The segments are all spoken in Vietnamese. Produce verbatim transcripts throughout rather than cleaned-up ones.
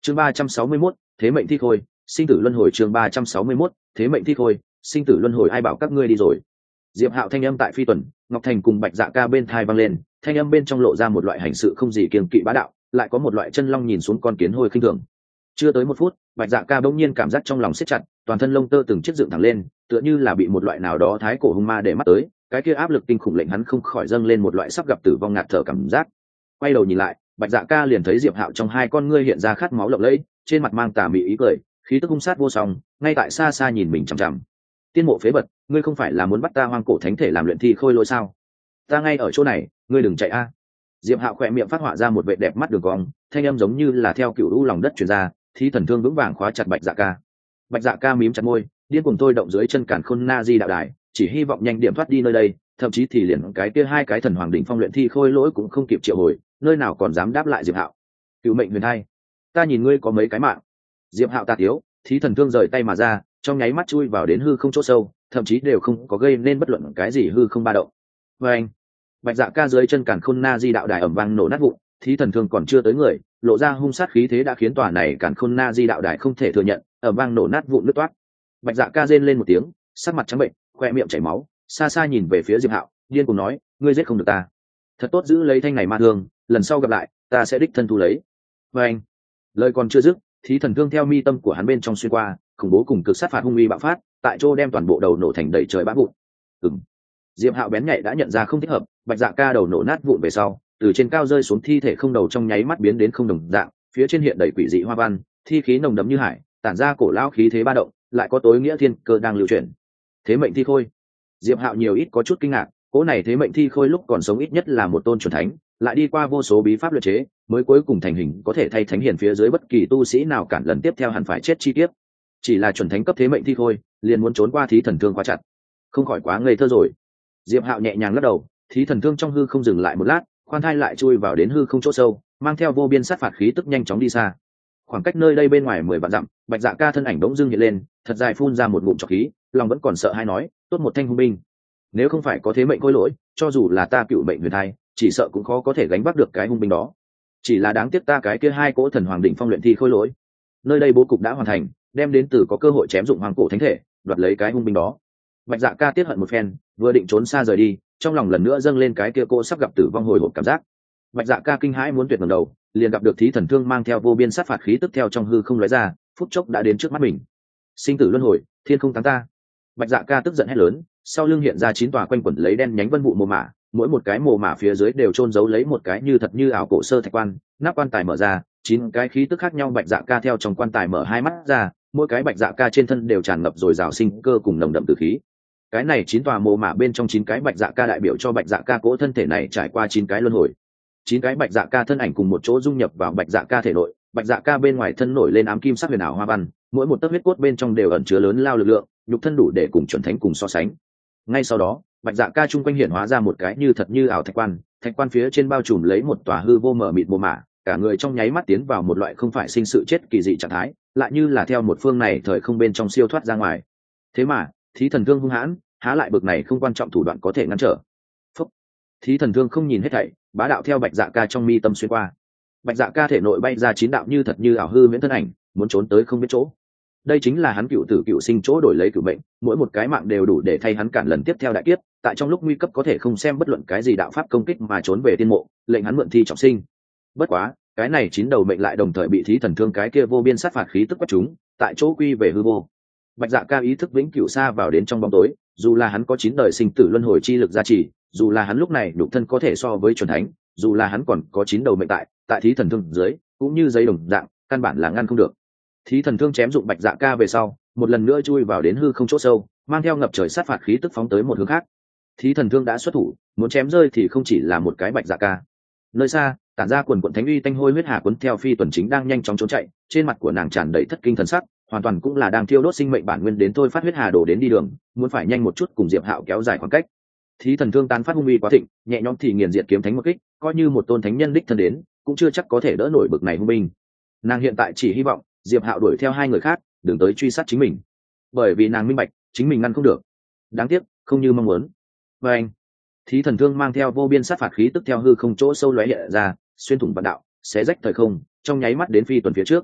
chương ba trăm sáu mươi mốt thế mệnh thi khôi sinh tử luân hồi. chương ba trăm sáu mươi mốt thế mệnh thi khôi sinh tử luân hồi. Ai bảo các ngươi đi rồi? Diệp Hạo thanh âm tại phi tuần Ngọc Thành cùng Bạch Dạ Ca bên thai vang lên, thanh âm bên trong lộ ra một loại hành sự không gì kiêng kỵ bá đạo, lại có một loại chân long nhìn xuống con kiến hôi khinh thường. Chưa tới một phút, Bạch Dạ Ca bỗng nhiên cảm giác trong lòng siết chặt, toàn thân lông tơ từng chiếc dựng thẳng lên, tựa như là bị một loại nào đó thái cổ hung ma để mắt tới, cái kia áp lực kinh khủng lệnh hắn không khỏi dâng lên một loại sắp gặp tử vong ngạt thở cảm giác. Quay đầu nhìn lại, Bạch Dạ Ca liền thấy Diệp Hạo trong hai con ngươi hiện ra khát máu lộng lẫy, trên mặt mang tà mị ý cười, khí tức hung sát vô song, ngay tại xa xa nhìn mình chằm chằm. Tiên mộ phế vật, ngươi không phải là muốn bắt ta hoang cổ thánh thể làm luyện thi khôi lỗi sao? Ta ngay ở chỗ này, ngươi đừng chạy a. Diệp Hạo khỏe miệng phát họa ra một vẻ đẹp mắt đường cong, thanh âm giống như là theo cựu u lòng đất truyền ra, thi thần thương vững vàng khóa chặt Bạch Dạ Ca. Bạch Dạ Ca mím chặt môi, điên cuồng thôi động dưới chân cản khôn na di đạo đài, chỉ hy vọng nhanh điểm thoát đi nơi đây, thậm chí thì liền cái kia hai cái thần hoàng đỉnh phong luyện thi khôi lỗi cũng không kịp triệu hồi, nơi nào còn dám đáp lại Diệp Hạo. Cựu mệnh huyền thai, ta nhìn ngươi có mấy cái mạng. Diệp Hạo tà tiếu, thí thần thương rời tay mà ra, trong nháy mắt chui vào đến hư không chỗ sâu, thậm chí đều không có gây nên bất luận cái gì hư không ba động. Và anh, Bạch Dạ Ca dưới chân càn khôn na di đạo đài ầm vang nổ nát vụn, thí thần thương còn chưa tới người, lộ ra hung sát khí thế đã khiến tòa này càn khôn na di đạo đài không thể thừa nhận, ầm vang nổ nát vụn nứt toát. Bạch Dạ Ca rên lên một tiếng, sắc mặt trắng bệnh, khoe miệng chảy máu, xa xa nhìn về phía Diệp Hạo, điên cuồng nói, ngươi giết không được ta, thật tốt giữ lấy thanh này ma thương, lần sau gặp lại, ta sẽ đích thân thu lấy. Và anh, lời còn chưa dứt, thí thần thương theo mi tâm của hắn bên trong xuyên qua, khủng bố cùng cực sát phạt hung uy bạo phát, tại chỗ đem toàn bộ đầu nổ thành đầy trời bã vụn. Ừm. Diệp Hạo bén nhạy đã nhận ra không thích hợp, Bạch Dạ Ca đầu nổ nát vụn về sau, từ trên cao rơi xuống thi thể không đầu trong nháy mắt biến đến không đồng dạng, phía trên hiện đầy quỷ dị hoa văn, thi khí nồng đậm như hải, tản ra cổ lão khí thế ba động, lại có tối nghĩa thiên cơ đang lưu chuyển. Thế mệnh thi khôi. Diệp Hạo nhiều ít có chút kinh ngạc, cỗ này thế mệnh thi khôi lúc còn sống ít nhất là một tôn chuẩn thánh, lại đi qua vô số bí pháp luyện chế, mới cuối cùng thành hình có thể thay thánh hiển phía dưới bất kỳ tu sĩ nào cản lần tiếp theo hẳn phải chết chi tiết. Chỉ là chuẩn thánh cấp thế mệnh thi khôi, liền muốn trốn qua thí thần thương quá chặt, không khỏi quá ngây thơ rồi. Diệp Hạo nhẹ nhàng lắc đầu, thí thần thương trong hư không dừng lại một lát, khoan thai lại chui vào đến hư không chỗ sâu, mang theo vô biên sát phạt khí tức nhanh chóng đi xa. Khoảng cách nơi đây bên ngoài mười vạn dặm, Bạch Dạ Ca thân ảnh bỗng dưng hiện lên, thật dài phun ra một ngụm trọc khí, lòng vẫn còn sợ hãi nói, tốt một thanh hung binh. Nếu không phải có thế mệnh khôi lỗi, cho dù là ta cựu mệnh huyền thai, chỉ sợ cũng khó có thể gánh vác được cái hung binh đó. Chỉ là đáng tiếc ta cái kia hai cỗ thần hoàng đỉnh phong luyện thi khôi lỗi. Nơi đây bố cục đã hoàn thành, đem đến từ có cơ hội chém dụng hoàng cổ thánh thể, đoạt lấy cái hung binh đó. Bạch Dạ Ca tiếc hận một phen, vừa định trốn xa rời đi, trong lòng lần nữa dâng lên cái kia cô sắp gặp tử vong hồi hộp cảm giác. Bạch Dạ Ca kinh hãi muốn tuyệt ngẩng đầu, liền gặp được thí thần thương mang theo vô biên sát phạt khí tức theo trong hư không lóe ra, phút chốc đã đến trước mắt mình. Sinh tử luân hồi, thiên không thắng ta. Bạch Dạ Ca tức giận hét lớn, sau lưng hiện ra chín tòa quanh quẩn lấy đen nhánh vân vụ mồ mả, mỗi một cái mồ mả phía dưới đều chôn giấu lấy một cái như thật như ảo cổ sơ thạch quan, nắp quan tài mở ra, chín cái khí tức khác nhau Bạch Dạ Ca theo trong quan tài mở hai mắt ra, mỗi cái Bạch Dạ Ca trên thân đều tràn ngập rồi rào sinh cơ cùng nồng đậm tử khí. Cái này chín tòa mồ mả bên trong chín cái Bạch Dạ Ca đại biểu cho Bạch Dạ Ca cỗ thân thể này trải qua chín cái luân hồi. Chín cái Bạch Dạ Ca thân ảnh cùng một chỗ dung nhập vào Bạch Dạ Ca thể nội, Bạch Dạ Ca bên ngoài thân nổi lên ám kim sắc huyền ảo hoa văn, mỗi một tấc huyết cốt bên trong đều ẩn chứa lớn lao lực lượng, nhục thân đủ để cùng chuẩn thánh cùng so sánh. Ngay sau đó, Bạch Dạ Ca trung quanh hiện hóa ra một cái như thật như ảo thạch quan, thạch quan phía trên bao trùm lấy một tòa hư vô mờ mịt mồ mả, cả người trong nháy mắt tiến vào một loại không phải sinh sự chết kỳ dị trạng thái, lại như là theo một phương này thời không bên trong siêu thoát ra ngoài. Thế mà, thí thần thương hung hãn, há lại bực này không quan trọng thủ đoạn có thể ngăn trở. Phúc. Thí thần thương không nhìn hết thảy, bá đạo theo Bạch Dạ Ca trong mi tâm xuyên qua. Bạch Dạ Ca thể nội bay ra chín đạo như thật như ảo hư miễn thân ảnh, muốn trốn tới không biết chỗ. Đây chính là hắn cựu tử cựu sinh chỗ đổi lấy cựu mệnh, mỗi một cái mạng đều đủ để thay hắn cản lần tiếp theo đại kiếp, tại trong lúc nguy cấp có thể không xem bất luận cái gì đạo pháp công kích mà trốn về tiên mộ, lệnh hắn mượn thi trọng sinh. Bất quá, cái này chín đầu mệnh lại đồng thời bị thí thần thương cái kia vô biên sát phạt khí tức quét chúng, tại chỗ quy về hư vô. Bạch Dạ Ca ý thức vĩnh cửu xa vào đến trong bóng tối, dù là hắn có chín đời sinh tử luân hồi chi lực gia trì, dù là hắn lúc này nhục thân có thể so với chuẩn thánh, dù là hắn còn có chín đầu mệnh tại, tại thí thần thương dưới, cũng như giấy đồng dạng, căn bản là ngăn không được. Thí thần thương chém dụng Bạch Dạ Ca về sau, một lần nữa chui vào đến hư không chỗ sâu, mang theo ngập trời sát phạt khí tức phóng tới một hướng khác. Thí thần thương đã xuất thủ, muốn chém rơi thì không chỉ là một cái Bạch Dạ Ca. Nơi xa, tản ra quần quần thánh uy tanh hôi huyết hà cuốn theo phi tuần chính đang nhanh chóng trốn chạy, trên mặt của nàng tràn đầy thất kinh thần sắc, hoàn toàn cũng là đang thiêu đốt sinh mệnh bản nguyên đến thôi phát huyết hà đổ đến đi đường, muốn phải nhanh một chút cùng Diệp Hạo kéo dài khoảng cách. Thí thần thương tán phát hung uy quá thịnh, nhẹ nhõm thì nghiền diệt kiếm thánh một kích, coi như một tôn thánh nhân đích thân đến, cũng chưa chắc có thể đỡ nổi bực này hung binh. Nàng hiện tại chỉ hy vọng Diệp Hạo đuổi theo hai người khác, đừng tới truy sát chính mình, bởi vì nàng minh bạch chính mình ngăn không được. Đáng tiếc, không như mong muốn. Và anh, thí thần thương mang theo vô biên sát phạt khí tức theo hư không chỗ sâu lóe hiện ra, xuyên thủng vạn đạo, xé rách thời không, trong nháy mắt đến phi tuần phía trước.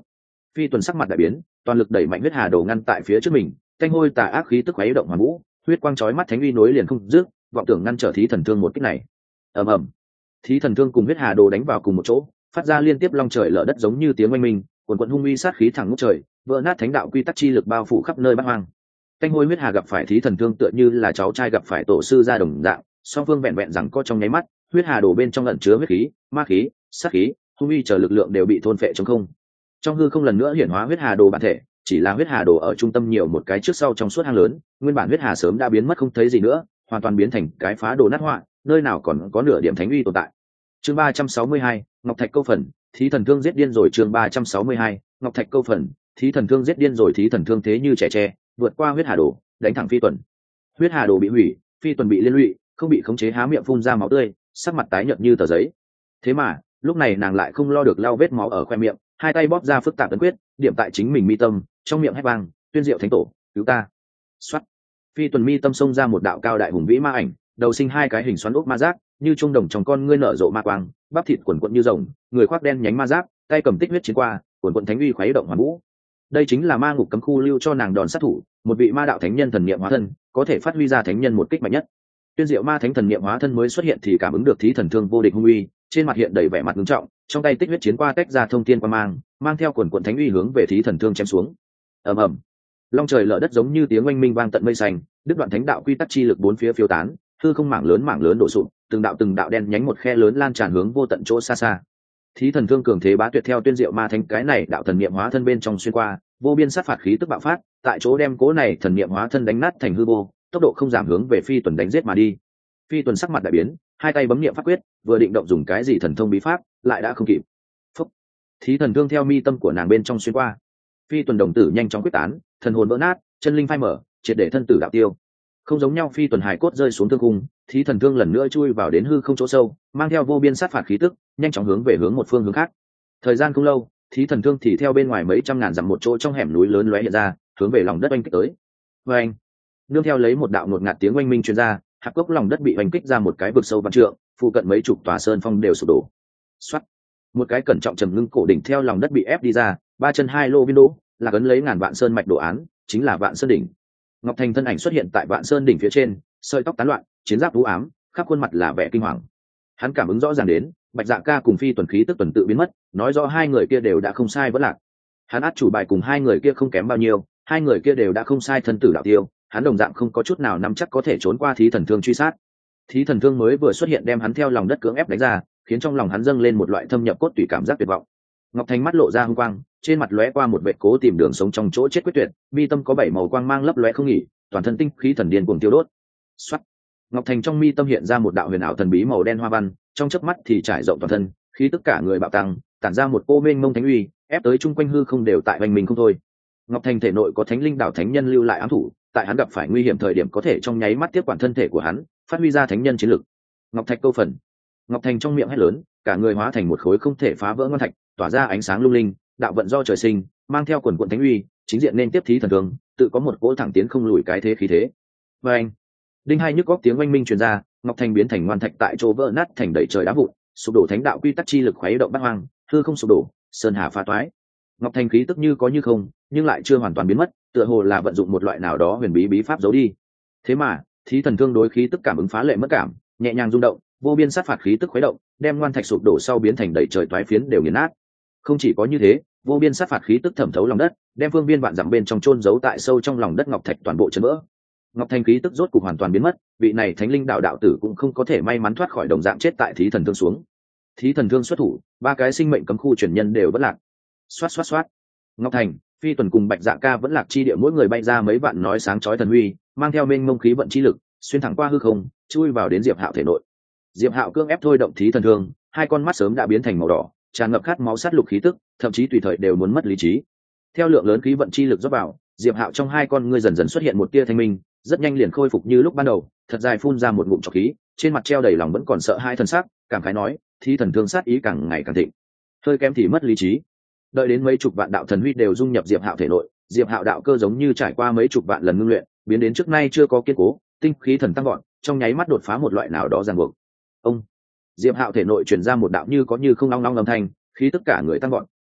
Phi Tuần sắc mặt đại biến, toàn lực đẩy mạnh huyết hà đồ ngăn tại phía trước mình, canh hôi tà ác khí tức khuấy động hoàn vũ, huyết quang chói mắt thánh uy nối liền không dứt, vọng tưởng ngăn trở thí thần thương một kích này. Ầm ầm, thí thần thương cùng huyết hà đồ đánh vào cùng một chỗ, phát ra liên tiếp long trời lở đất giống như tiếng oanh minh, quần quần hung uy sát khí thẳng ngút trời, vỡ nát thánh đạo quy tắc chi lực bao phủ khắp nơi bát hoang. Canh hôi huyết hà gặp phải thí thần thương tựa như là cháu trai gặp phải tổ sư gia đồng dạng, song phương vẹn vẹn rằng có trong nháy mắt, huyết hà đồ bên trong ẩn chứa huyết khí, ma khí, sát khí, hung uy chờ lực lượng đều bị thôn phệ trong không. Trong hư không lần nữa hiển hóa huyết hà đồ bản thể, chỉ là huyết hà đồ ở trung tâm nhiều một cái trước sau trong suốt hang lớn, nguyên bản huyết hà sớm đã biến mất không thấy gì nữa, hoàn toàn biến thành cái phá đồ nát hoạ, nơi nào còn có nửa điểm thánh uy tồn tại. Chương ba trăm sáu mươi hai, Ngọc Thạch câu phần, thí thần thương giết điên rồi. Chương ba trăm sáu mươi hai, Ngọc Thạch câu phần, thí thần thương giết điên rồi. Thí thần thương thế như trẻ tre, vượt qua huyết hà đồ, đánh thẳng Phi Tuần. Huyết hà đồ bị hủy, Phi Tuần bị liên lụy, không bị khống chế há miệng phun ra máu tươi, sắc mặt tái nhợt như tờ giấy. Thế mà lúc này nàng lại không lo được lau vết máu ở khoe miệng, hai tay bóp ra phức tạp ấn quyết, điểm tại chính mình mi tâm, trong miệng hét vang, tuyên diệu thánh tổ, cứu ta. Xoát, Phi Tuần mi tâm xông ra một đạo cao đại hùng vĩ ma ảnh, đầu sinh hai cái hình xoắn ốc ma giác, như trung đồng trong con ngươi nở rộ ma quang, bắp thịt quần quận như rồng, người khoác đen nhánh ma giáp, tay cầm tích huyết chiến qua, quần quận thánh uy khuấy động hoàn vũ. Đây chính là ma ngục cấm khu lưu cho nàng đòn sát thủ, một vị ma đạo thánh nhân thần niệm hóa thân, có thể phát huy ra thánh nhân một kích mạnh nhất. Tuyên diệu ma thánh thần niệm hóa thân mới xuất hiện thì cảm ứng được thí thần thương vô địch hung uy, trên mặt hiện đầy vẻ mặt nghiêm trọng, trong tay tích huyết chiến qua tách ra thông thiên quang mang, mang theo quần quần thánh uy hướng về thí thần thương chém xuống. Ầm ầm, long trời lở đất giống như tiếng oanh minh vang tận mây xanh, đứt đoạn thánh đạo quy tắc chi lực bốn phía phiêu tán, hư không mảng lớn mảng lớn đổ sụp, từng đạo từng đạo đen nhánh một khe lớn lan tràn hướng vô tận chỗ xa xa. Thí thần thương cường thế bá tuyệt theo tuyên diệu ma thánh cái này đạo thần niệm hóa thân bên trong xuyên qua, vô biên sát phạt khí tức bạo phát, tại chỗ đem cố này thần niệm hóa thân đánh nát thành hư vô, tốc độ không giảm hướng về Phi Tuần đánh giết mà đi. Phi Tuần sắc mặt đại biến, hai tay bấm niệm pháp quyết, vừa định động dùng cái gì thần thông bí pháp, lại đã không kịp. Phúc, thí thần thương theo mi tâm của nàng bên trong xuyên qua. Phi Tuần đồng tử nhanh chóng quyết tán, thần hồn vỡ nát, chân linh phai mở, triệt để thân tử đạo tiêu. Không giống nhau, Phi Tuần hải cốt rơi xuống thương cung, thí thần thương lần nữa chui vào đến hư không chỗ sâu, mang theo vô biên sát phạt khí tức, nhanh chóng hướng về hướng một phương hướng khác. Thời gian không lâu, thí thần thương thì theo bên ngoài mấy trăm ngàn dặm một chỗ trong hẻm núi lớn lóe hiện ra, hướng về lòng đất oanh kích tới. Và anh, nương theo lấy một đạo ngột ngạt tiếng oanh minh truyền ra, hạp cốc lòng đất bị oanh kích ra một cái vực sâu vạn trượng, phụ cận mấy chục tòa sơn phong đều sụp đổ. Xoát, một cái cẩn trọng trầm ngưng cổ đỉnh theo lòng đất bị ép đi ra, ba chân hai lô viên đỗ, là ấn lấy ngàn vạn sơn mạch đồ án, chính là Vạn Sơn đỉnh. Ngọc Thành thân ảnh xuất hiện tại Vạn Sơn đỉnh phía trên, sợi tóc tán loạn, chiến giáp u ám, khắp khuôn mặt là vẻ kinh hoàng. Hắn cảm ứng rõ ràng đến, Bạch Dạ Ca cùng Phi Tuần khí tức tuần tự biến mất, nói rõ hai người kia đều đã không sai vẫn lạc. Hắn át chủ bài cùng hai người kia không kém bao nhiêu, hai người kia đều đã không sai thân tử đạo tiêu, hắn đồng dạng không có chút nào nắm chắc có thể trốn qua thí thần thương truy sát. Thí thần thương mới vừa xuất hiện đem hắn theo lòng đất cưỡng ép đánh ra, khiến trong lòng hắn dâng lên một loại thâm nhập cốt tủy cảm giác tuyệt vọng. Ngọc Thành mắt lộ ra hung quang, trên mặt lóe qua một vệt cố tìm đường sống trong chỗ chết quyết tuyệt, mi tâm có bảy màu quang mang lấp lóe không nghỉ, toàn thân tinh khí thần điên cuồng tiêu đốt. Soát, Ngọc Thành trong mi tâm hiện ra một đạo huyền ảo thần bí màu đen hoa văn, trong chớp mắt thì trải rộng toàn thân, khí tất cả người bạo tăng, tản ra một cô mênh mông thánh uy, ép tới chung quanh hư không đều tại hoành mình không thôi. Ngọc Thành thể nội có thánh linh đạo thánh nhân lưu lại ám thủ, tại hắn gặp phải nguy hiểm thời điểm có thể trong nháy mắt tiếp quản thân thể của hắn, phát huy ra thánh nhân chiến lực. Ngọc Thạch câu phần, Ngọc Thành trong miệng hét lớn, cả người hóa thành một khối không thể phá vỡ ngoan thạch, tỏa ra ánh sáng lung linh, đạo vận do trời sinh, mang theo quần quần thánh uy, chính diện nên tiếp thí thần thương, tự có một cỗ thẳng tiến không lùi cái thế khí thế. Và anh, đinh hai nhức góc tiếng oanh minh truyền ra, Ngọc Thành biến thành ngoan thạch tại chỗ vỡ nát thành đầy trời đá vụn, sụp đổ thánh đạo quy tắc chi lực khuấy động bát hoang, hư không sụp đổ, sơn hà phá toái. Ngọc Thành khí tức như có như không, nhưng lại chưa hoàn toàn biến mất, tựa hồ là vận dụng một loại nào đó huyền bí bí pháp giấu đi. Thế mà, thí thần thương đối khí tức cảm ứng phá lệ mất cảm, nhẹ nhàng rung động, vô biên sát phạt khí tức khuấy động, đem ngoan thạch sụp đổ sau biến thành đầy trời toái phiến đều nghiền nát. Không chỉ có như thế, vô biên sát phạt khí tức thẩm thấu lòng đất, đem phương viên vạn dặm bên trong chôn giấu tại sâu trong lòng đất ngọc thạch toàn bộ chấn vỡ. Ngọc Thành khí tức rốt cục hoàn toàn biến mất, vị này thánh linh đạo đạo tử cũng không có thể may mắn thoát khỏi đồng dạng chết tại thí thần thương xuống. Thí thần thương xuất thủ, ba cái sinh mệnh cấm khu truyền nhân đều bất lạc. Xoát xoát xoát. Ngọc Thành, Phi Tuần cùng Bạch Dạ Ca vẫn lạc chi địa, mỗi người bay ra mấy vạn nói sáng chói thần huy, mang theo mênh mông khí vận chi lực, xuyên thẳng qua hư không, chui vào đến Diệp Hạo thể nội. Diệp Hạo cương ép thôi động thí thần thương, hai con mắt sớm đã biến thành màu đỏ, tràn ngập khát máu sát lục khí tức, thậm chí tùy thời đều muốn mất lý trí. Theo lượng lớn khí vận chi lực rót vào, Diệp Hạo trong hai con ngươi dần dần xuất hiện một tia thanh minh, rất nhanh liền khôi phục như lúc ban đầu, thật dài phun ra một ngụm trọc khí, trên mặt treo đầy lòng vẫn còn sợ hai thần sắc, cảm khái nói, thí thần thương sát ý càng ngày càng thịnh. Hơi kém thì mất lý trí. Đợi đến mấy chục vạn đạo thần huy đều dung nhập Diệp Hạo thể nội, Diệp Hạo đạo cơ giống như trải qua mấy chục vạn lần ngưng luyện, biến đến trước nay chưa có kiên cố, tinh khí thần tăng gọn, trong nháy mắt đột phá một loại nào đó ràng buộc. Ông, Diệp Hạo thể nội truyền ra một đạo như có như không long long âm thanh, khí tất cả người tăng gọn,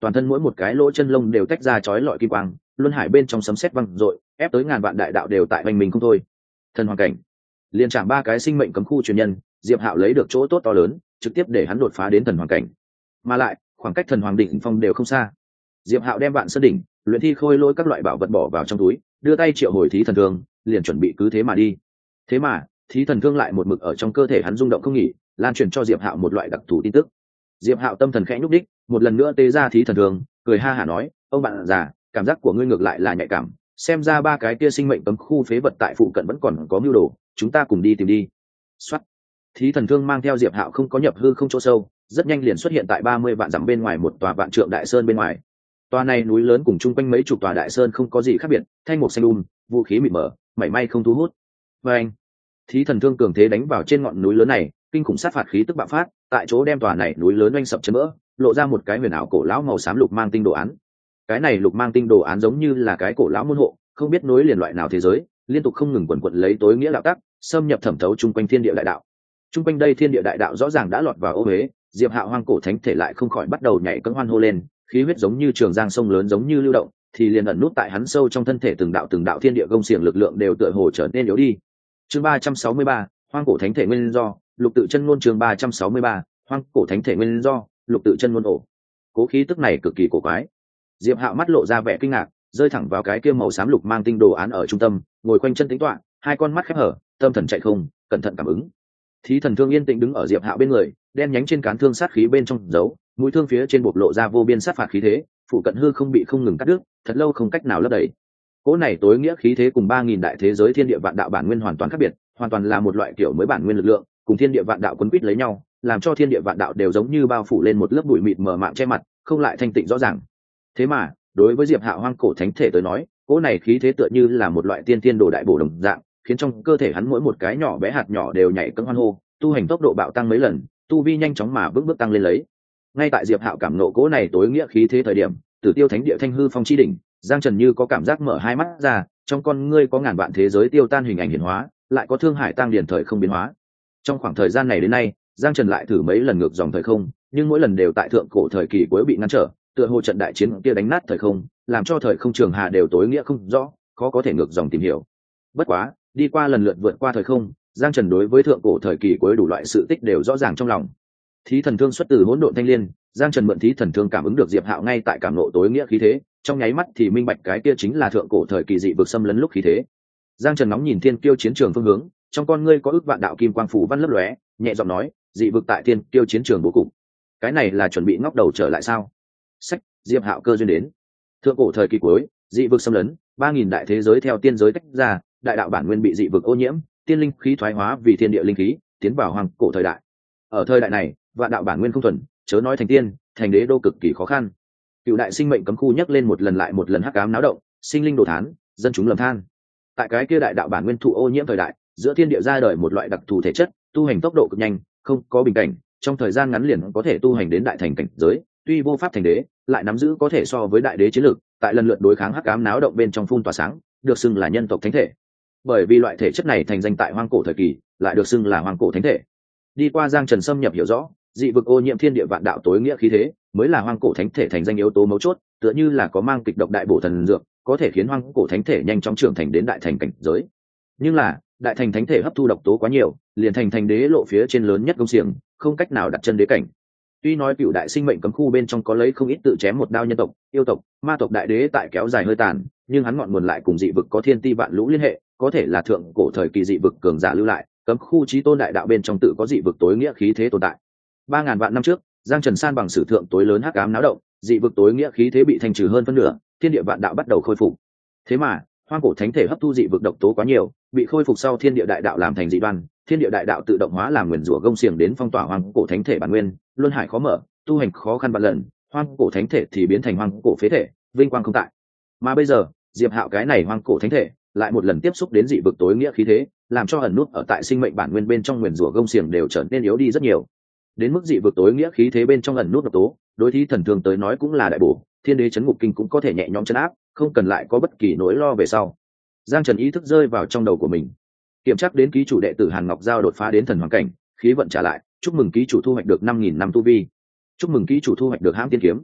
toàn thân mỗi một cái lỗ chân lông đều tách ra chói lọi kim quang, luân hải bên trong sấm sét văng rội, ép tới ngàn vạn đại đạo đều tại hoành mình không thôi. Thần hoàng cảnh, liền chạm ba cái sinh mệnh cấm khu truyền nhân, Diệp Hạo lấy được chỗ tốt to lớn, trực tiếp để hắn đột phá đến thần hoàng cảnh. Mà lại, khoảng cách thần hoàng đỉnh phong đều không xa. Diệp Hạo đem vạn sơn đỉnh, luyện thi khôi lôi các loại bảo vật bỏ vào trong túi, đưa tay triệu hồi thí thần thương, liền chuẩn bị cứ thế mà đi. Thế mà, thí thần thương lại một mực ở trong cơ thể hắn rung động không nghỉ, lan truyền cho Diệp Hạo một loại đặc thù tin tức. Diệp Hạo tâm thần khẽ nhúc đích, một lần nữa tế ra thí thần thương, cười ha hả nói, ông bạn già, cảm giác của ngươi ngược lại là nhạy cảm, xem ra ba cái kia sinh mệnh cấm khu phế vật tại phụ cận vẫn còn có mưu đồ, chúng ta cùng đi tìm đi. Soát. Thí thần thương mang theo Diệp Hạo không có nhập hư không chỗ sâu, rất nhanh liền xuất hiện tại ba mươi vạn dặm bên ngoài một tòa vạn trượng đại sơn bên ngoài. Tòa này núi lớn cùng chung quanh mấy chục tòa đại sơn không có gì khác biệt, thanh mục xanh um, vũ khí mịt mờ, mảy may không thu hút. Và anh, thí thần thương cường thế đánh vào trên ngọn núi lớn này, kinh khủng sát phạt khí tức bạo phát, tại chỗ đem tòa này núi lớn oanh sập chấn vỡ, lộ ra một cái huyền ảo cổ lão màu xám lục mang tinh đồ án. Cái này lục mang tinh đồ án giống như là cái cổ lão môn hộ, không biết nối liền loại nào thế giới, liên tục không ngừng quần quật lấy tối nghĩa đạo tắc, xâm nhập thẩm thấu chung quanh thiên địa đại đạo. Chung quanh đây thiên địa đại đạo rõ ràng đã lọt vào ô huế, Diệp Hạo hoang cổ thánh thể lại không khỏi bắt đầu nhảy cẫng hoan hô lên, khí huyết giống như trường giang sông lớn giống như lưu động, thì liền ẩn nút tại hắn sâu trong thân thể từng đạo từng đạo thiên địa gông xiềng lực lượng đều tựa hồ trở nên yếu đi. Chương ba trăm sáu mươi ba, hoang cổ thánh thể nguyên do, lục tự chân ngôn. Chương ba trăm sáu mươi ba, hoang cổ thánh thể nguyên do, lục tự chân ngôn. Ổ, cố khí tức này cực kỳ cổ quái. Diệp Hạo mắt lộ ra vẻ kinh ngạc, rơi thẳng vào cái kia màu xám lục mang tinh đồ án ở trung tâm, ngồi quanh chân tĩnh tọa, hai con mắt khép hở, tâm thần chạy không, cẩn thận cảm ứng. Thí thần thương yên tĩnh đứng ở Diệp Hạo bên người, đen nhánh trên cán thương sát khí bên trong giấu, mũi thương phía trên bộc lộ ra vô biên sát phạt khí thế, phụ cận hư không bị không ngừng cắt đứt, thật lâu không cách nào lấp đầy. Cỗ này tối nghĩa khí thế cùng ba nghìn đại thế giới thiên địa vạn đạo bản nguyên hoàn toàn khác biệt, hoàn toàn là một loại kiểu mới bản nguyên lực lượng, cùng thiên địa vạn đạo quấn quýt lấy nhau, làm cho thiên địa vạn đạo đều giống như bao phủ lên một lớp bụi mịt mờ mạng che mặt, không lại thanh tịnh rõ ràng. Thế mà, đối với Diệp Hạo hoang cổ thánh thể tới nói, cỗ này khí thế tựa như là một loại tiên tiên đồ đại bổ đồng dạng, khiến trong cơ thể hắn mỗi một cái nhỏ bé hạt nhỏ đều nhảy cẫng hoan hô, tu hành tốc độ bạo tăng mấy lần, tu vi nhanh chóng mà bước bước tăng lên lấy. Ngay tại Diệp Hạo cảm nộ cỗ này tối nghĩa khí thế thời điểm, Tử Tiêu Thánh Địa Thanh Hư Phong chi đỉnh, Giang Trần như có cảm giác mở hai mắt ra, trong con ngươi có ngàn vạn thế giới tiêu tan hình ảnh hiển hóa, lại có thương hải tăng điển thời không biến hóa. Trong khoảng thời gian này đến nay, Giang Trần lại thử mấy lần ngược dòng thời không, nhưng mỗi lần đều tại thượng cổ thời kỳ cuối bị ngăn trở, tựa hồ trận đại chiến kia đánh nát thời không, làm cho thời không trường hà đều tối nghĩa không rõ, khó có thể ngược dòng tìm hiểu. Bất quá, đi qua lần lượt vượt qua thời không, Giang Trần đối với thượng cổ thời kỳ cuối đủ loại sự tích đều rõ ràng trong lòng. Thí thần thương xuất từ hỗn độn thanh liên, Giang Trần mượn thí thần thương cảm ứng được Diệp Hạo ngay tại cảm nộ tối nghĩa khí thế, trong nháy mắt thì minh bạch cái kia chính là thượng cổ thời kỳ dị vực xâm lấn lúc khí thế. Giang Trần nóng nhìn thiên kiêu chiến trường phương hướng, trong con ngươi có ước vạn đạo kim quang phủ văn lấp lóe, nhẹ giọng nói, dị vực tại thiên kiêu chiến trường bố cục. Cái này là chuẩn bị ngóc đầu trở lại sao? Sách, Diệp Hạo cơ duyên đến. Thượng cổ thời kỳ cuối, dị vực xâm lấn, ba nghìn đại thế giới theo tiên giới tách ra, đại đạo bản nguyên bị dị vực ô nhiễm, tiên linh khí thoái hóa vì thiên địa linh khí, tiến vào hoàng cổ thời đại. Ở thời đại này, vạn đạo bản nguyên không thuần, chớ nói thành tiên, thành đế đô cực kỳ khó khăn. Cựu đại sinh mệnh cấm khu nhấc lên một lần lại một lần hắc ám náo động, sinh linh đồ thán, dân chúng lầm than. Tại cái kia đại đạo bản nguyên thụ ô nhiễm thời đại, giữa thiên địa ra đời một loại đặc thù thể chất, tu hành tốc độ cực nhanh, không có bình cảnh, trong thời gian ngắn liền có thể tu hành đến đại thành cảnh giới, tuy vô pháp thành đế, lại nắm giữ có thể so với đại đế chiến lược, tại lần lượt đối kháng hắc ám náo động bên trong phun tỏa sáng, được xưng là nhân tộc thánh thể. Bởi vì loại thể chất này thành danh tại hoang cổ thời kỳ, lại được xưng là hoang cổ thánh thể. Đi qua Giang Trần xâm nhập hiểu rõ, dị vực ô nhiễm thiên địa vạn đạo tối nghĩa khí thế, mới là hoang cổ thánh thể thành danh yếu tố mấu chốt, tựa như là có mang kịch độc đại bổ thần dược, có thể khiến hoang cổ thánh thể nhanh chóng trưởng thành đến đại thành cảnh giới. Nhưng là, đại thành thánh thể hấp thu độc tố quá nhiều, liền thành thành đế lộ phía trên lớn nhất công xiềng, không cách nào đặt chân đế cảnh. Tuy nói cựu đại sinh mệnh cấm khu bên trong có lấy không ít tự chém một đao nhân tộc, yêu tộc, ma tộc đại đế tại kéo dài hơi tàn, nhưng hắn ngọn nguồn lại cùng dị vực có thiên ti vạn lũ liên hệ, có thể là thượng cổ thời kỳ dị vực cường giả lưu lại, cấm khu chí tôn đại đạo bên trong tự có dị vực tối nghĩa khí thế tồn tại. Ba ngàn vạn năm trước, Giang Trần san bằng sử thượng tối lớn hắc ám náo động, dị vực tối nghĩa khí thế bị thanh trừ hơn phân nửa, thiên địa vạn đạo bắt đầu khôi phục. Thế mà, hoang cổ thánh thể hấp thu dị vực độc tố quá nhiều, bị khôi phục sau thiên địa đại đạo làm thành dị đoan, thiên địa đại đạo tự động hóa làm nguyền rủa gông xiềng đến phong tỏa hoang cổ thánh thể bản nguyên, luân hải khó mở, tu hành khó khăn vạn lần, hoang cổ thánh thể thì biến thành hoang cổ phế thể, vinh quang không tại. Mà bây giờ, Diệp Hạo cái này hoang cổ thánh thể, lại một lần tiếp xúc đến dị vực tối nghĩa khí thế, làm cho ẩn nút ở tại sinh mệnh bản nguyên bên trong nguyền rủa gông xiềng đều trở nên yếu đi rất nhiều. Đến mức dị vực tối nghĩa khí thế bên trong ẩn nút độc tố, đối thí thần thường tới nói cũng là đại bổ, thiên đế chấn ngục kinh cũng có thể nhẹ nhõm chấn áp, không cần lại có bất kỳ nỗi lo về sau. Giang Trần ý thức rơi vào trong đầu của mình, kiểm tra đến ký chủ đệ tử Hàn Ngọc Giao đột phá đến thần hoàng cảnh, khí vận trả lại, chúc mừng ký chủ thu hoạch được năm nghìn năm tu vi, chúc mừng ký chủ thu hoạch được hãm tiên kiếm.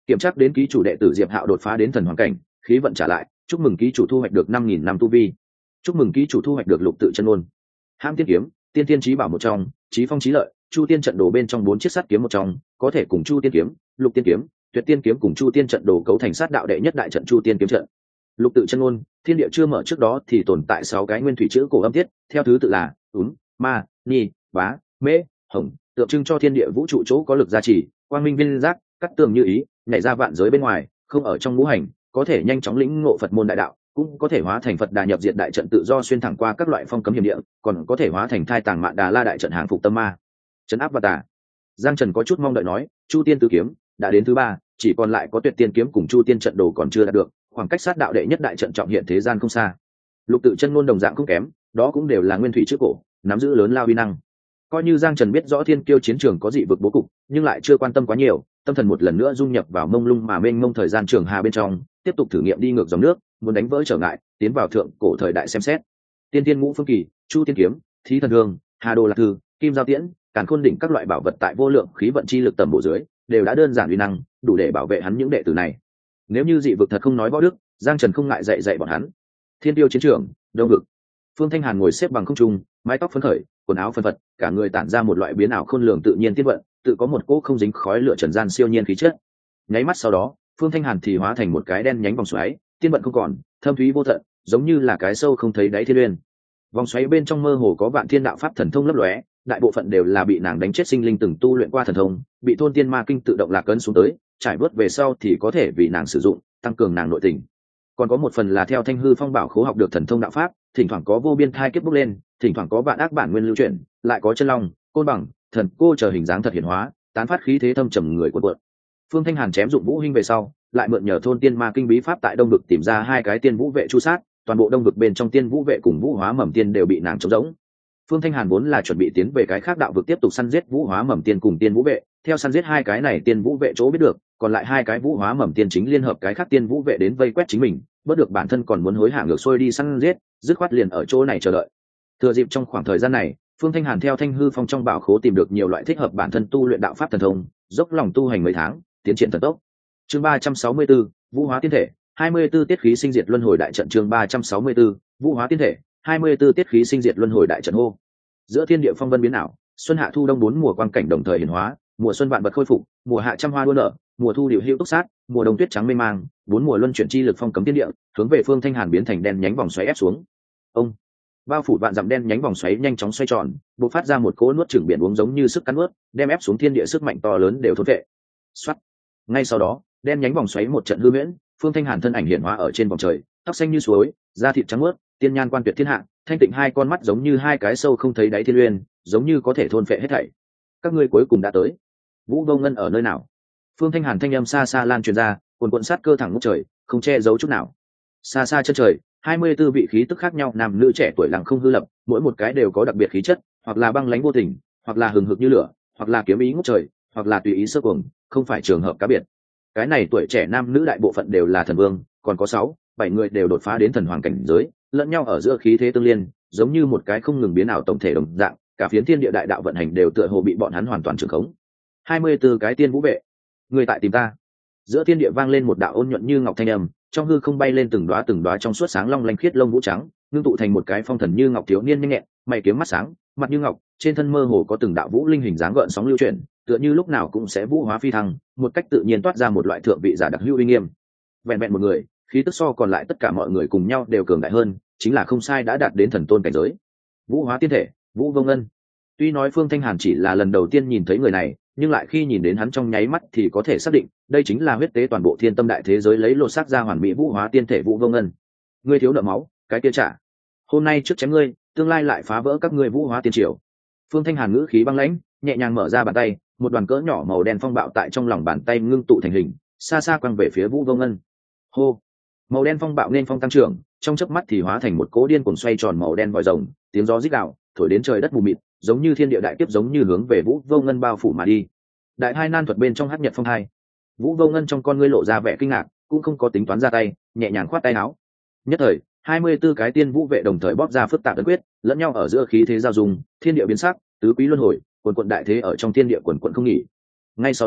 Kiểm tra đến ký chủ đệ tử Diệp Hạo đột phá đến thần hoàng cảnh, khí vận trả lại, chúc mừng ký chủ thu hoạch được năm nghìn năm tu vi. Chúc mừng ký chủ thu hoạch được lục tự chân ngôn. Hãm tiên kiếm, tiên tiên chí bảo một trong, chí phong chí lợi, chu tiên trận đồ bên trong bốn chiếc sắt kiếm một trong, có thể cùng chu tiên kiếm, lục tiên kiếm, tuyệt tiên kiếm cùng chu tiên trận đồ cấu thành sát đạo đệ nhất đại trận chu tiên kiếm trận. Lục tự chân ngôn, thiên địa chưa mở trước đó thì tồn tại sáu cái nguyên thủy chữ cổ âm tiết, theo thứ tự là ún, ma, ni, bá, mễ, hồng, tượng trưng cho thiên địa vũ trụ chỗ có lực gia trì, quang minh viên giác, cắt tường như ý, nhảy ra vạn giới bên ngoài, không ở trong ngũ hành, có thể nhanh chóng lĩnh ngộ Phật môn đại đạo, cũng có thể hóa thành Phật đà nhập diệt đại trận tự do xuyên thẳng qua các loại phong cấm hiểm địa, còn có thể hóa thành thai tàng mạn đà la đại trận hàng phục tâm ma, trấn áp và tà. Giang Trần có chút mong đợi nói, chu tiên tứ kiếm đã đến thứ ba, chỉ còn lại có tuyệt tiên kiếm cùng chu tiên trận đồ còn chưa đạt được, khoảng cách sát đạo đệ nhất đại trận trọng hiện thế gian không xa. Lục tự chân ngôn đồng dạng không kém, đó cũng đều là nguyên thủy trước cổ, nắm giữ lớn lao uy năng. Coi như Giang Trần biết rõ thiên kiêu chiến trường có dị vực bố cục, nhưng lại chưa quan tâm quá nhiều, tâm thần một lần nữa dung nhập vào mông lung mà mênh mông thời gian trường hà bên trong, tiếp tục thử nghiệm đi ngược dòng nước, muốn đánh vỡ trở ngại, tiến vào thượng cổ thời đại xem xét. Tiên tiên ngũ phương kỳ, chu tiên kiếm, thí thần hương, hà đồ lạc thư, kim giao tiễn, càn khôn đỉnh các loại bảo vật tại vô lượng khí vận chi lực tầm bộ dưới, đều đã đơn giản uy năng, đủ để bảo vệ hắn những đệ tử này. Nếu như dị vực thật không nói võ đức, Giang Trần không ngại dạy dạy bọn hắn. Thiên tiêu chiến trường, đông vực. Phương Thanh Hàn ngồi xếp bằng không trung, mái tóc phấn khởi, quần áo phân phật, cả người tản ra một loại biến ảo khôn lường tự nhiên tiên vận, tự có một cỗ không dính khói lửa trần gian siêu nhiên khí chất. Nháy mắt sau đó, Phương Thanh Hàn thì hóa thành một cái đen nhánh vòng xoáy, tiên vận không còn, thâm thúy vô tận, giống như là cái sâu không thấy đáy thiên uyên. Vòng xoáy bên trong mơ hồ có vạn thiên đạo pháp thần thông lấp lóe, đại bộ phận đều là bị nàng đánh chết sinh linh từng tu luyện qua thần thông, bị thôn tiên ma kinh tự động lạc cấn xuống tới, trải bớt về sau thì có thể vì nàng sử dụng, tăng cường nàng nội tình. Còn có một phần là theo Thanh Hư Phong Bảo khố học được thần thông đạo pháp, thỉnh thoảng có vô biên thai kiếp bốc lên, thỉnh thoảng có vạn ác bản nguyên lưu chuyển, lại có chân long, côn bằng, thần cô chờ hình dáng thật hiển hóa, tán phát khí thế thâm trầm người cuộn cuộn. Phương Thanh Hàn chém dụng vũ huynh về sau, lại mượn nhờ thôn tiên ma kinh bí pháp tại đông vực tìm ra hai cái tiên vũ vệ chu sát, toàn bộ đông vực bên trong tiên vũ vệ cùng vũ hóa mầm tiên đều bị nàng chống rỗng. Phương Thanh Hàn vốn là chuẩn bị tiến về cái khác đạo vực tiếp tục săn giết vũ hóa mầm tiên cùng tiên vũ vệ, theo săn giết hai cái này tiên vũ vệ chỗ biết được, còn lại hai cái vũ hóa mầm tiên chính liên hợp cái khác tiên vũ vệ đến vây quét chính mình, bất được bản thân còn muốn hối hả ngược xuôi đi săn giết, dứt khoát liền ở chỗ này chờ đợi. Thừa dịp trong khoảng thời gian này, Phương Thanh Hàn theo Thanh Hư Phong trong bảo khố tìm được nhiều loại thích hợp bản thân tu luyện đạo pháp thần thông, dốc lòng tu hành mấy tháng, tiến triển thần tốc. Chương ba trăm sáu mươi 4, Vũ hóa tiên thể, hai mươi 24 tiết khí sinh diệt luân hồi đại trận. Chương ba trăm sáu mươi 4, Vũ hóa tiên thể, hai mươi 24 tiết khí sinh diệt luân hồi đại trận. Hô. Giữa thiên địa phong vân biến ảo, xuân hạ thu đông bốn mùa quang cảnh đồng thời hiển hóa, mùa xuân vạn vật khôi phục, mùa hạ trăm hoa đua nở, mùa thu điệu hữu túc sát, mùa đông tuyết trắng mê mang, bốn mùa luân chuyển chi lực phong cấm thiên địa, hướng về Phương Thanh Hàn biến thành đen nhánh vòng xoáy ép xuống. Ông bao phủ vạn dặm đen nhánh vòng xoáy nhanh chóng xoay tròn, bộc phát ra một cỗ nuốt chửng biển uống giống như sức cắn nuốt, đem ép xuống thiên địa sức mạnh to lớn đều thôn vệ. Soát. Ngay sau đó, đen nhánh vòng xoáy một trận hư huyễn, Phương Thanh Hàn thân ảnh hiện hóa ở trên vòng trời, tóc xanh như suối, da thịt trắng muốt, tiên nhan quan tuyệt thiên hạ, thanh tịnh hai con mắt giống như hai cái sâu không thấy đáy thiên uyên, giống như có thể thôn phệ hết thảy. Các ngươi cuối cùng đã tới. Vũ Vô Ngân ở nơi nào? Phương Thanh Hàn thanh âm xa xa lan truyền ra, cuồn cuộn sát cơ thẳng ngút trời, không che giấu chút nào. Xa xa chân trời, hai mươi 24 vị khí tức khác nhau nam nữ trẻ tuổi lặng không hư lập, mỗi một cái đều có đặc biệt khí chất, hoặc là băng lãnh vô tình, hoặc là hừng hực như lửa, hoặc là kiếm ý ngút trời, hoặc là tùy ý sơ cuồng, không phải trường hợp cá biệt. Cái này tuổi trẻ nam nữ đại bộ phận đều là thần vương, còn có sáu, bảy người đều đột phá đến thần hoàng cảnh giới, lẫn nhau ở giữa khí thế tương liên, giống như một cái không ngừng biến ảo tổng thể đồng dạng, cả phiến thiên địa đại đạo vận hành đều tựa hồ bị bọn hắn hoàn toàn trường khống. hai mươi 24 cái tiên vũ vệ, người tại tìm ta. Giữa thiên địa vang lên một đạo ôn nhuận như ngọc thanh âm, trong hư không bay lên từng đóa từng đóa trong suốt sáng long lanh khiết lông vũ trắng, ngưng tụ thành một cái phong thần như ngọc thiếu niên nhanh nhẹn, mày kiếm mắt sáng, mặt như ngọc, trên thân mơ hồ có từng đạo vũ linh hình dáng gợn sóng lưu chuyển, tựa như lúc nào cũng sẽ vũ hóa phi thăng, một cách tự nhiên toát ra một loại thượng vị giả đặc hữu uy nghiêm. Vẹn vẹn một người, khí tức so còn lại tất cả mọi người cùng nhau đều cường đại hơn, chính là không sai đã đạt đến thần tôn cảnh giới. Vũ hóa tiên thể, Vũ Vô Ngân. Tuy nói Phương Thanh Hàn chỉ là lần đầu tiên nhìn thấy người này, nhưng lại khi nhìn đến hắn trong nháy mắt thì có thể xác định, đây chính là huyết tế toàn bộ thiên tâm đại thế giới lấy lột xác ra hoàn mỹ vũ hóa tiên thể Vũ Vô Ngân. Ngươi thiếu nợ máu, cái kia trả. Hôm nay trước chém ngươi, tương lai lại phá vỡ các ngươi vũ hóa tiên triều. Phương Thanh Hàn ngữ khí băng lãnh, nhẹ nhàng mở ra bàn tay, một đoàn cỡ nhỏ màu đen phong bạo tại trong lòng bàn tay ngưng tụ thành hình, xa xa quăng về phía Vũ Vô Ngân. Hô. Màu đen phong bạo nên phong tăng trưởng, trong chớp mắt thì hóa thành một cỗ điên cuồng xoay tròn màu đen vòi rồng, tiếng gió rít gào, thổi đến trời đất mù mịt, giống như thiên địa đại kiếp giống như hướng về Vũ Vô Ngân bao phủ mà đi. Đại hai nan thuật bên trong hắc nhật phong hai. Vũ Vô Ngân trong con ngươi lộ ra vẻ kinh ngạc, cũng không có tính toán ra tay, nhẹ nhàng khoát tay áo. Nhất thời, hai mươi 24 cái tiên vũ vệ đồng thời bóp ra phức tạp ấn quyết, lẫn nhau ở giữa khí thế giao dung, thiên địa biến sắc, tứ quý luân hồi, quần quần đại thế ở trong thiên địa quần quần không nghỉ. Ngay sau đó,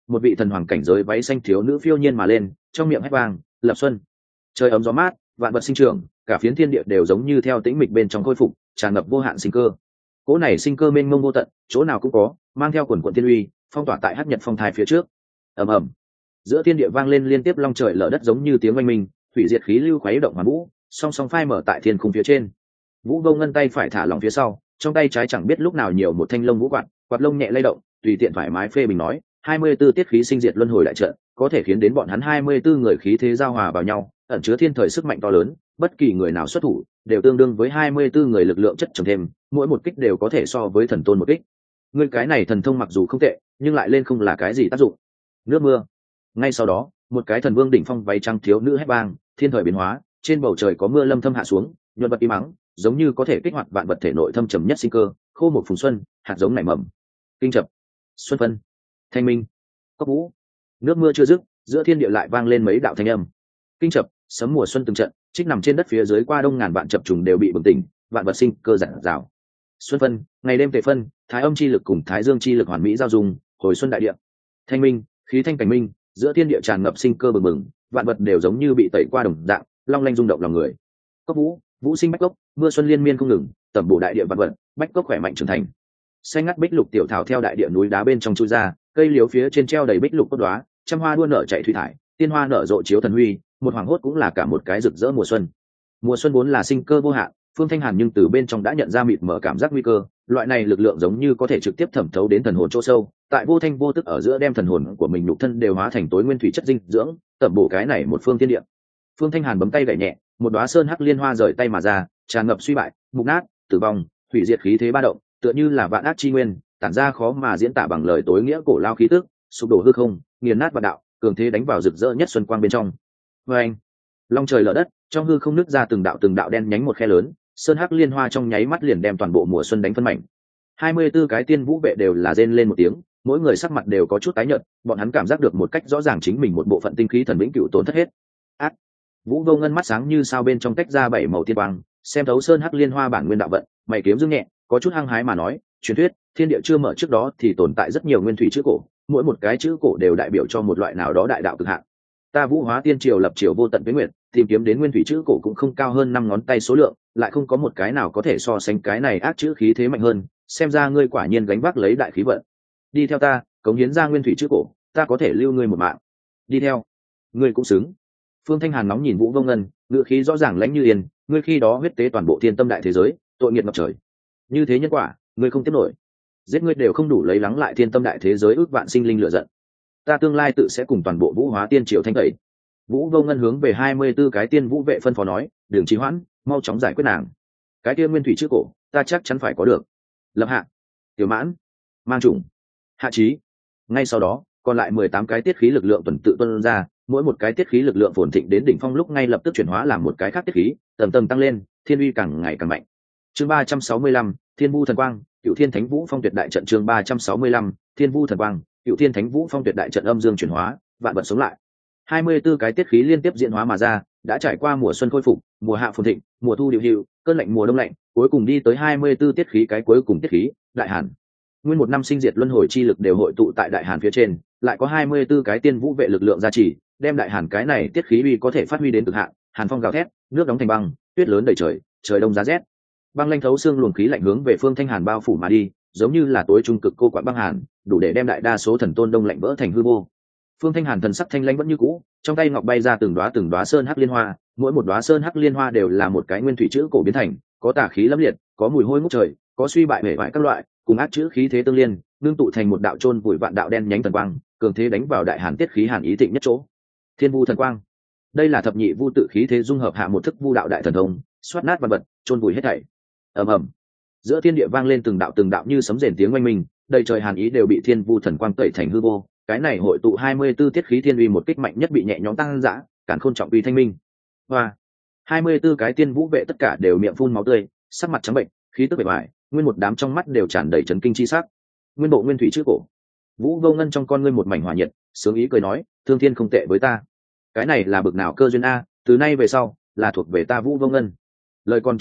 một vị thần hoàng cảnh giới váy xanh thiếu nữ phiêu nhiên mà lên, trong miệng hét vang lập xuân. Trời ấm gió mát, vạn vật sinh trưởng, cả phiến thiên địa đều giống như theo tĩnh mịch bên trong khôi phục, tràn ngập vô hạn sinh cơ. Cỗ này sinh cơ mênh mông vô tận, chỗ nào cũng có, mang theo quần quần thiên uy, phong tỏa tại hắc nhật phong thai phía trước. Ầm ầm, giữa thiên địa vang lên liên tiếp long trời lở đất giống như tiếng oanh minh, hủy diệt khí lưu khuấy động hoàn vũ, song song phai mở tại thiên khung phía trên. Vũ Vô Ngân tay phải thả lỏng phía sau, trong tay trái chẳng biết lúc nào nhiều một thanh lông vũ quạt, quạt lông nhẹ lay động, tùy tiện thoải mái phê bình nói, hai mươi 24 tiết khí sinh diệt luân hồi đại trận, có thể khiến đến bọn hắn hai mươi 24 người khí thế giao hòa vào nhau, ẩn chứa thiên thời sức mạnh to lớn, bất kỳ người nào xuất thủ đều tương đương với hai mươi 24 người lực lượng chất chồng thêm, mỗi một kích đều có thể so với thần tôn một kích. Người cái này thần thông mặc dù không tệ, nhưng lại lên không là cái gì tác dụng. Nước mưa. Ngay sau đó, một cái thần vương đỉnh phong váy trắng thiếu nữ hét vang, thiên thời biến hóa, trên bầu trời có mưa lâm thâm hạ xuống, nhuận vật im mắng, giống như có thể kích hoạt vạn vật thể nội thâm trầm nhất sinh cơ, khô một phùng xuân, hạt giống nảy mầm. Kinh chập, xuân phân, thanh minh, cốc vũ. Nước mưa chưa dứt, giữa thiên địa lại vang lên mấy đạo thanh âm. Kinh chập, sấm mùa xuân từng trận, trích nằm trên đất phía dưới qua đông ngàn vạn chập trùng đều bị bừng tỉnh, vạn vật sinh cơ giản rào. Xuân phân, ngày đêm tề phân, thái âm chi lực cùng thái dương chi lực hoàn mỹ giao dung, hồi xuân đại địa. Thanh minh, khí thanh cảnh minh, giữa thiên địa tràn ngập sinh cơ bừng bừng, vạn vật đều giống như bị tẩy qua đồng dạng, long lanh rung động lòng người. Cốc vũ, vũ sinh bách cốc, mưa xuân liên miên không ngừng, tẩm bổ đại địa vạn vật, bách cốc khỏe mạnh trưởng thành. Xanh ngắt bích lục tiểu thảo theo đại địa núi đá bên trong chui ra, cây liễu phía trên treo đầy bích lục cốt đóa, trăm hoa đua nở chạy thủy thải, tiên hoa nở rộ chiếu thần huy, một hoàng hốt cũng là cả một cái rực rỡ mùa xuân. Mùa xuân vốn là sinh cơ vô hạn, Phương Thanh Hàn nhưng từ bên trong đã nhận ra mịt mở cảm giác nguy cơ, loại này lực lượng giống như có thể trực tiếp thẩm thấu đến thần hồn chỗ sâu, tại vô thanh vô tức ở giữa đem thần hồn của mình nhục thân đều hóa thành tối nguyên thủy chất dinh dưỡng, tẩm bổ cái này một phương thiên địa. Phương Thanh Hàn bấm tay gảy nhẹ, một đóa sơn hắc liên hoa rời tay mà ra, tràn ngập suy bại, mục nát, tử vong, hủy diệt khí thế ba động, tựa như là vạn ác chi nguyên, tản ra khó mà diễn tả bằng lời tối nghĩa cổ lao khí tức, sụp đổ hư không, nghiền nát vạn đạo, cường thế đánh vào rực rỡ nhất xuân quang bên trong. Oeng, long trời lở đất, trong hư không nứt ra từng đạo từng đạo đen nhánh một khe lớn, sơn hắc liên hoa trong nháy mắt liền đem toàn bộ mùa xuân đánh phân mảnh. hai mươi 24 cái tiên vũ vệ đều là rên lên một tiếng, mỗi người sắc mặt đều có chút tái nhợt, bọn hắn cảm giác được một cách rõ ràng chính mình một bộ phận tinh khí thần vĩnh cửu tổn thất hết. Ác, Vũ Vô Ngân mắt sáng như sao bên trong tách ra bảy màu tiên quang, xem thấu sơn hắc liên hoa bản nguyên đạo vận, mày kiếm dương nhẹ, có chút hăng hái mà nói, truyền thuyết thiên địa chưa mở trước đó thì tồn tại rất nhiều nguyên thủy chữ cổ, mỗi một cái chữ cổ đều đại biểu cho một loại nào đó đại đạo cực hạn. Ta Vũ Hóa Tiên Triều lập triều vô tận với nguyệt, tìm kiếm đến nguyên thủy chữ cổ cũng không cao hơn năm ngón tay số lượng, lại không có một cái nào có thể so sánh cái này ác chữ khí thế mạnh hơn, xem ra ngươi quả nhiên gánh vác lấy đại khí vận. Đi theo ta, cống hiến ra nguyên thủy chữ cổ, ta có thể lưu ngươi một mạng. Đi theo, ngươi cũng xứng. Phương Thanh Hàn nóng nhìn Vũ Vô Ngân, ngữ khí rõ ràng lãnh như yên, ngươi khi đó huyết tế toàn bộ thiên tâm đại thế giới, tội nghiệt ngập trời. Như thế nhân quả, ngươi không tiếp nổi. Giết ngươi đều không đủ lấy lắng lại thiên tâm đại thế giới ước vạn sinh linh lửa giận. Ta tương lai tự sẽ cùng toàn bộ Vũ Hóa Tiên Triều thanh tẩy. Vũ Vô Ngân hướng về hai mươi 24 cái tiên vũ vệ phân phó nói, đường trì hoãn, mau chóng giải quyết nàng. Cái kia nguyên thủy chữ cổ, ta chắc chắn phải có được. Lập hạ, tiểu mãn, mang chủng, hạ trí. Ngay sau đó, còn lại mười tám cái tiết khí lực lượng tuần tự tuân ra, mỗi một cái tiết khí lực lượng phồn thịnh đến đỉnh phong lúc ngay lập tức chuyển hóa làm một cái khác tiết khí, tầng tầng tăng lên, thiên uy càng ngày càng mạnh. Chương ba trăm sáu mươi lăm, Thiên Vu Thần Quang, Cựu Thiên Thánh Vũ Phong Tuyệt Đại Trận. Chương ba trăm sáu mươi lăm, Thiên Vu Thần Quang, Cựu Thiên Thánh Vũ Phong Tuyệt Đại Trận. Âm dương chuyển hóa, vạn vật sống lại. hai mươi 24 cái tiết khí liên tiếp diễn hóa mà ra, đã trải qua mùa xuân khôi phục, mùa hạ phồn thịnh, mùa thu điều hữu, cơn lạnh mùa đông lạnh, cuối cùng đi tới hai mươi 24 tiết khí cái cuối cùng tiết khí, Đại Hàn. Nguyên một năm sinh diệt luân hồi chi lực đều hội tụ tại Đại Hàn phía trên, lại có hai mươi 24 cái tiên vũ vệ lực lượng gia trì, đem Đại Hàn cái này tiết khí uy có thể phát huy đến cực hạn, hàn phong gào thét, nước đóng thành băng, tuyết lớn đầy trời, trời đông giá rét. Băng lanh thấu xương luồng khí lạnh hướng về phương Thanh Hàn bao phủ mà đi, giống như là tối trung cực cô quạng băng hàn, đủ để đem đại đa số thần tôn đông lạnh vỡ thành hư vô. Phương Thanh Hàn thần sắc thanh lãnh vẫn như cũ, trong tay ngọc bay ra từng đóa từng đóa sơn hắc liên hoa, mỗi một đóa sơn hắc liên hoa đều là một cái nguyên thủy chữ cổ biến thành, có tà khí lẫm liệt, có mùi hôi ngút trời, có suy bại hủy hoại các loại, cùng ác chữ khí thế tương liên, ngưng tụ thành một đạo chôn vùi vạn đạo đen nhánh thần quang, cường thế đánh vào đại hàn tiết khí hàn ý thịnh nhất chỗ. Thiên Vu Thần Quang, đây là thập nhị vu tự khí thế dung hợp hạ một thức vu đạo đại thần thông, xoát nát vạn vật, chôn vùi hết thảy. Ầm ầm, giữa thiên địa vang lên từng đạo từng đạo như sấm rền tiếng oanh minh, đầy trời hàn ý đều bị Thiên Vu Thần Quang tẩy thành hư vô. Cái này hội tụ hai mươi 24 tiết khí thiên uy một kích mạnh nhất bị nhẹ nhõm tăng dã, cản khôn trọng uy thanh minh. Và hai mươi 24 cái tiên vũ vệ tất cả đều miệng phun máu tươi, sắc mặt trắng bệnh, khí tức bề ngoài, nguyên một đám trong mắt đều tràn đầy chấn kinh chi sắc. Nguyên bộ nguyên thủy chữ cổ. Vũ Vô Ngân trong con ngươi một mảnh hỏa nhiệt, sướng ý cười nói, thương thiên không tệ với ta. Cái này là bực nào cơ duyên a, từ nay về sau, là thuộc về ta Vũ Vô Ngân. Lời còn chưa dứt,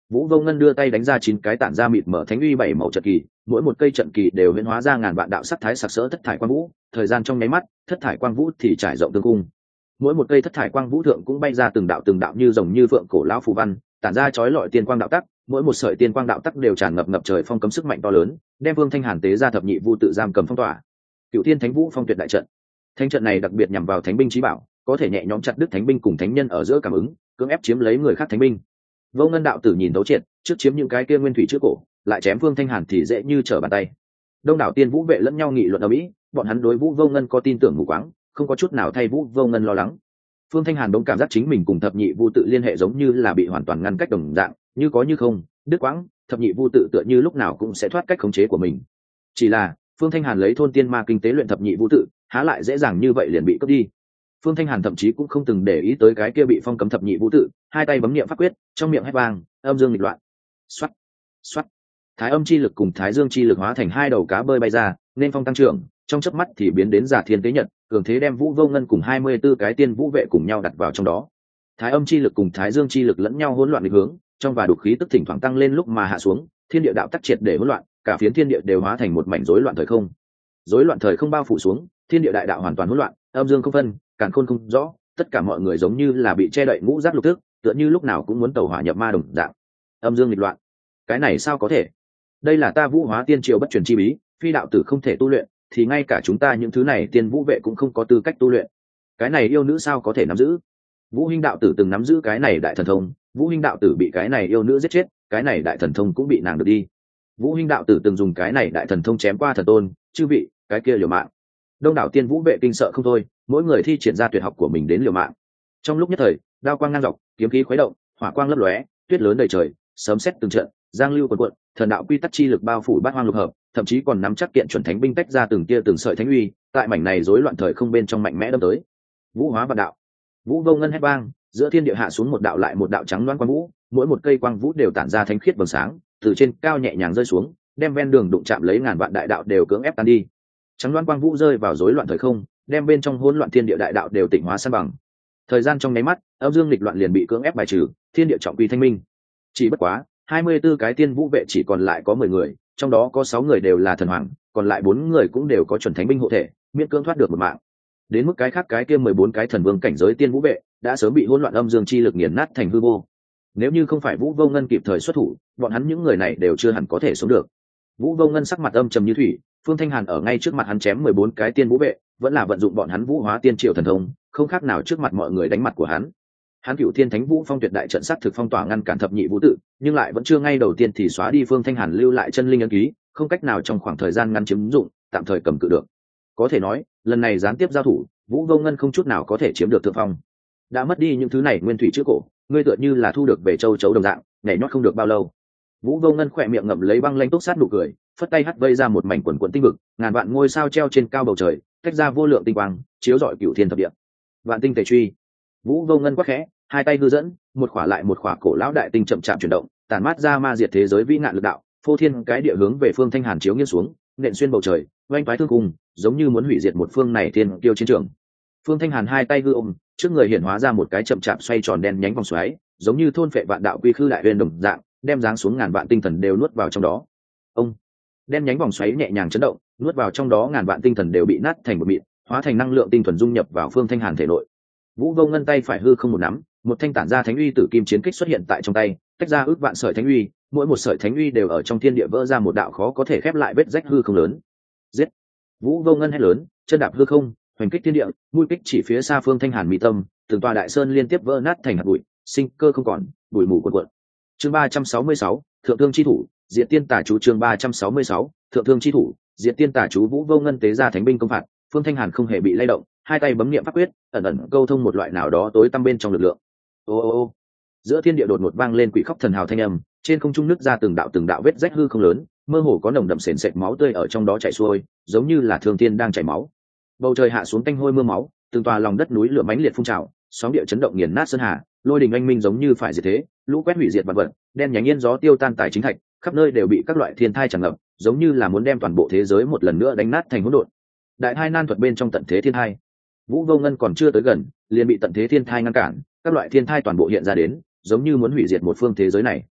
Vũ Vô Ngân đưa tay đánh ra chín cái tản ra mịt mở thánh uy bảy màu trận kỳ, mỗi một cây trận kỳ đều huyễn hóa ra ngàn vạn đạo sắc thái sặc sỡ thất thải quang vũ, thời gian trong nháy mắt, thất thải quang vũ thì trải rộng tương cung. Mỗi một cây thất thải quang vũ thượng cũng bay ra từng đạo từng đạo như rồng như vượng cổ lão phù văn, tản ra chói lọi tiên quang đạo tắc, mỗi một sợi tiên quang đạo tắc đều tràn ngập ngập trời phong cấm sức mạnh to lớn, đem Vương Thanh Hàn tế ra thập nhị vu tự giam cầm phong tỏa. Cựu Thiên Thánh Vũ Phong Tuyệt đại trận. Thánh trận này đặc biệt nhằm vào thánh binh chí bảo, có thể nhẹ nhõm chặt đứt thánh binh cùng thánh nhân ở giữa cảm ứng, cưỡng ép chiếm lấy người khác thánh binh. Vô Ngân đạo tử nhìn thấu triệt, trước chiếm những cái kia nguyên thủy trước cổ, lại chém Vương Thanh Hàn thì dễ như trở bàn tay. Đông đảo tiên vũ vệ lẫn nhau nghị luận ở mỹ, bọn hắn đối Vũ Vô Ngân có tin tưởng mù quáng, không có chút nào thay Vũ Vô Ngân lo lắng. Phương Thanh Hàn đông cảm giác chính mình cùng thập nhị vu tự liên hệ giống như là bị hoàn toàn ngăn cách đồng dạng, như có như không, đứt quãng, thập nhị vu tự tựa như lúc nào cũng sẽ thoát cách khống chế của mình. Chỉ là, Phương Thanh Hàn lấy thôn tiên ma kinh tế luyện thập nhị vu tự, há lại dễ dàng như vậy liền bị cướp đi. Phương Thanh Hàn thậm chí cũng không từng để ý tới cái kia bị phong cấm thập nhị vu tự, hai tay bấm niệm pháp quyết, trong miệng hét vang, âm dương nghịch loạn. Xoát, xoát. Thái âm chi lực cùng thái dương chi lực hóa thành hai đầu cá bơi bay ra, nên phong tăng trưởng, trong chớp mắt thì biến đến giả thiên tế nhật, cường thế đem Vũ Vô Ngân cùng hai mươi tư cái tiên vũ vệ cùng nhau đặt vào trong đó. Thái âm chi lực cùng thái dương chi lực lẫn nhau hỗn loạn nghịch hướng, trong và đục khí tức thỉnh thoảng tăng lên lúc mà hạ xuống, thiên địa đạo tắc triệt để hỗn loạn, cả phiến thiên địa đều hóa thành một mảnh rối loạn thời không. Rối loạn thời không bao phủ xuống, thiên địa đại đạo hoàn toàn hỗn loạn, âm dương không phân, càn khôn không rõ, tất cả mọi người giống như là bị che đậy ngũ giác lục thức, tựa như lúc nào cũng muốn tẩu hỏa nhập ma đồng dạng. Âm dương nghịch loạn, cái này sao có thể? Đây là ta Vũ Hóa Tiên Triều bất truyền chi bí, phi đạo tử không thể tu luyện, thì ngay cả chúng ta những thứ này tiên vũ vệ cũng không có tư cách tu luyện. Cái này yêu nữ sao có thể nắm giữ? Vũ Hinh đạo tử từng nắm giữ cái này đại thần thông, Vũ Hinh đạo tử bị cái này yêu nữ giết chết, cái này đại thần thông cũng bị nàng được đi. Vũ Hinh đạo tử từng dùng cái này đại thần thông chém qua thần tôn, chư vị, cái kia liều mạng. Đông đảo tiên vũ vệ kinh sợ không thôi, mỗi người thi triển ra tuyệt học của mình đến liều mạng. Trong lúc nhất thời, đao quang ngang dọc, kiếm khí khuấy động, hỏa quang lấp lóe, tuyết lớn đầy trời, sấm sét từng trận, giang lưu cuồn cuộn, thần đạo quy tắc chi lực bao phủ bát hoang lục hợp, thậm chí còn nắm chắc kiện chuẩn thánh binh tách ra từng tia từng sợi thánh uy, tại mảnh này rối loạn thời không bên trong mạnh mẽ đâm tới. Vũ hóa vạn đạo. Vũ Vô Ngân hét vang, giữa thiên địa hạ xuống một đạo lại một đạo trắng loáng quang vũ, mỗi một cây quang vũ đều tản ra thánh khiết vầng sáng, từ trên cao nhẹ nhàng rơi xuống, đem ven đường đụng chạm lấy ngàn vạn đại đạo đều cưỡng ép tan đi. Trắng loáng quang vũ rơi vào rối loạn thời không, đem bên trong hỗn loạn thiên địa đại đạo đều tịnh hóa san bằng. Thời gian trong nháy mắt, âm dương nghịch loạn liền bị cưỡng ép bài trừ, thiên địa trọng quy thanh minh. Chỉ bất quá, hai mươi tư cái tiên vũ vệ chỉ còn lại có mười người, trong đó có sáu người đều là thần hoàng, còn lại bốn người cũng đều có chuẩn thánh binh hộ thể, miễn cưỡng thoát được một mạng. Đến mức cái khác cái kia mười bốn cái thần vương cảnh giới tiên vũ vệ đã sớm bị hỗn loạn âm dương chi lực nghiền nát thành hư vô. Nếu như không phải Vũ Vô Ngân kịp thời xuất thủ, bọn hắn những người này đều chưa hẳn có thể sống được. Vũ Vô Ngân sắc mặt âm trầm như thủy, Phương Thanh Hàn ở ngay trước mặt hắn chém mười bốn cái tiên vũ vệ, vẫn là vận dụng bọn hắn Vũ Hóa Tiên Triều thần thông, không khác nào trước mặt mọi người đánh mặt của hắn. Hắn Cửu Thiên Thánh Vũ Phong Tuyệt đại trận sát thực phong tỏa ngăn cản thập nhị vũ tự, nhưng lại vẫn chưa ngay đầu tiên thì xóa đi Phương Thanh Hàn lưu lại chân linh ấn ký, không cách nào trong khoảng thời gian ngắn chiếm dụng, tạm thời cầm cự được. Có thể nói, lần này gián tiếp giao thủ, Vũ Vô Ngân không chút nào có thể chiếm được thượng phong. Đã mất đi những thứ này nguyên thủy trước cổ, ngươi tựa như là thu được về châu chấu đồng dạng, nhảy nhót không được bao lâu. Vũ Vô Ngân khỏe miệng ngậm lấy băng lanh túc sát nụ cười, phất tay hất vây ra một mảnh quần quần tinh vực, ngàn vạn ngôi sao treo trên cao bầu trời, tách ra vô lượng tinh quang, chiếu rọi cửu thiên thập địa. Vạn tinh tề truy. Vũ Vô Ngân quát khẽ, hai tay hư dẫn, một khỏa lại một khỏa cổ lão đại tinh chậm chạp chuyển động, tản mát ra ma diệt thế giới vĩ ngạn lực đạo, phô thiên cái địa hướng về Phương Thanh Hàn chiếu nghiêng xuống, nện xuyên bầu trời, oanh toái thương cùng, giống như muốn hủy diệt một phương này thiên kiêu chiến trường. Phương Thanh Hàn hai tay hư ôm, trước người hiện hóa ra một cái chậm chạp xoay tròn đen nhánh vòng xoáy, giống như thôn phệ vạn đạo quy khư đại huyền đồng dạng, đem giáng xuống ngàn vạn tinh thần đều nuốt vào trong đó. Ông, đen nhánh vòng xoáy nhẹ nhàng chấn động, nuốt vào trong đó ngàn vạn tinh thần đều bị nát thành một mịn, hóa thành năng lượng tinh thuần dung nhập vào Phương Thanh Hàn thể nội. Vũ Vô Ngân tay phải hư không một nắm, một thanh tản ra thánh uy tử kim chiến kích xuất hiện tại trong tay, tách ra ước vạn sợi thánh uy, mỗi một sợi thánh uy đều ở trong thiên địa vỡ ra một đạo khó có thể khép lại vết rách hư không lớn. Giết! Vũ Vô Ngân hét lớn, chân đạp hư không, hoành kích thiên địa, mũi kích chỉ phía xa Phương Thanh Hàn mi tâm, từng tòa đại sơn liên tiếp vỡ nát thành hạt bụi, sinh cơ không còn, bụi mù cuồn cuộn. Chương ba trăm sáu mươi sáu, Thượng Thương chi thủ, Diệt Tiên Tà chú. Chương ba trăm sáu mươi sáu, Thượng Thương chi thủ, Diệt Tiên Tà chú. Vũ Vô Ngân tế ra thánh binh công phạt, Phương Thanh Hàn không hề bị lay động, hai tay bấm niệm pháp quyết, ẩn ẩn câu thông một loại nào đó tối tăm bên trong lực lượng. Ô ô ô. Giữa thiên địa đột ngột vang lên quỷ khóc thần hào thanh âm, trên không trung nứt ra từng đạo từng đạo vết rách hư không lớn, mơ hồ có nồng đậm sền sệt máu tươi ở trong đó chảy xuôi, giống như là thương tiên đang chảy máu. Bầu trời hạ xuống tanh hôi mưa máu, từng tòa lòng đất núi lửa mãnh liệt phun trào, sóng địa chấn động nghiền nát sơn hà, lôi đình anh minh giống như phải diệt thế, lũ quét hủy diệt vạn vật, đen nhánh yên gió tiêu tan tài chính thạch, khắp nơi đều bị các loại thiên thai tràn ngập, giống như là muốn đem toàn bộ thế giới một lần nữa đánh nát thành hỗn độn. Đại hai nan thuật bên trong tận thế thiên thai, Vũ Vô Ngân còn chưa tới gần, liền bị tận thế thiên thai ngăn cản, các loại thiên thai toàn bộ hiện ra đến, giống như muốn hủy diệt một phương thế giới này.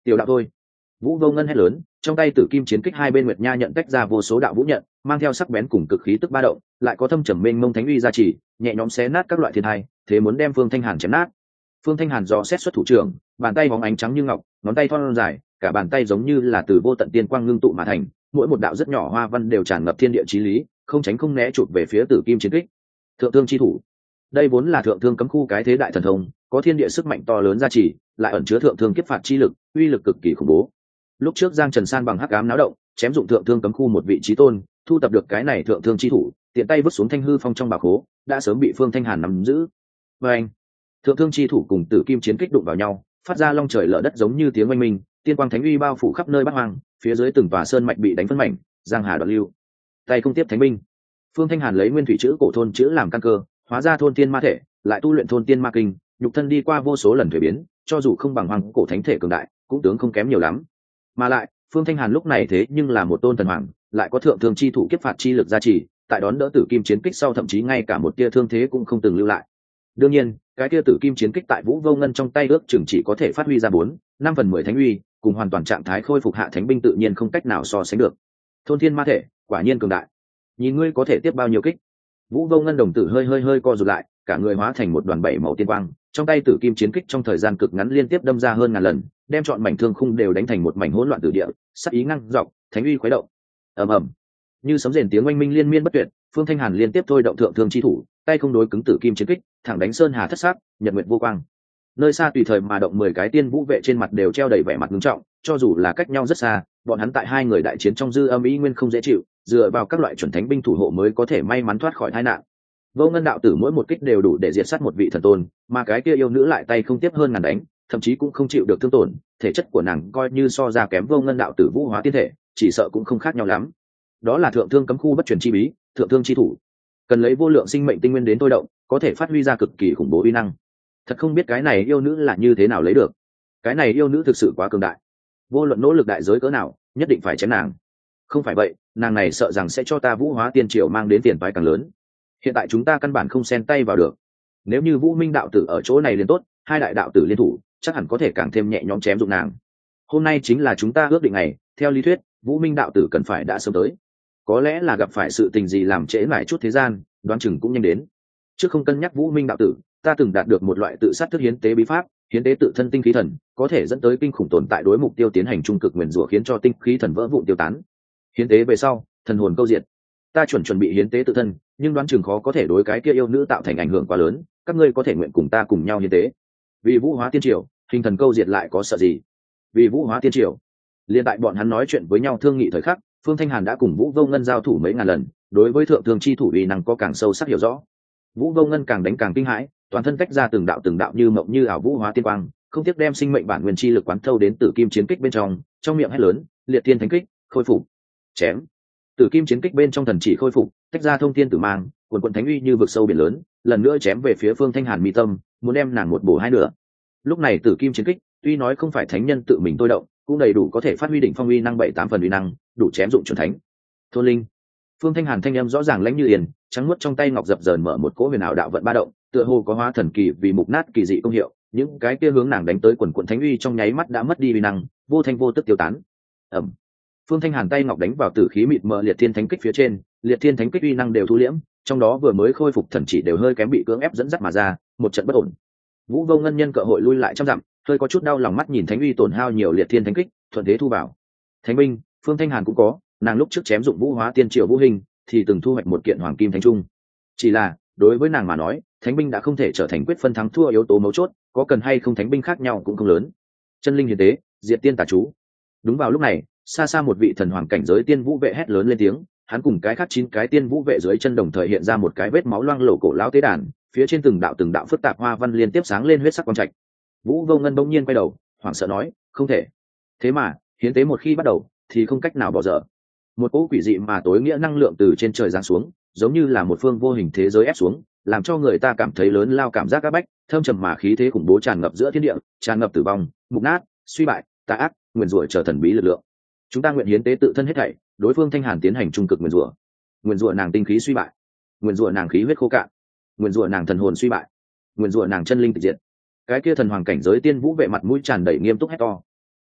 tiểu đạo thôi. Vũ Vô Ngân hét lớn, trong tay tử kim chiến kích hai bên nguyệt nha nhận tách ra vô số đạo vũ nhận, mang theo sắc bén cùng cực khí tức ba động, lại có thâm trầm mênh mông thánh uy gia trì, nhẹ nhõm xé nát các loại thiên hai, thế muốn đem Phương Thanh Hàn chém nát. Phương Thanh Hàn dò xét xuất thủ trưởng, bàn tay bóng ánh trắng như ngọc, ngón tay thon dài, cả bàn tay giống như là từ vô tận tiên quang ngưng tụ mà thành, mỗi một đạo rất nhỏ hoa văn đều tràn ngập thiên địa chí lý, không tránh không né chụp về phía tử kim chiến kích. Thượng thương chi thủ, đây vốn là thượng thương cấm khu cái thế đại thần thông, có thiên địa sức mạnh to lớn gia trì, lại ẩn chứa thượng thương kiếp phạt chi lực, uy lực cực kỳ khủng bố. Lúc trước Giang Trần San bằng hắc ám náo động, chém dụng thượng thương cấm khu một vị trí tôn, thu tập được cái này thượng thương chi thủ, tiện tay vứt xuống thanh hư phong trong bảo khố, đã sớm bị Phương Thanh Hàn nắm giữ. Và anh, thượng thương chi thủ cùng tử kim chiến kích đụng vào nhau, phát ra long trời lở đất giống như tiếng oanh minh, tiên quang thánh uy bao phủ khắp nơi bát hoang, phía dưới từng tòa sơn mạch bị đánh phân mảnh, giang hà đoạn lưu. Tay không tiếp thánh binh, Phương Thanh Hàn lấy nguyên thủy chữ cổ thôn chữ làm căn cơ, hóa ra thôn tiên ma thể, lại tu luyện thôn tiên ma kinh, nhục thân đi qua vô số lần thuế biến, cho dù không bằng hoàng cổ thánh thể cường đại, cũng tướng không kém nhiều lắm. Mà lại, Phương Thanh Hàn lúc này thế nhưng là một tôn thần hoàng, lại có thượng thương chi thủ kiếp phạt chi lực gia trì, tại đón đỡ tử kim chiến kích sau thậm chí ngay cả một tia thương thế cũng không từng lưu lại. Đương nhiên, cái tia tử kim chiến kích tại Vũ Vô Ngân trong tay ước chừng chỉ có thể phát huy ra bốn, năm phần mười thánh uy, cùng hoàn toàn trạng thái khôi phục hạ thánh binh tự nhiên không cách nào so sánh được. Thôn thiên ma thể, quả nhiên cường đại. Nhìn ngươi có thể tiếp bao nhiêu kích. Vũ Vô Ngân đồng tử hơi hơi hơi co rụt lại, cả người hóa thành một đoàn bảy màu tiên quang, trong tay tử kim chiến kích trong thời gian cực ngắn liên tiếp đâm ra hơn ngàn lần, đem chọn mảnh thương khung đều đánh thành một mảnh hỗn loạn tử địa, sắc ý ngăng dọc, thánh uy khuấy động. Ầm ầm, như sấm rền tiếng oanh minh liên miên bất tuyệt, Phương Thanh Hàn liên tiếp thôi động thượng thương chi thủ, tay không đối cứng tử kim chiến kích, thẳng đánh sơn hà thất sắc, nhật nguyệt vô quang. Nơi xa tùy thời mà động mười cái tiên vũ vệ trên mặt đều treo đầy vẻ mặt nghiêm trọng, cho dù là cách nhau rất xa, bọn hắn tại hai người đại chiến trong dư âm ý nguyên không dễ chịu, dựa vào các loại chuẩn thánh binh thủ hộ mới có thể may mắn thoát khỏi tai nạn. Vô Ngân đạo tử mỗi một kích đều đủ để diệt sát một vị thần tôn, mà cái kia yêu nữ lại tay không tiếp hơn ngàn đánh, thậm chí cũng không chịu được thương tổn, thể chất của nàng coi như so ra kém Vô Ngân đạo tử vũ hóa tiên thể, chỉ sợ cũng không khác nhau lắm. Đó là thượng thương cấm khu bất truyền chi bí, thượng thương chi thủ, cần lấy vô lượng sinh mệnh tinh nguyên đến tôi động, có thể phát huy ra cực kỳ khủng bố uy năng. Thật không biết cái này yêu nữ là như thế nào lấy được. Cái này yêu nữ thực sự quá cường đại, vô luận nỗ lực đại giới cỡ nào, nhất định phải chém nàng. Không phải vậy, nàng này sợ rằng sẽ cho ta vũ hóa tiên triều mang đến tiền phái càng lớn. Hiện tại chúng ta căn bản không xen tay vào được. Nếu như Vũ Minh đạo tử ở chỗ này liền tốt, hai đại đạo tử liên thủ, chắc hẳn có thể càng thêm nhẹ nhõm chém dụng nàng. Hôm nay chính là chúng ta ước định ngày, theo lý thuyết, Vũ Minh đạo tử cần phải đã sớm tới. Có lẽ là gặp phải sự tình gì làm trễ mãi chút thế gian, đoán chừng cũng nhanh đến. Trước không cân nhắc Vũ Minh đạo tử, ta từng đạt được một loại tự sát thức hiến tế bí pháp, hiến tế tự thân tinh khí thần, có thể dẫn tới kinh khủng tồn tại đối mục tiêu tiến hành trung cực nguyền rủa khiến cho tinh khí thần vỡ vụn tiêu tán. Hiến tế về sau, thần hồn câu diệt. Ta chuẩn chuẩn bị hiến tế tự thân, nhưng đoán chừng khó có thể đối cái kia yêu nữ tạo thành ảnh hưởng quá lớn, các ngươi có thể nguyện cùng ta cùng nhau hiến tế. Vì vũ hóa tiên triều, hình thần câu diệt lại có sợ gì? Vì vũ hóa tiên triều. Liên tại bọn hắn nói chuyện với nhau thương nghị thời khắc, Phương Thanh Hàn đã cùng Vũ Vô Ngân giao thủ mấy ngàn lần, đối với thượng thương chi thủ uy năng có càng sâu sắc hiểu rõ. Vũ Vô Ngân càng đánh càng kinh hãi, toàn thân tách ra từng đạo từng đạo như mộng như ảo vũ hóa tiên quang, không tiếc đem sinh mệnh bản nguyên chi lực quán thâu đến tử kim chiến kích bên trong, trong miệng hét lớn, liệt tiên thánh kích, khôi phục, chém. Tử kim chiến kích bên trong thần chỉ khôi phục, tách ra thông thiên tử mang, cuồn cuộn thánh uy như vực sâu biển lớn, lần nữa chém về phía Phương Thanh Hàn mi tâm, muốn đem nàng một bổ hai nửa. Lúc này tử kim chiến kích, tuy nói không phải thánh nhân tự mình tôi động, cũng đầy đủ có thể phát huy đỉnh phong uy năng bảy tám phần uy năng, đủ chém dụng chuẩn thánh. Thôn linh. Phương Thanh Hàn thanh âm rõ ràng lãnh như yên, trắng muốt trong tay ngọc dập dờn mở một cỗ huyền ảo đạo vận ba động, tựa hồ có hóa thần kỳ vì mục nát kỳ dị công hiệu, những cái kia hướng nàng đánh tới quần quần thánh uy trong nháy mắt đã mất đi uy năng, vô thanh vô tức tiêu tán. Ầm. Phương Thanh Hàn tay ngọc đánh vào tử khí mịt mờ liệt thiên thánh kích phía trên, liệt thiên thánh kích uy năng đều thu liễm, trong đó vừa mới khôi phục thần chỉ đều hơi kém bị cưỡng ép dẫn dắt mà ra, một trận bất ổn. Vũ Vô Ngân nhân cơ hội lui lại trăm dặm, hơi có chút đau lòng mắt nhìn thánh uy tổn hao nhiều liệt thiên thánh kích, thuận thế thu vào. Thánh binh, Phương Thanh Hàn cũng có, nàng lúc trước chém dụng vũ hóa tiên triều vũ hình, thì từng thu hoạch một kiện hoàng kim thánh trung. Chỉ là, đối với nàng mà nói, thánh binh đã không thể trở thành quyết phân thắng thua yếu tố mấu chốt, có cần hay không thánh binh khác nhau cũng không lớn. Chân linh hiền tế, diệt tiên tà chú. Đúng vào lúc này, xa xa một vị thần hoàng cảnh giới tiên vũ vệ hét lớn lên tiếng, hắn cùng cái khác chín cái tiên vũ vệ dưới chân đồng thời hiện ra một cái vết máu loang lổ cổ lão tế đàn, phía trên từng đạo từng đạo phức tạp hoa văn liên tiếp sáng lên huyết sắc quang trạch. Vũ Vô Ngân bỗng nhiên quay đầu, hoảng sợ nói, không thể. Thế mà, hiến tế một khi bắt đầu, thì không cách nào bỏ dở. Một cỗ quỷ dị mà tối nghĩa năng lượng từ trên trời giáng xuống, giống như là một phương vô hình thế giới ép xuống, làm cho người ta cảm thấy lớn lao cảm giác áp bách, thâm trầm mà khí thế khủng bố tràn ngập giữa thiên địa, tràn ngập tử vong, mục nát, suy bại, tà ác, nguyên rủa trở thần bí lực lượng. Chúng ta nguyện hiến tế tự thân hết thảy, đối phương Thanh Hàn tiến hành trung cực nguyên rủa. Nguyên rủa nàng tinh khí suy bại, nguyên rủa nàng khí huyết khô cạn, nguyên rủa nàng thần hồn suy bại, nguyên rủa nàng chân linh tịch diệt. Cái kia thần hoàng cảnh giới tiên vũ vệ mặt mũi tràn đầy nghiêm túc hét to.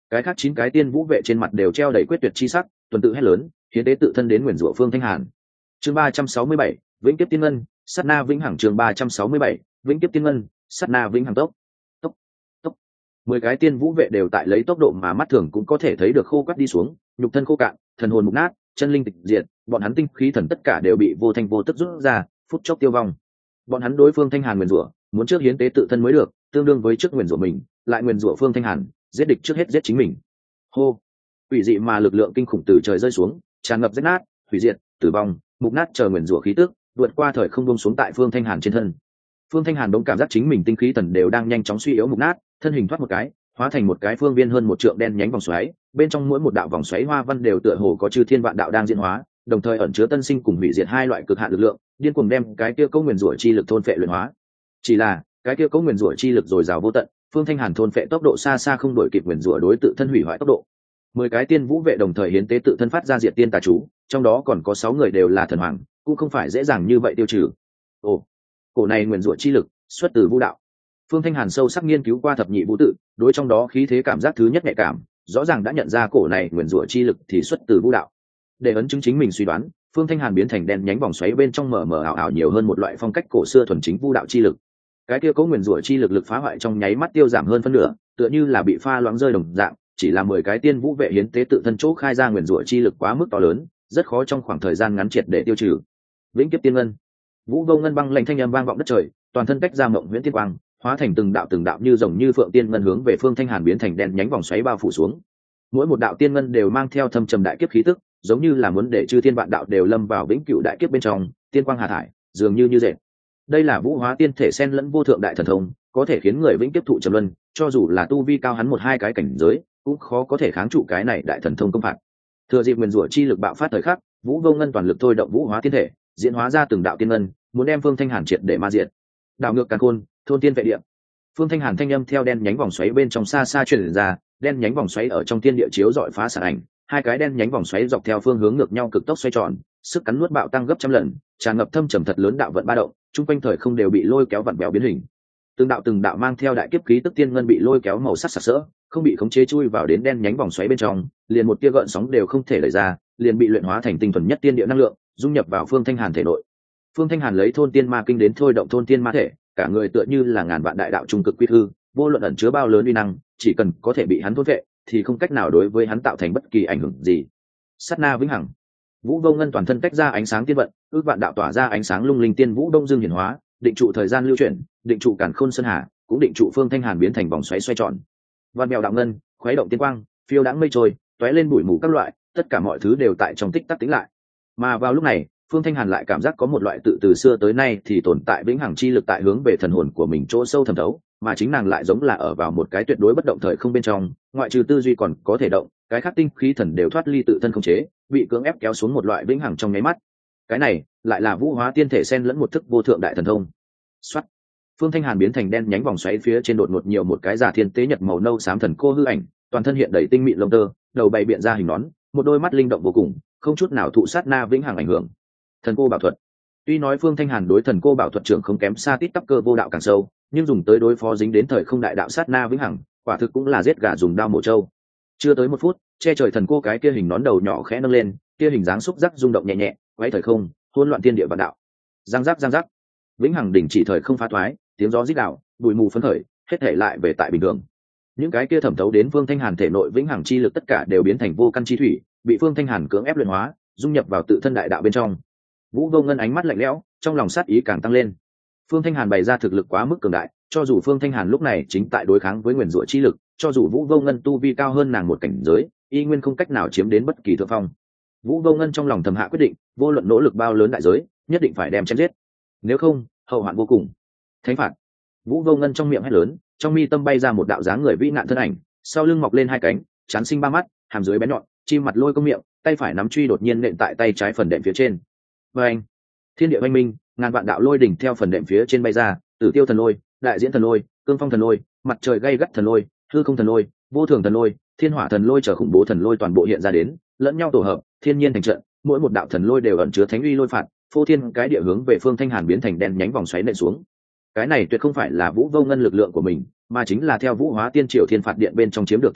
Cái khác chín cái tiên vũ vệ trên mặt đều treo đầy quyết tuyệt chi sắc, tuần tự hét lớn, hiến tế tự thân đến nguyền rủa Phương Thanh Hàn. Chương ba trăm sáu mươi bảy, vĩnh kiếp tiên ngân, sát na vĩnh hằng. Chương ba trăm sáu mươi bảy, vĩnh kiếp tiên ngân, sát na vĩnh hằng. Tốc tốc tốc mười cái tiên vũ vệ đều tại lấy tốc độ mà mắt thường cũng có thể thấy được khô quắt đi xuống, nhục thân khô cạn, thần hồn mục nát, chân linh tịch diệt, bọn hắn tinh khí thần tất cả đều bị vô thanh vô tức rút ra, phút chốc tiêu vong. Bọn hắn đối Phương Thanh Hàn nguyền rủa, muốn trước hiến tế tự thân mới được, tương đương với trước nguyền rủa mình, lại nguyền rủa Phương Thanh Hàn, giết địch trước hết giết chính mình. Hô, quỷ dị mà lực lượng kinh khủng từ trời rơi xuống, tràn ngập rách nát, hủy diệt, tử vong, mục nát chờ nguyền rủa khí tức, vượt qua thời không buông xuống tại Phương Thanh Hàn trên thân. Phương Thanh Hàn đống cảm giác chính mình tinh khí thần đều đang nhanh chóng suy yếu mục nát, thân hình thoát một cái, hóa thành một cái phương viên hơn một trượng đen nhánh vòng xoáy, bên trong mỗi một đạo vòng xoáy hoa văn đều tựa hồ có chư thiên vạn đạo đang diễn hóa, đồng thời ẩn chứa tân sinh cùng hủy diệt hai loại cực hạn lực lượng, điên cuồng đem cái kia câu nguyền rủa chi lực thôn phệ luyện hóa. Chỉ là, cái kia câu nguyền rủa chi lực dồi dào vô tận, Phương Thanh Hàn thôn phệ tốc độ xa xa không đổi kịp nguyền rủa đối tự thân hủy hoại tốc độ. Mười cái tiên vũ vệ đồng thời hiến tế tự thân phát ra diệt tiên tà chú, trong đó còn có sáu người đều là thần hoàng, cũng không phải dễ dàng như vậy tiêu trừ. Ồ, cổ này nguyền rủa chi lực xuất từ vũ đạo. Phương Thanh Hàn sâu sắc nghiên cứu qua thập nhị vũ tự, đối trong đó khí thế cảm giác thứ nhất nhạy cảm, rõ ràng đã nhận ra cổ này nguyền rủa chi lực thì xuất từ vũ đạo. Để ấn chứng chính mình suy đoán, Phương Thanh Hàn biến thành đen nhánh vòng xoáy bên trong mờ mờ ảo ảo nhiều hơn một loại phong cách cổ xưa thuần chính vũ đạo chi lực. Cái kia cố nguyền rủa chi lực lực phá hoại trong nháy mắt tiêu giảm hơn phân nửa, tựa như là bị pha loãng rơi đồng dạng, chỉ là mười cái tiên vũ vệ hiến tế tự thân chỗ khai ra nguyền rủa chi lực quá mức to lớn, rất khó trong khoảng thời gian ngắn triệt để tiêu trừ. Vĩnh kiếp tiên ngân, vũ vô ngân băng lạnh thanh âm vang vọng đất trời, toàn thân cách ra mộng huyễn tiên quang, hóa thành từng đạo từng đạo như rồng như phượng tiên ngân hướng về Phương Thanh Hàn biến thành đen nhánh vòng xoáy bao phủ xuống. Mỗi một đạo tiên ngân đều mang theo thâm trầm đại kiếp khí tức, giống như là muốn để chư thiên vạn đạo đều lâm vào vĩnh cửu đại kiếp bên trong, tiên quang hà thải, dường như như dệt. Đây là vũ hóa tiên thể xen lẫn vô thượng đại thần thông, có thể khiến người vĩnh kiếp thụ trầm luân, cho dù là tu vi cao hắn một hai cái cảnh giới, cũng khó có thể kháng trụ cái này đại thần thông công phạt. Thừa dịp nguyên rủa chi lực bạo phát thời khắc, vũ vô ngân toàn lực thôi động vũ hóa tiên thể, diễn hóa ra từng đạo tiên ngân, muốn đem Phương Thanh Hàn triệt để ma diệt. Đảo ngược càn khôn, thôn tiên vệ địa. Phương Thanh Hàn thanh âm theo đen nhánh vòng xoáy bên trong xa xa truyền ra, đen nhánh vòng xoáy ở trong thiên địa chiếu rọi phá sản ảnh, hai cái đen nhánh vòng xoáy dọc theo phương hướng ngược nhau cực tốc xoay tròn, sức cắn nuốt bạo tăng gấp trăm lần, tràn ngập thâm trầm thật lớn đạo vận ba động, trung quanh thời không đều bị lôi kéo vặn vẹo biến hình. Từng đạo từng đạo mang theo đại kiếp khí tức tiên ngân bị lôi kéo màu sắc sặc sỡ, không bị khống chế chui vào đến đen nhánh vòng xoáy bên trong, liền một tia gợn sóng đều không thể đẩy ra, liền bị luyện hóa thành tinh thuần nhất tiên địa năng lượng, dung nhập vào Phương Thanh Hàn thể nội. Phương Thanh Hàn lấy thôn tiên ma kinh đến thôi động thôn tiên ma thể, cả người tựa như là ngàn vạn đại đạo trung cực quy hư, vô luận ẩn chứa bao lớn uy năng, chỉ cần có thể bị hắn thôn vệ, thì không cách nào đối với hắn tạo thành bất kỳ ảnh hưởng gì. Sát na vĩnh hằng, vũ vô ngân toàn thân tách ra ánh sáng tiên vận, ước vạn đạo tỏa ra ánh sáng lung linh tiên vũ đông dương hiển hóa, định trụ thời gian lưu chuyển, định trụ càn khôn sơn hà, cũng định trụ Phương Thanh Hàn biến thành vòng xoáy xoay tròn. Văn mèo đạo ngân, khuấy động tiên quang, phiêu đãng mây trôi, tóe lên bụi mù các loại, tất cả mọi thứ đều tại trong tích tắc tĩnh lại. Mà vào lúc này, Phương Thanh Hàn lại cảm giác có một loại tự từ xưa tới nay thì tồn tại vĩnh hằng chi lực tại hướng về thần hồn của mình chỗ sâu thẩm thấu, mà chính nàng lại giống là ở vào một cái tuyệt đối bất động thời không bên trong, ngoại trừ tư duy còn có thể động, cái khác tinh khí thần đều thoát ly tự thân khống chế, bị cưỡng ép kéo xuống một loại vĩnh hằng trong nháy mắt. Cái này lại là vũ hóa tiên thể xen lẫn một thức vô thượng đại thần thông. Soát. Phương Thanh Hàn biến thành đen nhánh vòng xoáy phía trên đột ngột nhiều một cái giả thiên tế nhật màu nâu xám thần cô hư ảnh, toàn thân hiện đầy tinh mịn lông tơ, đầu bày biện ra hình nón, một đôi mắt linh động vô cùng, không chút nào thụ sát na vĩnh hằng ảnh hưởng. Thần cô bảo thuật. Tuy nói Phương Thanh Hàn đối thần cô bảo thuật trưởng không kém xa tít tắp cơ vô đạo càng sâu, nhưng dùng tới đối phó dính đến thời không đại đạo sát na vĩnh hằng, quả thực cũng là giết gà dùng đao mổ trâu. Chưa tới một phút, che trời thần cô cái kia hình nón đầu nhỏ khẽ nâng lên, kia hình dáng xúc giác rung động nhẹ nhẹ, quấy thời không, hỗn loạn thiên địa vạn đạo. Giang giác giang giác, vĩnh hằng đỉnh chỉ thời không phá thoái, tiếng gió rít đạo, bụi mù phấn khởi, hết thể lại về tại bình thường. Những cái kia thẩm thấu đến Phương Thanh Hàn thể nội vĩnh hằng chi lực tất cả đều biến thành vô căn chi thủy, bị Phương Thanh Hàn cưỡng ép luyện hóa, dung nhập vào tự thân đại đạo bên trong. Vũ vô ngân ánh mắt lạnh lẽo, trong lòng sát ý càng tăng lên. Phương Thanh Hàn bày ra thực lực quá mức cường đại, cho dù Phương Thanh Hàn lúc này chính tại đối kháng với nguyền rủa chi lực, cho dù Vũ vô ngân tu vi cao hơn nàng một cảnh giới, y nguyên không cách nào chiếm đến bất kỳ thượng phong. Vũ vô ngân trong lòng thầm hạ quyết định, vô luận nỗ lực bao lớn đại giới, nhất định phải đem chém giết, nếu không hậu hoạn vô cùng. Thánh phạt. Vũ vô ngân trong miệng hét lớn, trong mi tâm bay ra một đạo dáng người vĩ nạn thân ảnh, sau lưng mọc lên hai cánh, chán sinh ba mắt, hàm dưới bén nhọn, chim mặt lôi công miệng, tay phải nắm truy đột nhiên nện tại tay trái phần đệm phía trên. Và anh, thiên địa oanh minh, ngàn vạn đạo lôi đỉnh theo phần đệm phía trên bay ra, Tử Tiêu thần lôi, Đại Diễn thần lôi, Cương Phong thần lôi, Mặt trời gay gắt thần lôi, Hư không thần lôi, Vô thường thần lôi, Thiên hỏa thần lôi chờ khủng bố thần lôi toàn bộ hiện ra đến, lẫn nhau tổ hợp, thiên nhiên thành trận, mỗi một đạo thần lôi đều ẩn chứa thánh uy lôi phạt, phô thiên cái địa hướng về Phương Thanh Hàn biến thành đen nhánh vòng xoáy nện xuống. Cái này tuyệt không phải là Vũ vô ngân lực lượng của mình, mà chính là theo Vũ hóa tiên triều thiên phạt điện bên trong chiếm được thánh phạt,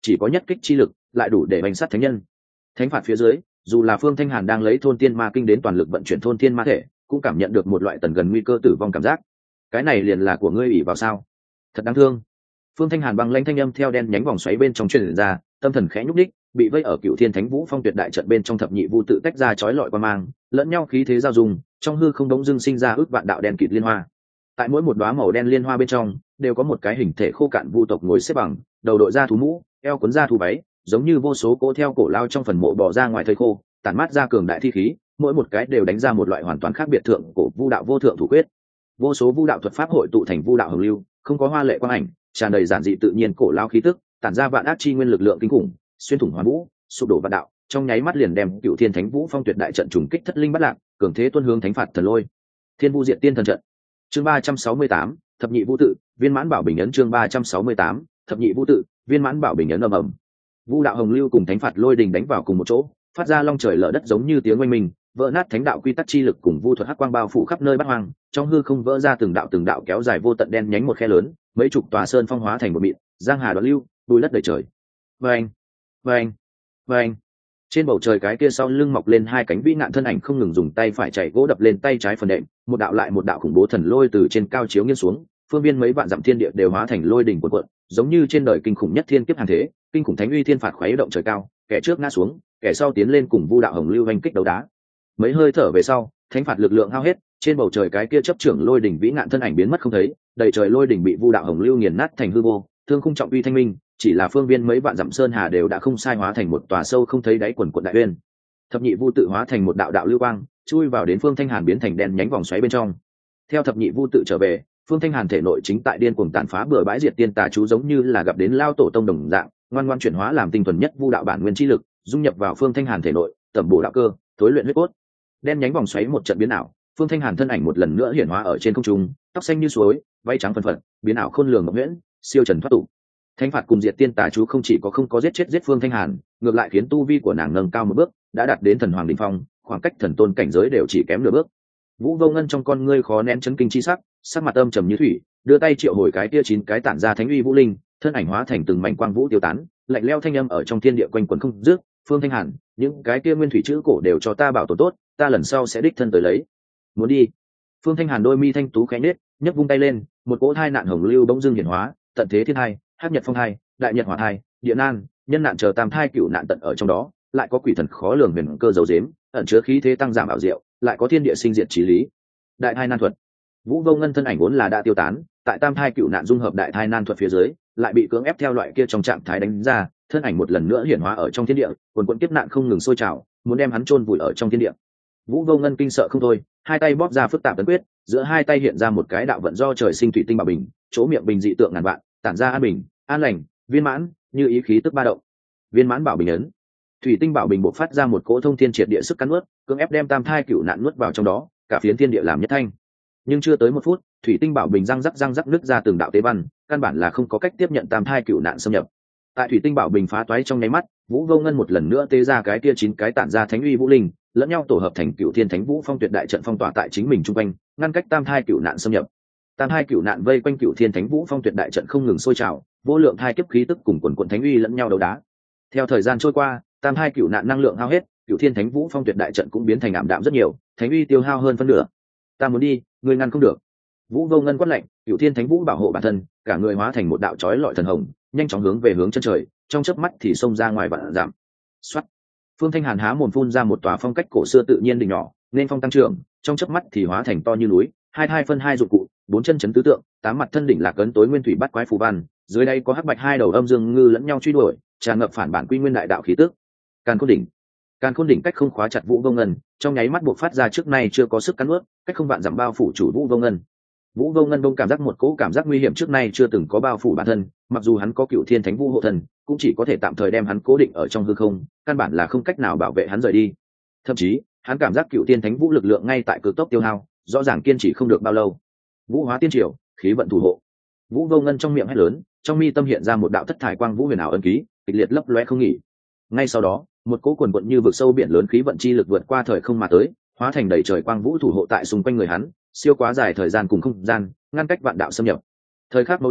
chỉ có nhất kích chi lực lại đủ để bánh sát thánh nhân. Thánh phạt phía dưới, dù là Phương Thanh Hàn đang lấy thôn tiên ma kinh đến toàn lực vận chuyển thôn tiên ma thể, cũng cảm nhận được một loại tần gần nguy cơ tử vong cảm giác. Cái này liền là của ngươi ủy vào sao? Thật đáng thương. Phương Thanh Hàn băng lãnh thanh âm theo đen nhánh vòng xoáy bên trong truyền ra, tâm thần khẽ nhúc đích, bị vây ở Cựu Thiên Thánh Vũ Phong Tuyệt đại trận bên trong thập nhị vu tự tách ra chói lọi qua mang, lẫn nhau khí thế giao dung, trong hư không đống dưng sinh ra ước vạn đạo đen kịt liên hoa. Tại mỗi một đóa màu đen liên hoa bên trong, đều có một cái hình thể khô cạn vu tộc ngồi xếp bằng, đầu đội ra thú mũ, eo cuốn ra thú váy, giống như vô số cỗ theo cổ lao trong phần mộ bò ra ngoài thời khô, tản mát ra cường đại thi khí, mỗi một cái đều đánh ra một loại hoàn toàn khác biệt thượng cổ vu đạo vô thượng thủ quyết. Vô số vu đạo thuật pháp hội tụ thành vu đạo hồng lưu, không có hoa lệ quang ảnh, tràn đầy giản dị tự nhiên cổ lao khí tức, tản ra vạn ác chi nguyên lực lượng kinh khủng, xuyên thủng hoàn vũ, sụp đổ vạn đạo, trong nháy mắt liền đem Cựu Thiên Thánh Vũ Phong Tuyệt đại trận trùng kích thất linh bất lạc, cường thế tuôn hướng thánh phạt thần lôi. Thiên Vu Diệt Tiên thần trận. Chương ba trăm sáu mươi tám, thập nhị vũ tự, viên mãn bảo bình ấn. Chương ba trăm sáu mươi tám, thập nhị vũ tự, viên mãn bảo bình ấn. Ầm ầm. Vu đạo hồng lưu cùng thánh phạt lôi đình đánh vào cùng một chỗ, phát ra long trời lở đất giống như tiếng oanh minh, vỡ nát thánh đạo quy tắc chi lực cùng vu thuật hắc quang bao phủ khắp nơi bát hoang, trong hư không vỡ ra từng đạo từng đạo kéo dài vô tận đen nhánh một khe lớn, mấy chục tòa sơn phong hóa thành một mịn, giang hà đoạn lưu, bùi đất đầy trời. Vâng, vâng, vâng. Trên bầu trời cái kia sau lưng mọc lên hai cánh vĩ nạn thân ảnh không ngừng dùng tay phải chạy gỗ đập lên tay trái phần đệm, một đạo lại một đạo khủng bố thần lôi từ trên cao chiếu nghiêng xuống, phương viên mấy vạn dặm thiên địa đều hóa thành lôi đỉnh cuộn cuộn, giống như trên đời kinh khủng nhất thiên kiếp hàng thế, kinh khủng thánh uy thiên phạt khuấy động trời cao, kẻ trước ngã xuống, kẻ sau tiến lên cùng vu đạo hồng lưu hành kích đấu đá. Mấy hơi thở về sau, thánh phạt lực lượng hao hết, trên bầu trời cái kia chấp trưởng lôi đỉnh vĩ nạn thân ảnh biến mất không thấy, đầy trời lôi đỉnh bị vu đạo hồng lưu nghiền nát thành hư vô, thương khung trọng uy thanh minh, chỉ là phương viên mấy vạn dặm sơn hà đều đã không sai hóa thành một tòa sâu không thấy đáy quần quần đại uyên. Thập nhị vu tự hóa thành một đạo đạo lưu quang, chui vào đến Phương Thanh Hàn biến thành đen nhánh vòng xoáy bên trong. Theo thập nhị vu tự trở về, Phương Thanh Hàn thể nội chính tại điên cuồng tàn phá bừa bãi diệt tiên tà chú, giống như là gặp đến lao tổ tông đồng dạng, ngoan ngoan chuyển hóa làm tinh thuần nhất vu đạo bản nguyên chi lực, dung nhập vào Phương Thanh Hàn thể nội, tẩm bổ đạo cơ, tối luyện huyết cốt. Đen nhánh vòng xoáy một trận biến ảo, Phương Thanh Hàn thân ảnh một lần nữa hiển hóa ở trên không trung, tóc xanh như suối, váy trắng phân phật, biến ảo khôn lường ngọc huyễn, siêu trần thoát tục. Thánh phạt cùng diệt tiên tà chú không chỉ có không có giết chết giết Phương Thanh Hàn, ngược lại khiến tu vi của nàng nâng cao một bước, đã đạt đến thần hoàng đỉnh phong, khoảng cách thần tôn cảnh giới đều chỉ kém nửa bước. Vũ Vô Ngân trong con ngươi khó nén chấn kinh chi sắc, sắc mặt âm trầm như thủy, đưa tay triệu hồi cái kia chín cái tản ra thánh uy vũ linh, thân ảnh hóa thành từng mảnh quang vũ tiêu tán, lạnh lẽo thanh âm ở trong thiên địa quanh quẩn không dứt. Phương Thanh Hàn, những cái kia nguyên thủy chữ cổ đều cho ta bảo tồn tốt, ta lần sau sẽ đích thân tới lấy. Muốn đi? Phương Thanh Hàn đôi mi thanh tú khẽ nhếch, nhấc vung tay lên, một cỗ thai nạn hồng lưu bỗng dưng hiển hóa, tận thế thiên hai, hắc nhật phong hai, đại nhật hỏa thai, địa nan, nhân nạn chờ tam thai cựu nạn tận ở trong đó, lại có quỷ thần khó lường huyền cơ dấu dếm, ẩn chứa khí thế tăng giảm ảo diệu, lại có thiên địa sinh diệt chí lý. Đại thai nan thuật. Vũ Vô Ngân thân ảnh vốn là đã tiêu tán, tại tam thai cựu nạn dung hợp đại thai nan thuật phía dưới, lại bị cưỡng ép theo loại kia trong trạng thái đánh ra, thân ảnh một lần nữa hiển hóa ở trong thiên địa, quần quần kiếp nạn không ngừng sôi trào, muốn đem hắn chôn vùi ở trong thiên địa. Vũ Vô Ngân kinh sợ không thôi, hai tay bóp ra phức tạp tấn quyết, giữa hai tay hiện ra một cái đạo vận do trời sinh thủy tinh bảo bình, chỗ miệng bình dị tượng ngàn vạn, tản ra an bình, an lành, viên mãn, như ý khí tức ba động. Viên mãn bảo bình ấn. Thủy tinh bảo bình bộc phát ra một cỗ thông thiên triệt địa sức cắn nuốt, cưỡng ép đem tam thai cựu nạn nuốt vào trong đó, cả phiến thiên địa làm nhất thanh. Nhưng chưa tới một phút, thủy tinh bảo bình răng rắc răng rắc nứt ra từng đạo tế văn, căn bản là không có cách tiếp nhận tam thai cựu nạn xâm nhập. Tại thủy tinh bảo bình phá toái trong nháy mắt, Vũ Vô Ngân một lần nữa tế ra cái kia chín cái tản ra thánh uy vũ linh, lẫn nhau tổ hợp thành Cựu Thiên Thánh Vũ Phong Tuyệt đại trận phong tỏa tại chính mình trung quanh, ngăn cách tam thai cựu nạn xâm nhập. Tam thai cựu nạn vây quanh Cựu Thiên Thánh Vũ Phong Tuyệt đại trận không ngừng sôi trào, vô lượng thai kiếp khí tức cùng quần quần thánh uy lẫn nhau đấu đá. Theo thời gian trôi qua, tam thai cựu nạn năng lượng hao hết, Cựu Thiên Thánh Vũ Phong Tuyệt đại trận cũng biến thành ảm đạm rất nhiều, thánh uy tiêu hao hơn phân nửa. Ta muốn đi, ngươi ngăn không được. Vũ Vô Ngân quát lạnh, Cựu Thiên Thánh Vũ bảo hộ bản thân, cả người hóa thành một đạo chói lọi thần hồng, nhanh chóng hướng về hướng chân trời, trong chớp mắt thì xông ra ngoài vạn dặm. Soát. Phương Thanh Hàn há mồm phun ra một tòa phong cách cổ xưa tự nhiên đỉnh nhỏ, nên phong tăng trưởng, trong chớp mắt thì hóa thành to như núi, hai hai phân hai dụng cụ, bốn chân chấn tứ tượng, tám mặt thân đỉnh lạc cấn tối nguyên thủy bắt quái phù văn, dưới đây có hắc bạch hai đầu âm dương ngư lẫn nhau truy đuổi, tràn ngập phản bản quy nguyên đại đạo khí tức. Càn Khôn đỉnh. Càn Khôn đỉnh cách không khóa chặt Vũ Vô Ngân, trong nháy mắt buộc phát ra trước nay chưa có sức cắn nuốt, cách không vạn dặm bao phủ chủ Vũ Vô Ngân. Vũ Vô Ngân đông cảm giác một cỗ cảm giác nguy hiểm trước nay chưa từng có bao phủ bản thân, mặc dù hắn có Cựu Thiên Thánh Vũ hộ thần, cũng chỉ có thể tạm thời đem hắn cố định ở trong hư không, căn bản là không cách nào bảo vệ hắn rời đi. Thậm chí, hắn cảm giác Cựu Thiên Thánh Vũ lực lượng ngay tại cực tốc tiêu hao, rõ ràng kiên trì không được bao lâu. Vũ hóa tiên triều, khí vận thủ hộ. Vũ Vô Ngân trong miệng hét lớn, trong mi tâm hiện ra một đạo thất thải quang vũ huyền ảo ấn ký, kịch liệt lấp lóe không nghỉ. Ngay sau đó, một cỗ quần quận như vực sâu biển lớn khí vận chi lực vượt qua thời không mà tới, hóa thành đầy trời quang vũ thủ hộ tại xung quanh người hắn, siêu quá dài thời gian cùng không gian, ngăn cách vạn đạo xâm nhập. Thời khắc mấu chốt,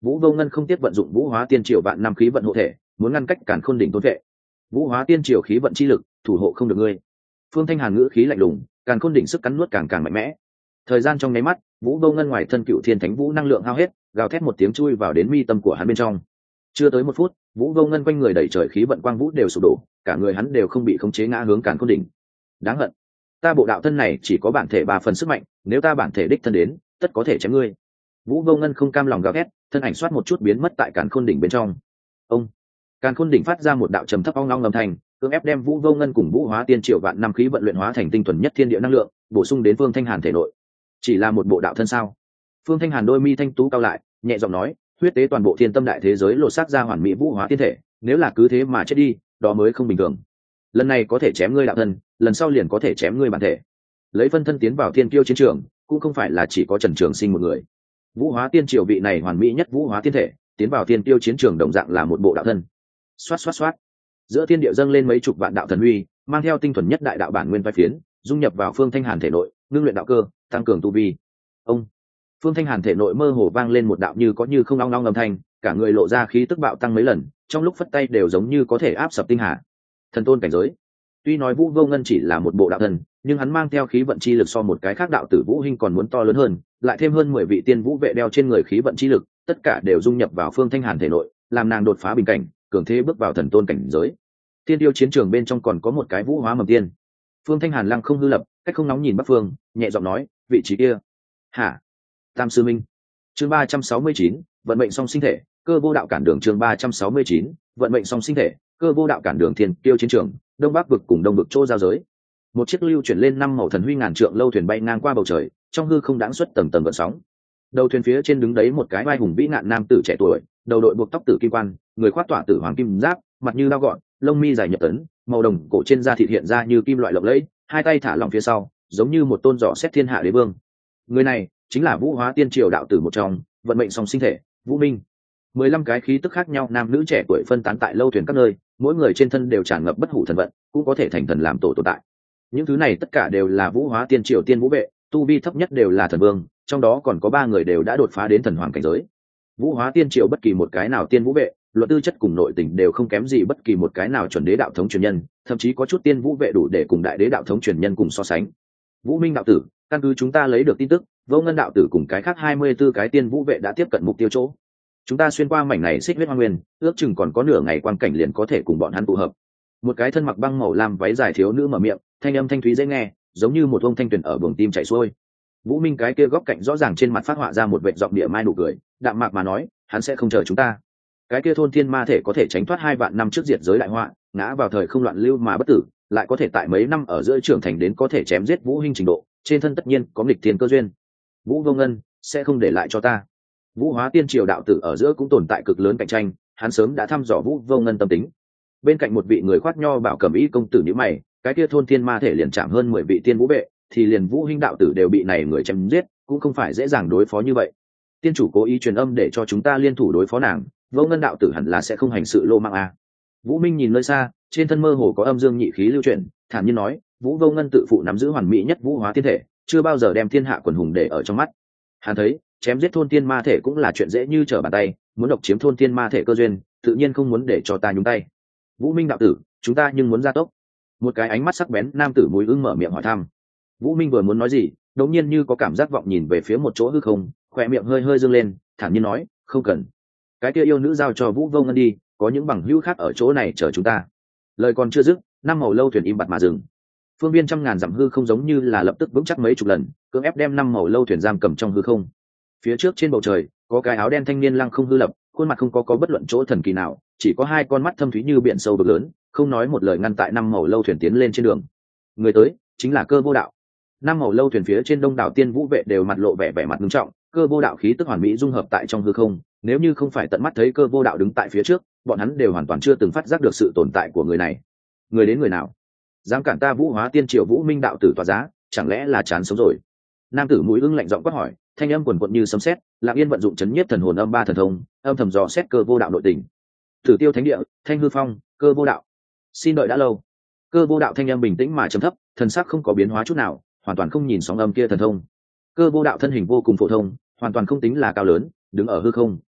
Vũ Vô Ngân không tiếc vận dụng Vũ Hóa Tiên Triều vạn năm khí vận hộ thể, muốn ngăn cách Càn Khôn đỉnh thôn vệ. Vũ Hóa Tiên Triều khí vận chi lực, thủ hộ không được ngươi. Phương Thanh Hàn ngữ khí lạnh lùng, Càn Khôn đỉnh sức cắn nuốt càng càng mạnh mẽ. Thời gian trong nháy mắt, Vũ Vô Ngân ngoài thân Cựu Thiên Thánh Vũ năng lượng hao hết, gào thét một tiếng chui vào đến mi tâm của hắn bên trong. Chưa tới một phút, Vũ Vô Ngân quanh người đẩy trời khí vận quang vũ đều sụp đổ, cả người hắn đều không bị khống chế ngã hướng Càn Khôn đỉnh. Đáng hận, ta bộ đạo thân này chỉ có bản thể ba phần sức mạnh, nếu ta bản thể đích thân đến, tất có thể chém ngươi. Vũ Vô Ngân không cam lòng gào thét, thân ảnh xoát một chút biến mất tại Càn Khôn đỉnh bên trong. Ông, Càn Khôn đỉnh phát ra một đạo trầm thấp ong long âm thanh, cưỡng ép đem Vũ Vô Ngân cùng Vũ Hóa Tiên Triệu vạn năm khí vận luyện hóa thành tinh thuần nhất thiên địa năng lượng, bổ sung đến Phương Thanh Hàn thể nội. Chỉ là một bộ đạo thân sao? Phương Thanh Hàn đôi mi thanh tú cao lại, nhẹ giọng nói, huyết tế toàn bộ thiên tâm đại thế giới lột xác ra hoàn mỹ vũ hóa tiên thể, nếu là cứ thế mà chết đi, đó mới không bình thường. Lần này có thể chém ngươi đạo thân, lần sau liền có thể chém ngươi bản thể. Lấy phân thân tiến vào thiên kiêu chiến trường, cũng không phải là chỉ có Trần Trường Sinh một người. Vũ Hóa Tiên Triều vị này hoàn mỹ nhất vũ hóa tiên thể, tiến vào thiên kiêu chiến trường đồng dạng là một bộ đạo thân. Xoát xoát xoát, giữa thiên địa dâng lên mấy chục vạn đạo thần uy, mang theo tinh thuần nhất đại đạo bản nguyên vai phiến, dung nhập vào Phương Thanh Hàn thể nội, ngưng luyện đạo cơ, tăng cường tu vi. Ông, Phương Thanh Hàn thể nội mơ hồ vang lên một đạo như có như không long long âm thanh, cả người lộ ra khí tức bạo tăng mấy lần, trong lúc phất tay đều giống như có thể áp sập tinh hà. Thần tôn cảnh giới. Tuy nói Vũ Vô Ngân chỉ là một bộ đạo thần, nhưng hắn mang theo khí vận chi lực so một cái khác đạo tử Vũ Hinh còn muốn to lớn hơn, lại thêm hơn mười vị tiên vũ vệ đeo trên người khí vận chi lực, tất cả đều dung nhập vào Phương Thanh Hàn thể nội, làm nàng đột phá bình cảnh, cường thế bước vào thần tôn cảnh giới. Tiên tiêu chiến trường bên trong còn có một cái vũ hóa mầm tiên. Phương Thanh Hàn lăng không hư lập, cách không nóng nhìn Bắc Phương, nhẹ giọng nói, vị trí kia. Hả? Tam sư minh. Chương ba trăm sáu mươi chín, vận mệnh song sinh thể, cơ vô đạo cản đường. Chương ba trăm sáu mươi chín, vận mệnh song sinh thể, cơ vô đạo cản đường. Thiên tiêu chiến trường, đông bắc vực cùng đông vực chỗ giao giới. Một chiếc lưu chuyển lên năm màu thần huy ngàn trượng lâu thuyền bay ngang qua bầu trời, trong hư không đãng xuất tầng tầng gợn sóng. Đầu thuyền phía trên đứng đấy một cái vai hùng vĩ ngạn nam tử trẻ tuổi, đầu đội buộc tóc tử kim quan, người khoác tỏa tử hoàng kim giáp, mặt như dao gọn, lông mi dài nhập tấn, màu đồng cổ trên da thịt hiện ra như kim loại lộng lẫy, hai tay thả lỏng phía sau, giống như một tôn dò xét thiên hạ đế vương. Người này chính là Vũ Hóa Tiên Triều đạo tử một trong, vận mệnh song sinh thể, Vũ Minh. Mười lăm cái khí tức khác nhau nam nữ trẻ tuổi phân tán tại lâu thuyền các nơi, mỗi người trên thân đều tràn ngập bất hủ thần vận, cũng có thể thành thần làm tổ tồn tại. Những thứ này tất cả đều là Vũ Hóa Tiên Triều tiên vũ vệ, tu vi thấp nhất đều là thần vương, trong đó còn có ba người đều đã đột phá đến thần hoàng cảnh giới. Vũ Hóa Tiên Triều bất kỳ một cái nào tiên vũ vệ, luận tư chất cùng nội tình đều không kém gì bất kỳ một cái nào chuẩn đế đạo thống truyền nhân, thậm chí có chút tiên vũ vệ đủ để cùng đại đế đạo thống truyền nhân cùng so sánh. Vũ Minh đạo tử, căn cứ chúng ta lấy được tin tức, Vô Ngân đạo tử cùng cái khác hai mươi 24 cái tiên vũ vệ đã tiếp cận mục tiêu chỗ. Chúng ta xuyên qua mảnh này xích huyết hoang nguyên, ước chừng còn có nửa ngày quang cảnh liền có thể cùng bọn hắn tụ hợp. Một cái thân mặc băng màu lam váy dài thiếu nữ mở miệng, thanh âm thanh thúy dễ nghe, giống như một ông thanh tuyền ở buồng tim chảy xuôi. Vũ Minh cái kia góc cạnh rõ ràng trên mặt phát họa ra một vệt giọng địa mai nụ cười, đạm mạc mà nói, hắn sẽ không chờ chúng ta. Cái kia thôn thiên ma thể có thể tránh thoát hai vạn năm trước diệt giới đại họa, ngã vào thời không loạn lưu mà bất tử, lại có thể tại mấy năm ở giữa trưởng thành đến có thể chém giết Vũ Hinh trình độ, trên thân tất nhiên có nghịch thiên cơ duyên. Vũ Vô Ngân sẽ không để lại cho ta. Vũ Hóa Tiên Triều đạo tử ở giữa cũng tồn tại cực lớn cạnh tranh, hắn sớm đã thăm dò Vũ Vô Ngân tâm tính. Bên cạnh một vị người khoác nho bảo cẩm y công tử nhíu mày, cái kia thôn thiên ma thể liền chạm hơn mười vị tiên vũ vệ, thì liền Vũ Hinh đạo tử đều bị này người chém giết, cũng không phải dễ dàng đối phó như vậy. Tiên chủ cố ý truyền âm để cho chúng ta liên thủ đối phó nàng, Vô Ngân đạo tử hẳn là sẽ không hành sự lô mang à. Vũ Minh nhìn nơi xa, trên thân mơ hồ có âm dương nhị khí lưu chuyển, thản nhiên nói, Vũ Vô Ngân tự phụ nắm giữ hoàn mỹ nhất vũ hóa tiên thể, chưa bao giờ đem thiên hạ quần hùng để ở trong mắt. Hắn thấy, chém giết thôn tiên ma thể cũng là chuyện dễ như trở bàn tay, muốn độc chiếm thôn tiên ma thể cơ duyên, tự nhiên không muốn để cho ta nhúng tay. Vũ Minh đạo tử, chúng ta nhưng muốn gia tốc. Một cái ánh mắt sắc bén nam tử mũi ưng mở miệng hỏi thăm. Vũ Minh vừa muốn nói gì, đột nhiên như có cảm giác vọng nhìn về phía một chỗ hư không, khóe miệng hơi hơi dương lên, thản nhiên nói, không cần. Cái kia yêu nữ giao cho Vũ Vô Ngân đi, có những bằng hữu khác ở chỗ này chờ chúng ta. Lời còn chưa dứt, năm màu lâu thuyền im bặt mà dừng. Phương viên trăm ngàn dặm hư không giống như là lập tức vững chắc mấy chục lần, cưỡng ép đem năm màu lâu thuyền giam cầm trong hư không. Phía trước trên bầu trời, có cái áo đen thanh niên lăng không hư lập, khuôn mặt không có có bất luận chỗ thần kỳ nào, chỉ có hai con mắt thâm thúy như biển sâu vực lớn, không nói một lời ngăn tại năm màu lâu thuyền tiến lên trên đường. Người tới chính là Cơ Vô Đạo. Năm màu lâu thuyền phía trên đông đảo tiên vũ vệ đều mặt lộ vẻ vẻ mặt nghiêm trọng, Cơ Vô Đạo khí tức hoàn mỹ dung hợp tại trong hư không, nếu như không phải tận mắt thấy Cơ Vô Đạo đứng tại phía trước, bọn hắn đều hoàn toàn chưa từng phát giác được sự tồn tại của người này. Người đến người nào? Dám cản ta Vũ Hóa Tiên Triều Vũ Minh đạo tử tỏa giá, chẳng lẽ là chán sống rồi? Nam tử mũi ưng lạnh giọng quát hỏi, thanh âm quần quật như sấm sét, Lặng Yên vận dụng chấn nhiếp thần hồn âm ba thần thông, âm thầm dò xét Cơ Vô Đạo nội tình. Tử Tiêu Thánh Địa, Thanh Hư Phong, Cơ Vô Đạo. Xin đợi đã lâu. Cơ Vô Đạo thanh âm bình tĩnh mà trầm thấp, thần sắc không có biến hóa chút nào, hoàn toàn không nhìn sóng âm kia thần thông. Cơ Vô Đạo thân hình vô cùng phổ thông, hoàn toàn không tính là cao lớn, đứng ở hư không,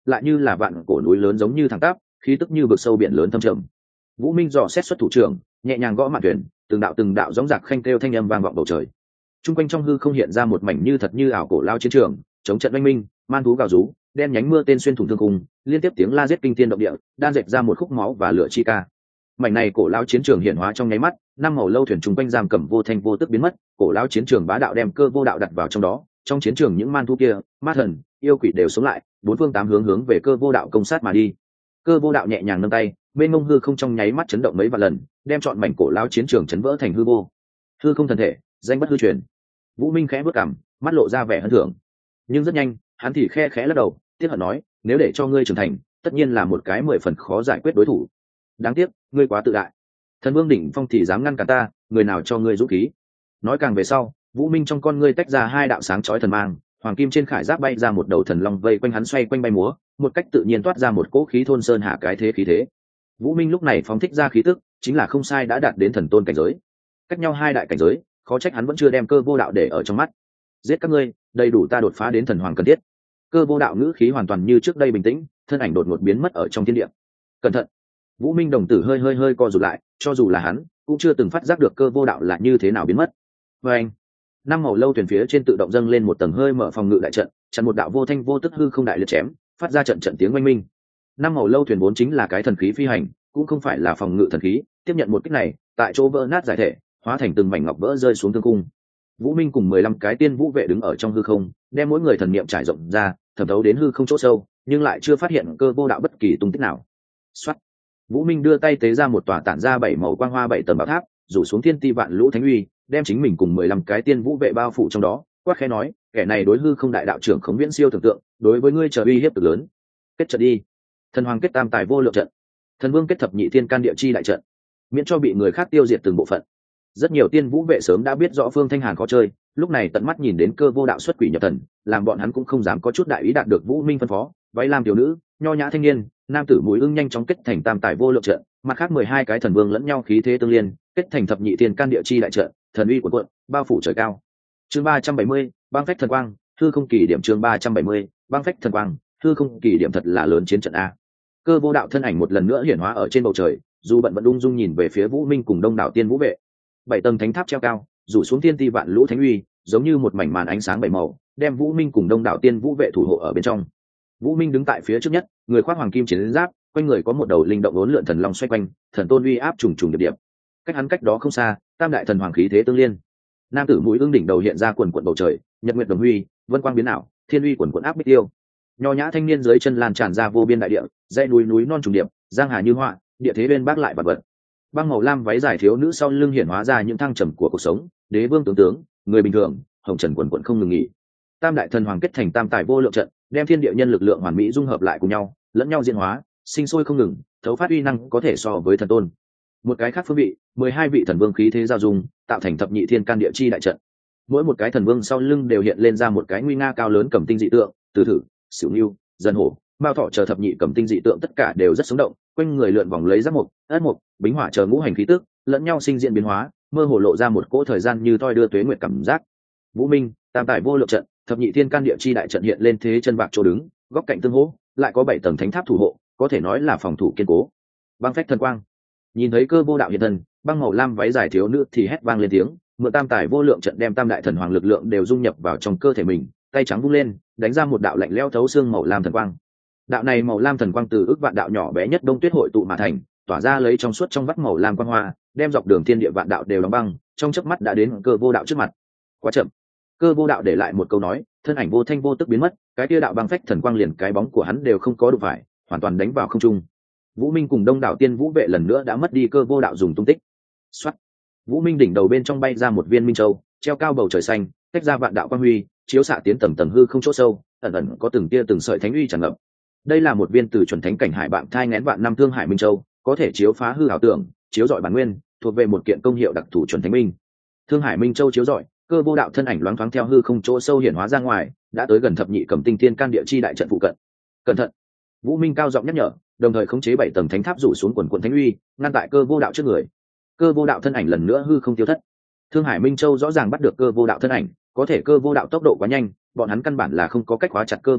lại như là vạn cổ núi lớn giống như thẳng tắp, khí tức như vực sâu biển lớn thâm trầm. Vũ Minh dò xét xuất thủ trưởng, nhẹ nhàng gõ mạn thuyền, từng đạo từng đạo gióng giạc khanh kêu thanh âm vang vọng bầu trời. Trung quanh trong hư không hiện ra một mảnh như thật như ảo cổ lao chiến trường, chống trận oanh minh, man thú gào rú, đen nhánh mưa tên xuyên thủng thương khung, liên tiếp tiếng la giết kinh thiên động địa, đan dệt ra một khúc máu và lửa chi ca. Mảnh này cổ lao chiến trường hiện hóa trong nháy mắt, năm màu lâu thuyền trung quanh giam cầm vô thanh vô tức biến mất, cổ lao chiến trường bá đạo đem cơ vô đạo đặt vào trong đó. Trong chiến trường những man thú kia, ma thần, yêu quỷ đều sống lại, bốn phương tám hướng hướng về cơ vô đạo công sát mà đi. Cơ vô đạo nhẹ nhàng nâng tay, bên ngông hư không trong nháy mắt chấn động mấy vạn lần, đem trọn mảnh cổ lao chiến trường chấn vỡ thành hư vô. Hư không thần thể, danh bất hư truyền. Vũ Minh khẽ bước cằm, mắt lộ ra vẻ hân thưởng. Nhưng rất nhanh, hắn thì khe khẽ lắc đầu, tiếc hận nói, nếu để cho ngươi trưởng thành, tất nhiên là một cái mười phần khó giải quyết đối thủ. Đáng tiếc, ngươi quá tự đại. Thần Vương đỉnh phong thì dám ngăn cản ta, người nào cho ngươi dũng khí? Nói càng về sau, Vũ Minh trong con ngươi tách ra hai đạo sáng chói thần mang, hoàng kim trên khải giáp bay ra một đầu thần long vây quanh hắn xoay quanh bay múa, một cách tự nhiên toát ra một cỗ khí thôn sơn hạ cái thế khí thế. Vũ Minh lúc này phóng thích ra khí tức, chính là không sai đã đạt đến thần tôn cảnh giới. Cách nhau hai đại cảnh giới, khó trách hắn vẫn chưa đem cơ vô đạo để ở trong mắt. Giết các ngươi, đầy đủ ta đột phá đến thần hoàng cần thiết. Cơ vô đạo ngữ khí hoàn toàn như trước đây bình tĩnh, thân ảnh đột ngột biến mất ở trong thiên địa. Cẩn thận! Vũ Minh đồng tử hơi hơi hơi co rụt lại, cho dù là hắn, cũng chưa từng phát giác được cơ vô đạo là như thế nào biến mất. Và anh, năm màu lâu thuyền phía trên tự động dâng lên một tầng hơi mở phòng ngự đại trận, chặn một đạo vô thanh vô tức hư không đại liệt chém, phát ra trận trận tiếng oanh minh. Năm màu lâu thuyền vốn chính là cái thần khí phi hành, cũng không phải là phòng ngự thần khí, tiếp nhận một kích này, tại chỗ vỡ nát giải thể, hóa thành từng mảnh ngọc vỡ rơi xuống thương cung. Vũ Minh cùng mười lăm cái tiên vũ vệ đứng ở trong hư không, đem mỗi người thần niệm trải rộng ra, thẩm thấu đến hư không chỗ sâu, nhưng lại chưa phát hiện cơ vô đạo bất kỳ tung tích nào. Soát. Vũ Minh đưa tay tế ra một tòa tản ra bảy màu quang hoa bảy tầng bảo tháp, rủ xuống thiên ti vạn lũ thánh uy, đem chính mình cùng mười lăm cái tiên vũ vệ bao phủ trong đó, quát khẽ nói, kẻ này đối hư không đại đạo trưởng khống viễn siêu tưởng tượng, đối với ngươi trở uy hiếp cực lớn. Kết trận đi. Thần hoàng kết tam tài vô lượng trận. Thần vương kết thập nhị thiên can địa chi đại trận, miễn cho bị người khác tiêu diệt từng bộ phận. Rất nhiều tiên vũ vệ sớm đã biết rõ Phương Thanh Hàn khó chơi, lúc này tận mắt nhìn đến cơ vô đạo xuất quỷ nhập thần, làm bọn hắn cũng không dám có chút đại ý đạt được Vũ Minh phân phó, váy lam tiểu nữ, nho nhã thanh niên, nam tử mũi ưng nhanh chóng kết thành tam tài vô lượng trận, mặt khác mười hai cái thần vương lẫn nhau khí thế tương liên, kết thành thập nhị thiên can địa chi đại trận, thần uy của quận, bao phủ trời cao. Chương ba trăm bảy mươi, băng phách thần quang, hư không kỳ điểm chương ba trăm bảy mươi, băng phách thần quang, hư không kỳ điểm thật là lớn chiến trận a. Cơ vô đạo thân ảnh một lần nữa hiển hóa ở trên bầu trời, dù bận vẫn ung dung nhìn về phía Vũ Minh cùng đông đảo tiên vũ vệ. Bảy tầng thánh tháp treo cao, rủ xuống thiên ti vạn lũ thánh uy, giống như một mảnh màn ánh sáng bảy màu, đem Vũ Minh cùng đông đảo tiên vũ vệ thủ hộ ở bên trong. Vũ Minh đứng tại phía trước nhất, người khoác hoàng kim chiến giáp, quanh người có một đầu linh động uốn lượn thần long xoay quanh, thần tôn uy áp trùng trùng điệp điệp. Cách hắn cách đó không xa, tam đại thần hoàng khí thế tương liên. Nam tử mũi ương đỉnh đầu hiện ra quần quần bầu trời, nhật nguyệt đồng huy, vân quang biến ảo, thiên uy quần quần áp bích tiêu. Nho nhã thanh niên dưới chân lan tràn ra vô biên đại địa, dãy núi núi non trùng điệp, giang hà như họa, địa thế bên bác lại vật vật. Băng màu lam váy dài thiếu nữ sau lưng hiển hóa ra những thăng trầm của cuộc sống, đế vương tướng tướng, người bình thường, hồng trần quần quần không ngừng nghỉ. Tam đại thần hoàng kết thành tam tài vô lượng trận, đem thiên địa nhân lực lượng hoàn mỹ dung hợp lại cùng nhau, lẫn nhau diễn hóa, sinh sôi không ngừng, thấu phát uy năng có thể so với thần tôn. Một cái khác phương vị, mười hai vị thần vương khí thế giao dung, tạo thành thập nhị thiên can địa chi đại trận. Mỗi một cái thần vương sau lưng đều hiện lên ra một cái nguy nga cao lớn cầm tinh dị tượng, từ thử, xỉu nưu, dân hổ, mao thọ chờ thập nhị cầm tinh dị tượng tất cả đều rất sống động, quanh người lượn vòng lấy giáp mục, ất mục, bính hỏa chờ ngũ hành khí tức, lẫn nhau sinh diễn biến hóa, mơ hồ lộ ra một cỗ thời gian như thoi đưa tuế nguyệt cảm giác. Vũ Minh, tam tài vô lượng trận, thập nhị thiên can địa chi đại trận hiện lên thế chân bạc chỗ đứng, góc cạnh tương hỗ, lại có bảy tầng thánh tháp thủ hộ, có thể nói là phòng thủ kiên cố. Băng phách thần quang. Nhìn thấy cơ vô đạo hiện thân, băng màu lam váy dài thiếu nữ thì hét vang lên tiếng, mượn tam tài vô lượng trận đem tam đại thần hoàng lực lượng đều dung nhập vào trong cơ thể mình, tay trắng vung lên, đánh ra một đạo lạnh lẽo thấu xương màu lam thần quang. Đạo này màu lam thần quang từ ước vạn đạo nhỏ bé nhất đông tuyết hội tụ mà thành, tỏa ra lấy trong suốt trong vắt màu lam quang hoa, đem dọc đường thiên địa vạn đạo đều đóng băng, trong chớp mắt đã đến cơ vô đạo trước mặt. Quá chậm. Cơ vô đạo để lại một câu nói, thân ảnh vô thanh vô tức biến mất, cái kia đạo băng phách thần quang liền cái bóng của hắn đều không có đụng phải, hoàn toàn đánh vào không trung. Vũ Minh cùng đông đảo tiên vũ vệ lần nữa đã mất đi cơ vô đạo dùng tung tích. Soát. Vũ Minh đỉnh đầu bên trong bay ra một viên minh châu, treo cao bầu trời xanh, tách ra vạn đạo quang huy, chiếu xạ tiến tầng tầng hư không chỗ sâu, ẩn ẩn có từng tia từng sợi thánh uy tràn ngập. Đây là một viên từ chuẩn thánh cảnh hải bạn thai nghén vạn năm thương hải minh châu, có thể chiếu phá hư ảo tưởng, chiếu rọi bản nguyên, thuộc về một kiện công hiệu đặc thù chuẩn thánh minh. Thương hải minh châu chiếu rọi, cơ vô đạo thân ảnh loáng thoáng theo hư không chỗ sâu hiển hóa ra ngoài, đã tới gần thập nhị cầm tinh thiên can địa chi đại trận phụ cận. Cẩn thận! Vũ Minh cao giọng nhắc nhở, đồng thời khống chế bảy tầng thánh tháp rủ xuống quần quần thánh uy, ngăn tại cơ vô đạo trước người. Cơ vô đạo thân ảnh lần nữa hư không tiêu thất. Thương hải minh châu rõ ràng bắt được cơ vô đạo thân ảnh, có thể cơ vô đạo tốc độ quá nhanh, bọn hắn căn bản là không có cách khóa chặt cơ vô đạo,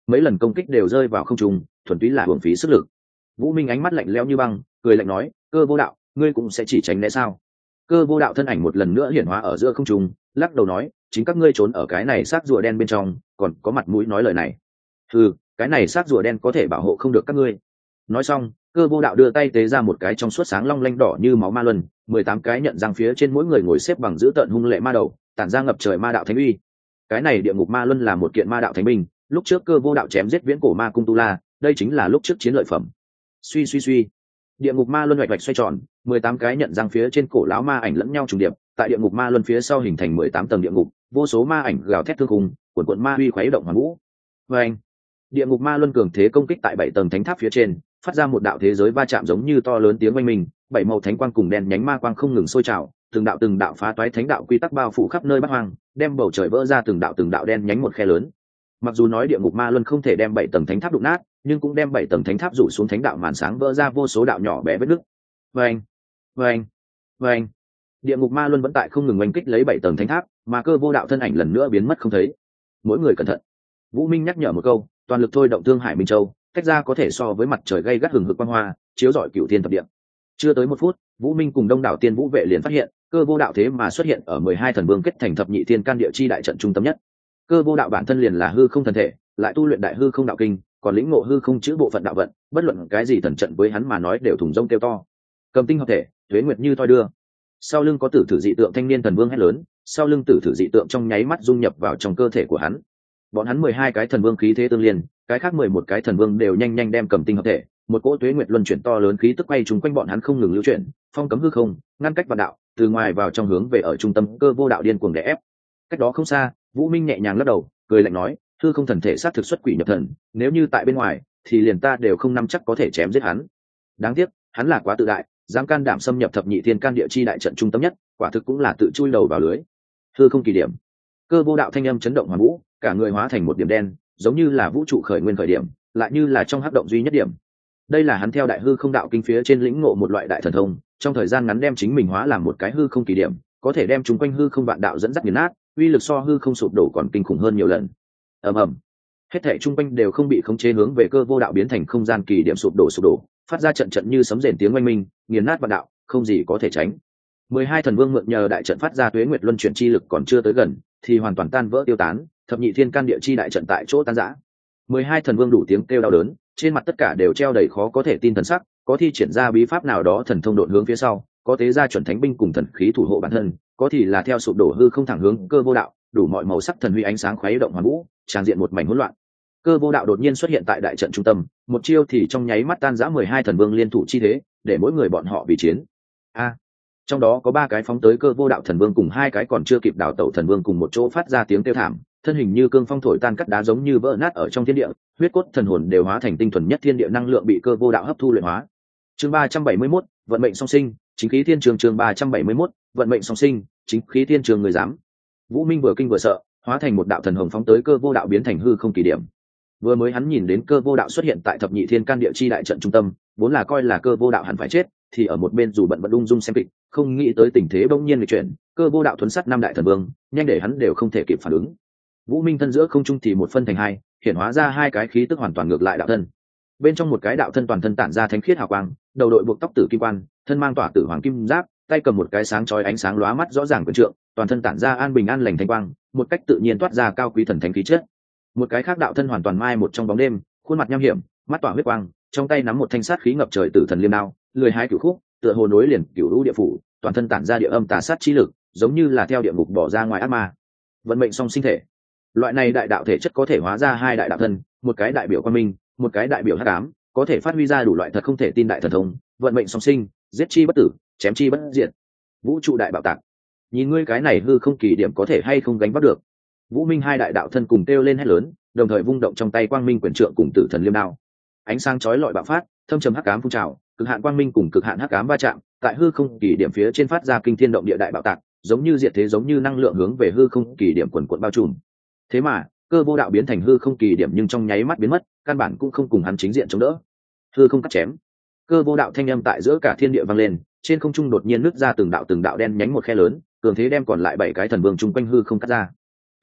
mấy lần công kích đều rơi vào không trung, thuần túy là hưởng phí sức lực. Vũ Minh ánh mắt lạnh lẽo như băng, cười lạnh nói, Cơ Vô Đạo, ngươi cũng sẽ chỉ tránh né sao? Cơ Vô Đạo thân ảnh một lần nữa hiển hóa ở giữa không trung, lắc đầu nói, chính các ngươi trốn ở cái này xác rùa đen bên trong, còn có mặt mũi nói lời này. Ừ, cái này xác rùa đen có thể bảo hộ không được các ngươi. Nói xong, Cơ Vô Đạo đưa tay tế ra một cái trong suốt sáng long lanh đỏ như máu ma luân, mười tám cái nhận răng phía trên mỗi người ngồi xếp bằng giữ tợn hung lệ ma đầu, tản ra ngập trời ma đạo thánh uy. Cái này địa ngục ma luân là một kiện ma đạo thánh binh, lúc trước Cơ Vô Đạo chém giết viễn cổ ma cung tu la, đây chính là lúc trước chiến lợi phẩm. Suy suy suy, địa ngục ma luân hoạch hoạch xoay tròn, mười tám cái nhận răng phía trên cổ lão ma ảnh lẫn nhau trùng điệp, tại địa ngục ma luân phía sau hình thành mười tám tầng địa ngục, vô số ma ảnh gào thét thương khung, cuộn cuộn ma uy khuấy động hoàn vũ. Và anh, địa ngục ma luân cường thế công kích tại bảy tầng thánh tháp phía trên, phát ra một đạo thế giới va chạm giống như to lớn tiếng oanh minh, bảy màu thánh quang cùng đen nhánh ma quang không ngừng sôi trào, từng đạo từng đạo phá toái thánh đạo quy tắc bao phủ khắp nơi bát hoang, đem bầu trời vỡ ra từng đạo từng đạo đen nhánh một khe lớn. Mặc dù nói địa ngục ma luân không thể đem bảy tầng thánh tháp đụng nát, nhưng cũng đem bảy tầng thánh tháp rủ xuống thánh đạo màn sáng vỡ ra vô số đạo nhỏ bé vết nứt. Vâng, vâng, vâng. Địa ngục ma luân vẫn tại không ngừng oanh kích lấy bảy tầng thánh tháp, mà Cơ Vô Đạo thân ảnh lần nữa biến mất không thấy. Mỗi người cẩn thận. Vũ Minh nhắc nhở một câu, toàn lực thôi động Thương Hải Minh Châu, cách ra có thể so với mặt trời gay gắt hừng hực quang hoa, chiếu rọi cửu thiên thập địa. Chưa tới một phút, Vũ Minh cùng đông đảo tiên vũ vệ liền phát hiện, Cơ Vô Đạo thế mà xuất hiện ở mười hai thần vương kết thành thập nhị thiên can địa chi đại trận trung tâm nhất. Cơ Vô Đạo bản thân liền là hư không thần thể, lại tu luyện đại hư không đạo kinh, còn lĩnh ngộ hư không chữ bộ phận đạo vận, bất luận cái gì thần trận với hắn mà nói đều thùng rông kêu to. Cầm tinh hợp thể, tuế nguyệt như thoi đưa. Sau lưng có tử thử dị tượng thanh niên thần vương hét lớn, sau lưng tử thử dị tượng trong nháy mắt dung nhập vào trong cơ thể của hắn. Bọn hắn mười hai cái thần vương khí thế tương liên, cái khác mười một cái thần vương đều nhanh nhanh đem cầm tinh hợp thể, một cỗ tuế nguyệt luân chuyển to lớn khí tức quay trùng quanh bọn hắn không ngừng lưu chuyển, phong cấm hư không, ngăn cách vạn đạo, từ ngoài vào trong hướng về ở trung tâm Cơ Vô Đạo điên cuồng đè ép. Cách đó không xa, Vũ Minh nhẹ nhàng lắc đầu, cười lạnh nói, hư không thần thể sát thực xuất quỷ nhập thần, nếu như tại bên ngoài, thì liền ta đều không nắm chắc có thể chém giết hắn. Đáng tiếc, hắn là quá tự đại, dám can đảm xâm nhập thập nhị thiên can địa chi đại trận trung tâm nhất, quả thực cũng là tự chui đầu vào lưới. Hư không kỳ điểm. Cơ Vô Đạo thanh âm chấn động hoàn vũ, cả người hóa thành một điểm đen, giống như là vũ trụ khởi nguyên khởi điểm, lại như là trong hắc động duy nhất điểm. Đây là hắn theo đại hư không đạo kinh phía trên lĩnh ngộ một loại đại thần thông, trong thời gian ngắn đem chính mình hóa làm một cái hư không kỳ điểm, có thể đem chúng quanh hư không vạn đạo dẫn dắt nghiền nát, uy lực so hư không sụp đổ còn kinh khủng hơn nhiều lần. Ầm ầm. Hết thảy trung quanh đều không bị khống chế hướng về Cơ Vô Đạo biến thành không gian kỳ điểm sụp đổ sụp đổ, phát ra trận trận như sấm rền tiếng oanh minh, nghiền nát vạn đạo, không gì có thể tránh. Mười hai thần vương mượn nhờ đại trận phát ra tuế nguyệt luân chuyển chi lực còn chưa tới gần, thì hoàn toàn tan vỡ tiêu tán, thập nhị thiên can địa chi đại trận tại chỗ tan rã. Mười hai thần vương đủ tiếng kêu đau đớn, trên mặt tất cả đều treo đầy khó có thể tin thần sắc, có thi triển ra bí pháp nào đó thần thông độn hướng phía sau, có tế ra chuẩn thánh binh cùng thần khí thủ hộ bản thân, có thì là theo sụp đổ hư không thẳng hướng Cơ Vô Đạo, đủ mọi màu sắc thần huy ánh sáng khuấy động hoàn vũ, tràn diện một mảnh hỗn loạn. Cơ Vô Đạo đột nhiên xuất hiện tại đại trận trung tâm, một chiêu thì trong nháy mắt tan rã mười hai thần vương liên thủ chi thế, để mỗi người bọn họ vì chiến. A, trong đó có ba cái phóng tới Cơ Vô Đạo thần vương cùng hai cái còn chưa kịp đào tẩu thần vương cùng một chỗ phát ra tiếng kêu thảm, thân hình như cương phong thổi tan cắt đá giống như vỡ nát ở trong thiên địa, huyết cốt thần hồn đều hóa thành tinh thuần nhất thiên địa năng lượng bị Cơ Vô Đạo hấp thu luyện hóa. Chương ba trăm bảy mươi mốt, vận mệnh song sinh, chính khí thiên trường chương ba trăm bảy mươi mốt, vận mệnh song sinh, chính khí thiên trường người dám. Vũ Minh vừa kinh vừa sợ, hóa thành một đạo thần hồng phóng tới Cơ Vô Đạo biến thành hư không kỳ điểm. Vừa mới hắn nhìn đến Cơ Vô Đạo xuất hiện tại thập nhị thiên can địa chi đại trận trung tâm, vốn là coi là Cơ Vô Đạo hẳn phải chết, thì ở một bên dù bận bận ung dung xem kịch, không nghĩ tới tình thế bỗng nhiên nghịch chuyển, Cơ Vô Đạo thuấn sát năm đại thần vương, nhanh để hắn đều không thể kịp phản ứng. Vũ Minh thân giữa không trung thì một phân thành hai, hiện hóa ra hai cái khí tức hoàn toàn ngược lại đạo thân. Bên trong một cái đạo thân toàn thân tản ra thánh khiết hào quang, đầu đội buộc tóc tử kim quan, thân mang tỏa tử hoàng kim giáp, tay cầm một cái sáng chói ánh sáng lóa mắt rõ ràng quyền trượng, toàn thân tản ra an bình an lành thanh quang, một cách tự nhiên toát ra cao quý thần thánh khí chất. Một cái khác đạo thân hoàn toàn mai một trong bóng đêm, khuôn mặt nham hiểm, mắt tỏa huyết quang, trong tay nắm một thanh sát khí ngập trời tử thần liêm đao, lười hái cửu khúc, tựa hồ nối liền cửu lũ địa phủ, toàn thân tản ra địa âm tà sát chi lực, giống như là theo địa ngục bỏ ra ngoài ác ma. Vận mệnh song sinh thể. Loại này đại đạo thể chất có thể hóa ra hai đại đạo thân, một cái đại biểu quang minh, một cái đại biểu hắc ám, có thể phát huy ra đủ loại thật không thể tin đại thần thông, vận mệnh song sinh, giết chi bất tử, chém chi bất diệt. Vũ trụ đại bảo tạc. Nhìn ngươi cái này hư không kỳ điểm có thể hay không gánh vác được. Vũ Minh hai đại đạo thân cùng kêu lên hét lớn, đồng thời vung động trong tay quang minh quyền trượng cùng tử thần liêm đao. Ánh sáng chói lọi bạo phát, thâm trầm hắc ám phun trào, cực hạn quang minh cùng cực hạn hắc ám va chạm, tại hư không kỳ điểm phía trên phát ra kinh thiên động địa đại bạo tạc, giống như diệt thế giống như năng lượng hướng về hư không kỳ điểm quần quần bao trùm. Thế mà, Cơ Vô Đạo biến thành hư không kỳ điểm nhưng trong nháy mắt biến mất, căn bản cũng không cùng hắn chính diện chống đỡ. Hư không cắt chém. Cơ Vô Đạo thanh âm tại giữa cả thiên địa vang lên, trên không trung đột nhiên nứt ra từng đạo từng đạo đen nhánh một khe lớn, cường thế đem còn lại bảy cái thần vương chung quanh hư không cắt ra.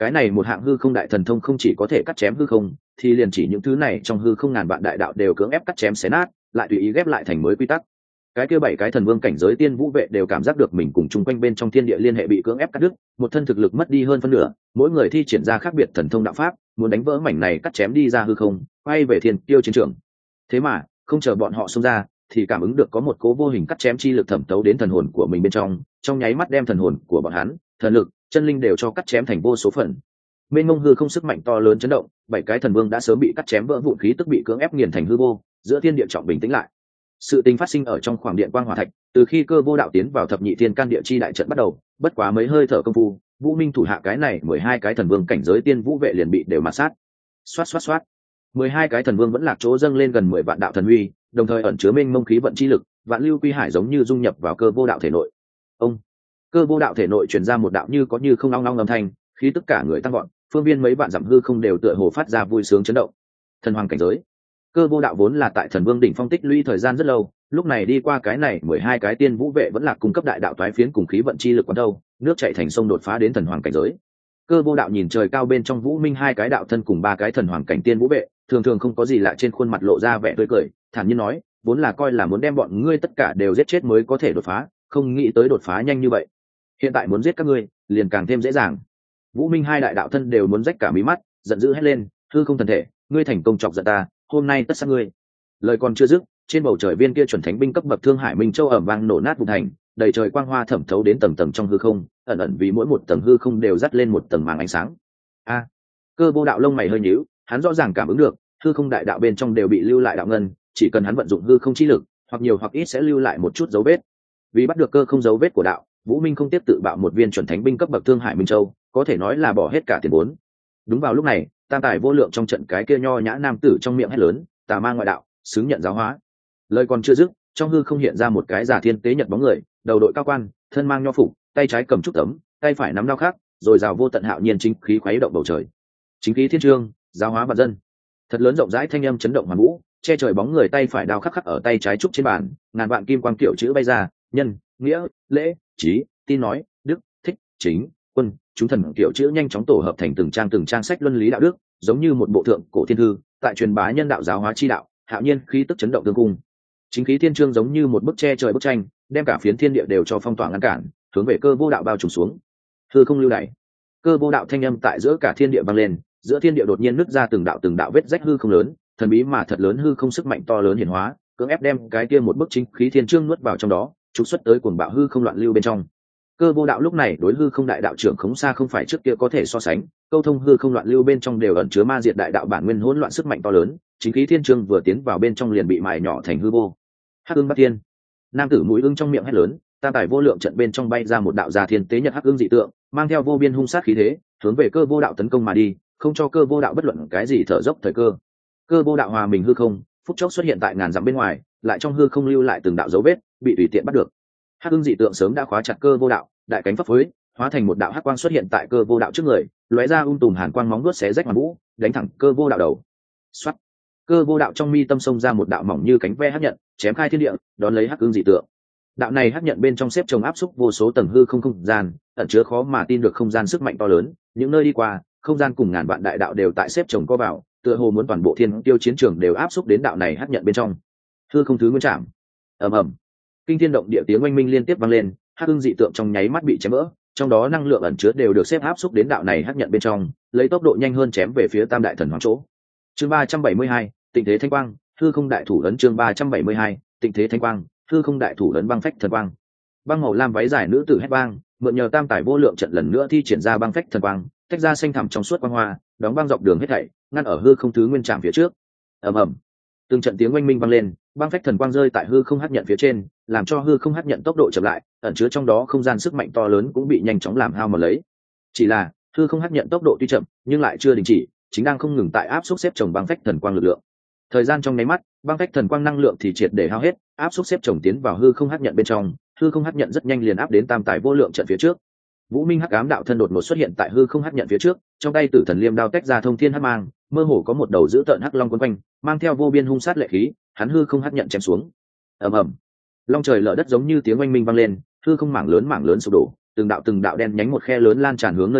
Cái này một hạng hư không đại thần thông không chỉ có thể cắt chém hư không, thì liền chỉ những thứ này trong hư không ngàn vạn đại đạo đều cưỡng ép cắt chém xé nát, lại tùy ý ghép lại thành mới quy tắc. Cái kia bảy cái thần vương cảnh giới tiên vũ vệ đều cảm giác được mình cùng chung quanh bên trong thiên địa liên hệ bị cưỡng ép cắt đứt, một thân thực lực mất đi hơn phân nửa, mỗi người thi triển ra khác biệt thần thông đạo pháp, muốn đánh vỡ mảnh này cắt chém đi ra hư không, quay về thiên tiêu chiến trường. Thế mà, không chờ bọn họ xông ra, thì cảm ứng được có một cố vô hình cắt chém chi lực thẩm tấu đến thần hồn của mình bên trong, trong nháy mắt đem thần hồn của bọn hắn, thần lực, chân linh đều cho cắt chém thành vô số phần. Bên ngông hư không sức mạnh to lớn chấn động, bảy cái thần vương đã sớm bị cắt chém vỡ vụn, khí tức bị cưỡng ép nghiền thành hư vô, giữa thiên địa trọng bình tĩnh lại. Sự tình phát sinh ở trong khoảng điện quang hỏa thạch, từ khi Cơ Vô Đạo tiến vào thập nhị thiên can địa chi đại trận bắt đầu, bất quá mấy hơi thở công phu, Vũ Minh thủ hạ cái này mười hai cái thần vương cảnh giới tiên vũ vệ liền bị đều mà sát. Xoát xoát xoát. mười hai cái thần vương vẫn lạc chỗ dâng lên gần mười vạn đạo thần uy, đồng thời ẩn chứa mênh mông khí vận chi lực, vạn lưu quy hải giống như dung nhập vào Cơ Vô Đạo thể nội. Ông Cơ Vô Đạo thể nội truyền ra một đạo như có như không long long âm thanh, khí tất cả người tăng vọt, phương viên mấy vạn dặm hư không đều tựa hồ phát ra vui sướng chấn động. Thần hoàng cảnh giới. Cơ Vô Đạo vốn là tại thần vương đỉnh phong tích lũy thời gian rất lâu, lúc này đi qua cái này mười hai cái tiên vũ vệ vẫn là cung cấp đại đạo toái phiến cùng khí vận chi lực quán đâu, nước chảy thành sông đột phá đến thần hoàng cảnh giới. Cơ Vô Đạo nhìn trời cao bên trong vũ minh hai cái đạo thân cùng ba cái thần hoàng cảnh tiên vũ vệ, thường thường không có gì lạ, trên khuôn mặt lộ ra vẻ tươi cười, thản nhiên nói, vốn là coi là muốn đem bọn ngươi tất cả đều giết chết mới có thể đột phá, không nghĩ tới đột phá nhanh như vậy. Hiện tại muốn giết các ngươi, liền càng thêm dễ dàng. Vũ minh hai đại đạo thân đều muốn rách cả mí mắt, giận dữ hét lên, hư không thần thể, ngươi thành công chọc giận ta, hôm nay tất sát ngươi. Lời còn chưa dứt, trên bầu trời viên kia chuẩn thánh binh cấp bậc Thương Hải Minh Châu ầm vang nổ nát vùng thành, đầy trời quang hoa thẩm thấu đến tầng tầng trong hư không, ẩn ẩn vì mỗi một tầng hư không đều dắt lên một tầng màng ánh sáng. A, Cơ Vô Đạo lông mày hơi nhíu, hắn rõ ràng cảm ứng được, hư không đại đạo bên trong đều bị lưu lại đạo ngân, chỉ cần hắn vận dụng hư không chi lực, hoặc nhiều hoặc ít sẽ lưu lại một chút dấu vết. Vì bắt được cơ không dấu vết của đạo, Vũ Minh không tiếp tự bạo một viên chuẩn thánh binh cấp bậc Thương Hải Minh Châu, có thể nói là bỏ hết cả tiền vốn. Đúng vào lúc này, tam tài vô lượng trong trận cái kia nho nhã nam tử trong miệng hét lớn, tà ma ngoại đạo, xứng nhận giáo hóa. Lời còn chưa dứt, trong hư không hiện ra một cái giả thiên tế nhật bóng người, đầu đội cao quan, thân mang nho phục, tay trái cầm trúc tấm, tay phải nắm đao khác, rồi rào vô tận hạo nhiên chính khí khuấy động bầu trời. Chính khí thiên trương, giáo hóa vạn dân. Thật lớn rộng rãi thanh âm chấn động hoàn vũ, che trời bóng người tay phải đao khắc khắc ở tay trái trúc trên bàn, ngàn vạn kim quang kiểu chữ bay ra, nhân, nghĩa, lễ, trí, tin nói, đức, thích, chính, quân, chúng thần kiểu chữ nhanh chóng tổ hợp thành từng trang từng trang sách luân lý đạo đức, giống như một bộ thượng cổ thiên thư, tại truyền bá nhân đạo giáo hóa chi đạo, hạo nhiên khí tức chấn động tương cung. Chính khí thiên trương giống như một bức che trời bức tranh, đem cả phiến thiên địa đều cho phong tỏa ngăn cản, hướng về Cơ Vô Đạo bao trùm xuống. Hư không lưu đày. Cơ Vô Đạo thanh âm tại giữa cả thiên địa vang lên, giữa thiên địa đột nhiên nứt ra từng đạo từng đạo vết rách hư không lớn, thần bí mà thật lớn hư không sức mạnh to lớn hiển hóa, cưỡng ép đem cái kia một bức chính khí thiên trương nuốt vào trong đó, trục xuất tới cuồng bạo hư không loạn lưu bên trong. Cơ Vô Đạo lúc này đối hư không đại đạo trưởng khống xa không phải trước kia có thể so sánh, câu thông hư không loạn lưu bên trong đều ẩn chứa ma diệt đại đạo bản nguyên hỗn loạn sức mạnh to lớn, chính khí thiên trương vừa tiến vào bên trong liền bị mài nhỏ thành hư vô. Hắc ưng bắt thiên. Nam tử mũi ưng trong miệng hét lớn, tam tài vô lượng trận bên trong bay ra một đạo già thiên tế nhật hắc ưng dị tượng, mang theo vô biên hung sát khí thế, hướng về Cơ Vô Đạo tấn công mà đi, không cho Cơ Vô Đạo bất luận cái gì thở dốc thời cơ. Cơ Vô Đạo hòa mình hư không, phút chốc xuất hiện tại ngàn dặm bên ngoài, lại trong hư không lưu lại từng đạo dấu vết, bị tùy tiện bắt được. Hắc ưng dị tượng sớm đã khóa chặt Cơ Vô Đạo, đại cánh phấp phới, hóa thành một đạo hắc quang xuất hiện tại Cơ Vô Đạo trước người, lóe ra um tùm hàn quang móng vuốt xé rách màn vũ, đánh thẳng Cơ Vô Đạo đầu. Soát. Cơ Vô Đạo trong mi tâm xông ra một đạo mỏng như cánh ve hắc nhận, chém khai thiên địa, đón lấy hắc ưng dị tượng. Đạo này hắc nhận bên trong xếp chồng áp xúc vô số tầng hư không không gian, ẩn chứa khó mà tin được không gian sức mạnh to lớn, những nơi đi qua, không gian cùng ngàn vạn đại đạo đều tại xếp chồng co vào, tựa hồ muốn toàn bộ thiên tiêu chiến trường đều áp xúc đến đạo này hắc nhận bên trong. Hư không thứ nguyên trảm. Ầm ầm. Kinh thiên động địa tiếng oanh minh liên tiếp vang lên, hắc ưng dị tượng trong nháy mắt bị chém vỡ, trong đó năng lượng ẩn chứa đều được xếp áp xúc đến đạo này hắc nhận bên trong, lấy tốc độ nhanh hơn chém về phía tam đại thần hoàng chỗ. Chương ba trăm bảy mươi hai, Tịnh thế thanh quang, hư không đại thủ ấn. Chương ba trăm bảy mươi hai, Tịnh thế thanh quang, hư không đại thủ ấn. Băng phách thần quang. Băng màu lam váy dài nữ tử hét vang, mượn nhờ tam tài vô lượng trận lần nữa thi triển ra băng phách thần quang, tách ra xanh thẳm trong suốt quang hoa, đóng băng dọc đường hết thảy, ngăn ở hư không thứ nguyên trạm phía trước. Ầm ầm. Từng trận tiếng oanh minh vang lên, băng phách thần quang rơi tại hư không hấp nhận phía trên, làm cho hư không hấp nhận tốc độ chậm lại, ẩn chứa trong đó không gian sức mạnh to lớn cũng bị nhanh chóng làm hao mòn lấy. Chỉ là hư không hấp nhận tốc độ tuy chậm, nhưng lại chưa đình chỉ, chính đang không ngừng tại áp suất xếp chồng băng phách thần quang lực lượng. Thời gian trong nháy mắt, băng phách thần quang năng lượng thì triệt để hao hết, áp suất xếp chồng tiến vào hư không hấp nhận bên trong, hư không hấp nhận rất nhanh liền áp đến tam tài vô lượng trận phía trước. Vũ Minh hắc ám đạo thân đột ngột xuất hiện tại hư không hấp nhận phía trước, trong tay tử thần liêm đao tách ra thông thiên hắc mang, mơ hồ có một đầu dữ tợn hắc long quấn quanh, mang theo vô biên hung sát lệ khí, hắn hư không hấp nhận chém xuống. Ầm ầm. Long trời lở đất giống như tiếng oanh minh vang lên, hư không mảng lớn mảng lớn sụp đổ, từng đạo từng đạo đen nhánh một khe lớn lan tràn hướng nơi xa,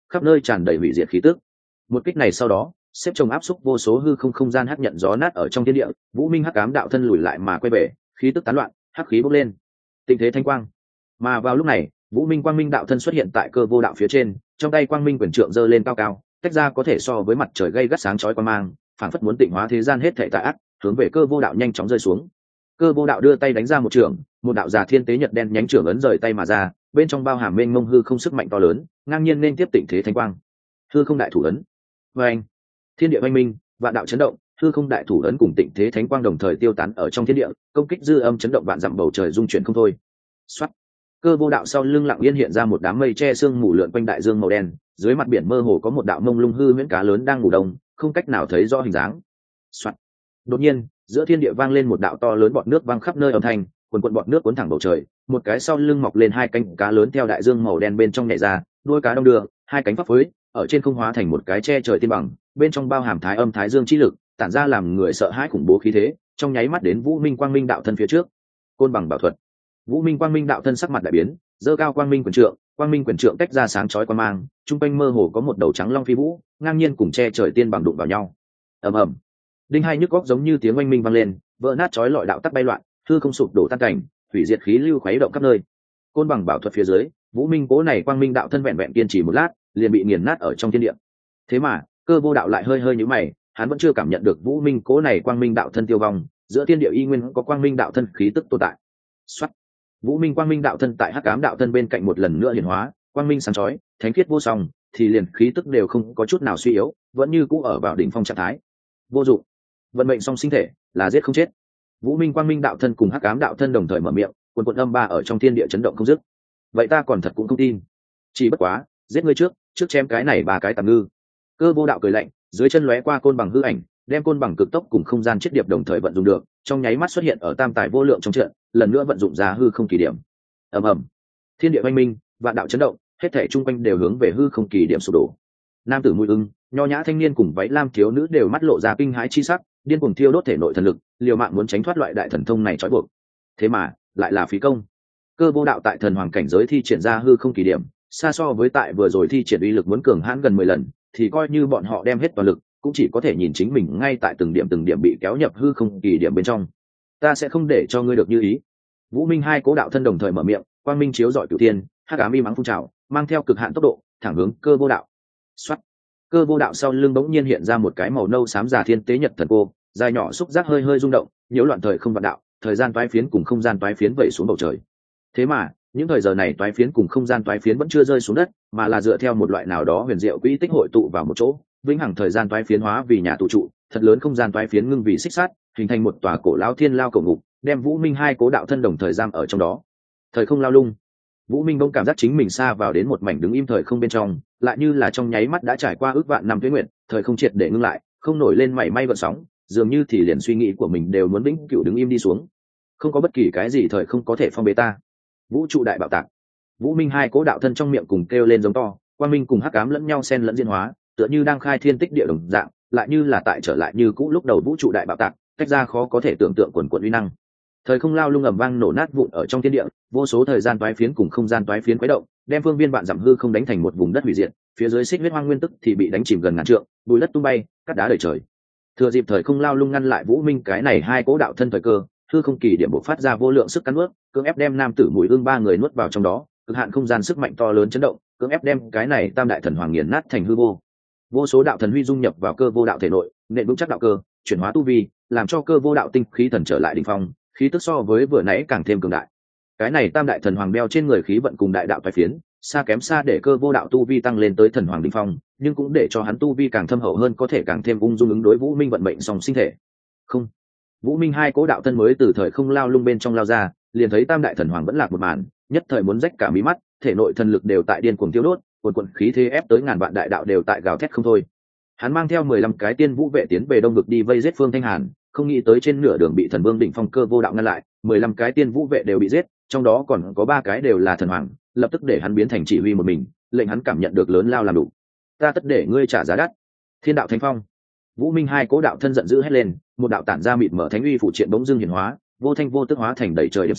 khắp nơi tràn đầy hủy diệt khí tức. Một kích này sau đó xếp chồng áp xúc vô số hư không không gian hắc nhận gió nát ở trong thiên địa, Vũ Minh hắc ám đạo thân lùi lại mà quay về, khí tức tán loạn, hắc khí bốc lên, tình thế thanh quang. Mà vào lúc này, Vũ Minh quang minh đạo thân xuất hiện tại cơ vô đạo phía trên, trong tay quang minh quyền trượng giơ lên cao cao, tách ra có thể so với mặt trời gây gắt sáng chói quang mang, phảng phất muốn tịnh hóa thế gian hết thảy tà ác, hướng về cơ vô đạo nhanh chóng rơi xuống. Cơ vô đạo đưa tay đánh ra một trường, một đạo giả thiên tế nhật đen nhánh trường ấn rời tay mà ra, bên trong bao hàm mênh mông hư không sức mạnh to lớn, ngang nhiên nên tiếp tịnh thế thanh quang. Hư không đại thủ ấn. Và anh, thiên địa oanh minh, vạn đạo chấn động, hư không đại thủ ấn cùng tịnh thế thánh quang đồng thời tiêu tán ở trong thiên địa, công kích dư âm chấn động vạn dặm bầu trời rung chuyển không thôi. Soát. Cơ vô đạo sau lưng lặng yên hiện ra một đám mây che sương mù lượn quanh đại dương màu đen, dưới mặt biển mơ hồ có một đạo mông lung hư huyễn cá lớn đang ngủ đông, không cách nào thấy rõ hình dáng. Soát. Đột nhiên, giữa thiên địa vang lên một đạo to lớn bọt nước văng khắp nơi âm thanh, quần quần bọt nước cuốn thẳng bầu trời, một cái sau lưng mọc lên hai cánh cá lớn theo đại dương màu đen bên trong nhảy ra, đuôi cá đông đưa, hai cánh phấp phới, ở trên không hóa thành một cái che trời tiên bằng, bên trong bao hàm thái âm thái dương chi lực, tản ra làm người sợ hãi khủng bố khí thế, trong nháy mắt đến Vũ Minh quang minh đạo thân phía trước. Côn bằng bảo thuật. Vũ Minh quang minh đạo thân sắc mặt đại biến, giơ cao quang minh quyền trượng, quang minh quyền trượng tách ra sáng chói quang mang, trung quanh mơ hồ có một đầu trắng long phi vũ, ngang nhiên cùng che trời tiên bằng đụng vào nhau. Ầm ầm. Đinh hai nhức góc giống như tiếng oanh minh vang lên, vỡ nát chói lọi đạo tắc bay loạn, hư không sụp đổ tan cảnh, hủy diệt khí lưu khuấy động khắp nơi. Côn bằng bảo thuật phía dưới, Vũ Minh cố này quang minh đạo thân vẹn vẹn kiên trì một lát, liền bị nghiền nát ở trong thiên địa. Thế mà, cơ vô đạo lại hơi hơi nhíu mày, hắn vẫn chưa cảm nhận được Vũ Minh cố này quang minh đạo thân tiêu vong, giữa thiên địa y nguyên có quang minh đạo thân khí tức tồn tại. Soát. Vũ Minh quang minh đạo thân tại hắc ám đạo thân bên cạnh một lần nữa hiển hóa, quang minh sáng chói, thánh khiết vô song, thì liền khí tức đều không có chút nào suy yếu, vẫn như cũ ở vào đỉnh phong trạng thái. Vô dụng. Vận mệnh song sinh thể, là giết không chết. Vũ Minh quang minh đạo thân cùng hắc ám đạo thân đồng thời mở miệng, quần quần âm ba ở trong thiên địa chấn động không dứt. Vậy ta còn thật cũng không tin. Chỉ bất quá, giết ngươi trước, trước chém cái này ba cái tạm ngư. Cơ vô đạo cười lạnh, dưới chân lóe qua côn bằng hư ảnh, đem côn bằng cực tốc cùng không gian chết điệp đồng thời vận dụng được, trong nháy mắt xuất hiện ở tam tài vô lượng trong trận, lần nữa vận dụng ra hư không kỳ điểm. Ầm ầm. Thiên địa oanh minh, vạn đạo chấn động, hết thảy chung quanh đều hướng về hư không kỳ điểm sụp đổ. Nam tử mũi ưng, nho nhã thanh niên cùng váy lam thiếu nữ đều mắt lộ ra kinh hãi chi sắc, điên cuồng thiêu đốt thể nội thần lực, liều mạng muốn tránh thoát loại đại thần thông này trói buộc. Thế mà, lại là phí công. Cơ vô đạo tại thần hoàng cảnh giới thi triển ra hư không kỳ điểm, xa so với tại vừa rồi thi triển uy lực muốn cường hãn gần mười lần, thì coi như bọn họ đem hết toàn lực, cũng chỉ có thể nhìn chính mình ngay tại từng điểm từng điểm bị kéo nhập hư không kỳ điểm bên trong. Ta sẽ không để cho ngươi được như ý. Vũ Minh hai cố đạo thân đồng thời mở miệng, quang minh chiếu rọi cửu tiên, hắc ám im ắng phun trào, mang theo cực hạn tốc độ, thẳng hướng cơ vô đạo. Soát. Cơ vô đạo sau lưng bỗng nhiên hiện ra một cái màu nâu xám già thiên tế nhật thần cô, dài nhỏ xúc giác hơi hơi rung động, nhiễu loạn thời không vạn đạo, thời gian toái phiến cùng không gian toái phiến vẩy xuống bầu trời. Thế mà, những thời giờ này toái phiến cùng không gian toái phiến vẫn chưa rơi xuống đất, mà là dựa theo một loại nào đó huyền diệu quỹ tích hội tụ vào một chỗ, vĩnh hằng thời gian toái phiến hóa vì nhà tụ trụ, thật lớn không gian toái phiến ngưng vì xích sát, hình thành một tòa cổ lão thiên lao cổ ngục, đem Vũ Minh hai cố đạo thân đồng thời giam ở trong đó. Thời không lao lung. Vũ Minh bỗng cảm giác chính mình xa vào đến một mảnh đứng im thời không bên trong, lại như là trong nháy mắt đã trải qua ước vạn năm tuế nguyện, thời không triệt để ngưng lại, không nổi lên mảy may gợn sóng, dường như thì liền suy nghĩ của mình đều muốn vĩnh cửu đứng im đi xuống. Không có bất kỳ cái gì thời không có thể phong bế ta. Vũ trụ đại bạo tạc. Vũ Minh hai cố đạo thân trong miệng cùng kêu lên giống to, quang minh cùng hắc ám lẫn nhau xen lẫn diễn hóa, tựa như đang khai thiên tích địa đồng dạng, lại như là tại trở lại như cũ lúc đầu vũ trụ đại bạo tạc, tách ra khó có thể tưởng tượng quần quần uy năng. Thời không lao lung ầm vang nổ nát vụn ở trong thiên địa, vô số thời gian toái phiến cùng không gian toái phiến quấy động, đem phương viên vạn dặm hư không đánh thành một vùng đất hủy diệt, phía dưới xích huyết hoang nguyên tức thì bị đánh chìm gần ngàn trượng, bụi đất tung bay, cát đá đầy trời. Thừa dịp thời không lao lung ngăn lại Vũ Minh cái này hai cố đạo thân thời cơ, hư không kỳ điểm bộc phát ra vô lượng sức cắn nuốt, cưỡng ép đem nam tử Mùi Ương ba người nuốt vào trong đó, cực hạn không gian sức mạnh to lớn chấn động, cưỡng ép đem cái này tam đại thần hoàng nghiền nát thành hư vô. Vô số đạo thần huy dung nhập vào cơ vô đạo thể nội, nện vững chắc đạo cơ, chuyển hóa tu vi, làm cho cơ vô đạo tinh khí thần trở lại đỉnh phong, khí tức so với vừa nãy càng thêm cường đại. Cái này tam đại thần hoàng đeo trên người khí vận cùng đại đạo toái phiến, xa kém xa để cơ vô đạo tu vi tăng lên tới thần hoàng đỉnh phong, nhưng cũng để cho hắn tu vi càng thâm hậu hơn, có thể càng thêm ung dung ứng đối Vũ Minh vận mệnh song sinh thể. Không, Vũ Minh hai cố đạo thân mới từ thời không lao lung bên trong lao ra, liền thấy tam đại thần hoàng vẫn lạc một màn, nhất thời muốn rách cả mí mắt, thể nội thần lực đều tại điên cuồng tiêu đốt, cuồn cuộn khí thế ép tới ngàn vạn đại đạo đều tại gào thét không thôi. Hắn mang theo mười lăm cái tiên vũ vệ tiến về đông vực đi vây giết Phương Thanh Hàn, không nghĩ tới trên nửa đường bị thần vương đỉnh phong cơ vô đạo ngăn lại, mười lăm cái tiên vũ vệ đều bị giết, trong đó còn có ba cái đều là thần hoàng, lập tức để hắn biến thành chỉ huy một mình, lệnh hắn cảm nhận được lớn lao làm đủ. Ta tất để ngươi trả giá đắt. Thiên đạo thánh phong. Vũ Minh hai cố đạo thân giận dữ hét lên, một đạo tản ra mịt mở thánh uy phụ triện bỗng dưng hiển hóa, vô thanh vô tức hóa thành đầy trời điểm sáng,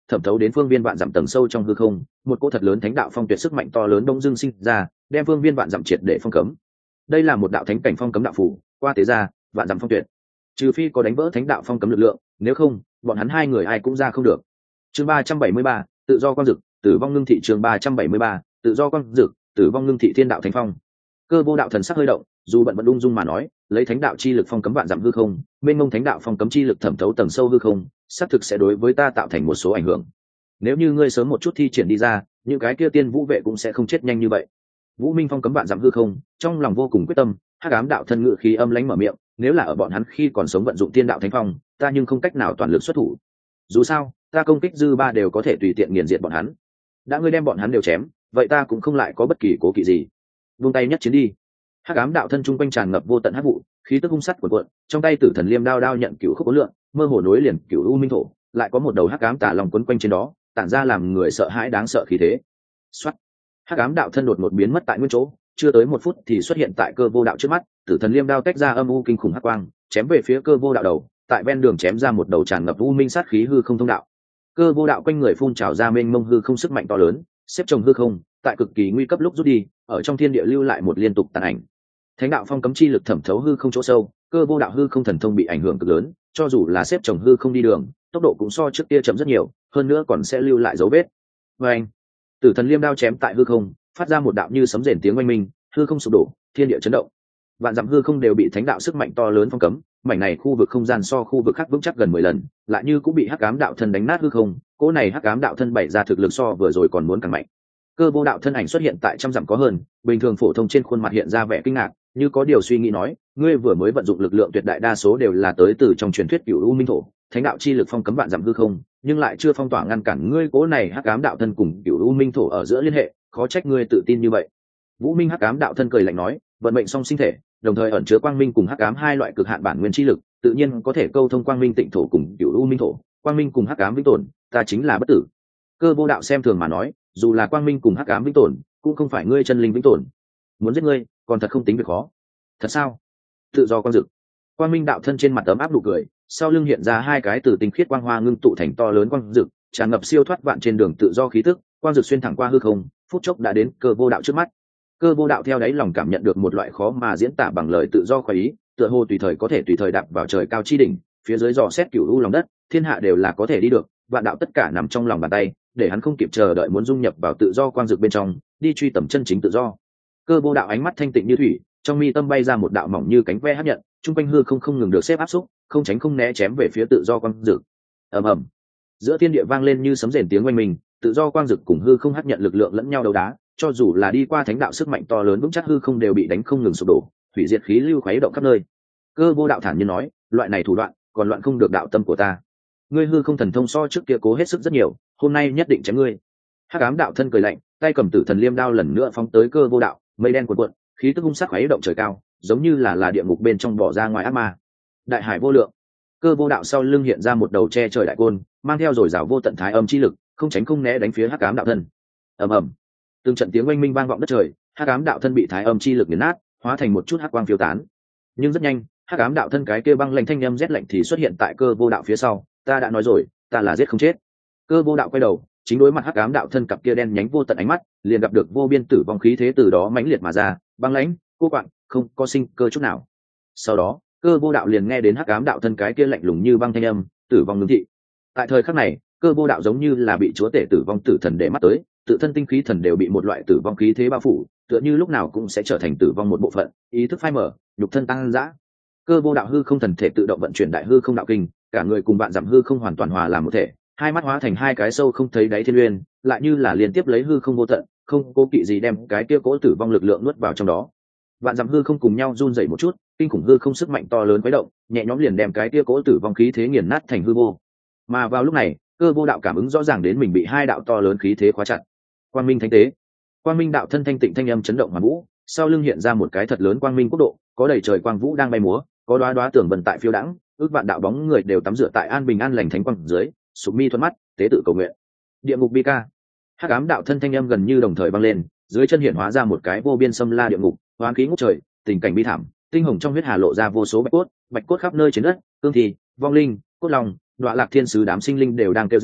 thẩm thấu đến phương viên vạn dặm tầng sâu trong hư không, một cỗ thật lớn thánh đạo phong tuyệt sức mạnh to lớn đông dương sinh ra, đem phương viên vạn dặm triệt để phong cấm. Đây là một đạo thánh cảnh phong cấm đạo phủ, qua tế ra vạn dặm phong tuyệt, trừ phi có đánh vỡ thánh đạo phong cấm lực lượng, nếu không bọn hắn hai người ai cũng ra không được. Chương ba trăm bảy mươi ba, tự do quang dực, tử vong ngưng thị. Chương ba trăm bảy mươi ba, tự do quang dực, tử vong ngưng thị. Thiên đạo thánh phong. Cơ Vô Đạo thần sắc hơi động, dù bận vẫn ung dung mà nói, lấy thánh đạo chi lực phong cấm vạn dặm hư không, mênh mông thánh đạo phong cấm chi lực thẩm thấu tầng sâu hư không, xác thực sẽ đối với ta tạo thành một số ảnh hưởng. Nếu như ngươi sớm một chút thi triển đi ra, những cái kia tiên vũ vệ cũng sẽ không chết nhanh như vậy. Vũ Minh phong cấm vạn dặm hư không, trong lòng vô cùng quyết tâm, hắc ám đạo thân ngự khí âm lãnh mở miệng, nếu là ở bọn hắn khi còn sống vận dụng tiên đạo thánh phong, ta nhưng không cách nào toàn lực xuất thủ. Dù sao, ta công kích dư ba đều có thể tùy tiện nghiền diệt bọn hắn. Đã ngươi đem bọn hắn đều chém, vậy ta cũng không lại có bất kỳ cố kỵ gì. Vung tay nhất chiến đi. Hắc ám đạo thân trung quanh tràn ngập vô tận hắc vụ, khí tức hung sắt cuộn cuộn, trong tay tử thần liêm đao đao nhận cửu khúc ối lượng, mơ hồ nối liền cửu u minh thổ, lại có một đầu hắc ám tà long quấn quanh trên đó, tản ra làm người sợ hãi đáng sợ khí thế. Soát. Hắc ám đạo thân đột ngột biến mất tại nguyên chỗ, chưa tới một phút thì xuất hiện tại Cơ Vô Đạo trước mắt, tử thần liêm đao tách ra âm u kinh khủng hắc quang, chém về phía Cơ Vô Đạo đầu, tại ven đường chém ra một đầu tràn ngập u minh sát khí hư không thông đạo. Cơ Vô Đạo quanh người phun trào ra mênh mông hư không sức mạnh to lớn, xếp chồng hư không, tại cực kỳ nguy cấp lúc rút đi, ở trong thiên địa lưu lại một liên tục tàn ảnh. Thánh đạo phong cấm chi lực thẩm thấu hư không chỗ sâu, Cơ Vô Đạo hư không thần thông bị ảnh hưởng cực lớn, cho dù là xếp chồng hư không đi đường, tốc độ cũng so trước kia chậm rất nhiều, hơn nữa còn sẽ lưu lại dấu vết. Và anh, tử thần liêm đao chém tại hư không, phát ra một đạo như sấm rền tiếng oanh minh, hư không sụp đổ, thiên địa chấn động. Vạn dặm hư không đều bị thánh đạo sức mạnh to lớn phong cấm, mảnh này khu vực không gian so khu vực khác vững chắc gần mười lần, lại như cũng bị hắc ám đạo thân đánh nát hư không, cỗ này hắc ám đạo thân bày ra thực lực so vừa rồi còn muốn càng mạnh. Cơ Vô Đạo thân ảnh xuất hiện tại trăm dặm có hơn, bình thường phổ thông trên khuôn mặt hiện ra vẻ kinh ngạc, như có điều suy nghĩ nói, ngươi vừa mới vận dụng lực lượng tuyệt đại đa số đều là tới từ trong truyền thuyết cửu u minh thổ, thánh đạo chi lực phong cấm vạn dặm hư không, nhưng lại chưa phong tỏa ngăn cản ngươi cỗ này hắc ám đạo thân cùng cửu u minh thổ ở giữa liên hệ, khó trách ngươi tự tin như vậy. Vũ Minh hắc ám đạo thân cười lạnh nói, vận mệnh song sinh thể, đồng thời ẩn chứa quang minh cùng hắc ám hai loại cực hạn bản nguyên chi lực, tự nhiên có thể câu thông quang minh tịnh thổ cùng cửu u minh thổ, quang minh cùng hắc ám vĩnh tồn, ta chính là bất tử. Cơ Vô Đạo xem thường mà nói, dù là quang minh cùng hắc ám vĩnh tồn, cũng không phải ngươi chân linh vĩnh tồn. Muốn giết ngươi, còn thật không tính việc khó. Thật sao? Tự do quang dực. Quang minh đạo thân trên mặt ấm áp nụ cười, sau lưng hiện ra hai cái từ tinh khiết quang hoa ngưng tụ thành to lớn quang dực, tràn ngập siêu thoát vạn trên đường tự do khí tức, quang dực xuyên thẳng qua hư không, phút chốc đã đến Cơ Vô Đạo trước mắt. Cơ Vô Đạo theo đáy lòng cảm nhận được một loại khó mà diễn tả bằng lời tự do khoái ý, tựa hồ tùy thời có thể tùy thời đạp vào trời cao chi đỉnh, phía dưới dò xét cửu u lòng đất, thiên hạ đều là có thể đi được, vạn đạo tất cả nằm trong lòng bàn tay, để hắn không kịp chờ đợi muốn dung nhập vào tự do quang dực bên trong, đi truy tầm chân chính tự do. Cơ Vô Đạo ánh mắt thanh tịnh như thủy, trong mi tâm bay ra một đạo mỏng như cánh ve hấp nhận, trung quanh hư không không ngừng được xếp áp xúc, không tránh không né chém về phía tự do quang dực. Ầm ầm. Giữa thiên địa vang lên như sấm rền tiếng oanh minh, tự do quang dực cùng hư không hấp nhận lực lượng lẫn nhau đấu đá, cho dù là đi qua thánh đạo sức mạnh to lớn vững chắc hư không đều bị đánh không ngừng sụp đổ, hủy diệt khí lưu khuấy động khắp nơi. Cơ Vô Đạo thản nhiên nói, loại này thủ đoạn, còn loạn không được đạo tâm của ta. Ngươi hư không thần thông so trước kia cố hết sức rất nhiều, hôm nay nhất định chém ngươi. Hắc ám đạo thân cười lạnh, tay cầm tử thần liêm đao lần nữa phóng tới Cơ Vô Đạo, mây đen cuộn cuộn, khí tức hung sắc khuấy động trời cao, giống như là là địa ngục bên trong bỏ ra ngoài ác ma. Đại hải vô lượng. Cơ Vô Đạo sau lưng hiện ra một đầu che trời đại côn, mang theo rồi rào vô tận thái âm chi lực, không tránh không né đánh phía hắc ám đạo thân. Ầm ầm. Từng trận tiếng oanh minh vang vọng đất trời, hắc ám đạo thân bị thái âm chi lực nghiền nát, hóa thành một chút hắc quang phiêu tán. Nhưng rất nhanh, hắc ám đạo thân cái kia băng lạnh thanh âm rét lạnh thì xuất hiện tại Cơ Vô Đạo phía sau, ta đã nói rồi, ta là giết không chết. Cơ Vô Đạo quay đầu, chính đối mặt hắc ám đạo thân cặp kia đen nhánh vô tận ánh mắt, liền gặp được vô biên tử vong khí thế từ đó mãnh liệt mà ra, băng lãnh, cô quạng, không có sinh cơ chút nào. Sau đó, Cơ Vô Đạo liền nghe đến hắc ám đạo thân cái kia lạnh lùng như băng thanh âm, tử vong ngưng thị. Tại thời khắc này, Cơ Vô Đạo giống như là bị chúa tể tử vong tử thần để mắt tới, tự thân tinh khí thần đều bị một loại tử vong khí thế bao phủ, tựa như lúc nào cũng sẽ trở thành tử vong một bộ phận, ý thức phai mở, nhục thân tăng dã. Cơ Vô Đạo hư không thần thể tự động vận chuyển đại hư không đạo kinh, cả người cùng bạn giảm hư không hoàn toàn hòa làm một thể, hai mắt hóa thành hai cái sâu không thấy đáy thiên uyên, lại như là liên tiếp lấy hư không vô tận, không cố kỵ gì đem cái kia cỗ tử vong lực lượng nuốt vào trong đó. Vạn dặm hư không cùng nhau run rẩy một chút, kinh khủng hư không sức mạnh to lớn quấy động, nhẹ nhõm liền đem cái kia cỗ tử vong khí thế nghiền nát thành hư vô. Mà vào lúc này, Cơ Vô Đạo cảm ứng rõ ràng đến mình bị hai đạo to lớn khí thế khóa chặt. Quang Minh Thánh Tế. Quang Minh đạo thân thanh tịnh thanh âm chấn động hoàn vũ, sau lưng hiện ra một cái thật lớn quang minh quốc độ, có đầy trời quang vũ đang bay múa, có đóa đóa tưởng vần tại phiêu đãng, ước vạn đạo bóng người đều tắm rửa tại an bình an lành thánh quang dưới, sụp mi thuận mắt, tế tự cầu nguyện. Địa ngục bi ca. Hắc ám đạo thân thanh âm gần như đồng thời vang lên, dưới chân hiện hóa ra một cái vô biên xâm la địa ngục, hoán khí ngút trời, tình cảnh bi thảm, tinh hồng trong huyết hà lộ ra vô số bạch cốt, bạch cốt khắp nơi trên đất, cương thi, vong linh, cốt long, đọa lạc thiên sứ đám sinh linh đều đang kêu rên,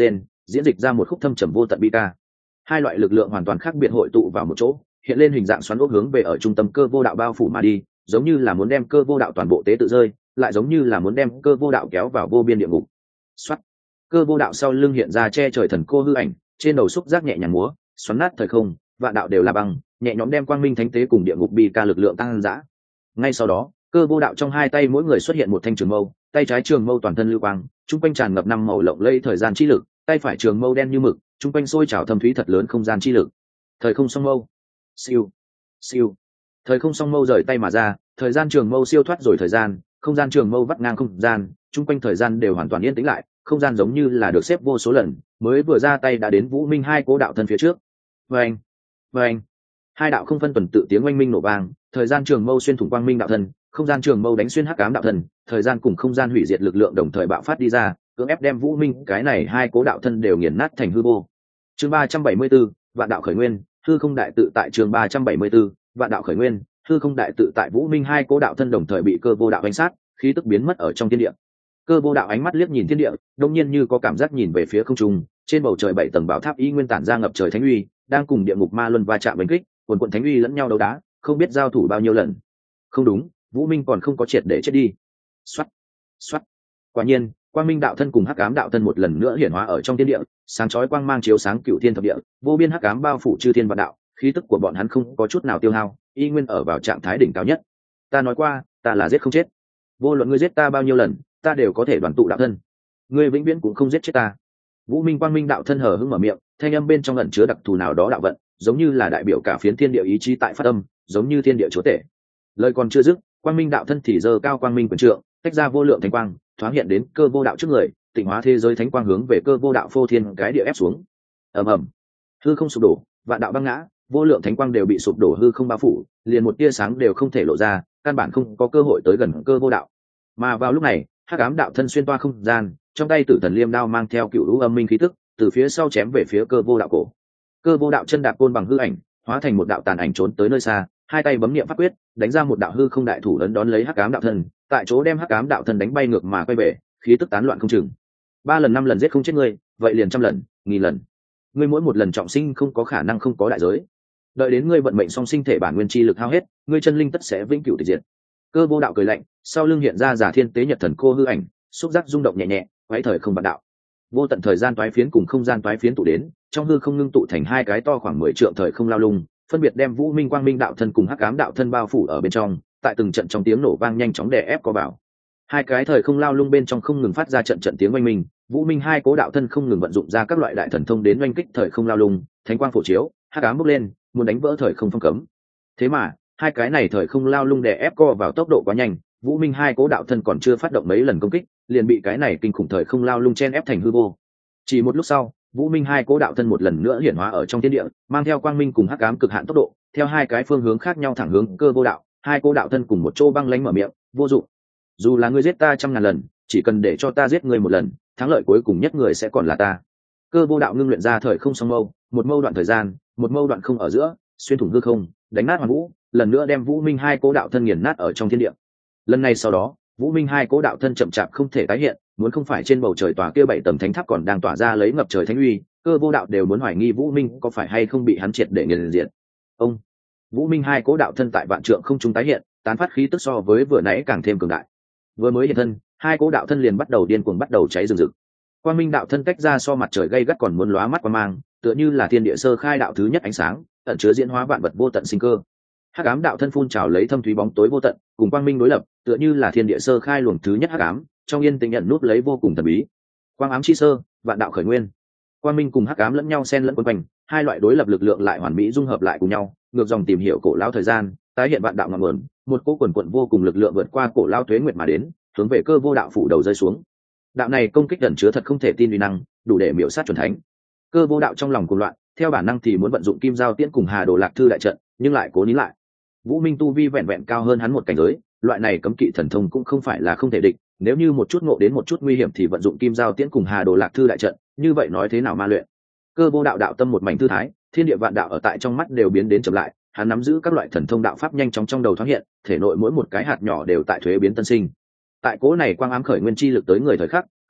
diễn dịch ra một khúc thâm trầm vô tận bi ca. Hai loại lực lượng hoàn toàn khác biệt hội tụ vào một chỗ, hiện lên hình dạng xoắn ốc hướng về ở trung tâm cơ vô đạo bao phủ mà đi, giống như là muốn đem cơ vô đạo toàn bộ tế tự rơi, lại giống như là muốn đem cơ vô đạo kéo vào vô biên địa ngục. Soát. Cơ vô đạo sau lưng hiện ra che trời thần cô hư ảnh, trên đầu xúc giác nhẹ nhàng múa, xoắn nát thời không, vạn đạo đều là băng, nhẹ nhõm đem quang minh thánh tế cùng địa ngục bi ca lực lượng tăng dã. Ngay sau đó, cơ vô đạo trong hai tay mỗi người xuất hiện một thanh trường mâu, tay trái trường mâu toàn thân lưu quang, trung quanh tràn ngập năm màu lộng lẫy thời gian chi lực, tay phải trường mâu đen như mực, trung quanh sôi trào thâm thúy thật lớn không gian chi lực. Thời không song mâu. Siêu, siêu. Thời không song mâu rời tay mà ra, thời gian trường mâu siêu thoát rồi thời gian, không gian trường mâu vắt ngang không gian, trung quanh thời gian đều hoàn toàn yên tĩnh lại, không gian giống như là được xếp vô số lần, mới vừa ra tay đã đến Vũ Minh hai cố đạo thân phía trước. Vâng, vâng. Hai đạo không phân tuần tự tiếng oanh minh nổ vang, thời gian trường mâu xuyên thủng quang minh đạo thân, không gian trường mâu đánh xuyên hắc ám đạo thân, thời gian cùng không gian hủy diệt lực lượng đồng thời bạo phát đi ra, cưỡng ép đem Vũ Minh cái này hai cố đạo thân đều nghiền nát thành hư vô. Chương ba trăm bảy mươi 74, vạn đạo khởi nguyên, hư không đại tự tại. Chương ba trăm bảy mươi 74, vạn đạo khởi nguyên, hư không đại tự tại. Vũ Minh hai cố đạo thân đồng thời bị cơ vô đạo đánh sát, khí tức biến mất ở trong thiên địa. Cơ vô đạo ánh mắt liếc nhìn thiên địa, đột nhiên như có cảm giác nhìn về phía không trung, trên bầu trời bảy tầng bảo tháp y nguyên tản ra ngập trời thánh uy, đang cùng địa ngục ma luân va chạm đánh kích, quần quần thánh uy lẫn nhau đấu đá, không biết giao thủ bao nhiêu lần. Không đúng, Vũ Minh còn không có triệt để chết đi. Soát, soát. Quả nhiên, quang minh đạo thân cùng hắc ám đạo thân một lần nữa hiển hóa ở trong thiên địa, sáng chói quang mang chiếu sáng cửu thiên thập địa, vô biên hắc ám bao phủ chư thiên vạn đạo, khí tức của bọn hắn không có chút nào tiêu hao, y nguyên ở vào trạng thái đỉnh cao nhất. Ta nói qua, ta là giết không chết. Vô luận ngươi giết ta bao nhiêu lần, ta đều có thể đoàn tụ đạo thân. Ngươi vĩnh viễn cũng không giết chết ta. Vũ Minh quang minh đạo thân hờ hững mở miệng, thanh âm bên trong ẩn chứa đặc thù nào đó đạo vận, giống như là đại biểu cả phiến thiên địa ý chí tại phát âm, giống như thiên địa chúa tể. Lời còn chưa dứt, quang minh đạo thân thì giơ cao quang minh quyền trượng, tách ra vô lượng thánh quang, thoáng hiện đến cơ vô đạo trước người, tịnh hóa thế giới thánh quang hướng về cơ vô đạo phô thiên cái địa ép xuống. Ầm ầm, hư không sụp đổ, vạn đạo băng ngã, vô lượng thánh quang đều bị sụp đổ hư không bao phủ, liền một tia sáng đều không thể lộ ra, căn bản không có cơ hội tới gần cơ vô đạo. Mà vào lúc này, hắc ám đạo thân xuyên toa không gian, trong tay tử thần liêm đao mang theo cựu lũ âm minh khí tức, từ phía sau chém về phía cơ vô đạo cổ. Cơ vô đạo chân đạp côn bằng hư ảnh, hóa thành một đạo tàn ảnh trốn tới nơi xa, hai tay bấm niệm pháp quyết, đánh ra một đạo hư không đại thủ ấn đón lấy hắc ám đạo thân, tại chỗ đem hắc ám đạo thân đánh bay ngược mà quay về, khí tức tán loạn không chừng. Ba lần năm lần giết không chết ngươi, vậy liền trăm lần, nghìn lần. Ngươi mỗi một lần trọng sinh không có khả năng không có đại giới. Đợi đến ngươi vận mệnh song sinh thể bản nguyên chi lực hao hết, ngươi chân linh tất sẽ vĩnh cửu tịch diệt. Cơ vô đạo cười lạnh, sau lưng hiện ra giả thiên tế nhật thần cô hư ảnh, xúc giác rung động nhẹ nhẹ, quấy thời không vạn đạo. Vô tận thời gian toái phiến cùng không gian toái phiến tụ đến, trong hư không ngưng tụ thành hai cái to khoảng mười trượng thời không lao lung, phân biệt đem Vũ Minh quang minh đạo thân cùng hắc ám đạo thân bao phủ ở bên trong, tại từng trận trong tiếng nổ vang nhanh chóng đè ép co vào. Hai cái thời không lao lung bên trong không ngừng phát ra trận trận tiếng oanh minh, Vũ Minh hai cố đạo thân không ngừng vận dụng ra các loại đại thần thông đến oanh kích thời không lao lung, thánh quang phổ chiếu, hắc ám bốc lên, muốn đánh vỡ thời không phong cấm. Thế mà, hai cái này thời không lao lung đè ép co vào tốc độ quá nhanh, Vũ Minh hai cố đạo thân còn chưa phát động mấy lần công kích, liền bị cái này kinh khủng thời không lao lung chen ép thành hư vô. Chỉ một lúc sau, Vũ Minh hai cố đạo thân một lần nữa hiển hóa ở trong thiên địa, mang theo quang minh cùng hắc ám cực hạn tốc độ, theo hai cái phương hướng khác nhau thẳng hướng cơ vô đạo, hai cố đạo thân cùng một chỗ băng lãnh mở miệng, vô dụng. Dù là ngươi giết ta trăm ngàn lần, chỉ cần để cho ta giết ngươi một lần, thắng lợi cuối cùng nhất người sẽ còn là ta. Cơ vô đạo ngưng luyện ra thời không song mâu, một mâu đoạn thời gian, một mâu đoạn không ở giữa, xuyên thủng hư không, đánh nát hoàn vũ, lần nữa đem Vũ Minh hai cố đạo thân nghiền nát ở trong thiên địa. Lần này sau đó, Vũ Minh hai cố đạo thân chậm chạp không thể tái hiện, muốn không phải trên bầu trời tòa kia bảy tầng thánh tháp còn đang tỏa ra lấy ngập trời thánh uy, cơ vô đạo đều muốn hoài nghi Vũ Minh có phải hay không bị hắn triệt để nghiền diệt. Ông Vũ Minh hai cố đạo thân tại vạn trượng không trung tái hiện, tán phát khí tức so với vừa nãy càng thêm cường đại. Vừa mới hiện thân, hai cố đạo thân liền bắt đầu điên cuồng bắt đầu cháy rừng rực. Quang minh đạo thân tách ra so mặt trời gay gắt còn muốn lóa mắt qua mang, tựa như là thiên địa sơ khai đạo thứ nhất ánh sáng, ẩn chứa diễn hóa vạn vật vô tận sinh cơ. Hắc ám đạo thân phun trào lấy thâm thúy bóng tối vô tận, cùng quang minh đối lập, tựa như là thiên địa sơ khai luồng thứ nhất hắc ám, trong yên tĩnh nhận nút lấy vô cùng thần bí. Quang ám chi sơ, vạn đạo khởi nguyên. Quang minh cùng hắc ám lẫn nhau xen lẫn quấn quanh, hai loại đối lập lực lượng lại hoàn mỹ dung hợp lại cùng nhau, ngược dòng tìm hiểu cổ lão thời gian, tái hiện vạn đạo ngọn nguồn, một cỗ quần quần vô cùng lực lượng vượt qua cổ lão tuế nguyệt mà đến, hướng về cơ vô đạo phủ đầu rơi xuống. Đạo này công kích ẩn chứa thật không thể tin uy năng, đủ để miểu sát chuẩn thánh. Cơ vô đạo trong lòng cuồng loạn, theo bản năng thì muốn vận dụng kim giao tiễn cùng hà đồ lạc thư đại trận, nhưng lại cố nín lại. Vũ Minh tu vi vẹn vẹn cao hơn hắn một cảnh giới, loại này cấm kỵ thần thông cũng không phải là không thể địch, nếu như một chút ngộ đến một chút nguy hiểm thì vận dụng kim giao tiễn cùng hà đồ lạc thư đại trận, như vậy nói thế nào ma luyện. Cơ vô đạo đạo tâm một mảnh thư thái, thiên địa vạn đạo ở tại trong mắt đều biến đến chậm lại, hắn nắm giữ các loại thần thông đạo pháp nhanh chóng trong đầu thoáng hiện, thể nội mỗi một cái hạt nhỏ đều tại thuế biến tân sinh. Tại cố này quang ám khởi nguyên chi lực tới người thời khắc,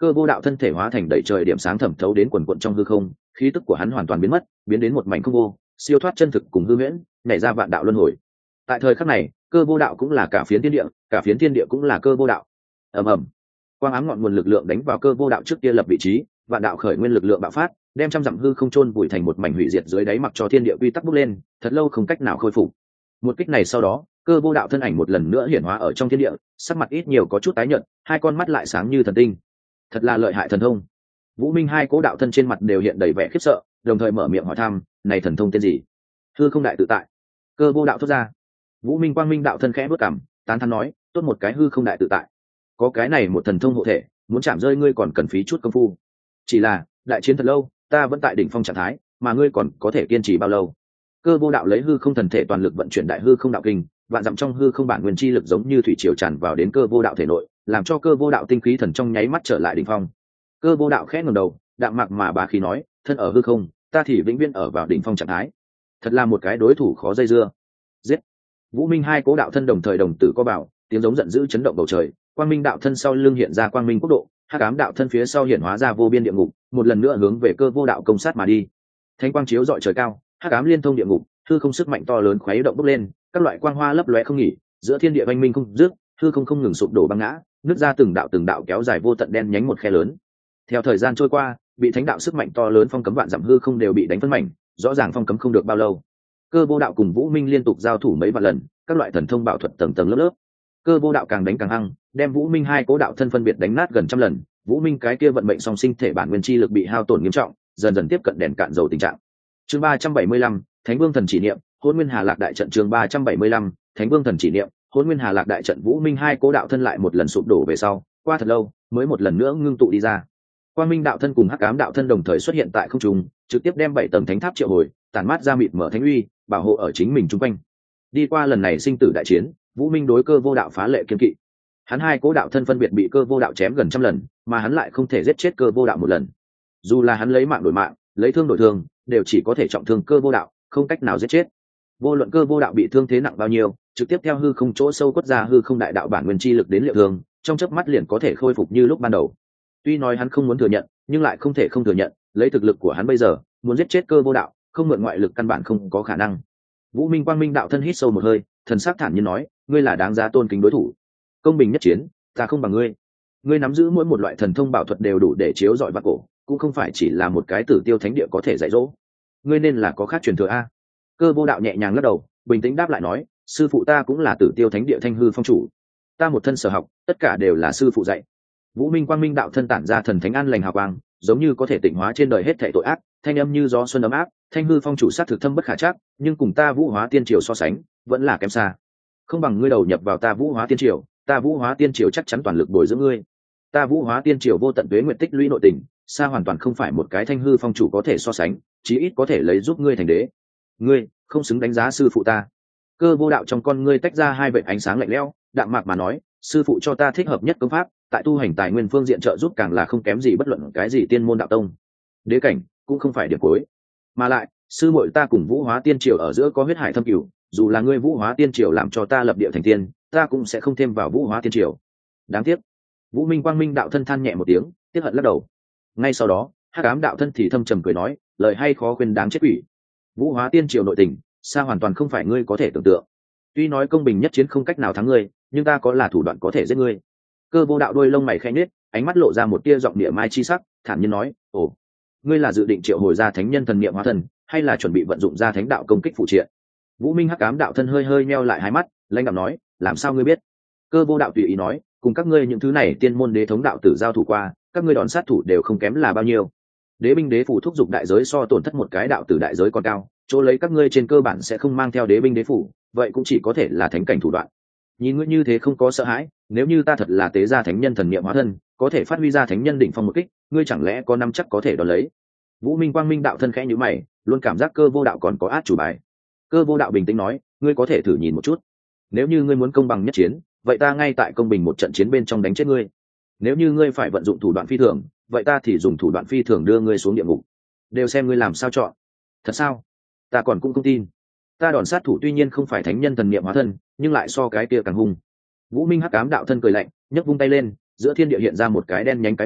cơ vô đạo thân thể hóa thành đầy trời điểm sáng thẩm thấu đến quần quận trong hư không, khí tức của hắn hoàn toàn biến mất, biến đến một mảnh không vô, siêu thoát chân thực cùng hư huyễn, nhảy ra vạn đạo luân hồi. Tại thời khắc này, cơ vô đạo cũng là cả phiến thiên địa, cả phiến thiên địa cũng là cơ vô đạo. ầm ầm, quang ám ngọn nguồn lực lượng đánh vào cơ vô đạo trước kia lập vị trí, vạn đạo khởi nguyên lực lượng bạo phát, đem trăm dặm hư không chôn vùi thành một mảnh hủy diệt dưới đáy, mặc cho thiên địa quy tắc bốc lên, thật lâu không cách nào khôi phục. Một kích này sau đó, cơ vô đạo thân ảnh một lần nữa hiển hóa ở trong thiên địa, sắc mặt ít nhiều có chút tái nhợt, hai con mắt lại sáng như thần tinh. Thật là lợi hại thần thông. Vũ Minh hai cố đạo thân trên mặt đều hiện đầy vẻ khiếp sợ, đồng thời mở miệng hỏi thăm, này thần thông tên gì? Hư không đại tự tại. Cơ vô đạo thốt ra. Vũ Minh quang minh đạo thân khẽ bước cằm, tán thán nói, tốt một cái hư không đại tự tại. Có cái này một thần thông hộ thể, muốn chạm rơi ngươi còn cần phí chút công phu. Chỉ là, đại chiến thật lâu, ta vẫn tại đỉnh phong trạng thái, mà ngươi còn có thể kiên trì bao lâu? Cơ vô đạo lấy hư không thần thể toàn lực vận chuyển đại hư không đạo kinh, vạn dặm trong hư không bản nguyên chi lực giống như thủy triều tràn vào đến cơ vô đạo thể nội, làm cho cơ vô đạo tinh khí thần trong nháy mắt trở lại đỉnh phong. Cơ vô đạo khẽ ngẩng đầu, đạm mạc mà bá khí nói, thân ở hư không, ta thì vĩnh viễn ở vào đỉnh phong trạng thái. Thật là một cái đối thủ khó dây dưa. Giết! Vũ Minh hai cố đạo thân đồng thời đồng tử có bảo, tiếng giống giận dữ chấn động bầu trời. Quang Minh đạo thân sau lưng hiện ra quang minh quốc độ, hắc ám đạo thân phía sau hiện hóa ra vô biên địa ngục, một lần nữa hướng về cơ vô đạo công sát mà đi. Thánh quang chiếu rọi trời cao, hắc ám liên thông địa ngục, hư không sức mạnh to lớn khuấy động bốc lên, các loại quang hoa lấp lóe không nghỉ, giữa thiên địa oanh minh không dứt, hư không không ngừng sụp đổ băng ngã, nứt ra từng đạo từng đạo kéo dài vô tận đen nhánh một khe lớn. Theo thời gian trôi qua, bị thánh đạo sức mạnh to lớn phong cấm vạn dặm hư không đều bị đánh phân mảnh, rõ ràng phong cấm không được bao lâu. Cơ vô đạo cùng Vũ Minh liên tục giao thủ mấy vạn lần, các loại thần thông bảo thuật tầng tầng lớp lớp. Cơ vô đạo càng đánh càng hăng, đem Vũ Minh hai cố đạo thân phân biệt đánh nát gần trăm lần. Vũ Minh cái kia vận mệnh song sinh thể bản nguyên chi lực bị hao tổn nghiêm trọng, dần dần tiếp cận đèn cạn dầu tình trạng. Chương ba trăm bảy mươi lăm, Thánh Vương thần chỉ niệm, Hỗn Nguyên Hà Lạc đại trận. Chương ba trăm bảy mươi lăm, Thánh Vương thần chỉ niệm, Hỗn Nguyên Hà Lạc đại trận. Vũ Minh hai cố đạo thân lại một lần sụp đổ về sau, qua thật lâu mới một lần nữa ngưng tụ đi ra. Quang Minh đạo thân cùng Hắc Ám đạo thân đồng thời xuất hiện tại không trung, trực tiếp đem bảy tầng thánh tháp triệu hồi, tản mát ra mịt mở thánh uy, bảo hộ ở chính mình chung quanh. Đi qua lần này sinh tử đại chiến, Vũ Minh đối cơ vô đạo phá lệ kiên kỵ. Hắn hai cố đạo thân phân biệt bị cơ vô đạo chém gần trăm lần, mà hắn lại không thể giết chết cơ vô đạo một lần. Dù là hắn lấy mạng đổi mạng, lấy thương đổi thương, đều chỉ có thể trọng thương cơ vô đạo, không cách nào giết chết. Vô luận cơ vô đạo bị thương thế nặng bao nhiêu, trực tiếp theo hư không chỗ sâu quất ra hư không đại đạo bản nguyên chi lực đến liệu thương, trong chớp mắt liền có thể khôi phục như lúc ban đầu. Tuy nói hắn không muốn thừa nhận, nhưng lại không thể không thừa nhận, lấy thực lực của hắn bây giờ, muốn giết chết cơ vô đạo, không mượn ngoại lực căn bản không có khả năng. Vũ Minh quang minh đạo thân hít sâu một hơi, thần sắc thản nhiên nói, ngươi là đáng giá tôn kính đối thủ. Công bình nhất chiến, ta không bằng ngươi. Ngươi nắm giữ mỗi một loại thần thông bảo thuật đều đủ để chiếu rọi vạn cổ, cũng không phải chỉ là một cái tử tiêu thánh địa có thể dạy dỗ. Ngươi nên là có khác truyền thừa a. Cơ vô đạo nhẹ nhàng lắc đầu, bình tĩnh đáp lại nói, sư phụ ta cũng là tử tiêu thánh địa thanh hư phong chủ. Ta một thân sở học, tất cả đều là sư phụ dạy. Vũ Minh quang minh đạo thân tản ra thần thánh an lành hào quang, giống như có thể tịnh hóa trên đời hết thảy tội ác, thanh âm như gió xuân ấm áp. Thanh hư phong chủ sát thực thâm bất khả trắc, nhưng cùng ta Vũ Hóa Tiên Triều so sánh, vẫn là kém xa. Không bằng ngươi đầu nhập vào ta Vũ Hóa Tiên Triều, ta Vũ Hóa Tiên Triều chắc chắn toàn lực bồi dưỡng ngươi. Ta Vũ Hóa Tiên Triều vô tận tuế nguyện tích lũy nội tình, xa hoàn toàn không phải một cái thanh hư phong chủ có thể so sánh, chí ít có thể lấy giúp ngươi thành đế. Ngươi không xứng đánh giá sư phụ ta. Cơ vô đạo trong con ngươi tách ra hai vệt ánh sáng lạnh lẽo, đạm mạc mà nói, sư phụ cho ta thích hợp nhất công pháp, tại tu hành tài nguyên phương diện trợ giúp càng là không kém gì bất luận cái gì tiên môn đạo tông. Đế cảnh cũng không phải điểm cuối. Mà lại, sư muội ta cùng Vũ Hóa Tiên Triều ở giữa có huyết hải thâm cửu, dù là ngươi Vũ Hóa Tiên Triều làm cho ta lập địa thành tiên, ta cũng sẽ không thêm vào Vũ Hóa Tiên Triều. Đáng tiếc. Vũ Minh quang minh đạo thân than nhẹ một tiếng, tiếc hận lắc đầu. Ngay sau đó, Hắc Ám đạo thân thì thâm trầm cười nói, lời hay khó khuyên đáng chết quỷ. Vũ Hóa Tiên Triều nội tình, xa hoàn toàn không phải ngươi có thể tưởng tượng. Tuy nói công bình nhất chiến không cách nào thắng ngươi, nhưng ta có là thủ đoạn có thể giết ngươi. Cơ vô đạo đôi lông mày khẽ nhếch, ánh mắt lộ ra một tia giọng địa mai chi sắc, thản nhiên nói, ồ, ngươi là dự định triệu hồi ra thánh nhân thần niệm hóa thần, hay là chuẩn bị vận dụng ra thánh đạo công kích phụ triện? Vũ Minh Hắc Ám đạo thân hơi hơi meo lại hai mắt, lãnh đạm nói, làm sao ngươi biết? Cơ vô đạo tùy ý nói, cùng các ngươi những thứ này tiên môn đế thống đạo tử giao thủ qua, các ngươi đòn sát thủ đều không kém là bao nhiêu. Đế binh đế phủ thúc giục đại giới so tổn thất một cái đạo tử đại giới còn cao, chỗ lấy các ngươi trên cơ bản sẽ không mang theo đế binh đế phủ, vậy cũng chỉ có thể là thánh cảnh thủ đoạn. Nhìn ngươi như thế không có sợ hãi, nếu như ta thật là tế gia thánh nhân thần niệm hóa thân, có thể phát huy ra thánh nhân đỉnh phong một kích, ngươi chẳng lẽ có năm chắc có thể đón lấy? Vũ Minh quang minh đạo thân khẽ nhíu mày, luôn cảm giác cơ vô đạo còn có át chủ bài. Cơ vô đạo bình tĩnh nói, ngươi có thể thử nhìn một chút. Nếu như ngươi muốn công bằng nhất chiến, vậy ta ngay tại công bình một trận chiến bên trong đánh chết ngươi. Nếu như ngươi phải vận dụng thủ đoạn phi thường, vậy ta thì dùng thủ đoạn phi thường đưa ngươi xuống địa ngục. Đều xem ngươi làm sao chọn. Thật sao? Ta còn cũng không tin. Ta đòn sát thủ tuy nhiên không phải thánh nhân thần niệm hóa thân, nhưng lại so cái kia càng hung. Vũ Minh Hắc Ám đạo thân cười lạnh, nhấc vung tay lên, giữa thiên địa hiện ra một cái đen nhánh cái bình,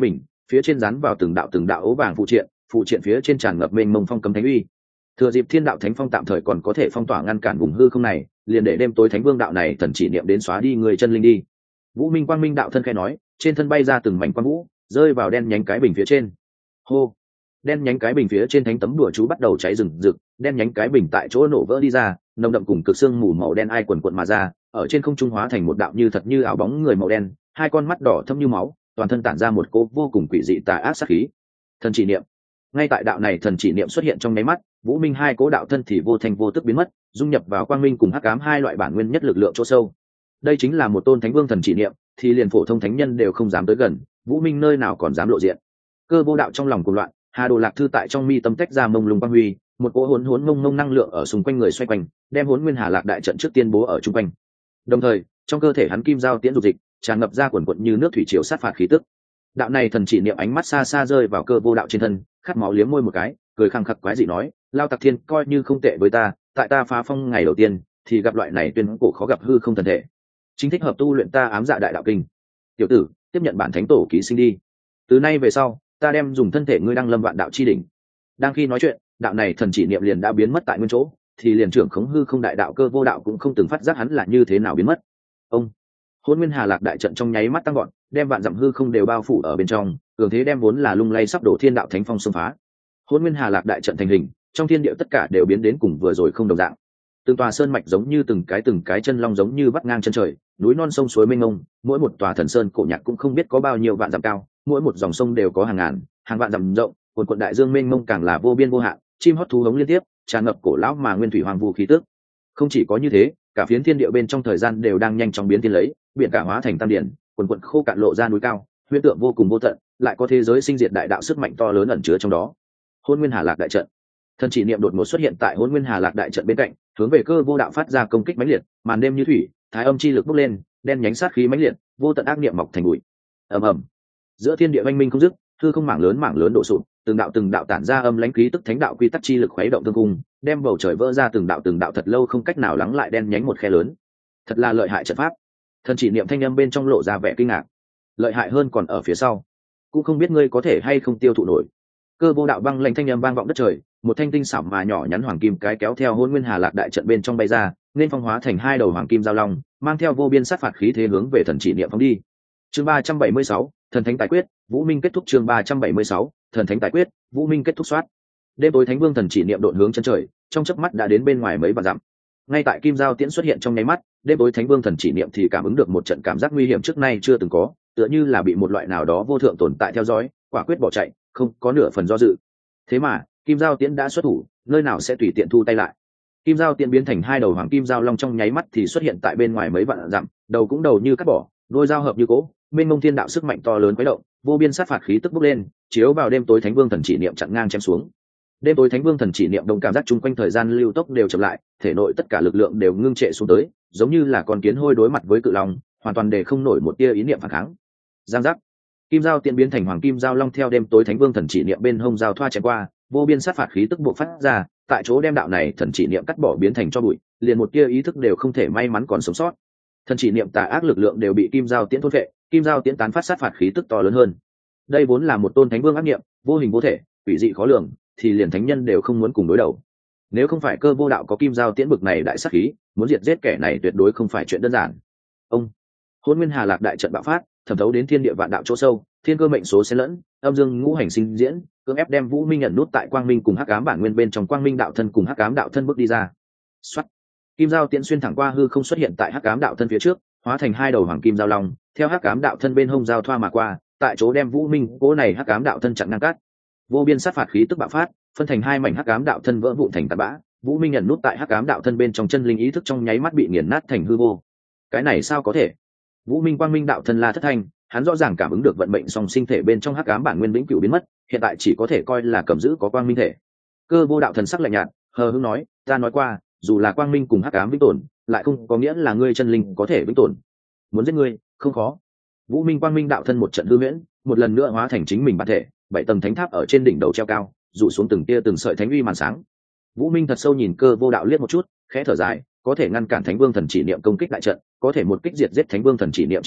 phía trên dán vào từng đạo từng đạo ố vàng phụ triện, phụ triện phía trên tràn ngập mênh mông phong cấm thánh uy. Thừa dịp thiên đạo thánh phong tạm thời còn có thể phong tỏa ngăn cản vùng hư không này, liền để đêm tối thánh vương đạo này thần chỉ niệm đến xóa đi người chân linh đi. Vũ Minh Quang Minh đạo thân khẽ nói, trên thân bay ra từng mảnh quang vũ, rơi vào đen nhánh cái bình phía trên. Hô! Đen nhánh cái bình phía trên thánh tấm đùa chú bắt đầu cháy rừng rực, đen nhánh cái bình tại chỗ nổ vỡ đi ra, nồng đậm cùng cực xương mù màu đen ai quần quần mà ra, ở trên không trung hóa thành một đạo như thật như ảo bóng người màu đen, hai con mắt đỏ thâm như máu, toàn thân tản ra một cỗ vô cùng quỷ dị tà ác sát khí. Thần chỉ niệm. Ngay tại đạo này thần chỉ niệm xuất hiện trong nháy mắt, Vũ Minh hai cỗ đạo thân thì vô thành vô tức biến mất, dung nhập vào quang minh cùng hắc ám hai loại bản nguyên nhất lực lượng chỗ sâu. Đây chính là một tôn thánh vương thần chỉ niệm, thì liền phổ thông thánh nhân đều không dám tới gần, Vũ Minh nơi nào còn dám lộ diện. Cơ vô đạo trong lòng cuồng loạn, Hà Đồ Lạc Thư tại trong mi tâm tách ra mông lung quang huy, một cỗ hỗn hỗn ngông ngông năng lượng ở xung quanh người xoay quanh, đem Hỗn Nguyên Hà Lạc đại trận trước tiên bố ở trung quanh. Đồng thời, trong cơ thể hắn kim giao tiễn dục dịch, tràn ngập ra quần quần như nước thủy triều sát phạt khí tức. Đạo này thần chỉ niệm ánh mắt xa xa rơi vào cơ vô đạo trên thân, khát máu liếm môi một cái, cười khăng khặc quái dị nói, Lao Tặc Thiên coi như không tệ với ta, tại ta phá phong ngày đầu tiên thì gặp loại này tuyên cổ khó gặp hư không thần thể, chính thích hợp tu luyện ta ám dạ đại đạo kinh. Tiểu tử, tiếp nhận bản thánh tổ ký sinh đi. Từ nay về sau, ta đem dùng thân thể ngươi đăng lâm vạn đạo chi đỉnh. Đang khi nói chuyện, đạo này thần chỉ niệm liền đã biến mất tại nguyên chỗ, thì liền trưởng khống hư không đại đạo cơ vô đạo cũng không từng phát giác hắn là như thế nào biến mất. Ông Hỗn Nguyên Hà Lạc đại trận trong nháy mắt tăng gọn, đem vạn dặm hư không đều bao phủ ở bên trong, cường thế đem vốn là lung lay sắp đổ thiên đạo thánh phong xông phá. Hỗn Nguyên Hà Lạc đại trận thành hình, trong thiên địa tất cả đều biến đến cùng vừa rồi không đồng dạng. Từng tòa sơn mạch giống như từng cái từng cái chân long giống như vắt ngang chân trời, núi non sông suối mênh mông, mỗi một tòa thần sơn cổ nhạc cũng không biết có bao nhiêu vạn dặm cao, mỗi một dòng sông đều có hàng ngàn, hàng vạn dặm rộng, cuồn cuộn đại dương mênh mông càng là vô biên vô hạn, chim hót thú hống liên tiếp, tràn ngập cổ lão mà nguyên thủy hoàng vu khí tức. Không chỉ có như thế, cả phiến thiên địa bên trong thời gian đều đang nhanh chóng biến thiên lấy, biển cả hóa thành tam điển, cuồn cuộn khô cạn lộ ra núi cao, huyễn tượng vô cùng vô tận, lại có thế giới sinh diệt đại đạo sức mạnh to lớn ẩn chứa trong đó. Hỗn Nguyên Hà Lạc đại trận. Thần chỉ niệm đột ngột xuất hiện tại Hỗn Nguyên Hà Lạc đại trận bên cạnh, hướng về cơ vô đạo phát ra công kích mãnh liệt, màn đêm như thủy, thái âm chi lực bốc lên, đen nhánh sát khí mãnh liệt, vô tận ác niệm mọc thành bụi. Ầm ầm. Giữa thiên địa oanh minh không dứt, hư không mảng lớn mảng lớn đổ sụp, từng đạo từng đạo tản ra âm lãnh khí tức thánh đạo quy tắc chi lực khuấy động tương cung, đem bầu trời vỡ ra từng đạo từng đạo thật lâu không cách nào lắng lại đen nhánh một khe lớn. Thật là lợi hại trận pháp. Thần chỉ niệm thanh âm bên trong lộ ra vẻ kinh ngạc. Lợi hại hơn còn ở phía sau, cũng không biết ngươi có thể hay không tiêu thụ nổi. Cơ vô đạo băng lạnh thanh âm vang vọng đất trời, một thanh tinh xảo mà nhỏ nhắn hoàng kim cái kéo theo Hỗn Nguyên Hà Lạc đại trận bên trong bay ra, nên phong hóa thành hai đầu hoàng kim giao long, mang theo vô biên sát phạt khí thế hướng về thần chỉ niệm phóng đi. Chương ba trăm bảy mươi sáu, thần thánh tài quyết, Vũ Minh kết thúc. Chương ba trăm bảy mươi sáu, thần thánh tài quyết, Vũ Minh kết thúc soát. Đêm tối thánh vương thần chỉ niệm độn hướng chân trời, trong chớp mắt đã đến bên ngoài mấy vạn dặm. Ngay tại kim giao tiễn xuất hiện trong nháy mắt, đêm tối thánh vương thần chỉ niệm thì cảm ứng được một trận cảm giác nguy hiểm trước nay chưa từng có, tựa như là bị một loại nào đó vô thượng tồn tại theo dõi, quả quyết bỏ chạy, không có nửa phần do dự. Thế mà kim giao tiễn đã xuất thủ, nơi nào sẽ tùy tiện thu tay lại. Kim giao tiễn biến thành hai đầu hoàng kim giao long trong nháy mắt thì xuất hiện tại bên ngoài mấy vạn dặm, đầu cũng đầu như cắt bỏ, đôi dao hợp như cỗ, mênh mông thiên đạo sức mạnh to lớn quấy động, vô biên sát phạt khí tức bốc lên, chiếu vào đêm tối thánh vương thần chỉ niệm chặn ngang chém xuống. Đêm tối thánh vương thần chỉ niệm đồng cảm giác chung quanh thời gian lưu tốc đều chậm lại, thể nội tất cả lực lượng đều ngưng trệ xuống tới, giống như là con kiến hôi đối mặt với cự long, hoàn toàn để không nổi một tia ý niệm phản kháng. Giang giác. Kim giao tiễn biến thành hoàng kim giao long theo đêm tối thánh vương thần chỉ niệm bên hông giao thoa chém qua, vô biên sát phạt khí tức bộc phát ra, tại chỗ đem đạo này thần chỉ niệm cắt bỏ biến thành cho bụi, liền một tia ý thức đều không thể may mắn còn sống sót. Thần chỉ niệm tà ác lực lượng đều bị kim giao tiễn thôn phệ, kim giao tiễn tán phát sát phạt khí tức to lớn hơn. Đây vốn là một tôn thánh vương ác niệm, vô hình vô thể, quỷ dị khó lường, thì liền thánh nhân đều không muốn cùng đối đầu. Nếu không phải cơ vô đạo có kim giao tiễn bực này đại sát khí, muốn diệt giết kẻ này tuyệt đối không phải chuyện đơn giản. Ông Hỗn Nguyên Hà Lạc đại trận bạo phát, thẩm thấu đến thiên địa vạn đạo chỗ sâu, thiên cơ mệnh số xen lẫn, âm dương ngũ hành sinh diễn, cưỡng ép đem Vũ Minh ẩn nút tại quang minh cùng hắc ám bản nguyên bên trong quang minh đạo thân cùng hắc ám đạo thân bước đi ra. Soát. Kim giao tiễn xuyên thẳng qua hư không xuất hiện tại hắc ám đạo thân phía trước, hóa thành hai đầu hoàng kim giao long, theo hắc ám đạo thân bên hông giao thoa mà qua, tại chỗ đem Vũ Minh cố này hắc ám đạo thân chặn ngang cắt. Vô biên sát phạt khí tức bạo phát, phân thành hai mảnh hắc ám đạo thân vỡ vụn thành tạt bã, Vũ Minh ẩn nút tại hắc ám đạo thân bên trong chân linh ý thức trong nháy mắt bị nghiền nát thành hư vô. Cái này sao có thể? Vũ Minh quang minh đạo thân la thất thanh, hắn rõ ràng cảm ứng được vận mệnh song sinh thể bên trong hắc ám bản nguyên vĩnh cửu biến mất, hiện tại chỉ có thể coi là cầm giữ có quang minh thể. Cơ vô đạo thần sắc lạnh nhạt, hờ hững nói, ta nói qua, dù là quang minh cùng hắc ám vĩnh tồn, lại không có nghĩa là ngươi chân linh có thể vĩnh tồn. Muốn giết ngươi, không khó. Vũ Minh quang minh đạo thân một trận hư huyễn, một lần nữa hóa thành chính mình bản thể, bảy tầng thánh tháp ở trên đỉnh đầu treo cao, dụ xuống từng tia từng sợi thánh uy màn sáng. Vũ Minh thật sâu nhìn cơ vô đạo liếc một chút, khẽ thở dài, có thể ngăn cản thánh vương thần chỉ niệm công kích đại trận, có thể một kích diệt giết thánh vương thần chỉ niệm chí bảo,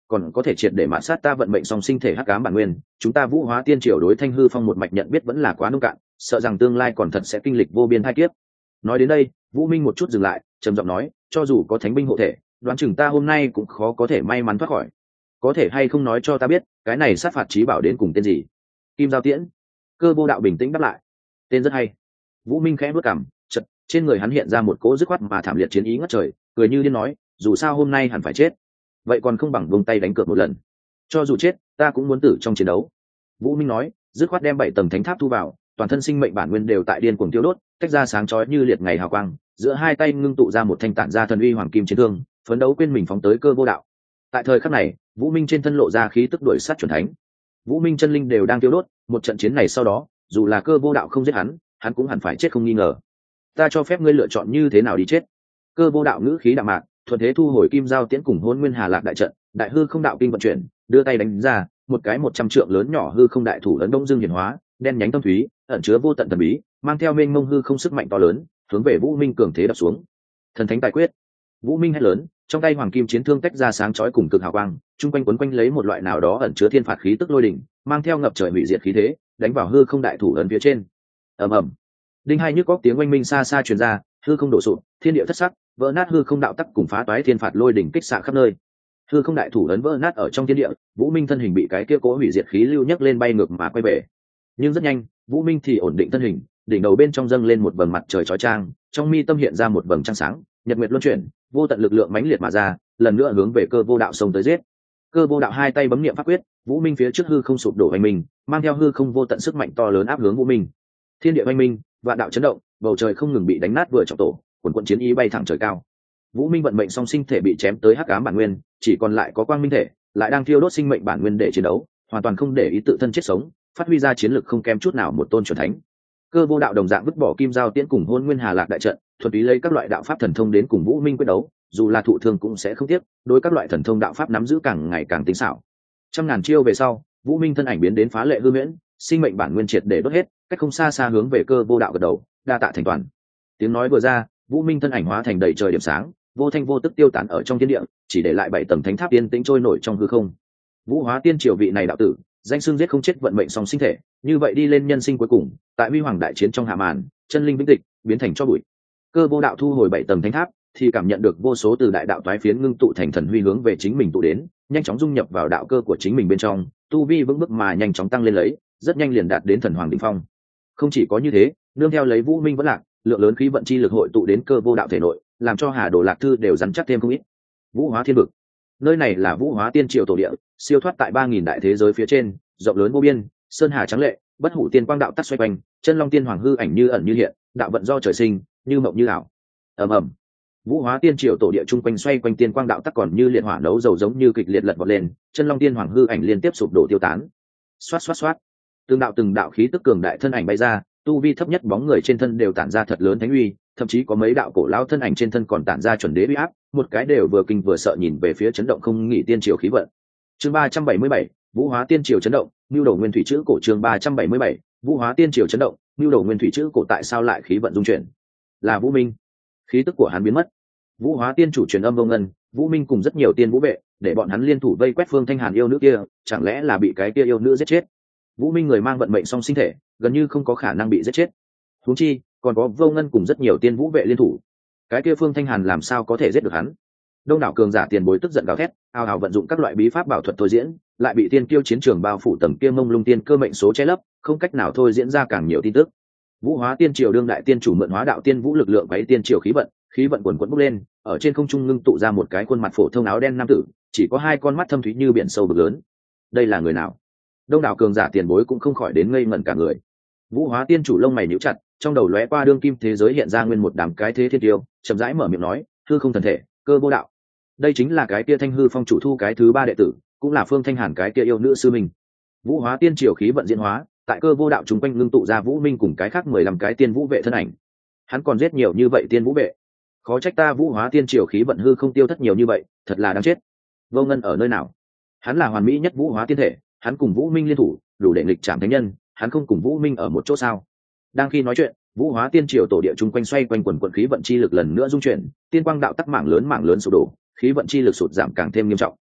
còn có thể triệt để mạn sát ta vận mệnh song sinh thể hắc ám bản nguyên, chúng ta Vũ Hóa Tiên Triều đối Thanh hư phong một mạch nhận biết vẫn là quá nông cạn, sợ rằng tương lai còn thật sẽ kinh lịch vô biên hai kiếp. Nói đến đây, Vũ Minh một chút dừng lại, trầm giọng nói, cho dù có thánh binh hộ thể, đoán chừng ta hôm nay cũng khó có thể may mắn thoát khỏi. Có thể hay không nói cho ta biết, cái này sát phạt chí bảo đến cùng tên gì? Kim Giao Tiễn. Cơ Vô Đạo bình tĩnh đáp lại. Tên rất hay. Vũ Minh khẽ bước cằm, chợt trên người hắn hiện ra một cỗ dứt khoát mà thảm liệt chiến ý ngất trời, cười như điên nói, dù sao hôm nay hẳn phải chết, vậy còn không bằng buông tay đánh cược một lần. Cho dù chết, ta cũng muốn tử trong chiến đấu. Vũ Minh nói, dứt khoát đem bảy tầng thánh tháp thu vào, toàn thân sinh mệnh bản nguyên đều tại điên cuồng tiêu đốt, tách ra sáng chói như liệt ngày hào quang, giữa hai tay ngưng tụ ra một thanh tản ra thần uy hoàng kim chiến thương, phấn đấu quên mình phóng tới Cơ Vô Đạo. Tại thời khắc này, Vũ Minh trên thân lộ ra khí tức đuổi sát chuẩn thánh. Vũ Minh chân linh đều đang tiêu đốt, một trận chiến này sau đó, dù là Cơ Vô Đạo không giết hắn, hắn cũng hẳn phải chết không nghi ngờ. Ta cho phép ngươi lựa chọn như thế nào đi chết. Cơ Vô Đạo ngữ khí đạm mạc, thuận thế thu hồi Kim Giao Tiễn cùng Hỗn Nguyên Hà Lạc đại trận, đại hư không đạo kinh vận chuyển, đưa tay đánh ra, một cái một trăm trượng lớn nhỏ hư không đại thủ ấn đông dương hiển hóa, đen nhánh tâm thúy, ẩn chứa vô tận thần bí, mang theo mênh mông hư không sức mạnh to lớn, hướng về Vũ Minh cường thế đập xuống. Thần thánh tài quyết. Vũ Minh hét lớn, trong tay hoàng kim chiến thương tách ra sáng chói cùng cực hào quang, trung quanh quấn quanh lấy một loại nào đó ẩn chứa thiên phạt khí tức lôi đỉnh, mang theo ngập trời hủy diệt khí thế, đánh vào hư không đại thủ ấn phía trên. Ầm ầm. Đinh hai nhức góc tiếng oanh minh xa xa truyền ra, hư không đổ sụp, thiên địa thất sắc, vỡ nát hư không đạo tắc cùng phá toái thiên phạt lôi đỉnh kích xạ khắp nơi. Hư không đại thủ ấn vỡ nát ở trong thiên địa, Vũ Minh thân hình bị cái kia cố hủy diệt khí lưu nhấc lên bay ngược mà quay về. Nhưng rất nhanh, Vũ Minh thì ổn định thân hình, đỉnh đầu bên trong dâng lên một vầng mặt trời chói chang, trong mi tâm hiện ra một vầng trăng sáng, nhật nguyệt luân chuyển, vô tận lực lượng mãnh liệt mà ra, lần nữa hướng về Cơ Vô Đạo xông tới giết. Cơ Vô Đạo hai tay bấm niệm pháp quyết, Vũ Minh phía trước hư không sụp đổ hoành minh, mang theo hư không vô tận sức mạnh to lớn áp hướng Vũ Minh. Thiên địa hoành minh, vạn đạo chấn động, bầu trời không ngừng bị đánh nát vừa trọng tổ, quần quần chiến ý bay thẳng trời cao. Vũ Minh vận mệnh song sinh thể bị chém tới hắc ám bản nguyên, chỉ còn lại có quang minh thể, lại đang thiêu đốt sinh mệnh bản nguyên để chiến đấu, hoàn toàn không để ý tự thân chết sống, phát huy ra chiến lực không kém chút nào một tôn chuẩn thánh. Cơ Vô Đạo đồng dạng vứt bỏ Kim Giao Tiễn cùng Hỗn Nguyên Hà Lạc đại trận, thuần túy lấy các loại đạo pháp thần thông đến cùng Vũ Minh quyết đấu, dù là thụ thương cũng sẽ không tiếc, đối các loại thần thông đạo pháp nắm giữ càng ngày càng tinh xảo. Trăm ngàn chiêu về sau, Vũ Minh thân ảnh biến đến phá lệ hư huyễn, sinh mệnh bản nguyên triệt để đốt hết, cách không xa xa hướng về Cơ Vô Đạo gật đầu, đa tạ thành toàn. Tiếng nói vừa ra, Vũ Minh thân ảnh hóa thành đầy trời điểm sáng, vô thanh vô tức tiêu tán ở trong thiên địa, chỉ để lại bảy tầng thánh tháp yên tĩnh trôi nổi trong hư không. Vũ Hóa Tiên Triều vị này đạo tử, danh xưng giết không chết vận mệnh song sinh thể, như vậy đi lên nhân sinh cuối cùng, tại huy hoàng đại chiến trong hạ màn, chân linh vĩnh tịch, biến thành cho bụi. Cơ Vô Đạo thu hồi bảy tầng thánh tháp, thì cảm nhận được vô số từ đại đạo toái phiến ngưng tụ thành thần huy hướng về chính mình tụ đến, nhanh chóng dung nhập vào đạo cơ của chính mình bên trong, tu vi vững bước mà nhanh chóng tăng lên lấy, rất nhanh liền đạt đến thần hoàng đỉnh phong. Không chỉ có như thế, nương theo lấy Vũ Minh vẫn lạc, lượng lớn khí vận chi lực hội tụ đến Cơ Vô Đạo thể nội, làm cho Hà Đồ Lạc Thư đều rắn chắc thêm không ít. Vũ Hóa Thiên Vực, nơi này là Vũ Hóa Tiên Triều tổ địa, siêu thoát tại ba nghìn đại thế giới phía trên, rộng lớn vô biên, sơn hà trắng lệ, bất hủ tiên quang đạo tắc xoay quanh, chân long tiên hoàng hư ảnh như ẩn như hiện, đạo vận do trời sinh, như mộng như ảo. Ầm ầm. Vũ Hóa Tiên Triều tổ địa trung quanh xoay quanh tiên quang đạo tắc còn như liệt hỏa nấu dầu giống như kịch liệt lật vọt lên, chân long tiên hoàng hư ảnh liên tiếp sụp đổ tiêu tán. Xoát xoát xoát. Từng đạo từng đạo khí tức cường đại thân ảnh bay ra, tu vi thấp nhất bóng người trên thân đều tản ra thật lớn thánh uy, thậm chí có mấy đạo cổ lão thân ảnh trên thân còn tản ra chuẩn đế uy áp, một cái đều vừa kinh vừa sợ nhìn về phía chấn động không nghỉ tiên triều khí vận. Chương ba trăm bảy mươi bảy, Vũ Hóa Tiên Triều chấn động, nưu đầu nguyên thủy chữ cổ. Chương ba trăm bảy mươi bảy, Vũ Hóa Tiên Triều chấn động, nưu đầu nguyên thủy chữ cổ. Tại sao lại khí vận dung chuyển? Là Vũ Minh. Khí tức của hắn biến mất. Vũ Hóa Tiên chủ truyền âm vô ngân, Vũ Minh cùng rất nhiều tiên vũ vệ, để bọn hắn liên thủ vây quét Phương Thanh Hàn yêu nữ kia, chẳng lẽ là bị cái kia yêu nữ giết chết? Vũ Minh người mang vận mệnh song sinh thể, gần như không có khả năng bị giết chết. Huống chi, còn có vô ngân cùng rất nhiều tiên vũ vệ liên thủ, cái kia Phương Thanh Hàn làm sao có thể giết được hắn? Đông đảo cường giả tiền bối tức giận gào thét, ào ào vận dụng các loại bí pháp bảo thuật thôi diễn, lại bị tiên kiêu chiến trường bao phủ tầng kia mông lung tiên cơ mệnh số che lấp, không cách nào thôi diễn ra càng nhiều tin tức. Vũ Hóa Tiên Triều đương đại tiên chủ mượn hóa đạo tiên vũ lực lượng váy tiên triều khí vận, khí vận quần quần bốc lên, ở trên không trung ngưng tụ ra một cái khuôn mặt phổ thông áo đen nam tử, chỉ có hai con mắt thâm thúy như biển sâu vực lớn. Đây là người nào? Đông đảo cường giả tiền bối cũng không khỏi đến ngây ngẩn cả người. Vũ Hóa Tiên chủ lông mày nhíu chặt, trong đầu lóe qua đương kim thế giới hiện ra nguyên một đám cái thế thiên tiêu, chậm rãi mở miệng nói, hư không thần thể, Cơ Vô Đạo. Đây chính là cái kia Thanh hư phong chủ thu cái thứ ba đệ tử, cũng là Phương Thanh Hàn cái kia yêu nữ sư mình. Vũ Hóa Tiên triều khí vận diễn hóa, tại Cơ Vô Đạo chúng quanh ngưng tụ ra Vũ Minh cùng cái khác mười lăm cái tiên vũ vệ thân ảnh. Hắn còn giết nhiều như vậy tiên vũ vệ, khó trách ta Vũ Hóa Tiên triều khí vận hư không tiêu thất nhiều như vậy, thật là đáng chết. Vô Ngân ở nơi nào? Hắn là hoàn mỹ nhất Vũ Hóa tiên thể, hắn cùng Vũ Minh liên thủ, đủ để nghịch trảm thánh nhân, hắn không cùng Vũ Minh ở một chỗ sao? Đang khi nói chuyện, Vũ Hóa Tiên triều tổ địa chung quanh xoay quanh quần quần khí vận chi lực lần nữa dung chuyển, tiên quang đạo tắc mảng lớn mảng lớn sụp đổ, khí vận chi lực sụt giảm càng thêm nghiêm trọng.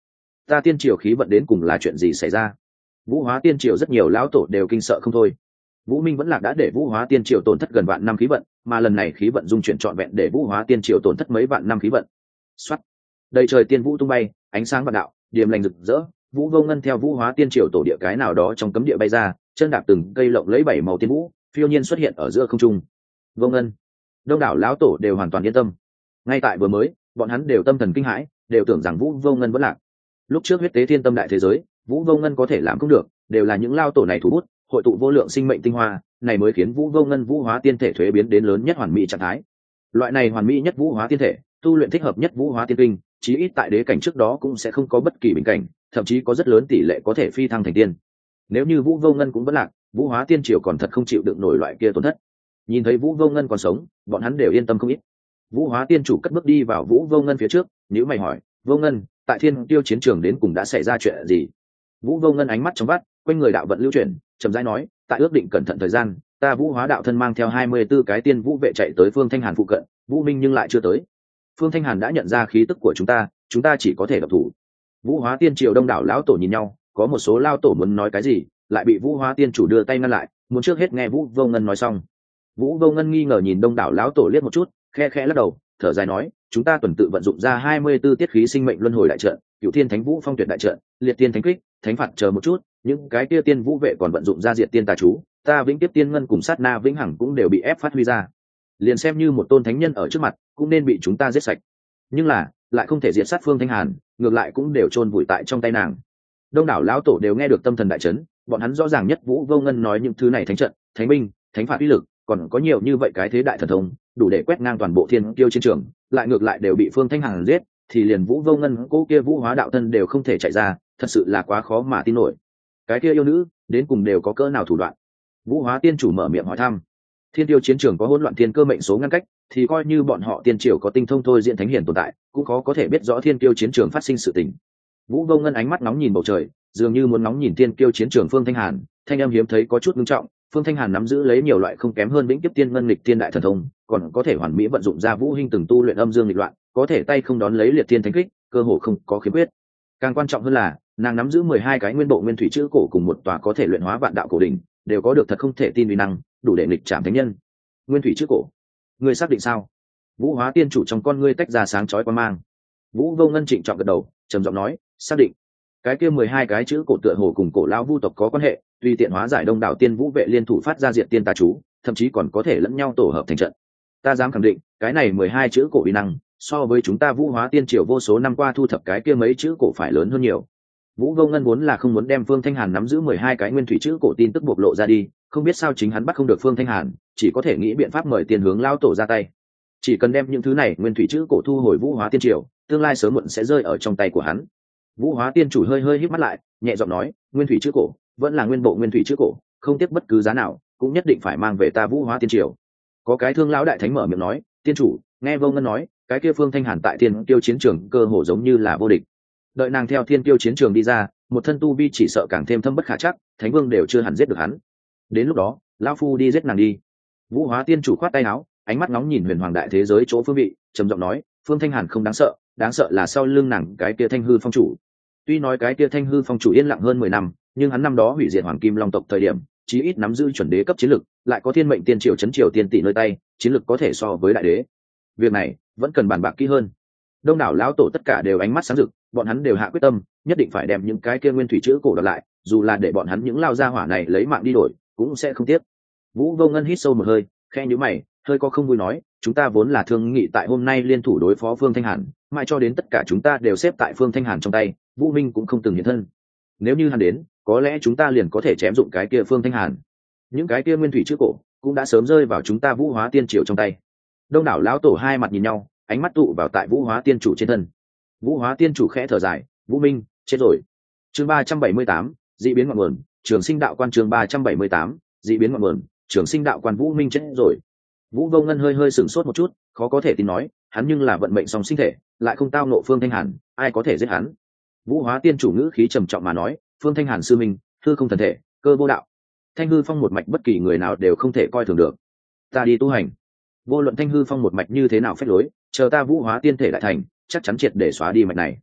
ta tiên triều khí vận đến cùng là chuyện gì xảy ra? Vũ Hóa tiên triều rất nhiều lão tổ đều kinh sợ không thôi. Vũ Minh vẫn lạc đã để Vũ Hóa tiên triều tổn thất gần vạn năm khí vận, mà lần này khí vận dung chuyển trọn vẹn để Vũ Hóa tiên triều tổn thất mấy vạn năm khí vận. Soát. Đầy trời tiên vũ tung bay, ánh sáng vạn đạo, điềm lành rực rỡ, Vũ Vô Ngân theo Vũ Hóa tiên triều tổ địa cái nào đó trong cấm địa bay ra, chân đạp từng cây lộng lấy bảy màu tiên vũ, phiêu nhiên xuất hiện ở giữa không trung. Vô Ngân. Đông đảo lão tổ đều hoàn toàn yên tâm. Ngay tại vừa mới, bọn hắn đều tâm thần kinh hãi, đều tưởng rằng Vũ Vô Ngân vẫn lạc. Lúc trước huyết tế thiên tâm đại thế giới, Vũ Vô Ngân có thể làm không được, đều là những lao tổ này thủ bút, hội tụ vô lượng sinh mệnh tinh hoa, này mới khiến Vũ Vô Ngân Vũ Hóa tiên thể thuế biến đến lớn nhất hoàn mỹ trạng thái. Loại này hoàn mỹ nhất Vũ Hóa tiên thể, tu luyện thích hợp nhất Vũ Hóa tiên kinh, chí ít tại đế cảnh trước đó cũng sẽ không có bất kỳ bình cảnh, thậm chí có rất lớn tỷ lệ có thể phi thăng thành tiên. Nếu như Vũ Vô Ngân cũng vẫn lạc, Vũ Hóa tiên triều còn thật không chịu đựng nổi loại kia tổn thất. Nhìn thấy Vũ Vô Ngân còn sống, bọn hắn đều yên tâm không ít. Vũ Hóa tiên chủ cất bước đi vào Vũ Vô Ngân phía trước, nhíu mày hỏi, "Vô Ngân, tại Thiên Tiêu chiến trường đến cùng đã xảy ra chuyện gì?" Vũ Vô Ngân ánh mắt trong vắt, quanh người đạo vận lưu chuyển, chậm rãi nói, "Tại ước định cẩn thận thời gian, ta Vũ Hóa đạo thân mang theo hai mươi 24 cái tiên vũ vệ chạy tới Phương Thanh Hàn phụ cận, Vũ Minh nhưng lại chưa tới. Phương Thanh Hàn đã nhận ra khí tức của chúng ta, chúng ta chỉ có thể độc thủ." Vũ Hóa tiên triều đông đảo lão tổ nhìn nhau, có một số lao tổ muốn nói cái gì, lại bị Vũ Hóa tiên chủ đưa tay ngăn lại, muốn trước hết nghe Vũ Vô Ngân nói xong. Vũ Vô Ngân nghi ngờ nhìn đông đảo lão tổ liếc một chút, khe khẽ lắc đầu, thở dài nói, "Chúng ta tuần tự vận dụng ra hai mươi 24 tiết khí sinh mệnh luân hồi đại trận, Cửu Thiên Thánh Vũ Phong Tuyệt đại trận, Liệt Tiên Thánh Kích, Thánh Phạt chờ một chút, những cái kia tiên vũ vệ còn vận dụng ra diệt tiên tà chú, ta Vĩnh Tiếp Tiên Ngân cùng Sát Na Vĩnh Hằng cũng đều bị ép phát huy ra. Liền xem như một tôn thánh nhân ở trước mặt, cũng nên bị chúng ta giết sạch. Nhưng là, lại không thể diệt sát Phương Thanh Hàn, ngược lại cũng đều chôn vùi tại trong tay nàng." Đông đảo lão tổ đều nghe được tâm thần đại chấn, bọn hắn rõ ràng nhất Vũ Vô Ngân nói những thứ này thánh trận, thánh binh, thánh phạt uy lực, còn có nhiều như vậy cái thế đại thần thông, đủ để quét ngang toàn bộ thiên tiêu chiến trường, lại ngược lại đều bị Phương Thanh Hàn giết, thì liền Vũ Vô Ngân cô kia Vũ Hóa đạo thân đều không thể chạy ra, thật sự là quá khó mà tin nổi. Cái kia yêu nữ, đến cùng đều có cỡ nào thủ đoạn? Vũ Hóa tiên chủ mở miệng hỏi thăm. Thiên tiêu chiến trường có hỗn loạn thiên cơ mệnh số ngăn cách, thì coi như bọn họ tiên triều có tinh thông thôi diện thánh hiển tồn tại, cũng khó có thể biết rõ thiên tiêu chiến trường phát sinh sự tình. Vũ Vô Ngân ánh mắt nóng nhìn bầu trời, dường như muốn nóng nhìn thiên tiêu chiến trường Phương Thanh Hàn, thanh âm hiếm thấy có chút nghiêm trọng. Phương Thanh Hàn nắm giữ lấy nhiều loại không kém hơn Vĩnh Kiếp Tiên Ngân Nghịch Tiên đại thần thông, còn có thể hoàn mỹ vận dụng ra Vũ Hinh từng tu luyện âm dương nghịch loạn, có thể tay không đón lấy Liệt Tiên Thánh Kích, cơ hồ không có khiếm khuyết. Càng quan trọng hơn là, nàng nắm giữ mười hai cái nguyên bộ nguyên thủy chữ cổ cùng một tòa có thể luyện hóa vạn đạo cổ đỉnh, đều có được thật không thể tin uy năng, đủ để nghịch trảm thánh nhân. Nguyên thủy chữ cổ, ngươi xác định sao? Vũ Hóa tiên chủ trong con ngươi tách ra sáng chói quan mang. Vũ Vô Ngân trịnh trọng gật đầu, trầm giọng nói, xác định. Cái kia mười hai cái chữ cổ tựa hồ cùng cổ lão vu tộc có quan hệ, tùy tiện hóa giải đông đảo tiên vũ vệ liên thủ phát ra diệt tiên tà chú, thậm chí còn có thể lẫn nhau tổ hợp thành trận. Ta dám khẳng định, cái này mười hai chữ cổ uy năng, so với chúng ta Vũ Hóa tiên triều vô số năm qua thu thập cái kia mấy chữ cổ phải lớn hơn nhiều. Vũ Vô Ngân vốn là không muốn đem Phương Thanh Hàn nắm giữ mười hai cái nguyên thủy chữ cổ tin tức bộc lộ ra đi, không biết sao chính hắn bắt không được Phương Thanh Hàn, chỉ có thể nghĩ biện pháp mời tiền hướng lão tổ ra tay. Chỉ cần đem những thứ này nguyên thủy chữ cổ thu hồi Vũ Hóa tiên triều, tương lai sớm muộn sẽ rơi ở trong tay của hắn. Vũ Hóa tiên chủ hơi hơi híp mắt lại, nhẹ giọng nói, nguyên thủy chữ cổ, vẫn là nguyên bộ nguyên thủy chữ cổ, không tiếc bất cứ giá nào, cũng nhất định phải mang về ta Vũ Hóa tiên triều. Có cái thương lão đại thánh mở miệng nói, tiên chủ, nghe Vô Ngân nói, cái kia Phương Thanh Hàn tại Thiên Tiêu chiến trường cơ hồ giống như là vô địch. Đợi nàng theo Thiên Tiêu chiến trường đi ra, một thân tu vi chỉ sợ càng thêm thâm bất khả chắc, thánh vương đều chưa hẳn giết được hắn. Đến lúc đó, lão phu đi giết nàng đi. Vũ Hóa tiên chủ khoát tay áo, ánh mắt nóng nhìn huyền hoàng đại thế giới chỗ phương vị, trầm giọng nói, Phương Thanh Hàn không đáng sợ, đáng sợ là sau lưng nàng cái kia Thanh Hư phong chủ. Tuy nói cái kia Thanh Hư phong chủ yên lặng hơn mười năm, nhưng hắn năm đó hủy diệt Hoàng Kim Long tộc thời điểm, chí ít nắm giữ chuẩn đế cấp chiến lực, lại có thiên mệnh tiên triều chấn triều tiên tỷ nơi tay, chiến lực có thể so với đại đế. Việc này vẫn cần bàn bạc kỹ hơn. Đông đảo lão tổ tất cả đều ánh mắt sáng rực, bọn hắn đều hạ quyết tâm, nhất định phải đem những cái kia nguyên thủy chữ cổ đoạt lại, dù là để bọn hắn những lao gia hỏa này lấy mạng đi đổi, cũng sẽ không tiếc. Vũ Vô Ngân hít sâu một hơi, khẽ nhíu mày, hơi có không vui nói, chúng ta vốn là thương nghị tại hôm nay liên thủ đối phó Phương Thanh Hàn, mãi cho đến tất cả chúng ta đều xếp tại Phương Thanh Hàn trong tay, Vũ Minh cũng không từng hiện thân. Nếu như hắn đến, có lẽ chúng ta liền có thể chém dụng cái kia Phương Thanh Hàn. Những cái kia nguyên thủy chữ cổ cũng đã sớm rơi vào chúng ta Vũ Hóa tiên triều trong tay. Đông đảo lão tổ hai mặt nhìn nhau, ánh mắt tụ vào tại Vũ Hóa tiên chủ trên thân. Vũ Hóa tiên chủ khẽ thở dài, Vũ Minh chết rồi. Chương ba trăm bảy mươi tám, dị biến ngọn nguồn, Trường Sinh đạo quan. Chương ba trăm bảy mươi tám, dị biến ngọn nguồn, Trường Sinh đạo quan. Vũ Minh chết rồi. Vũ Vô Ngân hơi hơi sửng sốt một chút, khó có thể tin nói, hắn nhưng là vận mệnh song sinh thể, lại không tao nộ Phương Thanh Hàn, ai có thể giết hắn? Vũ Hóa tiên chủ ngữ khí trầm trọng mà nói, Phương Thanh Hàn sư minh, hư không thần thể, cơ vô đạo, Thanh Hư phong một mạch bất kỳ người nào đều không thể coi thường được. Ta đi tu hành, vô luận Thanh Hư phong một mạch như thế nào phép lối, chờ ta Vũ Hóa tiên thể đại thành, chắc chắn triệt để xóa đi mạch này.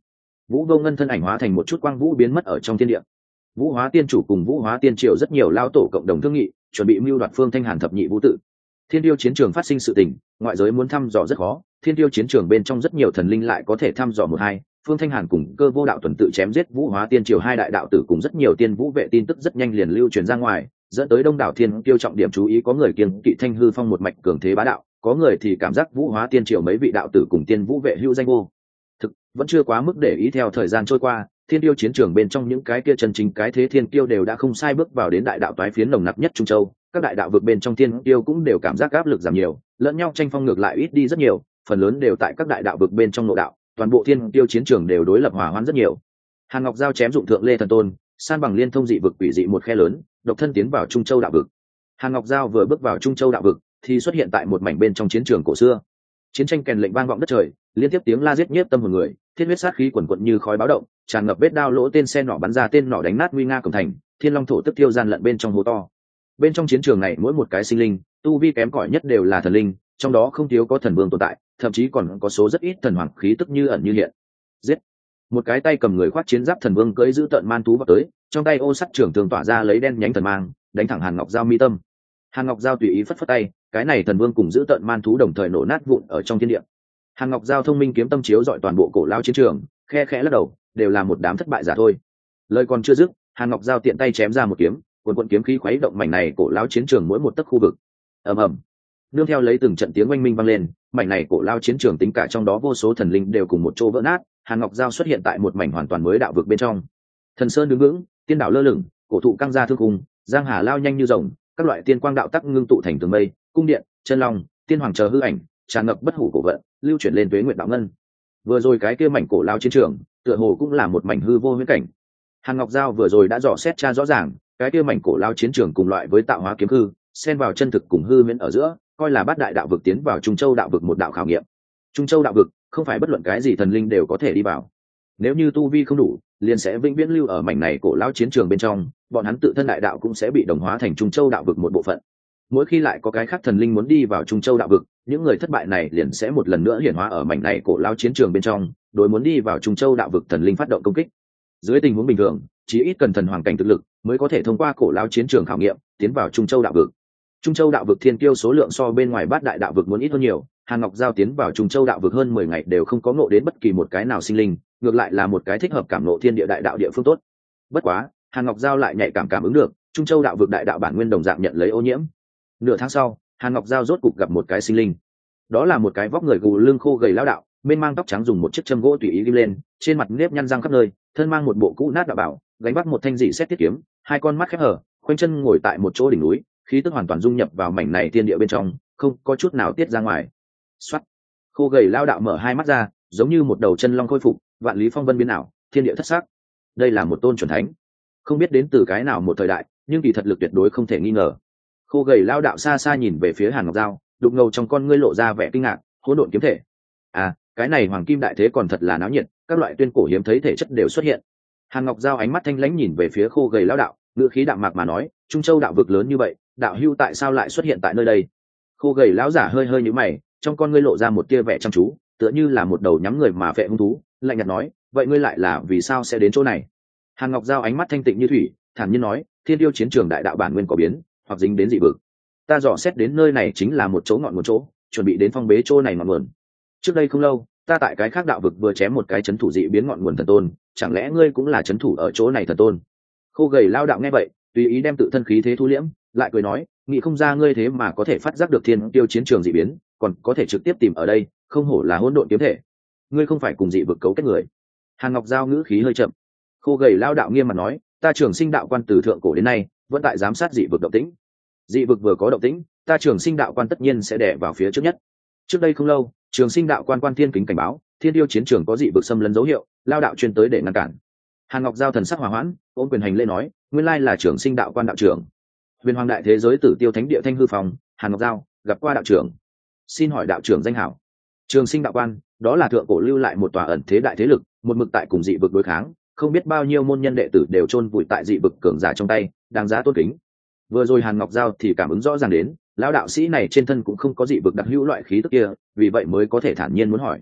Vũ Vô Ngân thân ảnh hóa thành một chút quang vũ biến mất ở trong thiên địa. Vũ Hóa Tiên chủ cùng Vũ Hóa Tiên triều rất nhiều lao tổ cộng đồng thương nghị, chuẩn bị mưu đoạt Phương Thanh Hàn thập nhị vũ tự. Thiên Tiêu chiến trường phát sinh sự tình, ngoại giới muốn thăm dò rất khó, Thiên Tiêu chiến trường bên trong rất nhiều thần linh lại có thể thăm dò một hai. Phương Thanh Hàn cùng Cơ Vô Đạo tuần tự chém giết Vũ Hóa Tiên triều hai đại đạo tử cùng rất nhiều tiên vũ vệ tin tức rất nhanh liền lưu truyền ra ngoài, dẫn tới đông đảo thiên tiêu trọng điểm chú ý, có người kiêng kỵ Thanh Hư Phong một mạch cường thế bá đạo, có người thì cảm giác Vũ Hóa Tiên triều mấy vị đạo tử cùng tiên vũ vệ hữu danh vô thực, vẫn chưa quá mức để ý. Theo thời gian trôi qua, thiên tiêu chiến trường bên trong những cái kia chân chính cái thế thiên tiêu đều đã không sai bước vào đến đại đạo toái phiến nồng nặc nhất Trung Châu, các đại đạo vực bên trong thiên tiêu cũng đều cảm giác áp lực giảm nhiều, lẫn nhau tranh phong ngược lại ít đi rất nhiều, phần lớn đều tại các đại đạo vực bên trong nội đạo, toàn bộ thiên tiêu chiến trường đều đối lập hòa hoãn rất nhiều. Hàn Ngọc Giao chém dụng thượng lê thần tôn, san bằng liên thông dị vực quỷ dị một khe lớn, độc thân tiến vào Trung Châu đạo vực. Hàn Ngọc Giao vừa bước vào Trung Châu đạo vực thì xuất hiện tại một mảnh bên trong chiến trường cổ xưa. Chiến tranh kèn lệnh vang vọng đất trời, liên tiếp tiếng la giết nhiếp tâm hồn người, thiết huyết sát khí quần quật như khói báo động, tràn ngập vết đao lỗ tên xe nỏ bắn ra tên nỏ đánh nát nguy nga cổng thành, thiên long thổ tức tiêu gian lận bên trong hố to. Bên trong chiến trường này mỗi một cái sinh linh, tu vi kém cỏi nhất đều là thần linh, trong đó không thiếu có thần vương tồn tại, thậm chí còn có số rất ít thần hoàng khí tức như ẩn như hiện. Giết! Một cái tay cầm người khoác chiến giáp thần vương cưỡi giữ tợn man thú vào tới, trong tay ô sắt trường tường tỏa ra lấy đen nhánh thần mang, đánh thẳng Hàn Ngọc Giao mi tâm. Hàn Ngọc Giao tùy ý phất phất tay, cái này thần vương cùng giữ tợn man thú đồng thời nổ nát vụn ở trong thiên địa. Hàn Ngọc Giao thông minh kiếm tâm chiếu dọi toàn bộ cổ lao chiến trường, khe khẽ lắc đầu, đều là một đám thất bại giả thôi. Lời còn chưa dứt, Hàn Ngọc Giao tiện tay chém ra một kiếm, cuồn cuộn kiếm khí khuấy động mảnh này cổ lao chiến trường mỗi một tấc khu vực. Ầm ầm. Nương theo lấy từng trận tiếng oanh minh vang lên, mảnh này cổ lao chiến trường tính cả trong đó vô số thần linh đều cùng một chỗ vỡ nát. Hàn Ngọc Giao xuất hiện tại một mảnh hoàn toàn mới đạo vực bên trong. Thần sơn đứng vững, tiên đảo lơ lửng, cổ thụ căng ra thương khung, giang hà lao nhanh như rồng, các loại tiên quang đạo tắc ngưng tụ thành tường mây, cung điện, chân long, tiên hoàng chờ hư ảnh, tràn ngập bất hủ cổ vận, lưu chuyển lên tuế nguyệt đạo ngân. Vừa rồi cái kia mảnh cổ lao chiến trường, tựa hồ cũng là một mảnh hư vô huyễn cảnh. Hàn Ngọc Giao vừa rồi đã dò xét tra rõ ràng, cái kia mảnh cổ lao chiến trường cùng loại với tạo hóa kiếm hư, xen vào chân thực cùng hư huyễn ở giữa, coi là bát đại đạo vực tiến vào Trung Châu đạo vực một đạo khảo nghiệm. Trung Châu đạo vực không phải bất luận cái gì thần linh đều có thể đi vào. Nếu như tu vi không đủ, liền sẽ vĩnh viễn lưu ở mảnh này cổ lao chiến trường bên trong, bọn hắn tự thân đại đạo cũng sẽ bị đồng hóa thành Trung Châu đạo vực một bộ phận. Mỗi khi lại có cái khác thần linh muốn đi vào Trung Châu đạo vực, những người thất bại này liền sẽ một lần nữa hiển hóa ở mảnh này cổ lao chiến trường bên trong, đối muốn đi vào Trung Châu đạo vực thần linh phát động công kích. Dưới tình huống bình thường, chỉ ít cần thần hoàng cảnh thực lực mới có thể thông qua cổ lao chiến trường khảo nghiệm, tiến vào Trung Châu đạo vực. Trung Châu đạo vực thiên kiêu số lượng so bên ngoài bát đại đạo vực muốn ít hơn nhiều, Hàn Ngọc Giao tiến vào Trung Châu đạo vực hơn mười ngày đều không có ngộ đến bất kỳ một cái nào sinh linh, ngược lại là một cái thích hợp cảm ngộ thiên địa đại đạo địa phương tốt. Bất quá, Hàn Ngọc Giao lại nhạy cảm cảm ứng được, Trung Châu đạo vực đại đạo bản nguyên đồng dạng nhận lấy ô nhiễm. Nửa tháng sau, Hàn Ngọc Giao rốt cục gặp một cái sinh linh. Đó là một cái vóc người gù lưng khô gầy lão đạo, bên mang tóc trắng dùng một chiếc châm gỗ tùy ý ghim lên, trên mặt nếp nhăn răng khắp nơi, thân mang một bộ cũ nát đạo bảo, gánh vác một thanh dị xét tiết kiếm, hai con mắt khép hờ, khoanh chân ngồi tại một chỗ đỉnh núi, khí tức hoàn toàn dung nhập vào mảnh này thiên địa bên trong, không có chút nào tiết ra ngoài. Soát. Khô gầy lão đạo mở hai mắt ra, giống như một đầu chân long khôi phục, vạn lý phong vân biến ảo, thiên địa thất sắc. Đây là một tôn chuẩn thánh, không biết đến từ cái nào một thời đại, nhưng kỳ thật lực tuyệt đối không thể nghi ngờ. Khô gầy lão đạo xa xa nhìn về phía Hàn Ngọc Giao, đục ngầu trong con ngươi lộ ra vẻ kinh ngạc, hỗn độn kiếm thể. À, cái này hoàng kim đại thế còn thật là náo nhiệt, các loại tuyên cổ hiếm thấy thể chất đều xuất hiện. Hàn Ngọc Giao ánh mắt thanh lãnh nhìn về phía khô gầy lão đạo, ngữ khí đạm mạc mà nói, Trung Châu đạo vực lớn như vậy, đạo hưu tại sao lại xuất hiện tại nơi đây? Khô gầy lão giả hơi hơi nhíu mày, trong con ngươi lộ ra một tia vẻ chăm chú, tựa như là một đầu nhắm người mà phệ hung thú, lạnh nhạt nói, vậy ngươi lại là vì sao sẽ đến chỗ này? Hàn Ngọc Giao ánh mắt thanh tịnh như thủy, thản nhiên nói, thiên tiêu chiến trường đại đạo bản nguyên có biến, hoặc dính đến dị vực. Ta dò xét đến nơi này chính là một chỗ ngọn nguồn chỗ, chuẩn bị đến phong bế chỗ này ngọn nguồn. Trước đây không lâu, ta tại cái khác đạo vực vừa chém một cái chấn thủ dị biến ngọn nguồn thần tôn, chẳng lẽ ngươi cũng là chấn thủ ở chỗ này thần tôn? Khô gầy lao đạo nghe vậy, tùy ý đem tự thân khí thế thu liễm, lại cười nói, nghĩ không ra ngươi thế mà có thể phát giác được thiên tiêu chiến trường dị biến, còn có thể trực tiếp tìm ở đây, không hổ là hỗn độn kiếm thể. Ngươi không phải cùng dị vực cấu kết người? Hàn Ngọc Giao ngữ khí hơi chậm. Khô gầy lao đạo nghiêm mặt nói, ta trường sinh đạo quan từ thượng cổ đến nay vẫn tại giám sát dị vực động tĩnh. Dị vực vừa có động tĩnh, ta trường sinh đạo quan tất nhiên sẽ đè vào phía trước nhất. Trước đây không lâu, trường sinh đạo quan quan thiên kính cảnh báo, thiên tiêu chiến trường có dị vực xâm lấn dấu hiệu, lao đạo chuyên tới để ngăn cản. Hàn Ngọc Giao thần sắc hòa hoãn, ôm quyền hành lễ nói, nguyên lai là trường sinh đạo quan đạo trưởng. Huyền Hoàng đại thế giới tử tiêu thánh địa Thanh Hư Phong, Hàn Ngọc Giao gặp qua đạo trưởng. Xin hỏi đạo trưởng danh hảo? Trường sinh đạo quan, đó là thượng cổ lưu lại một tòa ẩn thế đại thế lực, một mực tại cùng dị vực đối kháng, không biết bao nhiêu môn nhân đệ tử đều chôn vùi tại dị vực cường giả trong tay, đáng giá tôn kính. Vừa rồi Hàn Ngọc Giao thì cảm ứng rõ ràng đến, lão đạo sĩ này trên thân cũng không có dị vực đặc hữu loại khí tức kia, vì vậy mới có thể thản nhiên muốn hỏi.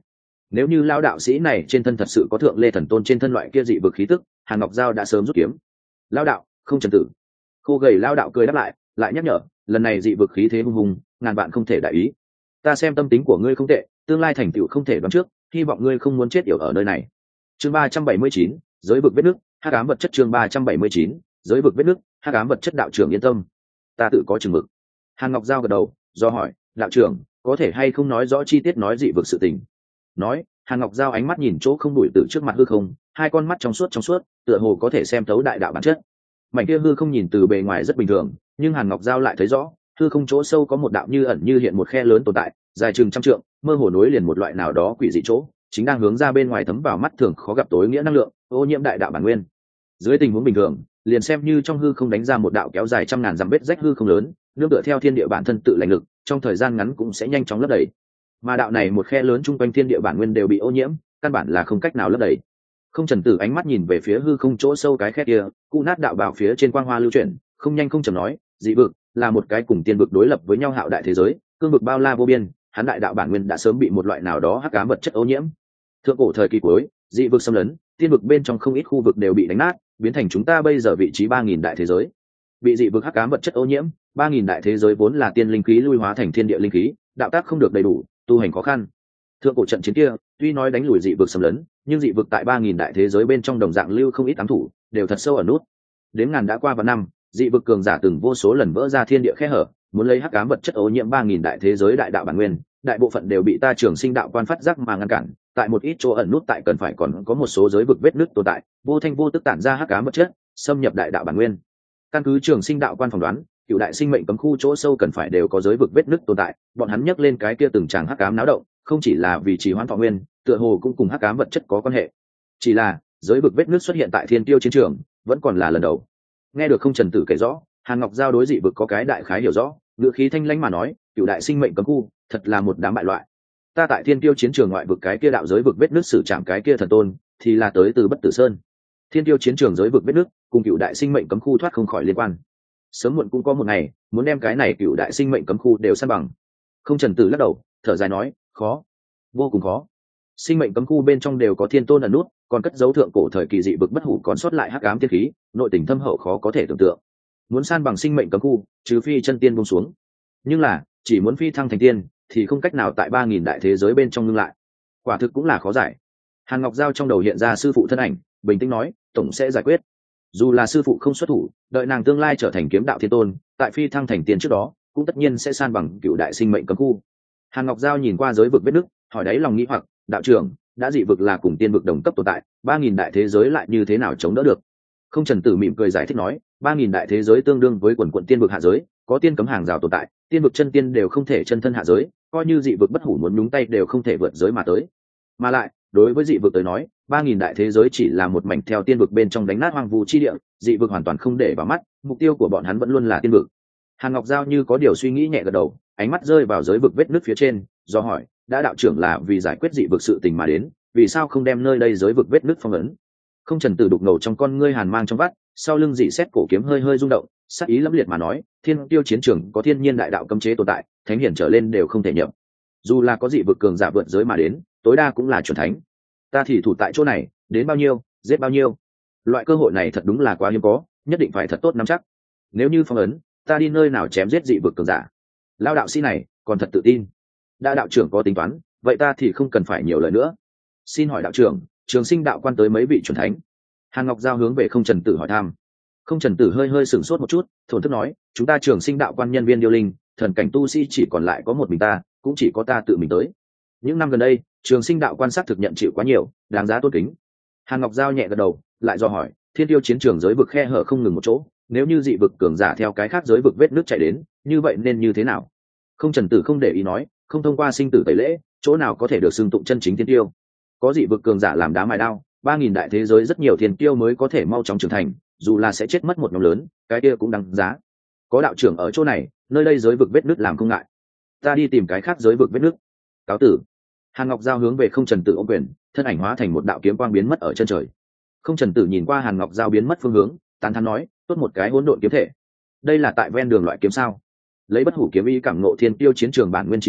Nếu như lao đạo sĩ này trên thân thật sự có thượng lê thần tôn trên thân loại kia dị vực khí tức, Hàn Ngọc Giao đã sớm rút kiếm. Lao đạo, không trần tử. Khô gầy lao đạo cười đáp lại, lại nhắc nhở, lần này dị vực khí thế hung hùng, ngàn bạn không thể đại ý. Ta xem tâm tính của ngươi không tệ, tương lai thành tựu không thể đoán trước, hy vọng ngươi không muốn chết yểu ở nơi này. Chương ba trăm bảy mươi chín, giới vực vết nước, hắc ám vật chất. Chương ba trăm bảy mươi chín, giới vực vết nước, hắc ám vật chất. Đạo trưởng yên tâm, ta tự có chừng mực. Hàn Ngọc Giao gật đầu, do hỏi, đạo trưởng có thể hay không nói rõ chi tiết nói dị vực sự tình. Nói, Hàn Ngọc Giao ánh mắt nhìn chỗ không đuổi từ trước mặt hư không, hai con mắt trong suốt trong suốt, tựa hồ có thể xem thấu đại đạo bản chất. Mảnh kia hư không nhìn từ bề ngoài rất bình thường, nhưng Hàn Ngọc Giao lại thấy rõ, hư không chỗ sâu có một đạo như ẩn như hiện một khe lớn tồn tại, dài chừng trăm trượng, mơ hồ nối liền một loại nào đó quỷ dị chỗ, chính đang hướng ra bên ngoài thấm vào mắt thường khó gặp tối nghĩa năng lượng, ô nhiễm đại đạo bản nguyên. Dưới tình huống bình thường, liền xem như trong hư không đánh ra một đạo kéo dài trăm ngàn dặm vết rách hư không lớn, nương tựa theo thiên địa bản thân tự lành lực, trong thời gian ngắn cũng sẽ nhanh chóng lấp đầy. Mà đạo này một khe lớn chung quanh thiên địa bản nguyên đều bị ô nhiễm, căn bản là không cách nào lấp đầy. Không trần tử ánh mắt nhìn về phía hư không chỗ sâu cái khe kia, cụ nát đạo bảo phía trên quang hoa lưu chuyển, không nhanh không chậm nói, dị vực là một cái cùng tiên vực đối lập với nhau hạo đại thế giới, cương vực bao la vô biên, hắn đại đạo bản nguyên đã sớm bị một loại nào đó hắc ám vật chất ô nhiễm. Thượng cổ thời kỳ cuối, dị vực xâm lấn, tiên vực bên trong không ít khu vực đều bị đánh nát, biến thành chúng ta bây giờ vị trí ba nghìn đại thế giới. Bị dị vực hắc ám vật chất ô nhiễm, ba nghìn đại thế giới vốn là tiên linh khí lui hóa thành thiên địa linh khí, đạo tác không được đầy đủ, tu hành khó khăn. Thượng cổ trận chiến kia, tuy nói đánh lùi dị vực xâm lấn, nhưng dị vực tại ba nghìn đại thế giới bên trong đồng dạng lưu không ít ám thủ, đều thật sâu ở nút. Đến ngàn đã qua và năm, dị vực cường giả từng vô số lần vỡ ra thiên địa khe hở, muốn lấy hắc ám vật chất ô nhiễm ba nghìn đại thế giới đại đạo bản nguyên, đại bộ phận đều bị ta Trường Sinh đạo quan phát giác mà ngăn cản, tại một ít chỗ ẩn nút tại cần phải còn có một số giới vực vết nứt tồn tại, vô thanh vô tức tản ra hắc ám vật chất, xâm nhập đại đạo bản nguyên. Căn cứ Trường Sinh đạo quan phỏng đoán, cựu đại sinh mệnh cấm khu chỗ sâu cần phải đều có giới vực vết nứt tồn tại, bọn hắn nhắc lên cái kia từng tràng hắc ám náo động, không chỉ là vì trì hoãn thọ nguyên, tựa hồ cũng cùng hắc ám vật chất có quan hệ. Chỉ là, giới vực vết nứt xuất hiện tại Thiên Tiêu chiến trường, vẫn còn là lần đầu. Nghe được không trần tử kể rõ, Hàn Ngọc Giao đối dị vực có cái đại khái hiểu rõ, ngữ khí thanh lãnh mà nói, cựu đại sinh mệnh cấm khu, thật là một đám bại loại. Ta tại Thiên Tiêu chiến trường ngoại vực cái kia đạo giới vực vết nứt xử chạm cái kia thần tôn, thì là tới từ Bất Tử Sơn. Thiên Tiêu chiến trường giới vực vết nứt, cùng cựu đại sinh mệnh cấm khu thoát không khỏi liên quan. Sớm muộn cũng có một ngày, muốn đem cái này cựu đại sinh mệnh cấm khu đều san bằng. Không trần tử lắc đầu, thở dài nói, khó, vô cùng khó. Sinh mệnh cấm khu bên trong đều có thiên tôn ẩn nút, còn cất dấu thượng cổ thời kỳ dị vực bất hủ còn sót lại hắc ám tiên khí, nội tình thâm hậu khó có thể tưởng tượng. Muốn san bằng sinh mệnh cấm khu, trừ phi chân tiên buông xuống. Nhưng là, chỉ muốn phi thăng thành tiên, thì không cách nào tại ba nghìn đại thế giới bên trong ngưng lại. Quả thực cũng là khó giải. Hàn Ngọc Giao trong đầu hiện ra sư phụ thân ảnh, bình tĩnh nói, tổng sẽ giải quyết. Dù là sư phụ không xuất thủ, đợi nàng tương lai trở thành kiếm đạo thiên tôn, tại phi thăng thành tiên trước đó, cũng tất nhiên sẽ san bằng cựu đại sinh mệnh cấm khu. Hàn Ngọc Giao nhìn qua giới vực vết nứt, hỏi đáy lòng nghĩ hoặc, đạo trưởng, đã dị vực là cùng tiên vực đồng cấp tồn tại, ba nghìn đại thế giới lại như thế nào chống đỡ được? Không trần tử mỉm cười giải thích nói, ba nghìn đại thế giới tương đương với quần quận tiên vực hạ giới, có tiên cấm hàng rào tồn tại, tiên vực chân tiên đều không thể chân thân hạ giới, coi như dị vực bất hủ muốn nhúng tay đều không thể vượt giới mà tới. Mà lại, đối với dị vực tới nói, ba nghìn đại thế giới chỉ là một mảnh theo tiên vực bên trong đánh nát hoang vu chi địa, dị vực hoàn toàn không để vào mắt, mục tiêu của bọn hắn vẫn luôn là tiên vực. Hàn Ngọc Giao như có điều suy nghĩ nhẹ gật đầu, ánh mắt rơi vào giới vực vết nứt phía trên, do hỏi, đã đạo trưởng là vì giải quyết dị vực sự tình mà đến, vì sao không đem nơi đây giới vực vết nứt phong ấn? Không trần tử đục ngầu trong con ngươi hàn mang trong vắt, sau lưng dị xét cổ kiếm hơi hơi rung động, sắc ý lẫm liệt mà nói, Thiên Tiêu chiến trường có thiên nhiên đại đạo cấm chế tồn tại, thánh hiển trở lên đều không thể nhập. Dù là có dị vực cường giả vượt giới mà đến, tối đa cũng là chuẩn thánh. Ta thì thủ tại chỗ này, đến bao nhiêu, giết bao nhiêu. Loại cơ hội này thật đúng là quá hiếm có, nhất định phải thật tốt nắm chắc. Nếu như phong ấn, ta đi nơi nào chém giết dị vực cường giả. Lao đạo sĩ này còn thật tự tin. Đã đạo trưởng có tính toán, vậy ta thì không cần phải nhiều lời nữa. Xin hỏi đạo trưởng, Trường Sinh đạo quan tới mấy vị chuẩn thánh? Hàn Ngọc Giao hướng về không trần tử hỏi thăm. Không trần tử hơi hơi sửng sốt một chút, thổn thức nói, chúng ta Trường Sinh đạo quan nhân viên điêu linh, thần cảnh tu sĩ chỉ còn lại có một mình ta, cũng chỉ có ta tự mình tới. Những năm gần đây, Trường Sinh đạo quan sát thực nhận chịu quá nhiều, đáng giá tôn kính. Hàn Ngọc Giao nhẹ gật đầu, lại do hỏi, Thiên Tiêu chiến trường giới vực khe hở không ngừng một chỗ, nếu như dị vực cường giả theo cái khác giới vực vết nước chạy đến, như vậy nên như thế nào? Không trần tử không để ý nói, không thông qua sinh tử tẩy lễ, chỗ nào có thể được xưng tụng chân chính thiên tiêu? Có dị vực cường giả làm đá mài đao, ba nghìn đại thế giới rất nhiều thiên tiêu mới có thể mau chóng trưởng thành, dù là sẽ chết mất một nhóm lớn, cái kia cũng đáng giá. Có đạo trưởng ở chỗ này, nơi đây giới vực vết nứt làm không ngại. Ta đi tìm cái khác giới vực vết nứt. Cáo tử. Hàn Ngọc Giao hướng về không trần tử ôm quyền, thân ảnh hóa thành một đạo kiếm quang biến mất ở chân trời. Không trần tử nhìn qua Hàn Ngọc Giao biến mất phương hướng, tán thán nói, tốt một cái hỗn độn kiếm thể. Đây là tại ven đường loại kiếm sao? Lấy bất hủ kiếm ý cảm ngộ thiên tiêu chiến trường bản nguyên chí lý,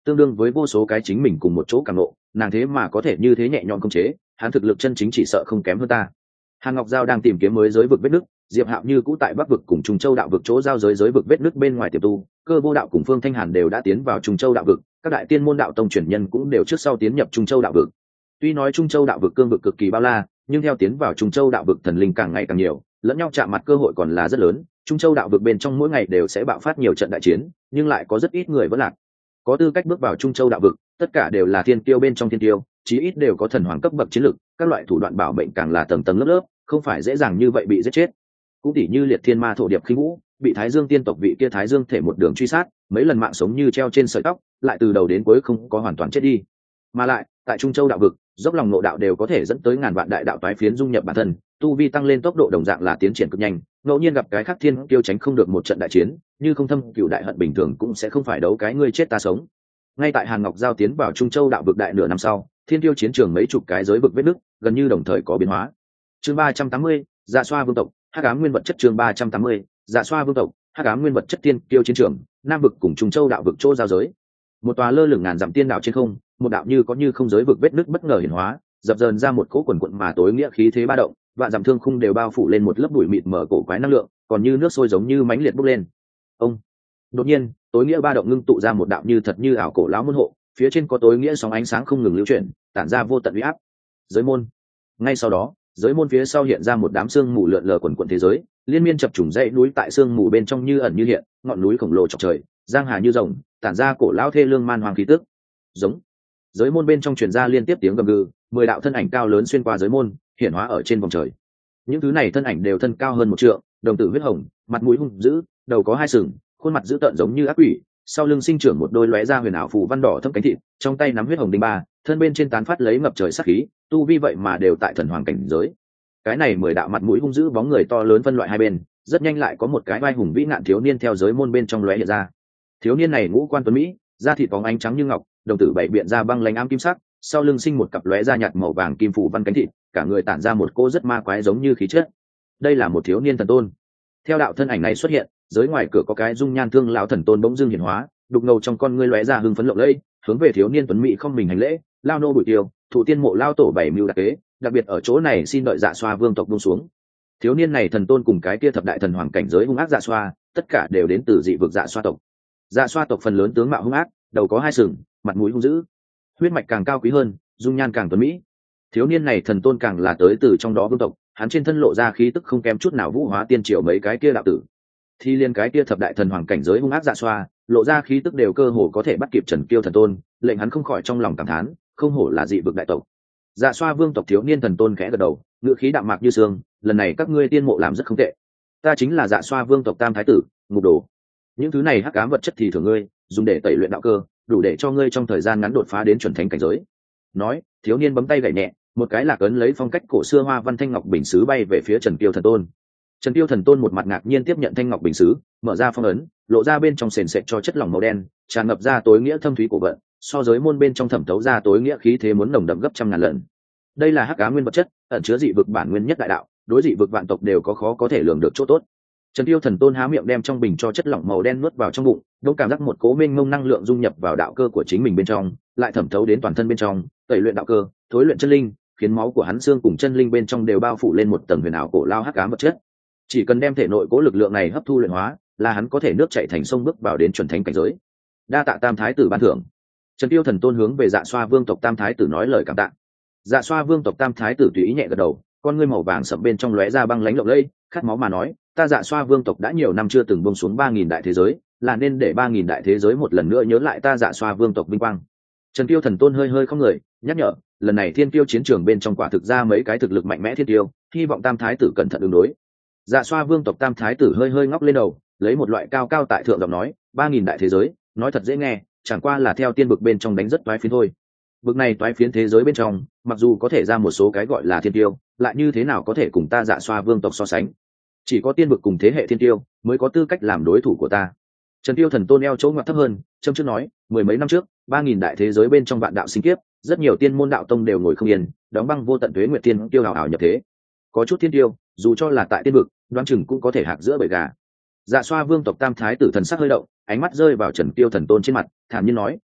tương đương với vô số cái chính mình cùng một chỗ càng lộ, nàng thế mà có thể như thế nhẹ nhõm khống chế, hắn thực lực chân chính chỉ sợ không kém hơn ta. Hàn Ngọc Giao đang tìm kiếm mới giới vực vết nứt, Diệp Hạo như cũ tại Bắc vực cùng Trung Châu đạo vực chỗ giao giới giới vực vết nứt bên ngoài tiềm tu, Cơ Vô đạo cùng Phương Thanh Hàn đều đã tiến vào Trung Châu đạo vực, các đại tiên môn đạo tông truyền nhân cũng đều trước sau tiến nhập Trung Châu đạo vực. Tuy nói Trung Châu đạo vực cương vực cực kỳ bao la, nhưng theo tiến vào Trung Châu đạo vực thần linh càng ngày càng nhiều, lẫn nhau chạm mặt cơ hội còn là rất lớn. Trung Châu đạo vực bên trong mỗi ngày đều sẽ bạo phát nhiều trận đại chiến, nhưng lại có rất ít người vẫn lạc. Có tư cách bước vào Trung Châu đạo vực, tất cả đều là thiên tiêu bên trong thiên tiêu, chí ít đều có thần hoàng cấp bậc chiến lực, các loại thủ đoạn bảo mệnh càng là tầng tầng lớp lớp, không phải dễ dàng như vậy bị giết chết. Cũng tỉ như Liệt Thiên Ma thổ điệp khinh vũ, bị Thái Dương tiên tộc vị kia Thái Dương thể một đường truy sát, mấy lần mạng sống như treo trên sợi tóc, lại từ đầu đến cuối không có hoàn toàn chết đi. Mà lại, tại Trung Châu đạo vực, dốc lòng nội đạo đều có thể dẫn tới ngàn vạn đại đạo toái phiến dung nhập bản thân, tu vi tăng lên tốc độ đồng dạng là tiến triển cực nhanh, ngẫu nhiên gặp cái khác thiên tiêu tránh không được một trận đại chiến, như không thâm cửu đại hận bình thường cũng sẽ không phải đấu cái ngươi chết ta sống. Ngay tại Hàn Ngọc Giao tiến vào Trung Châu đạo vực đại nửa năm sau, thiên tiêu chiến trường mấy chục cái giới vực vết nứt, gần như đồng thời có biến hóa. Chương ba trăm tám mươi, Dạ Xoa vương tộc, Hắc ám nguyên vật chất chương ba trăm tám mươi, Dạ Xoa vương tộc, Hắc ám nguyên vật chất tiên tiêu chiến trường, Nam vực cùng Trung Châu đạo vực chỗ giao giới. Một tòa lơ lửng ngàn dặm tiên đảo trên không, một đạo như có như không giới vực vết nứt bất ngờ hiển hóa, dập dờn ra một cỗ quần quận mà tối nghĩa khí thế ba động, vạn dặm thương khung đều bao phủ lên một lớp bụi mịt mờ cổ quái năng lượng, còn như nước sôi giống như mãnh liệt bốc lên. Ông đột nhiên, tối nghĩa ba động ngưng tụ ra một đạo như thật như ảo cổ lão môn hộ, phía trên có tối nghĩa sóng ánh sáng không ngừng lưu chuyển, tản ra vô tận uy áp. Giới môn. Ngay sau đó, giới môn phía sau hiện ra một đám sương mù lượn lờ quần quần thế giới, liên miên chập trùng dãy núi tại sương mù bên trong như ẩn như hiện, ngọn núi khổng lồ chọc trời, giang hà như rồng, tản ra cổ lão thê lương man hoàng khí tức. Giống. Giới môn bên trong truyền ra liên tiếp tiếng gầm gừ, mười đạo thân ảnh cao lớn xuyên qua giới môn, hiển hóa ở trên vòng trời. Những thứ này thân ảnh đều thân cao hơn một trượng, đồng tử huyết hồng, mặt mũi hung dữ, đầu có hai sừng, khuôn mặt dữ tợn giống như ác quỷ, sau lưng sinh trưởng một đôi lóe ra huyền ảo phù văn đỏ thâm cánh thịt, trong tay nắm huyết hồng đinh ba, thân bên trên tán phát lấy ngập trời sát khí, tu vi vậy mà đều tại thần hoàng cảnh giới. Cái này mười đạo mặt mũi hung dữ bóng người to lớn phân loại hai bên, rất nhanh lại có một cái vai hùng vĩ ngạn thiếu niên theo giới môn bên trong lóe hiện ra. Thiếu niên này ngũ quan tuấn mỹ, da thịt bóng ánh trắng như ngọc, đồng tử bảy biện ra băng lãnh ám kim sắc, sau lưng sinh một cặp lóe da nhạt màu vàng kim phủ văn cánh thịt, cả người tản ra một cô rất ma quái giống như khí chất. Đây là một thiếu niên thần tôn. Theo đạo thân ảnh này xuất hiện, giới ngoài cửa có cái dung nhan thương lão thần tôn bỗng dưng hiển hóa, đục ngầu trong con ngươi lóe ra hưng phấn lộng lẫy, hướng về thiếu niên tuấn mỹ không mình hành lễ, lao nô bụi tiêu, thủ tiên mộ lao tổ bảy mưu đặc kế, đặc biệt ở chỗ này xin đợi Dạ Xoa vương tộc buông xuống. Thiếu niên này thần tôn cùng cái kia thập đại thần hoàng cảnh giới hung ác Dạ Xoa, tất cả đều đến từ dị vực Dạ Xoa tộc. Dạ Xoa tộc phần lớn tướng mạo hung ác, đầu có hai sừng, mặt mũi hung dữ, huyết mạch càng cao quý hơn, dung nhan càng tuấn mỹ. Thiếu niên này thần tôn càng là tới từ trong đó vương tộc, hắn trên thân lộ ra khí tức không kém chút nào vũ hóa tiên triều mấy cái kia đạo tử. Thì liên cái kia thập đại thần hoàng cảnh giới hung ác Dạ Xoa, lộ ra khí tức đều cơ hồ có thể bắt kịp Trần Kiêu thần tôn, lệnh hắn không khỏi trong lòng cảm thán, không hổ là dị vực đại tộc. Dạ Xoa vương tộc thiếu niên thần tôn khẽ gật đầu, ngữ khí đạm mạc như sương, lần này các ngươi tiên mộ làm rất không tệ. Ta chính là Dạ Xoa vương tộc tam thái tử, Ngục Đồ. Những thứ này hắc ám vật chất thì thường ngươi dùng để tẩy luyện đạo cơ, đủ để cho ngươi trong thời gian ngắn đột phá đến chuẩn thánh cảnh giới. Nói, thiếu niên bấm tay gảy nhẹ, một cái lạc ấn lấy phong cách cổ xưa hoa văn thanh ngọc bình sứ bay về phía Trần Kiêu thần tôn. Trần Kiêu thần tôn một mặt ngạc nhiên tiếp nhận thanh ngọc bình sứ, mở ra phong ấn, lộ ra bên trong sền sệt cho chất lỏng màu đen, tràn ngập ra tối nghĩa thâm thúy của vận, so giới môn bên trong thẩm thấu ra tối nghĩa khí thế muốn nồng đậm gấp trăm ngàn lần. Đây là hắc ám nguyên vật chất, ẩn chứa dị vực bản nguyên nhất đại đạo, đối dị vực vạn tộc đều có khó có thể lường được chỗ tốt. Trần Kiêu thần tôn há miệng đem trong bình cho chất lỏng màu đen nuốt vào trong bụng, đông cảm giác một cố mênh mông năng lượng dung nhập vào đạo cơ của chính mình bên trong, lại thẩm thấu đến toàn thân bên trong, tẩy luyện đạo cơ, thối luyện chân linh, khiến máu của hắn xương cùng chân linh bên trong đều bao phủ lên một tầng huyền ảo cổ lao hắc ám vật chất. Chỉ cần đem thể nội cố lực lượng này hấp thu luyện hóa, là hắn có thể nước chảy thành sông bước vào đến chuẩn thánh cảnh giới. Đa tạ tam thái tử ban thưởng. Trần Kiêu thần tôn hướng về Dạ Xoa vương tộc tam thái tử nói lời cảm tạ. Dạ Xoa vương tộc tam thái tử tùy ý nhẹ gật đầu, con ngươi màu vàng sậm bên trong lóe ra băng lãnh lộng lẫy, khát máu mà nói, ta Dạ Xoa vương tộc đã nhiều năm chưa từng buông xuống ba nghìn đại thế giới, là nên để ba nghìn đại thế giới một lần nữa nhớ lại ta Dạ Xoa vương tộc vinh quang. Trần Kiêu thần tôn hơi hơi không người, nhắc nhở, lần này thiên tiêu chiến trường bên trong quả thực ra mấy cái thực lực mạnh mẽ thiên tiêu, hy vọng tam thái tử cẩn thận ứng đối. Dạ Xoa vương tộc tam thái tử hơi hơi ngóc lên đầu, lấy một loại cao cao tại thượng giọng nói, ba nghìn đại thế giới, nói thật dễ nghe, chẳng qua là theo tiên bực bên trong đánh rất toái phiến thôi. Bực này toái phiến thế giới bên trong, mặc dù có thể ra một số cái gọi là thiên tiêu, lại như thế nào có thể cùng ta Dạ Xoa vương tộc so sánh? Chỉ có tiên bực cùng thế hệ thiên tiêu mới có tư cách làm đối thủ của ta. Trần Tiêu thần tôn eo chỗ ngoặt thấp hơn, châm trước nói, mười mấy năm trước, ba nghìn đại thế giới bên trong vạn đạo sinh kiếp, rất nhiều tiên môn đạo tông đều ngồi không yên, đóng băng vô tận tuế nguyệt tiên tiêu ảo ảo nhập thế. Có chút thiên tiêu, dù cho là tại tiên vực, đoán chừng cũng có thể hạc giữa bầy gà. Dạ Xoa vương tộc tam thái tử thần sắc hơi động, ánh mắt rơi vào Trần Tiêu thần tôn trên mặt, thản nhiên nói,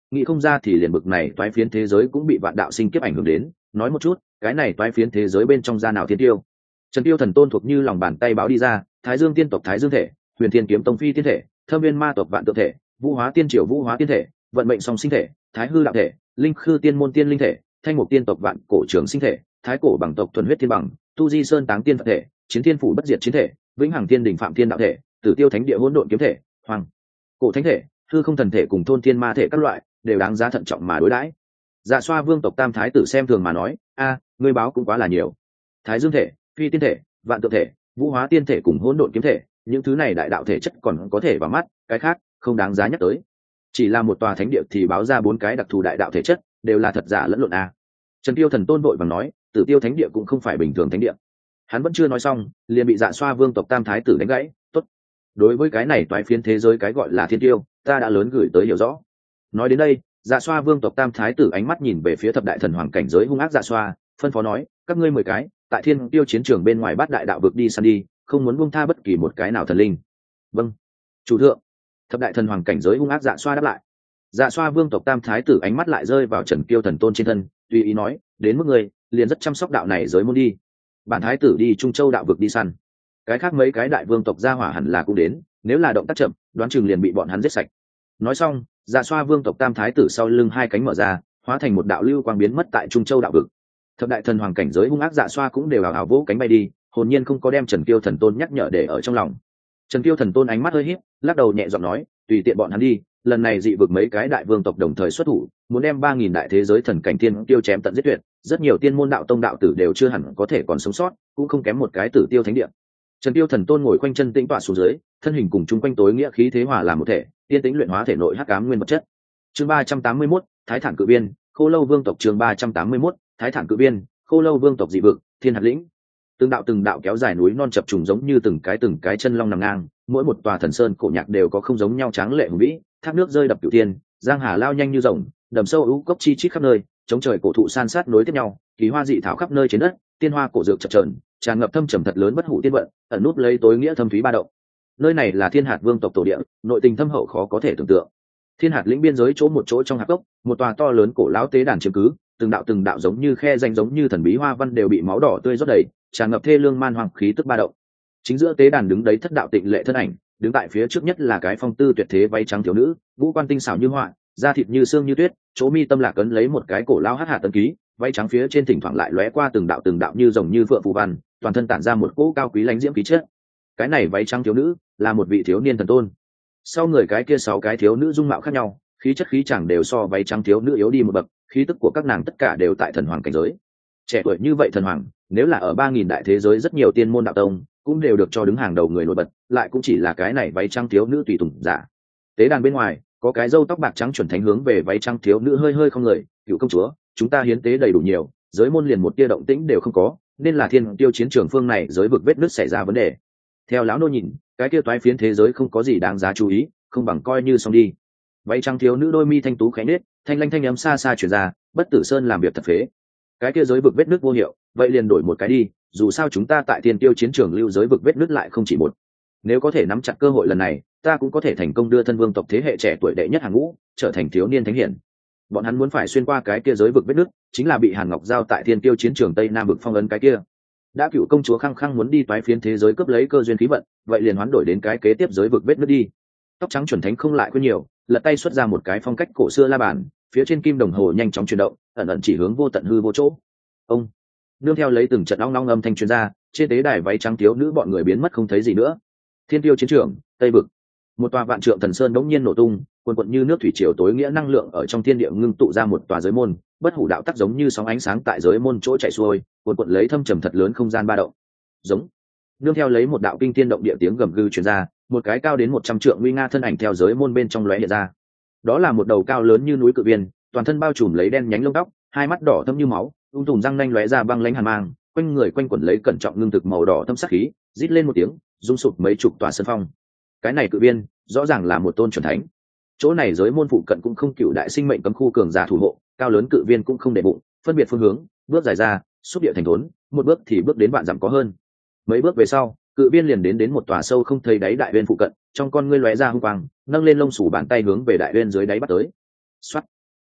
nghĩ không ra thì liền bực này toái phiến thế giới cũng bị vạn đạo sinh kiếp ảnh hưởng đến. Nói một chút, cái này toái phiến thế giới bên trong gia nào thiên tiêu? Trần Tiêu Thần Tôn thuộc như lòng bàn tay báo đi ra, Thái Dương tiên tộc Thái Dương thể, Huyền Thiên kiếm tông phi tiên thể, Thâm Viên ma tộc vạn tượng thể, Vũ Hóa tiên triều Vũ Hóa tiên thể, Vận mệnh song sinh thể, Thái Hư đạo thể, Linh Khư tiên môn tiên linh thể, Thanh Mục tiên tộc vạn cổ trường sinh thể, Thái cổ bằng tộc thuần huyết thiên bằng, Tu Di Sơn táng tiên Phật thể, Chiến Thiên phủ bất diệt chiến thể, Vĩnh Hằng tiên đỉnh phạm thiên đạo thể, Tử Tiêu thánh địa hỗn độn kiếm thể, Hoàng cổ thánh thể, Hư không thần thể cùng thôn thiên ma thể các loại, đều đáng giá thận trọng mà đối đãi. Dạ Xoa vương tộc Tam thái tử xem thường mà nói, a, ngươi báo cũng quá là nhiều. Thái Dương thể, phi tiên thể, vạn tượng thể, Vũ Hóa tiên thể cùng hỗn độn kiếm thể, những thứ này đại đạo thể chất còn có thể vào mắt, cái khác không đáng giá nhắc tới. Chỉ là một tòa thánh địa thì báo ra bốn cái đặc thù đại đạo thể chất, đều là thật giả lẫn lộn a. Trần Tiêu Thần Tôn vội vàng nói, Tử Tiêu thánh địa cũng không phải bình thường thánh địa. Hắn vẫn chưa nói xong, liền bị Dạ Xoa vương tộc Tam thái tử đánh gãy, tốt. Đối với cái này toái phiến thế giới cái gọi là thiên tiêu, ta đã lớn gửi tới hiểu rõ. Nói đến đây, Dạ Xoa vương tộc Tam thái tử ánh mắt nhìn về phía thập đại thần hoàng cảnh giới hung ác Dạ Xoa, phân phó nói, các ngươi mười cái, tại thiên tiêu chiến trường bên ngoài bát đại đạo vực đi săn đi, không muốn buông tha bất kỳ một cái nào thần linh. Vâng, chủ thượng. Thập đại thần hoàng cảnh giới hung ác Dạ Xoa đáp lại. Dạ Xoa vương tộc Tam thái tử ánh mắt lại rơi vào Trần Kiêu thần tôn trên thân, tùy ý nói, đến mức ngươi liền rất chăm sóc đạo này giới môn đi. Bản thái tử đi Trung Châu đạo vực đi săn, cái khác mấy cái đại vương tộc gia hỏa hẳn là cũng đến, nếu là động tác chậm, đoán chừng liền bị bọn hắn giết sạch. Nói xong, Dạ Xoa vương tộc Tam thái tử sau lưng hai cánh mở ra, hóa thành một đạo lưu quang biến mất tại Trung Châu đạo vực. Thập đại thần hoàng cảnh giới hung ác Dạ Xoa cũng đều hào hào vỗ cánh bay đi, hồn nhiên không có đem Trần Kiêu thần tôn nhắc nhở để ở trong lòng. Trần Kiêu thần tôn ánh mắt hơi híp, lắc đầu nhẹ giọng nói, tùy tiện bọn hắn đi, lần này dị vực mấy cái đại vương tộc đồng thời xuất thủ, muốn đem ba nghìn đại thế giới thần cảnh tiên tiêu chém tận giết tuyệt, rất nhiều tiên môn đạo tông đạo tử đều chưa hẳn có thể còn sống sót, cũng không kém một cái Tử Tiêu thánh địa. Trần Kiêu thần tôn ngồi quanh chân tĩnh tọa xuống dưới, thân hình cùng chung quanh tối nghĩa khí thế hòa làm một thể, tiên tĩnh luyện hóa thể nội hắc ám nguyên vật chất. Chương ba trăm tám mươi mốt, Thái Thản cự biên, Khô Lâu vương tộc chương ba trăm tám mươi mốt, Thái Thản cự biên, Khô Lâu vương tộc dị vực, Thiên Hạt lĩnh. Từng đạo từng đạo kéo dài núi non chập trùng giống như từng cái từng cái chân long nằm ngang, mỗi một tòa thần sơn cổ nhạc đều có không giống nhau tráng lệ hùng vĩ, thác nước rơi đập cửu thiên, giang hà lao nhanh như rồng, đầm sâu ưu cốc chi chít khắp nơi, chống trời cổ thụ san sát nối tiếp nhau, kỳ hoa dị thảo khắp nơi trên đất, tiên hoa cổ dược chập chờn, tràn ngập thâm trầm thật lớn bất hủ tiên vận, ẩn núp lấy tối nghĩa thâm thúy ba động. Nơi này là Thiên Hạt vương tộc tổ địa, nội tình thâm hậu khó có thể tưởng tượng. Thiên Hạt lĩnh biên giới chỗ một chỗ trong hạp cốc, một tòa to lớn cổ lão tế đàn chiếm cứ, từng đạo từng đạo giống như khe danh giống như thần bí hoa văn đều bị máu đỏ tươi rót đầy, tràn ngập thê lương man hoang khí tức ba động. Chính giữa tế đàn đứng đấy thất đạo tịnh lệ thân ảnh, đứng tại phía trước nhất là cái phong tư tuyệt thế váy trắng thiếu nữ, ngũ quan tinh xảo như họa, da thịt như xương như tuyết, chỗ mi tâm lạc ấn lấy một cái cổ lao hắc hạt tân ký, váy trắng phía trên thỉnh thoảng lại lóe qua từng đạo từng đạo như rồng như phượng phù văn, toàn thân tản ra một cỗ cao quý lãnh diễm khí chất. Cái này váy trắng thiếu nữ là một vị thiếu niên thần tôn. Sau người cái kia sáu cái thiếu nữ dung mạo khác nhau, khí chất khí chẳng đều so váy trắng thiếu nữ yếu đi một bậc, khí tức của các nàng tất cả đều tại thần hoàng cảnh giới. Trẻ tuổi như vậy thần hoàng, nếu là ở ba nghìn đại thế giới rất nhiều tiên môn đạo tông, cũng đều được cho đứng hàng đầu người nổi bật, lại cũng chỉ là cái này váy trắng thiếu nữ tùy tùng giả. Tế đàn bên ngoài, có cái râu tóc bạc trắng chuẩn thánh hướng về váy trắng thiếu nữ hơi hơi không người, cựu công chúa, chúng ta hiến tế đầy đủ nhiều, giới môn liền một tia động tĩnh đều không có, nên là thiên tiêu chiến trường phương này giới vực vết nứt xảy ra vấn đề. Theo lão nô nhìn, cái kia toái phiến thế giới không có gì đáng giá chú ý, không bằng coi như xong đi. Váy trắng thiếu nữ đôi mi thanh tú khẽ nết, thanh lanh thanh âm xa xa truyền ra, bất tử sơn làm việc thật phế. Cái kia giới vực vết nứt vô hiệu, vậy liền đổi một cái đi, dù sao chúng ta tại thiên tiêu chiến trường lưu giới vực vết nứt lại không chỉ một. Nếu có thể nắm chặt cơ hội lần này, ta cũng có thể thành công đưa thân vương tộc thế hệ trẻ tuổi đệ nhất hàng ngũ, trở thành thiếu niên thánh hiển. Bọn hắn muốn phải xuyên qua cái kia giới vực vết nứt, chính là bị Hàn Ngọc giao tại thiên tiêu chiến trường tây nam vực phong ấn cái kia. Đã cựu công chúa khăng khăng muốn đi toái phiến thế giới cướp lấy cơ duyên khí vận, vậy liền hoán đổi đến cái kế tiếp giới vực vết nứt đi. Tóc trắng chuẩn thánh không lại quên nhiều, lật tay xuất ra một cái phong cách cổ xưa la bàn, phía trên kim đồng hồ nhanh chóng chuyển động, ẩn ẩn chỉ hướng vô tận hư vô chỗ. Ông nương theo lấy từng trận long long âm thanh truyền ra, trên tế đài váy trắng thiếu nữ bọn người biến mất không thấy gì nữa. Thiên tiêu chiến trường tây vực, một tòa vạn trượng thần sơn đống nhiên nổ tung, cuồn cuộn như nước thủy triều tối nghĩa năng lượng ở trong thiên địa ngưng tụ ra một tòa giới môn, bất hủ đạo tắc giống như sóng ánh sáng tại giới môn chỗ chạy xuôi, cuồn cuộn lấy thâm trầm thật lớn không gian ba động. Giống nương theo lấy một đạo kinh thiên động địa tiếng gầm gừ truyền ra, một cái cao đến một trăm trượng nguy nga thân ảnh theo giới môn bên trong lóe hiện ra. Đó là một đầu cao lớn như núi cự viên, toàn thân bao trùm lấy đen nhánh lông tóc, hai mắt đỏ thâm như máu, ung tùm răng nanh lóe ra băng lãnh hàn mang, quanh người quanh quẩn lấy cẩn trọng ngưng thực màu đỏ thâm sắc khí, rít lên một tiếng, rung sụp mấy chục tòa sân phong. Cái này cự viên, rõ ràng là một tôn chuẩn thánh. Chỗ này giới môn phụ cận cũng không cựu đại sinh mệnh cấm khu cường giả thủ hộ, cao lớn cự viên cũng không để bụng, phân biệt phương hướng, bước dài ra, xúc địa thành thốn, một bước thì bước đến vạn dặm có hơn. Mấy bước về sau, cự viên liền đến đến một tòa sâu không thấy đáy đại uyên phụ cận, trong con ngươi lóe ra hung quang, nâng lên lông sủ bàn tay hướng về đại uyên dưới đáy bắt tới. Soát.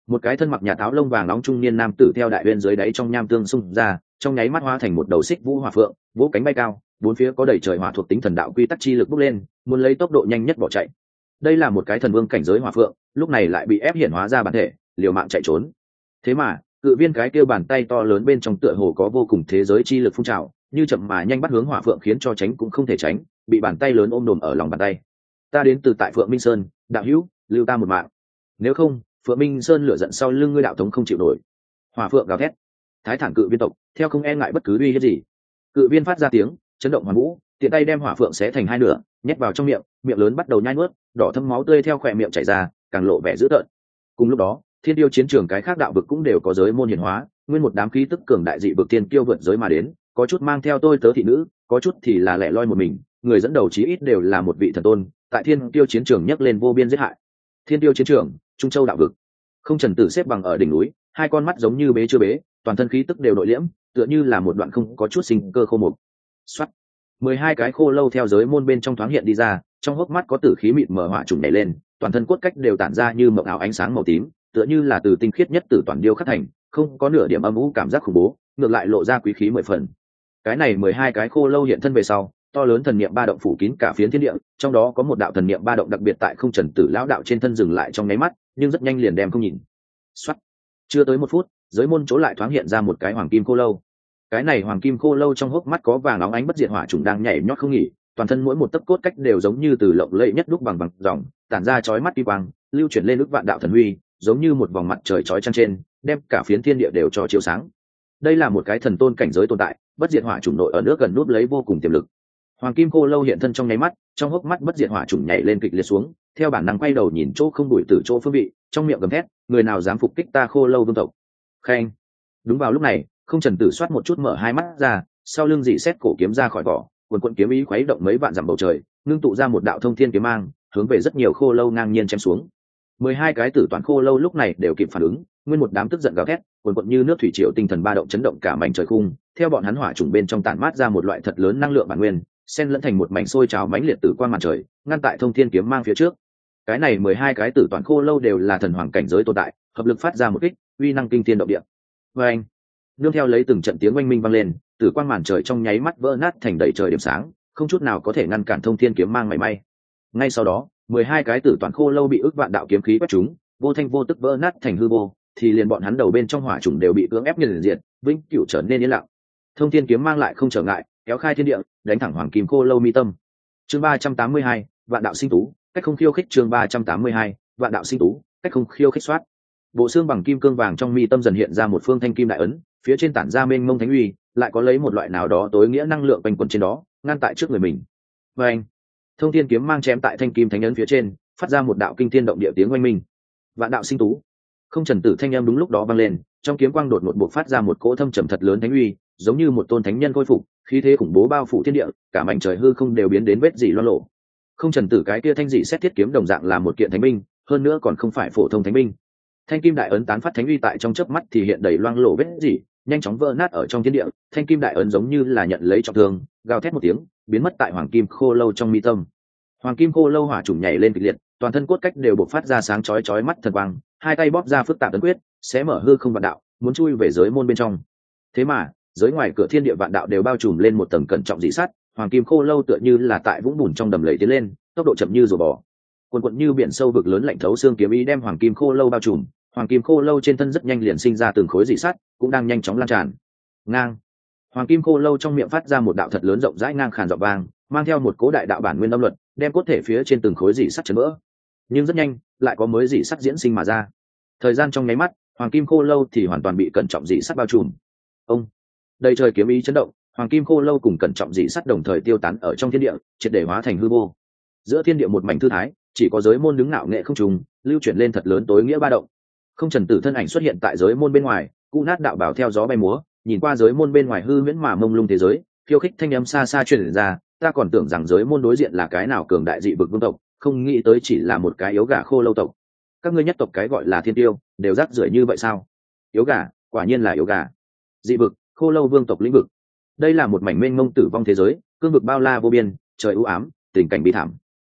một cái thân mặc nhà táo lông vàng nóng trung niên nam tử theo đại uyên dưới đáy trong nham tương xung ra, trong nháy mắt hóa thành một đầu xích vũ hỏa phượng, vỗ cánh bay cao, bốn phía có đầy trời hỏa thuộc tính thần đạo quy tắc chi lực bốc lên, muốn lấy tốc độ nhanh nhất bỏ chạy. Đây là một cái thần vương cảnh giới hỏa phượng, lúc này lại bị ép hiển hóa ra bản thể, liều mạng chạy trốn. Thế mà cự viên cái kêu bàn tay to lớn bên trong tựa hồ có vô cùng thế giới chi lực phun trào, như chậm mà nhanh bắt hướng hỏa phượng, khiến cho tránh cũng không thể tránh, bị bàn tay lớn ôm đồm ở lòng bàn tay. Ta đến từ tại Phượng Minh Sơn, đạo hữu, lưu ta một mạng, nếu không Phượng Minh Sơn lửa giận sau lưng ngươi đạo thống không chịu nổi. Hỏa phượng gào thét. Thái thản cự viên tộc theo không e ngại bất cứ uy hiếp gì. Cự viên phát ra tiếng chấn động hoàn vũ, tiện tay đem hỏa phượng xé thành hai nửa, nhét vào trong miệng, miệng lớn bắt đầu nhai nuốt, đỏ thâm máu tươi theo khỏe miệng chảy ra, càng lộ vẻ dữ tợn. Cùng lúc đó, thiên tiêu chiến trường cái khác đạo vực cũng đều có giới môn hiển hóa, nguyên một đám khí tức cường đại dị vực tiên tiêu vượt giới mà đến, có chút mang theo tôi tớ thị nữ, có chút thì là lẻ loi một mình, người dẫn đầu chí ít đều là một vị thần tôn, tại thiên tiêu chiến trường nhấc lên vô biên giết hại. Thiên tiêu chiến trường, Trung Châu đạo vực. Không Trần Tử xếp bằng ở đỉnh núi, hai con mắt giống như bế chưa bế, toàn thân khí tức đều nội liễm, tựa như là một đoạn không có chút sinh cơ khô mục. Soát. mười hai cái khô lâu theo giới môn bên trong thoáng hiện đi ra, trong hốc mắt có tử khí mịt mờ hỏa trùng nhảy lên, toàn thân cốt cách đều tản ra như mộng ảo ánh sáng màu tím, tựa như là từ tinh khiết nhất tử toàn điêu khắc thành, không có nửa điểm âm u cảm giác khủng bố, ngược lại lộ ra quý khí mười phần. Cái này mười hai cái khô lâu hiện thân về sau, to lớn thần niệm ba động phủ kín cả phiến thiên địa, trong đó có một đạo thần niệm ba động đặc biệt tại Không Trần Tử lão đạo trên thân dừng lại trong nháy mắt, nhưng rất nhanh liền đem không nhìn. Soát. Chưa tới một phút, giới môn chỗ lại thoáng hiện ra một cái hoàng kim khô lâu. Cái này hoàng kim khô lâu trong hốc mắt có vàng óng ánh bất diệt hỏa trùng đang nhảy nhót không nghỉ, toàn thân mỗi một tấc cốt cách đều giống như từ lộng lẫy nhất đúc bằng bằng dòng, tản ra chói mắt kỳ quang, lưu chuyển lên ước vạn đạo thần huy, giống như một vòng mặt trời chói chang trên, đem cả phiến thiên địa đều cho chiếu sáng. Đây là một cái thần tôn cảnh giới tồn tại, bất diệt hỏa trùng nội ở nước gần nút lấy vô cùng tiềm lực. Hoàng kim khô lâu hiện thân trong nháy mắt, trong hốc mắt bất diệt hỏa trùng nhảy lên kịch liệt xuống, theo bản năng quay đầu nhìn chỗ không đuổi từ chỗ phương vị, trong miệng gầm thét, người nào dám phục kích ta khô lâu vương tộc. Khen. Đúng vào lúc này, Không Trần Tử soát một chút mở hai mắt ra, sau lưng dị xét cổ kiếm ra khỏi vỏ, quần quần kiếm ý khuấy động mấy vạn dặm bầu trời, ngưng tụ ra một đạo thông thiên kiếm mang, hướng về rất nhiều khô lâu ngang nhiên chém xuống. Mười hai cái tử toàn khô lâu lúc này đều kịp phản ứng, nguyên một đám tức giận gào thét, quần quần như nước thủy triều tinh thần ba động chấn động cả mảnh trời khung, theo bọn hắn hỏa trùng bên trong tản mát ra một loại thật lớn năng lượng bản nguyên, xen lẫn thành một mảnh sôi trào mãnh liệt tử quang màn trời, ngăn tại thông thiên kiếm mang phía trước. Cái này mười hai cái tử toàn khô lâu đều là thần hoàng cảnh giới tồn tại, hợp lực phát ra một kích, uy năng kinh thiên động địa. Và anh, nương theo lấy từng trận tiếng oanh minh vang lên, tử quang màn trời trong nháy mắt vỡ nát thành đầy trời điểm sáng, không chút nào có thể ngăn cản thông thiên kiếm mang mảy may. Ngay sau đó, mười hai cái tử toàn khô lâu bị ức vạn đạo kiếm khí quét trúng, vô thanh vô tức vỡ nát thành hư vô, thì liền bọn hắn đầu bên trong hỏa trùng đều bị cưỡng ép nghiền diệt, vĩnh cửu trở nên yên lặng. Thông thiên kiếm mang lại không trở ngại, kéo khai thiên địa, đánh thẳng hoàng kim khô lâu mi tâm. Chương ba trăm tám mươi hai, vạn đạo sinh tú, cách không khiêu khích. Chương ba trăm tám mươi hai, vạn đạo sinh tú, cách không khiêu khích. Soát. Bộ xương bằng kim cương vàng trong mi tâm dần hiện ra một phương thanh kim đại ấn, phía trên tản ra mênh mông thánh uy, lại có lấy một loại nào đó tối nghĩa năng lượng quanh quẩn trên đó, ngăn tại trước người mình. Và anh, thông thiên kiếm mang chém tại thanh kim thánh ấn phía trên, phát ra một đạo kinh thiên động địa tiếng oanh minh. Vạn đạo sinh tú. Không Trần Tử thanh âm đúng lúc đó vang lên, trong kiếm quang đột ngột bộc phát ra một cỗ thâm trầm thật lớn thánh uy, giống như một tôn thánh nhân khôi phục, khí thế khủng bố bao phủ thiên địa, cả mảnh trời hư không đều biến đến vết dỉ loang lộ. Không Trần Tử cái kia thanh dị xét thiết kiếm đồng dạng là một kiện thánh binh, hơn nữa còn không phải phổ thông thánh binh. Thanh kim đại ấn tán phát thánh uy tại trong chớp mắt thì hiện đầy loang lộ vết dỉ, nhanh chóng vỡ nát ở trong thiên địa, thanh kim đại ấn giống như là nhận lấy trọng thương, gào thét một tiếng, biến mất tại hoàng kim khô lâu trong mi tâm. Hoàng kim khô lâu hỏa trùng nhảy lên kịch liệt, toàn thân cốt cách đều bộc phát ra sáng chói chói mắt thần quang, hai tay bóp ra phức tạp ấn quyết, xé mở hư không vạn đạo, muốn chui về giới môn bên trong. Thế mà, giới ngoài cửa thiên địa vạn đạo đều bao trùm lên một tầng cẩn trọng dị sát, hoàng kim khô lâu tựa như là tại vũng bùn trong đầm lầy tiến lên, tốc độ chậm như rùa bò. Cuồn cuộn như biển sâu vực lớn lạnh thấu xương kiếm ý đem hoàng kim khô lâu bao trùm, hoàng kim khô lâu trên thân rất nhanh liền sinh ra từng khối dị sát, cũng đang nhanh chóng lan tràn. Ngang. Hoàng kim khô lâu trong miệng phát ra một đạo thật lớn rộng rãi ngang khàn giọng vang, mang theo một cố đại đạo bản nguyên âm luật, đem cốt thể phía trên từng khối dị sắt chấn vỡ. Nhưng rất nhanh, lại có mới dị sắt diễn sinh mà ra. Thời gian trong nháy mắt, hoàng kim khô lâu thì hoàn toàn bị cẩn trọng dị sắt bao trùm. Ông, đầy trời kiếm ý chấn động, hoàng kim khô lâu cùng cẩn trọng dị sắt đồng thời tiêu tán ở trong thiên địa, triệt để hóa thành hư vô. Giữa thiên địa một mảnh thư thái, chỉ có giới môn đứng ngạo nghệ không trùng, lưu chuyển lên thật lớn tối nghĩa ba động. Không Trần Tử thân ảnh xuất hiện tại giới môn bên ngoài, cụ nát đạo bảo theo gió bay múa, nhìn qua giới môn bên ngoài hư huyễn mà mông lung thế giới, khiêu khích thanh âm xa xa truyền ra, ta còn tưởng rằng giới môn đối diện là cái nào cường đại dị vực vương tộc, không nghĩ tới chỉ là một cái yếu gà khô lâu tộc. Các ngươi nhất tộc cái gọi là thiên tiêu, đều rác rưởi như vậy sao? Yếu gà, quả nhiên là yếu gà. Dị vực, khô lâu vương tộc lĩnh vực. Đây là một mảnh mênh mông tử vong thế giới, cương vực bao la vô biên, trời u ám, tình cảnh bi thảm.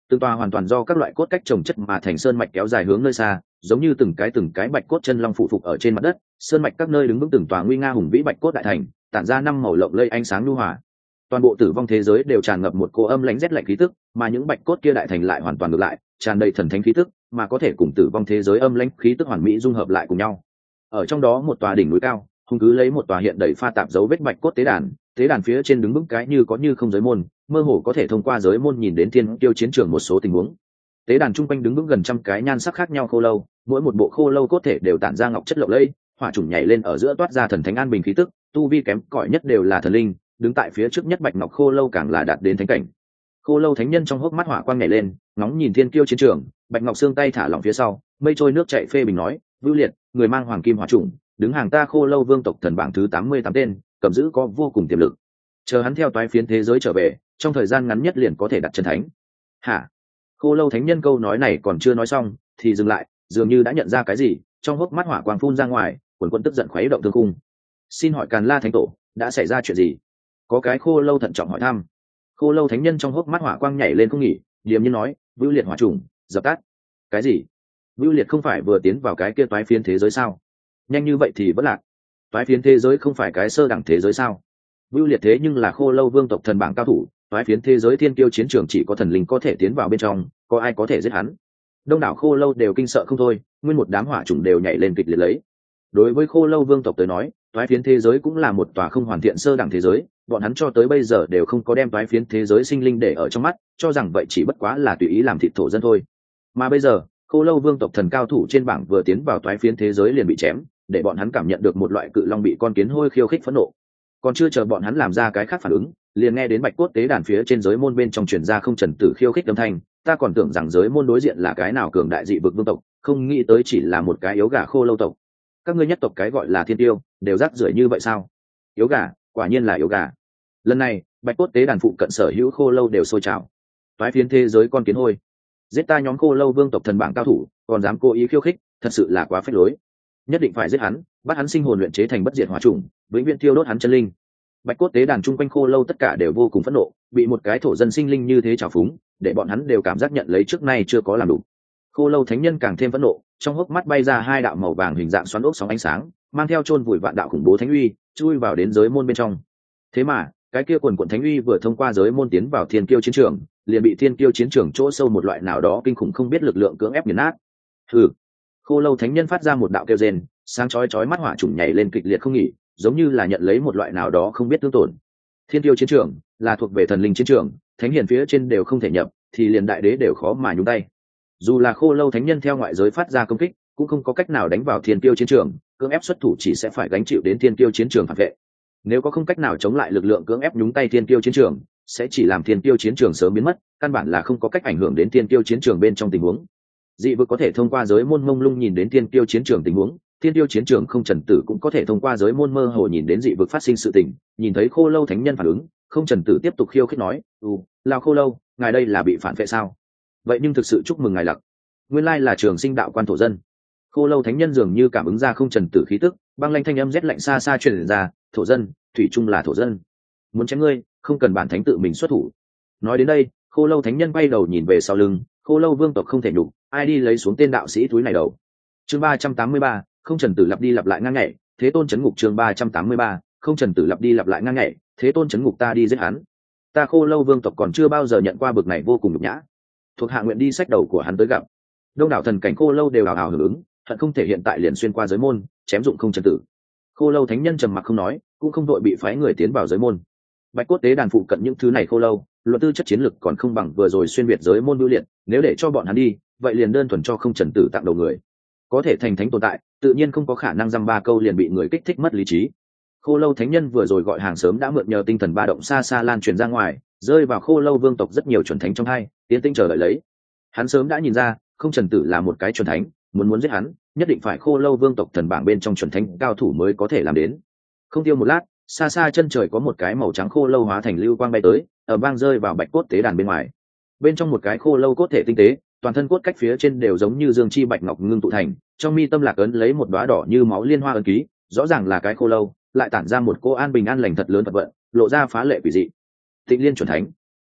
từng tòa hoàn toàn do các loại cốt cách trồng chất mà thành sơn mạch kéo dài hướng nơi xa, giống như từng cái từng cái bạch cốt chân long phụ phục ở trên mặt đất. Sơn mạch các nơi đứng vững từng tòa nguy nga hùng vĩ bạch cốt đại thành, tản ra năm màu lộng lẫy ánh sáng nhu hòa. Toàn bộ tử vong thế giới đều tràn ngập một cô âm lãnh rét lạnh khí tức, mà những bạch cốt kia đại thành lại hoàn toàn ngược lại, tràn đầy thần thánh khí tức, mà có thể cùng tử vong thế giới âm lãnh khí tức hoàn mỹ dung hợp lại cùng nhau. Ở trong đó một tòa đỉnh núi cao, hùng cứ lấy một tòa hiện đầy pha tạp dấu vết bạch cốt tế đàn, tế đàn phía trên đứng vững cái như có như không giới môn, mơ hồ có thể thông qua giới môn nhìn đến thiên tiêu chiến trường một số tình huống. Tế đàn trung quanh đứng vững gần trăm cái nhan sắc khác nhau khô lâu, mỗi một bộ khô lâu cốt thể đều tản ra ngọc chất lộng lẫy, hỏa trùng nhảy lên ở giữa toát ra thần thánh an bình khí tức, tu vi kém cỏi nhất đều là thần linh, đứng tại phía trước nhất bạch ngọc khô lâu càng là đạt đến thánh cảnh. Khô lâu thánh nhân trong hốc mắt hỏa quang nhảy lên, ngóng nhìn thiên kiêu chiến trường, bạch ngọc xương tay thả lỏng phía sau, mây trôi nước chảy phê bình nói, Vưu Liệt, người mang hoàng kim hỏa trùng, đứng hàng ta khô lâu vương tộc thần bảng thứ tám mươi tám tên, cầm giữ có vô cùng tiềm lực. Chờ hắn theo toái phiến thế giới trở về, trong thời gian ngắn nhất liền có thể đặt chân thánh. Hả? Khô lâu thánh nhân câu nói này còn chưa nói xong thì dừng lại, dường như đã nhận ra cái gì, trong hốc mắt hỏa quang phun ra ngoài, quần quần tức giận khuấy động thương khung. Xin hỏi Càn La thánh tổ, đã xảy ra chuyện gì? Có cái khô lâu thận trọng hỏi thăm. Khô lâu thánh nhân trong hốc mắt hỏa quang nhảy lên không nghỉ, điềm nhiên nói, Vưu Liệt hỏa trùng dập tắt. Cái gì? Vưu Liệt không phải vừa tiến vào cái kia toái phiến thế giới sao? Nhanh như vậy thì vẫn lạc. Toái phiến thế giới không phải cái sơ đẳng thế giới sao? Vưu Liệt thế nhưng là khô lâu vương tộc thần bảng cao thủ, toái phiến thế giới thiên kiêu chiến trường chỉ có thần linh có thể tiến vào bên trong, có ai có thể giết hắn? Đông đảo khô lâu đều kinh sợ không thôi, nguyên một đám hỏa trùng đều nhảy lên kịch liệt lấy. Đối với khô lâu vương tộc tới nói, toái phiến thế giới cũng là một tòa không hoàn thiện sơ đẳng thế giới, bọn hắn cho tới bây giờ đều không có đem toái phiến thế giới sinh linh để ở trong mắt, cho rằng vậy chỉ bất quá là tùy ý làm thịt thổ dân thôi. Mà bây giờ, khô lâu vương tộc thần cao thủ trên bảng vừa tiến vào toái phiến thế giới liền bị chém, để bọn hắn cảm nhận được một loại cự long bị con kiến hôi khiêu khích phẫn nộ. Còn chưa chờ bọn hắn làm ra cái khác phản ứng, liền nghe đến bạch cốt tế đàn phía trên giới môn bên trong truyền ra không trần tử khiêu khích âm thanh, ta còn tưởng rằng giới môn đối diện là cái nào cường đại dị vực vương tộc, không nghĩ tới chỉ là một cái yếu gà khô lâu tộc. Các ngươi nhất tộc cái gọi là thiên tiêu đều rác rưởi như vậy sao? Yếu gà, quả nhiên là yếu gà. Lần này bạch cốt tế đàn phụ cận sở hữu khô lâu đều sôi trào. Toái phiến thế giới con kiến hôi, giết ta nhóm khô lâu vương tộc thần bảng cao thủ, còn dám cố ý khiêu khích, thật sự là quá phách lối. Nhất định phải giết hắn, bắt hắn sinh hồn luyện chế thành bất diệt hỏa trùng, vĩnh viễn thiêu đốt hắn chân linh. Bạch cốt tế đàn chung quanh khô lâu tất cả đều vô cùng phẫn nộ, bị một cái thổ dân sinh linh như thế trào phúng, để bọn hắn đều cảm giác nhận lấy trước nay chưa có làm đủ. Khô lâu thánh nhân càng thêm phẫn nộ, trong hốc mắt bay ra hai đạo màu vàng hình dạng xoắn ốc sóng ánh sáng, mang theo chôn vùi vạn đạo khủng bố thánh uy, chui vào đến giới môn bên trong. Thế mà, cái kia quần quần thánh uy vừa thông qua giới môn tiến vào thiên kiêu chiến trường, liền bị thiên kiêu chiến trường chỗ sâu một loại nào đó kinh khủng không biết lực lượng cưỡng ép nghiền nát. Hừ. Khô lâu thánh nhân phát ra một đạo kêu rên, sáng chói chói mắt hỏa trùng nhảy lên kịch liệt không nghỉ, giống như là nhận lấy một loại nào đó không biết thương tổn. Thiên kiêu chiến trường là thuộc về thần linh chiến trường, thánh hiền phía trên đều không thể nhập, thì liền đại đế đều khó mà nhúng tay. Dù là khô lâu thánh nhân theo ngoại giới phát ra công kích, cũng không có cách nào đánh vào thiên kiêu chiến trường, cưỡng ép xuất thủ chỉ sẽ phải gánh chịu đến thiên kiêu chiến trường phản vệ. Nếu có không cách nào chống lại lực lượng cưỡng ép nhúng tay thiên kiêu chiến trường, sẽ chỉ làm thiên kiêu chiến trường sớm biến mất, căn bản là không có cách ảnh hưởng đến thiên kiêu chiến trường bên trong tình huống. Dị vực có thể thông qua giới môn mông lung nhìn đến thiên kiêu chiến trường tình huống, thiên kiêu chiến trường không trần tử cũng có thể thông qua giới môn mơ hồ nhìn đến dị vực phát sinh sự tình. Nhìn thấy khô lâu thánh nhân phản ứng, không trần tử tiếp tục khiêu khích nói, ừ, lao khô lâu, ngài đây là bị phản vệ sao? Vậy nhưng thực sự chúc mừng ngài lặc. Nguyên lai là trường sinh đạo quan thổ dân. Khô lâu thánh nhân dường như cảm ứng ra không trần tử khí tức, băng lanh thanh âm rét lạnh xa xa truyền ra, thổ dân, thủy chung là thổ dân. Muốn chém ngươi, không cần bản thánh tự mình xuất thủ. Nói đến đây, khô lâu thánh nhân bay đầu nhìn về sau lưng, khô lâu vương tộc không thể nhục, ai đi lấy xuống tên đạo sĩ túi này đầu. Chương ba trăm tám mươi ba, không trần tử lặp đi lặp lại ngang nhảy, thế tôn chấn ngục. Chương ba trăm tám mươi ba, không trần tử lặp đi lặp lại ngang nhảy, thế tôn chấn ngục. Ta đi giết hắn. Ta khô lâu vương tộc còn chưa bao giờ nhận qua bực này vô cùng nhục nhã. Thuộc hạ nguyện đi sách đầu của hắn tới gặp. Đông đảo thần cảnh khô lâu đều hào hào hưởng ứng, hận không thể hiện tại liền xuyên qua giới môn, chém dụng không trần tử. Khô lâu thánh nhân trầm mặc không nói, cũng không đội bị phái người tiến vào giới môn. Bạch cốt tế đàn phụ cận những thứ này khô lâu, luận tư chất chiến lực còn không bằng vừa rồi xuyên việt giới môn bưu liệt, nếu để cho bọn hắn đi, vậy liền đơn thuần cho không trần tử tặng đầu người. Có thể thành thánh tồn tại, tự nhiên không có khả năng dăm ba câu liền bị người kích thích mất lý trí. Khô lâu thánh nhân vừa rồi gọi hàng sớm đã mượn nhờ tinh thần ba động xa xa lan truyền ra ngoài, rơi vào khô lâu vương tộc rất nhiều chuẩn thánh trong hai, tiến tinh chờ đợi lấy. Hắn sớm đã nhìn ra, không trần tử là một cái chuẩn thánh, muốn muốn giết hắn, nhất định phải khô lâu vương tộc thần bảng bên trong chuẩn thánh cao thủ mới có thể làm đến. Không tiêu một lát, xa xa chân trời có một cái màu trắng khô lâu hóa thành lưu quang bay tới, ở vang rơi vào bạch cốt tế đàn bên ngoài. Bên trong một cái khô lâu cốt thể tinh tế, toàn thân cốt cách phía trên đều giống như dương chi bạch ngọc ngưng tụ thành, trong mi tâm lạc ấn lấy một đóa đỏ như máu liên hoa ấn ký, rõ ràng là cái khô lâu, lại tản ra một cô an bình an lành thật lớn vật vận, lộ ra phá lệ quỷ dị. Tịnh Liên chuẩn thánh.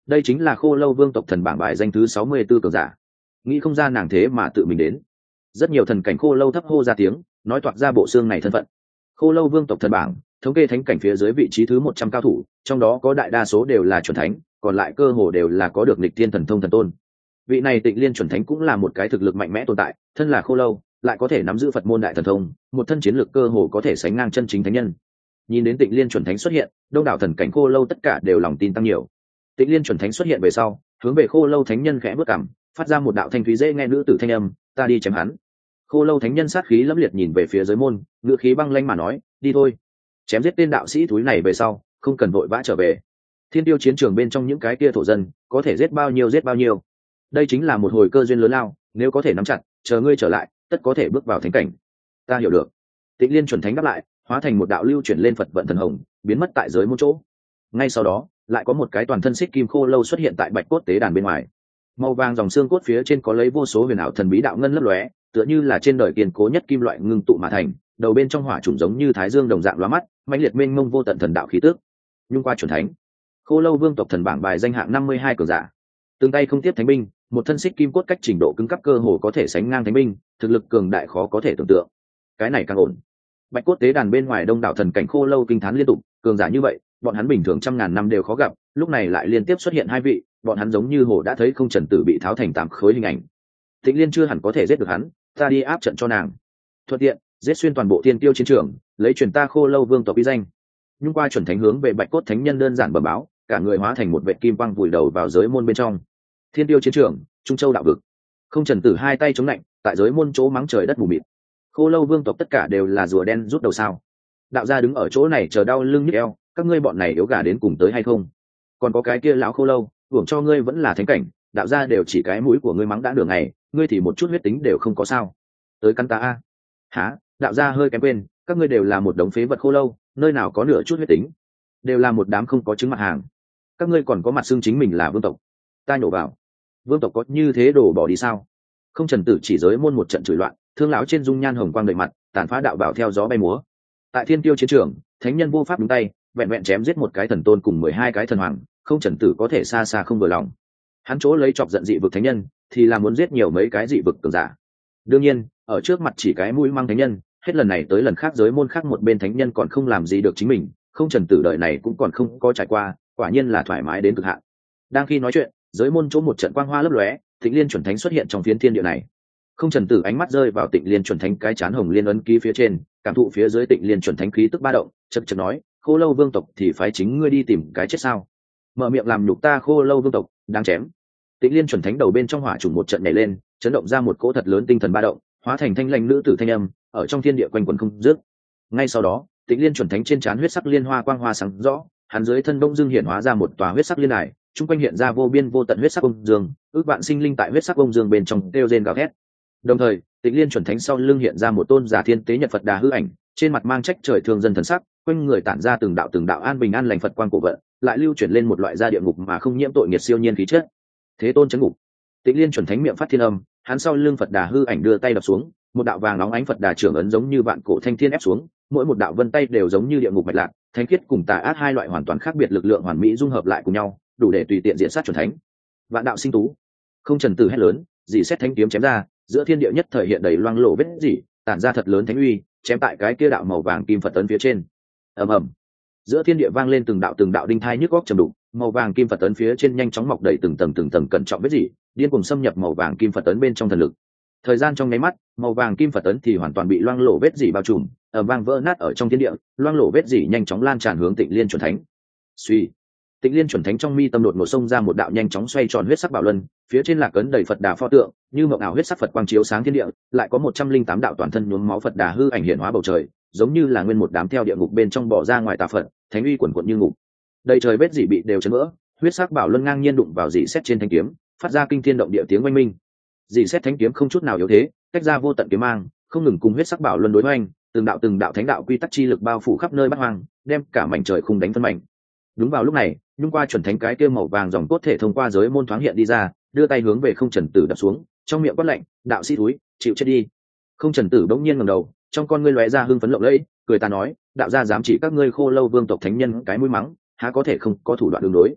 đây chính là khô lâu vương tộc thần bảng bài danh thứ sáu mươi 64 cường giả. Nghĩ không ra nàng thế mà tự mình đến. Rất nhiều thần cảnh khô lâu thấp hô ra tiếng, nói toạc ra bộ xương này thân phận. Khô lâu vương tộc thần bảng thống kê thánh cảnh phía dưới vị trí thứ một trăm cao thủ, trong đó có đại đa số đều là chuẩn thánh, còn lại cơ hồ đều là có được nghịch thiên thần thông thần tôn. Vị này Tịnh Liên chuẩn thánh cũng là một cái thực lực mạnh mẽ tồn tại, thân là khô lâu, lại có thể nắm giữ Phật môn đại thần thông, một thân chiến lực cơ hồ có thể sánh ngang chân chính thánh nhân. Nhìn đến Tịnh Liên chuẩn thánh xuất hiện, đông đảo thần cảnh khô lâu tất cả đều lòng tin tăng nhiều. Tịnh Liên chuẩn thánh xuất hiện về sau, hướng về khô lâu thánh nhân khẽ bước cằm, phát ra một đạo thanh thúy dễ nghe nữ tử thanh âm, ta đi chém hắn. Khô lâu thánh nhân sát khí lẫm liệt nhìn về phía giới môn, ngữ khí băng lãnh mà nói, đi thôi. Chém giết tên đạo sĩ thúi này về sau, không cần vội vã trở về. Thiên tiêu chiến trường bên trong những cái kia thổ dân, có thể giết bao nhiêu giết bao nhiêu. Đây chính là một hồi cơ duyên lớn lao, nếu có thể nắm chặt, chờ ngươi trở lại, tất có thể bước vào thánh cảnh. Ta hiểu được. Tịnh Liên chuẩn thánh đáp lại, hóa thành một đạo lưu chuyển lên Phật vận thần hồng, biến mất tại giới môn chỗ. Ngay sau đó, lại có một cái toàn thân xích kim khô lâu xuất hiện tại bạch cốt tế đàn bên ngoài. Màu vàng dòng xương cốt phía trên có lấy vô số huyền ảo thần bí đạo ngân lấp lóe, tựa như là trên đời kiên cố nhất kim loại ngưng tụ mà thành, đầu bên trong hỏa trùng giống như thái dương đồng dạng lóa mắt, mãnh liệt mênh mông vô tận thần đạo khí tức. Nhung qua chuẩn thánh, khô lâu vương tộc thần bảng bài danh hạng năm mươi hai cường giả. Từng tay không tiếp thánh binh, một thân xích kim cốt cách trình độ cứng cấp cơ hồ có thể sánh ngang thánh binh, thực lực cường đại khó có thể tưởng tượng. Cái này càng ổn. Bạch cốt tế đàn bên ngoài đông đảo thần cảnh khô lâu kinh thán liên tục, cường giả như vậy, bọn hắn bình thường trăm ngàn năm đều khó gặp, lúc này lại liên tiếp xuất hiện hai vị, bọn hắn giống như hồ đã thấy không trần tử bị tháo thành tám khối hình ảnh. Tịnh Liên chưa hẳn có thể giết được hắn, ta đi áp trận cho nàng. Thuận tiện, giết xuyên toàn bộ thiên tiêu chiến trường, lấy truyền ta khô lâu vương tộc uy danh. Nhưng qua chuẩn thánh hướng về bạch cốt thánh nhân đơn giản bẩm báo, cả người hóa thành một vệt kim quang vùi đầu vào giới môn bên trong. Thiên tiêu chiến trường, Trung Châu đạo vực. Không trần tử hai tay chống lạnh, tại giới môn chỗ mắng trời đất mù mịt. Khô lâu vương tộc tất cả đều là rùa đen rút đầu sao? Đạo gia đứng ở chỗ này chờ đau lưng nhức eo, các ngươi bọn này yếu gà đến cùng tới hay không? Còn có cái kia lão khô lâu, hưởng cho ngươi vẫn là thánh cảnh, đạo gia đều chỉ cái mũi của ngươi mắng đã đường ngày, ngươi thì một chút huyết tính đều không có sao? Tới căn ta a. Hả? Đạo gia hơi kém quên, các ngươi đều là một đống phế vật khô lâu, nơi nào có nửa chút huyết tính, đều là một đám không có chứng mặt hàng. Các ngươi còn có mặt xưng chính mình là vương tộc. Ta nhổ vào. Vương tộc có như thế đổ bỏ đi sao? Không trần tử chỉ giới môn một trận chửi loạn, thương lão trên dung nhan hồng quang đầy mặt, tàn phá đạo bảo theo gió bay múa. Tại thiên tiêu chiến trường, thánh nhân vô pháp đúng tay, vẹn vẹn chém giết một cái thần tôn cùng mười hai cái thần hoàng, không trần tử có thể xa xa không vừa lòng. Hắn chỗ lấy chọc giận dị vực thánh nhân, thì là muốn giết nhiều mấy cái dị vực cường giả. Đương nhiên, ở trước mặt chỉ cái mũi mang thánh nhân, hết lần này tới lần khác giới môn khác một bên thánh nhân còn không làm gì được chính mình, không trần tử đời này cũng còn không có trải qua, quả nhiên là thoải mái đến cực hạn. Đang khi nói chuyện, giới môn chỗ một trận quang hoa lấp lóe, Tịnh Liên chuẩn thánh xuất hiện trong phiến thiên địa này. Không trần tử ánh mắt rơi vào Tịnh Liên chuẩn thánh cái chán hồng liên ấn ký phía trên, cảm thụ phía dưới Tịnh Liên chuẩn thánh khí tức ba động, chật chật nói, khô lâu vương tộc thì phái chính ngươi đi tìm cái chết sao? Mở miệng làm nhục ta khô lâu vương tộc, đang chém. Tịnh Liên chuẩn thánh đầu bên trong hỏa trùng một trận nhảy lên, chấn động ra một cỗ thật lớn tinh thần ba động, hóa thành thanh lãnh nữ tử thanh âm, ở trong thiên địa quanh quẩn không dứt. Ngay sau đó, Tịnh Liên chuẩn thánh trên trán huyết sắc liên hoa quang hoa sáng rõ, hắn dưới thân đông dương hiện hóa ra một tòa huyết sắc liên đài, trung quanh hiện ra vô biên vô tận huyết sắc ông dương, ước vạn sinh linh tại huyết sắc ông dương bên trong kêu rên gào thét. Đồng thời, Tịnh Liên chuẩn thánh sau lưng hiện ra một tôn giả thiên tế nhật Phật đà hư ảnh, trên mặt mang trách trời thương dân thần sắc, quanh người tản ra từng đạo từng đạo an bình an lành Phật quang cổ vận, lại lưu chuyển lên một loại gia địa ngục mà không nhiễm tội nghiệt siêu nhiên khí chất. Thế tôn chấn ngục. Tịnh Liên chuẩn thánh miệng phát thiên âm, hắn sau lưng Phật đà hư ảnh đưa tay đập xuống, một đạo vàng nóng ánh Phật đà trưởng ấn giống như vạn cổ thanh thiên ép xuống, mỗi một đạo vân tay đều giống như địa ngục mạch lạc, thánh khiết cùng tà ác hai loại hoàn toàn khác biệt lực lượng hoàn mỹ dung hợp lại cùng nhau, đủ để tùy tiện diện sát chuẩn thánh. Vạn đạo sinh tú. Không trần tử hét lớn, dì xét thánh kiếm chém ra, giữa thiên địa nhất thời hiện đầy loang lổ vết dỉ, tản ra thật lớn thánh uy, chém tại cái kia đạo màu vàng kim Phật ấn phía trên. Ầm ầm. Giữa thiên địa vang lên từng đạo từng đạo đinh thai nhức góc trầm đục, màu vàng kim Phật ấn phía trên nhanh chóng mọc đầy từng tầng từng tầng cẩn trọng vết dỉ, điên cuồng xâm nhập màu vàng kim Phật ấn bên trong thần lực. Thời gian trong nháy mắt, màu vàng kim Phật ấn thì hoàn toàn bị loang lổ vết dỉ bao trùm, ở vang vỡ nát ở trong thiên địa, loang lổ vết dỉ nhanh chóng lan tràn hướng Tịnh Liên chuẩn thánh. Suy, Tịnh Liên chuẩn thánh trong mi tâm đột ngột xông ra một đạo nhanh chóng xoay tròn huyết sắc bảo luân, phía trên lạc ấn đầy Phật đà pho tượng, như mộng ảo huyết sắc Phật quang chiếu sáng thiên địa, lại có một trăm linh tám đạo toàn thân nhuốm máu Phật đà hư ảnh hiện hóa bầu trời, giống như là nguyên một đám theo địa ngục bên trong bỏ ra ngoài tà Phật, thánh uy quần quật như ngục. Đầy trời vết dỉ bị đều chấn vỡ, huyết sắc bảo luân ngang nhiên đụng vào dị xét trên thanh kiếm, phát ra kinh thiên động địa tiếng oanh minh. Dị xét thánh kiếm không chút nào yếu thế, cách ra vô tận kiếm mang, không ngừng cùng huyết sắc bảo luân đối hoành, từng đạo từng đạo thánh đạo quy tắc chi lực bao phủ khắp nơi bát hoang, đem cả mảnh trời khung đánh phân mảnh. Đúng vào lúc này, nhung qua chuẩn thánh cái kia màu vàng dòng cốt thể thông qua giới môn thoáng hiện đi ra, đưa tay hướng về không trần tử đập xuống, trong miệng quát lạnh, đạo sĩ túi, chịu chết đi. Không trần tử bỗng nhiên ngẩng đầu, trong con ngươi lóe ra hưng phấn lộng lẫy, cười ta nói, đạo gia dám chỉ các ngươi khô lâu vương tộc thánh nhân cái mũi mắng, há có thể không có thủ đoạn đường đối.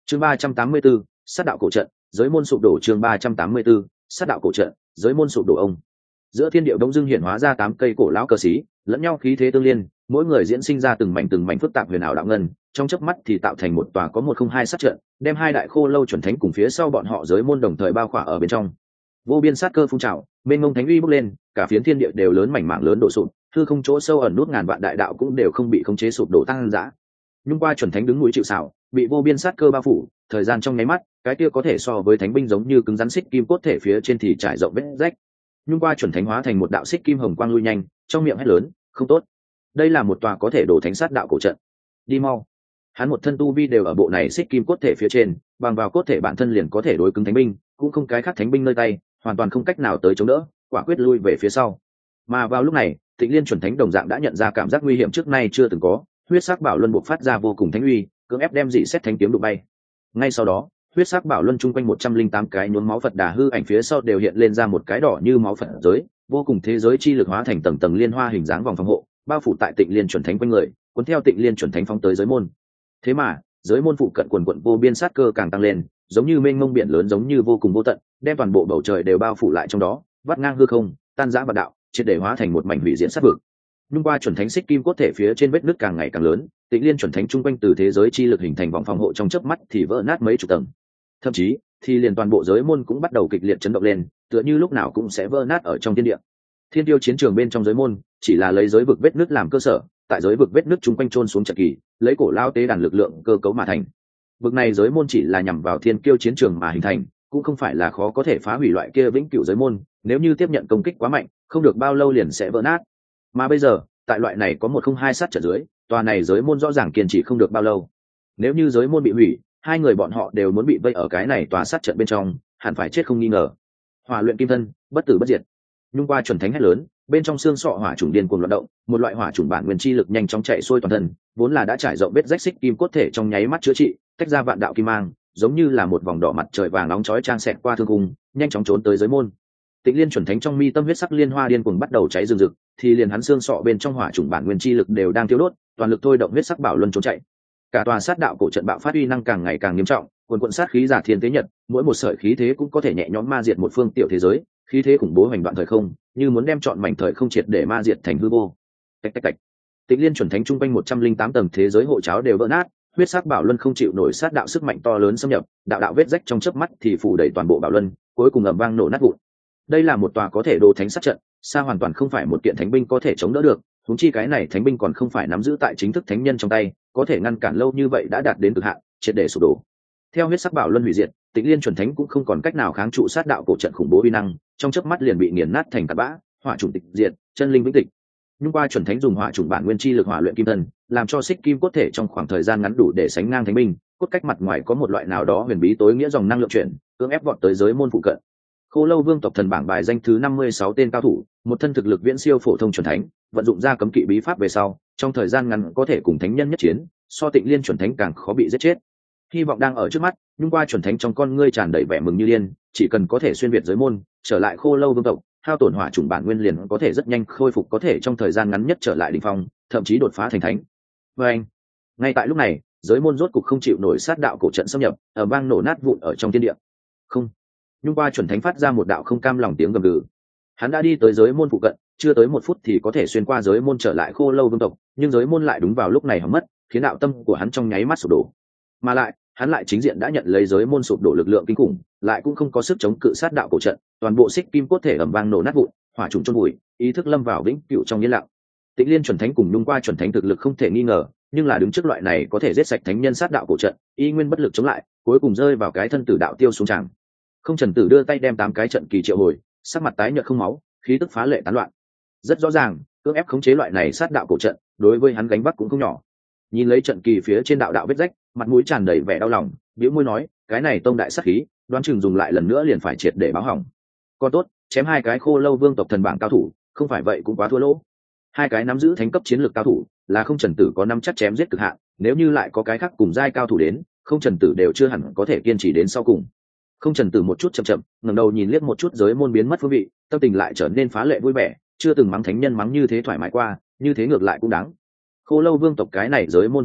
chương ba trăm tám mươi 334, sát đạo cổ trận, giới môn sụp đổ. chương ba trăm tám mươi 334, sát đạo cổ trận, giới môn sụp đổ. Ông giữa thiên địa đông dương hiện hóa ra tám cây cổ lão cờ xí, lẫn nhau khí thế tương liên, mỗi người diễn sinh ra từng mảnh từng mảnh phức tạp huyền ảo đạo ngân, trong chớp mắt thì tạo thành một tòa có một không hai sát trận, đem hai đại khô lâu chuẩn thánh cùng phía sau bọn họ giới môn đồng thời bao khỏa ở bên trong. Vô biên sát cơ phun trào, mênh mông thánh uy bốc lên, cả phiến thiên địa đều lớn mảnh mảng lớn đổ sụp, hư không chỗ sâu ẩn nút ngàn vạn đại đạo cũng đều không bị khống chế sụp đổ tăng dã. Nhưng qua chuẩn thánh đứng núi chịu sào, bị vô biên sát cơ bao phủ, thời gian trong nháy mắt, cái kia có thể so với thánh binh giống như cứng rắn xích kim cốt thể phía trên thì trải rộng vết rách. Nhưng qua chuẩn thánh hóa thành một đạo xích kim hồng quang lui nhanh, trong miệng hét lớn, không tốt, đây là một tòa có thể đổ thánh sát đạo cổ trận, đi mau. Hắn một thân tu vi đều ở bộ này xích kim cốt thể phía trên, bằng vào cốt thể bản thân liền có thể đối cứng thánh binh, cũng không cái khác thánh binh nơi tay, hoàn toàn không cách nào tới chống đỡ, quả quyết lui về phía sau. Mà vào lúc này, Tịnh Liên chuẩn thánh đồng dạng đã nhận ra cảm giác nguy hiểm trước nay chưa từng có, huyết sắc bảo luân bộc phát ra vô cùng thánh uy, cưỡng ép đem dị xét thánh kiếm đụng bay. Ngay sau đó, huyết sắc bảo luân chung quanh một trăm linh tám cái nhuốm máu Phật Đà hư ảnh phía sau đều hiện lên ra một cái đỏ như máu Phật giới, vô cùng thế giới chi lực hóa thành tầng tầng liên hoa hình dáng vòng phòng hộ, bao phủ tại Tịnh Liên chuẩn thánh quanh người, cuốn theo Tịnh Liên chuẩn thánh phóng tới giới môn. Thế mà, giới môn phụ cận quần quần vô biên sát cơ càng tăng lên, giống như mênh mông biển lớn giống như vô cùng vô tận, đem toàn bộ bầu trời đều bao phủ lại trong đó, vắt ngang hư không, tan rã vạn đạo, triệt để hóa thành một mảnh hủy diệt sát vực. Nhưng qua chuẩn thánh xích kim cốt thể phía trên vết nứt càng ngày càng lớn, Tịnh Liên chuẩn thánh trung quanh từ thế giới chi lực hình thành vòng phòng hộ trong chớp mắt thì vỡ nát mấy chục tầng. Thậm chí, thì liền toàn bộ giới môn cũng bắt đầu kịch liệt chấn động lên, tựa như lúc nào cũng sẽ vỡ nát ở trong thiên địa. Thiên tiêu chiến trường bên trong giới môn, chỉ là lấy giới vực vết nứt làm cơ sở, tại giới vực vết nứt trung quanh chôn xuống trận kỳ, lấy cổ lao tế đàn lực lượng cơ cấu mà thành. Vực này giới môn chỉ là nhằm vào thiên kiêu chiến trường mà hình thành, cũng không phải là khó có thể phá hủy loại kia vĩnh cửu giới môn, nếu như tiếp nhận công kích quá mạnh, không được bao lâu liền sẽ vỡ nát. Mà bây giờ, tại loại này có một không hai sát trận dưới, tòa này giới môn rõ ràng kiên trì không được bao lâu. Nếu như giới môn bị hủy, hai người bọn họ đều muốn bị vây ở cái này tòa sát trận bên trong, hẳn phải chết không nghi ngờ. Hỏa luyện kim thân, bất tử bất diệt. Nhung qua chuẩn thánh hét lớn, bên trong xương sọ hỏa trùng điên cuồng loạn động, một loại hỏa trùng bản nguyên chi lực nhanh chóng chạy xuôi toàn thân, vốn là đã trải rộng vết rách xích kim cốt thể trong nháy mắt chữa trị, tách ra vạn đạo kim mang, giống như là một vòng đỏ mặt trời vàng nóng chói trang xẹt qua thương cung, nhanh chóng trốn tới giới môn. Tịnh Liên chuẩn thánh trong mi tâm huyết sắc liên hoa điên cuồng bắt đầu cháy rừng rực, thì liền hắn xương sọ bên trong hỏa trùng bản nguyên chi lực đều đang tiêu đốt, toàn lực thôi động huyết sắc bảo luân trốn chạy. Cả tòa sát đạo cổ trận bạo phát uy năng càng ngày càng nghiêm trọng, cuồn cuộn sát khí giả thiên tế nhật, mỗi một sợi khí thế cũng có thể nhẹ nhõm ma diệt một phương tiểu thế giới, khí thế khủng bố hoành đoạn thời không, như muốn đem chọn mảnh thời không triệt để ma diệt thành hư vô. Tạch tạch tạch. Tịnh Liên chuẩn thánh trung quanh một trăm linh tám tầng thế giới hộ cháo đều vỡ nát, huyết sắc bảo luân không chịu nổi sát đạo sức mạnh to lớn xâm nhập, đạo đạo vết rách trong chớp mắt thì phủ đầy toàn bộ bảo luân, cuối cùng ầm vang nổ nát vụn. Đây là một tòa có thể đồ thánh sát trận, xa hoàn toàn không phải một kiện thánh binh có thể chống đỡ được, huống chi cái này thánh binh còn không phải nắm giữ tại chính thức thánh nhân trong tay, có thể ngăn cản lâu như vậy đã đạt đến cực hạn, triệt để sụp đổ. Theo huyết sắc bảo luân hủy diệt, Tịnh Liên chuẩn thánh cũng không còn cách nào kháng trụ sát đạo cổ trận khủng bố uy năng, trong chớp mắt liền bị nghiền nát thành tạt bã, hỏa trùng tịch diệt, chân linh vĩnh tịch. Nhưng qua chuẩn thánh dùng hỏa trùng bản nguyên chi lực hỏa luyện kim thân, làm cho xích kim cốt thể trong khoảng thời gian ngắn đủ để sánh ngang thánh binh, cốt cách mặt ngoài có một loại nào đó huyền bí tối nghĩa dòng năng lượng chuyển, cưỡng ép vọt tới giới môn phụ cận. Khô Lâu Vương tộc thần bảng bài danh thứ năm mươi sáu tên cao thủ, một thân thực lực viễn siêu phổ thông chuẩn thánh, vận dụng ra cấm kỵ bí pháp về sau, trong thời gian ngắn có thể cùng thánh nhân nhất chiến, so Tịnh Liên chuẩn thánh càng khó bị giết chết. Hy vọng đang ở trước mắt, nhưng qua chuẩn thánh trong con ngươi tràn đầy vẻ mừng như điên, chỉ cần có thể xuyên việt giới môn, trở lại Khô Lâu Vương tộc, hao tổn hỏa trùng bản nguyên liền có thể rất nhanh khôi phục, có thể trong thời gian ngắn nhất trở lại đỉnh phong, thậm chí đột phá thành thánh. Và anh, ngay tại lúc này, giới môn rốt cục không chịu nổi sát đạo cổ trận xâm nhập, ở vang nổ nát vụn ở trong thiên địa. Không, nhưng qua chuẩn thánh phát ra một đạo không cam lòng tiếng gầm gừ. Hắn đã đi tới giới môn phụ cận, chưa tới một phút thì có thể xuyên qua giới môn trở lại Khô Lâu Vương tộc, nhưng giới môn lại đúng vào lúc này hỏng mất, khiến đạo tâm của hắn trong nháy mắt sụp đổ. Mà lại, hắn lại chính diện đã nhận lấy giới môn sụp đổ lực lượng kinh khủng, lại cũng không có sức chống cự sát đạo cổ trận, toàn bộ xích kim cốt thể ầm vang nổ nát vụn, hỏa trùng chôn bụi, ý thức lâm vào vĩnh cửu trong yên lặng. Tịnh Liên chuẩn thánh cùng Nhung qua chuẩn thánh thực lực không thể nghi ngờ, nhưng là đứng trước loại này có thể giết sạch thánh nhân sát đạo cổ trận, y nguyên bất lực chống lại, cuối cùng rơi vào cái thân tử đạo tiêu xuống tràng. Không Trần Tử đưa tay đem tám cái trận kỳ triệu hồi, sắc mặt tái nhợt không máu, khí tức phá lệ tán loạn. Rất rõ ràng, cưỡng ép khống chế loại này sát đạo cổ trận, đối với hắn gánh vác cũng không nhỏ. Nhìn lấy trận kỳ phía trên đạo đạo vết rách, mặt mũi tràn đầy vẻ đau lòng, bĩu môi nói, cái này tông đại sát khí, đoán chừng dùng lại lần nữa liền phải triệt để báo hỏng. Còn tốt, chém hai cái Khô Lâu Vương tộc thần bảng cao thủ, không phải vậy cũng quá thua lỗ. Hai cái nắm giữ thánh cấp chiến lược cao thủ, là Không Trần Tử có năm chắc chém giết cực hạn, nếu như lại có cái khác cùng giai cao thủ đến, Không Trần Tử đều chưa hẳn có thể kiên trì đến sau cùng. Không Trần Tử một chút chậm chậm, ngẩng đầu nhìn liếc một chút giới môn biến mất phương vị, tâm tình lại trở nên phá lệ vui vẻ, chưa từng mắng thánh nhân mắng như thế thoải mái qua, như thế ngược lại cũng đáng. Khô Lâu Vương tộc cái này giới môn phế đi,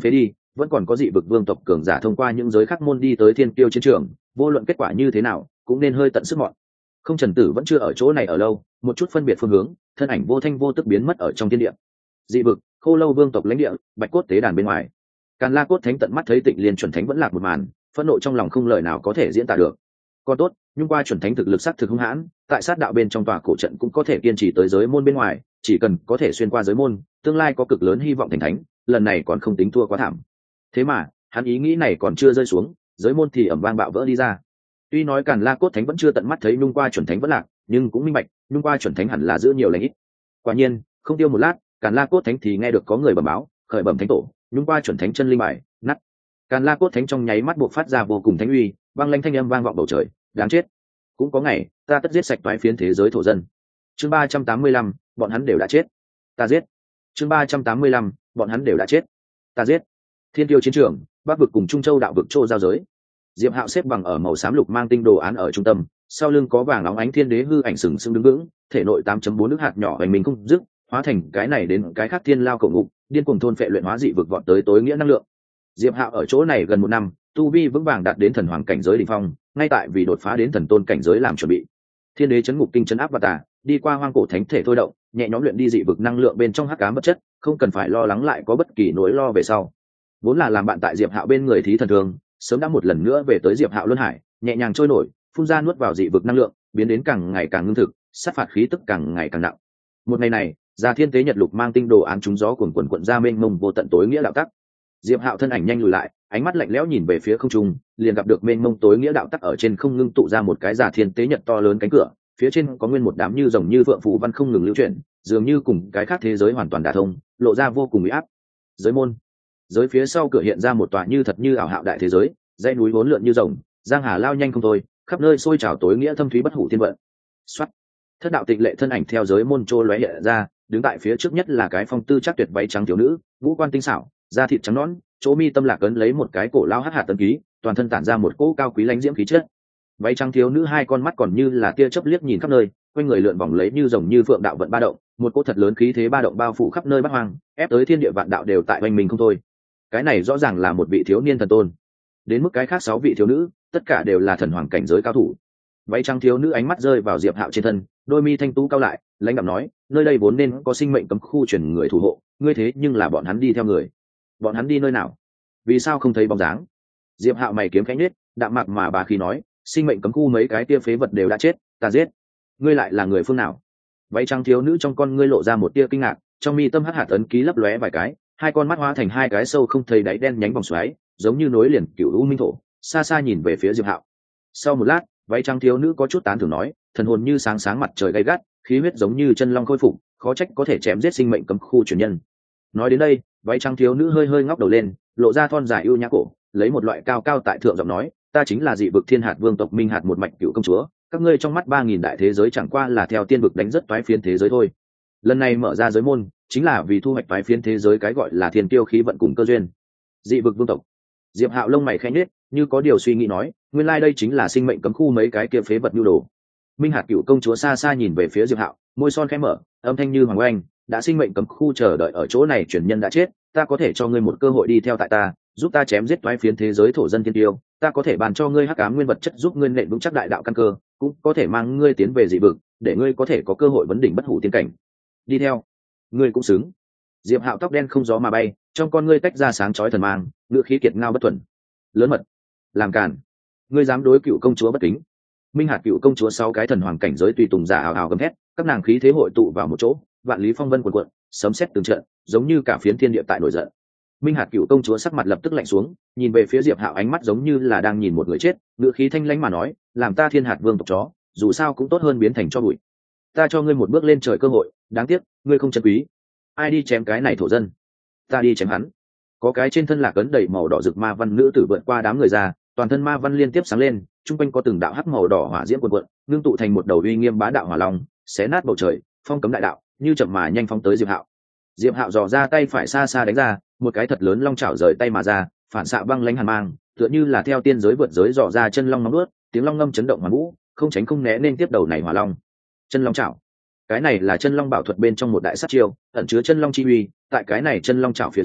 vẫn còn có dị vực vương tộc cường giả thông qua những giới khác môn đi tới thiên kiêu chiến trường, vô luận kết quả như thế nào cũng nên hơi tận sức mọn. Không Trần Tử vẫn chưa ở chỗ này ở lâu, một chút phân biệt phương hướng, thân ảnh vô thanh vô tức biến mất ở trong thiên địa. Dị vực, Khô Lâu vương tộc lãnh địa, Bạch Cốt tế đàn bên ngoài. Càn La Cốt Thánh tận mắt thấy Tịnh Liên chuẩn thánh vẫn lạc một màn, phẫn nộ trong lòng không lời nào có thể diễn tả được. Còn tốt, nhưng qua chuẩn thánh thực lực sắc thực hung hãn, tại sát đạo bên trong tòa cổ trận cũng có thể kiên trì tới giới môn bên ngoài, chỉ cần có thể xuyên qua giới môn, tương lai có cực lớn hy vọng thành thánh, lần này còn không tính thua quá thảm. Thế mà, hắn ý nghĩ này còn chưa rơi xuống, giới môn thì ầm vang bạo vỡ đi ra. Tuy nói Càn La Cốt Thánh vẫn chưa tận mắt thấy Nhung qua chuẩn thánh vẫn lạc, nhưng cũng minh bạch, Nhung qua chuẩn thánh hẳn là giữ nhiều lành ít. Quả nhiên, không tiêu một lát, Càn La Cốt Thánh thì nghe được có người bẩm báo, khởi bẩm thánh tổ, Nhung qua chuẩn thánh chân linh bài, nát. Càn La Cốt Thánh trong nháy mắt buộc phát ra vô cùng thánh uy, băng lãnh thanh âm vang vọng bầu trời, đáng chết. Cũng có ngày, ta tất giết sạch toái phiến thế giới thổ dân. Chương ba trăm tám mươi lăm, bọn hắn đều đã chết. Ta giết. Chương ba trăm tám mươi lăm, bọn hắn đều đã chết. Ta giết. Thiên Tiêu chiến trường, Bắc vực cùng Trung Châu đạo vực trô giao giới. Diệp Hạo xếp bằng ở màu xám lục mang tinh đồ án ở trung tâm, sau lưng có vàng óng ánh thiên đế hư ảnh sừng sững đứng vững, thể nội tám chấm bốn nước hạt nhỏ hành mình không dứt, hóa thành cái này đến cái khác thiên lao cổ ngục, điên cuồng thôn phệ luyện hóa dị vực vọt tới tối nghĩa năng lượng. Diệp Hạo ở chỗ này gần một năm, tu vi vững vàng đạt đến thần hoàng cảnh giới đỉnh phong, ngay tại vì đột phá đến thần tôn cảnh giới làm chuẩn bị. Thiên đế chấn ngục kinh chấn áp và tà, đi qua hoang cổ thánh thể thôi động, nhẹ nhõm luyện đi dị vực năng lượng bên trong hắc ám vật chất, không cần phải lo lắng lại có bất kỳ nỗi lo về sau. Vốn là làm bạn tại Diệp Hạo bên người thí thần thường, sớm đã một lần nữa về tới Diệp Hạo luân hải, nhẹ nhàng trôi nổi, phun ra nuốt vào dị vực năng lượng, biến đến càng ngày càng ngưng thực, sát phạt khí tức càng ngày càng nặng. Một ngày này, Già Thiên Tế Nhật Lục mang tinh đồ án trúng gió cuồn cuộn cuộn ra mênh mông vô tận tối nghĩa đạo tắc. Diệp Hạo thân ảnh nhanh lùi lại, ánh mắt lạnh lẽo nhìn về phía không trung, liền gặp được mênh mông tối nghĩa đạo tắc ở trên không ngưng tụ ra một cái Già Thiên Tế Nhật to lớn cánh cửa, phía trên có nguyên một đám như rồng như vượng phù văn không ngừng lưu chuyển, dường như cùng cái khác thế giới hoàn toàn đả thông, lộ ra vô cùng uy áp. Giới môn. Giới phía sau cửa hiện ra một tòa như thật như ảo hạo đại thế giới, dãy núi vốn lượn như rồng, giang hà lao nhanh không thôi, khắp nơi sôi trào tối nghĩa thâm thúy bất hủ thiên vận. Soát. Thất đạo tịnh lệ thân ảnh theo giới môn trôi lóe hiện ra, đứng tại phía trước nhất là cái phong tư chắc tuyệt váy trắng thiếu nữ, ngũ quan tinh xảo, da thịt trắng nõn, chỗ mi tâm lạc ấn lấy một cái cổ lao hắc hạt tân ký, toàn thân tản ra một cỗ cao quý lãnh diễm khí chất. Váy trắng thiếu nữ hai con mắt còn như là tia chớp liếc nhìn khắp nơi, quanh người lượn vòng lấy như rồng như phượng đạo vận ba động, một cỗ thật lớn khí thế ba động bao phủ khắp nơi bát hoang, ép tới thiên địa vạn đạo đều tại quanh mình không thôi. Cái này rõ ràng là một vị thiếu niên thần tôn. Đến mức cái khác sáu vị thiếu nữ, tất cả đều là thần hoàng cảnh giới cao thủ. Váy trắng thiếu nữ ánh mắt rơi vào Diệp Hạo trên thân, đôi mi thanh tú cao lại, lãnh đạm nói, nơi đây vốn nên có sinh mệnh cấm khu truyền người thủ hộ, ngươi thế nhưng là bọn hắn đi theo người. Bọn hắn đi nơi nào? Vì sao không thấy bóng dáng? Diệp Hạo mày kiếm khẽ nhếch, đạm mạc mà bà khí nói, sinh mệnh cấm khu mấy cái tia phế vật đều đã chết, ta giết. Ngươi lại là người phương nào? Váy trắng thiếu nữ trong con ngươi lộ ra một tia kinh ngạc, trong mi tâm hắc hạt ấn ký lấp lóe vài cái, hai con mắt hóa thành hai cái sâu không thấy đáy đen nhánh vòng xoáy, giống như nối liền cựu u minh thổ, xa xa nhìn về phía Diệp Hạo. Sau một lát, váy trắng thiếu nữ có chút tán thưởng nói, thần hồn như sáng sáng mặt trời gay gắt, khí huyết giống như chân long khôi phục, khó trách có thể chém giết sinh mệnh cấm khu truyền nhân. Nói đến đây, váy trắng thiếu nữ hơi hơi ngóc đầu lên, lộ ra thon dài ưu nhã cổ, lấy một loại cao cao tại thượng giọng nói, ta chính là dị vực thiên hạt vương tộc minh hạt một mạch cựu công chúa, các ngươi trong mắt ba nghìn đại thế giới chẳng qua là theo tiên vực đánh rất toái phiến thế giới thôi. Lần này mở ra giới môn, chính là vì thu hoạch toái phiến thế giới cái gọi là thiên tiêu khí vận cùng cơ duyên. Dị vực vương tộc. Diệp Hạo lông mày khẽ nhếch, như có điều suy nghĩ nói, nguyên lai like đây chính là sinh mệnh cấm khu mấy cái kia phế vật nhu đồ. Minh hạt cựu công chúa xa xa nhìn về phía Diệp Hạo, môi son khẽ mở, âm thanh như hoàng oanh, đã sinh mệnh cấm khu chờ đợi ở chỗ này truyền nhân đã chết, ta có thể cho ngươi một cơ hội đi theo tại ta, giúp ta chém giết toái phiến thế giới thổ dân thiên tiêu, ta có thể bàn cho ngươi hắc ám nguyên vật chất giúp ngươi nện vững chắc đại đạo căn cơ, cũng có thể mang ngươi tiến về dị vực, để ngươi có thể có cơ hội vấn đỉnh bất hủ tiên cảnh. Đi theo, ngươi cũng xứng. Diệp Hạo tóc đen không gió mà bay, trong con ngươi tách ra sáng chói thần mang, ngựa khí kiệt ngao bất thuần. Lớn mật, làm càn, ngươi dám đối cựu công chúa bất kính. Minh hạt cựu công chúa sáu cái thần hoàng cảnh giới tùy tùng giả ảo ảo gầm thét, các nàng khí thế hội tụ vào một chỗ, vạn lý phong vân cuồn cuộn, sấm sét từng trận, giống như cả phiến thiên địa tại nổi giận. Minh hạt cựu công chúa sắc mặt lập tức lạnh xuống, nhìn về phía Diệp Hạo ánh mắt giống như là đang nhìn một người chết, ngựa khí thanh lãnh mà nói, làm ta thiên hạt vương tộc chó, dù sao cũng tốt hơn biến thành cho bụi. Ta cho ngươi một bước lên trời cơ hội, đáng tiếc ngươi không trân quý. Ai đi chém cái này thổ dân? Ta đi chém hắn. Có cái trên thân lạc ấn đầy màu đỏ rực ma văn nữ tử vượt qua đám người ra, toàn thân ma văn liên tiếp sáng lên, trung quanh có từng đạo hắc màu đỏ hỏa diễm cuồn cuộn, ngưng tụ thành một đầu uy nghiêm bá đạo hỏa long, xé nát bầu trời, phong cấm đại đạo, như chậm mà nhanh phóng tới Diệp Hạo. Diệp Hạo dò ra tay phải xa xa đánh ra, một cái thật lớn long chảo rời tay mà ra, phản xạ băng lãnh hàn mang, tựa như là theo tiên giới vượt giới dò ra chân long nóng nuốt, tiếng long ngâm chấn động hoàn vũ, không tránh không né nên tiếp đầu này hỏa long. Chân long chảo, cái này là chân long bảo thuật bên trong một đại sát chiêu, ẩn chứa chân long chi uy, tại cái này chân long chảo phía dưới,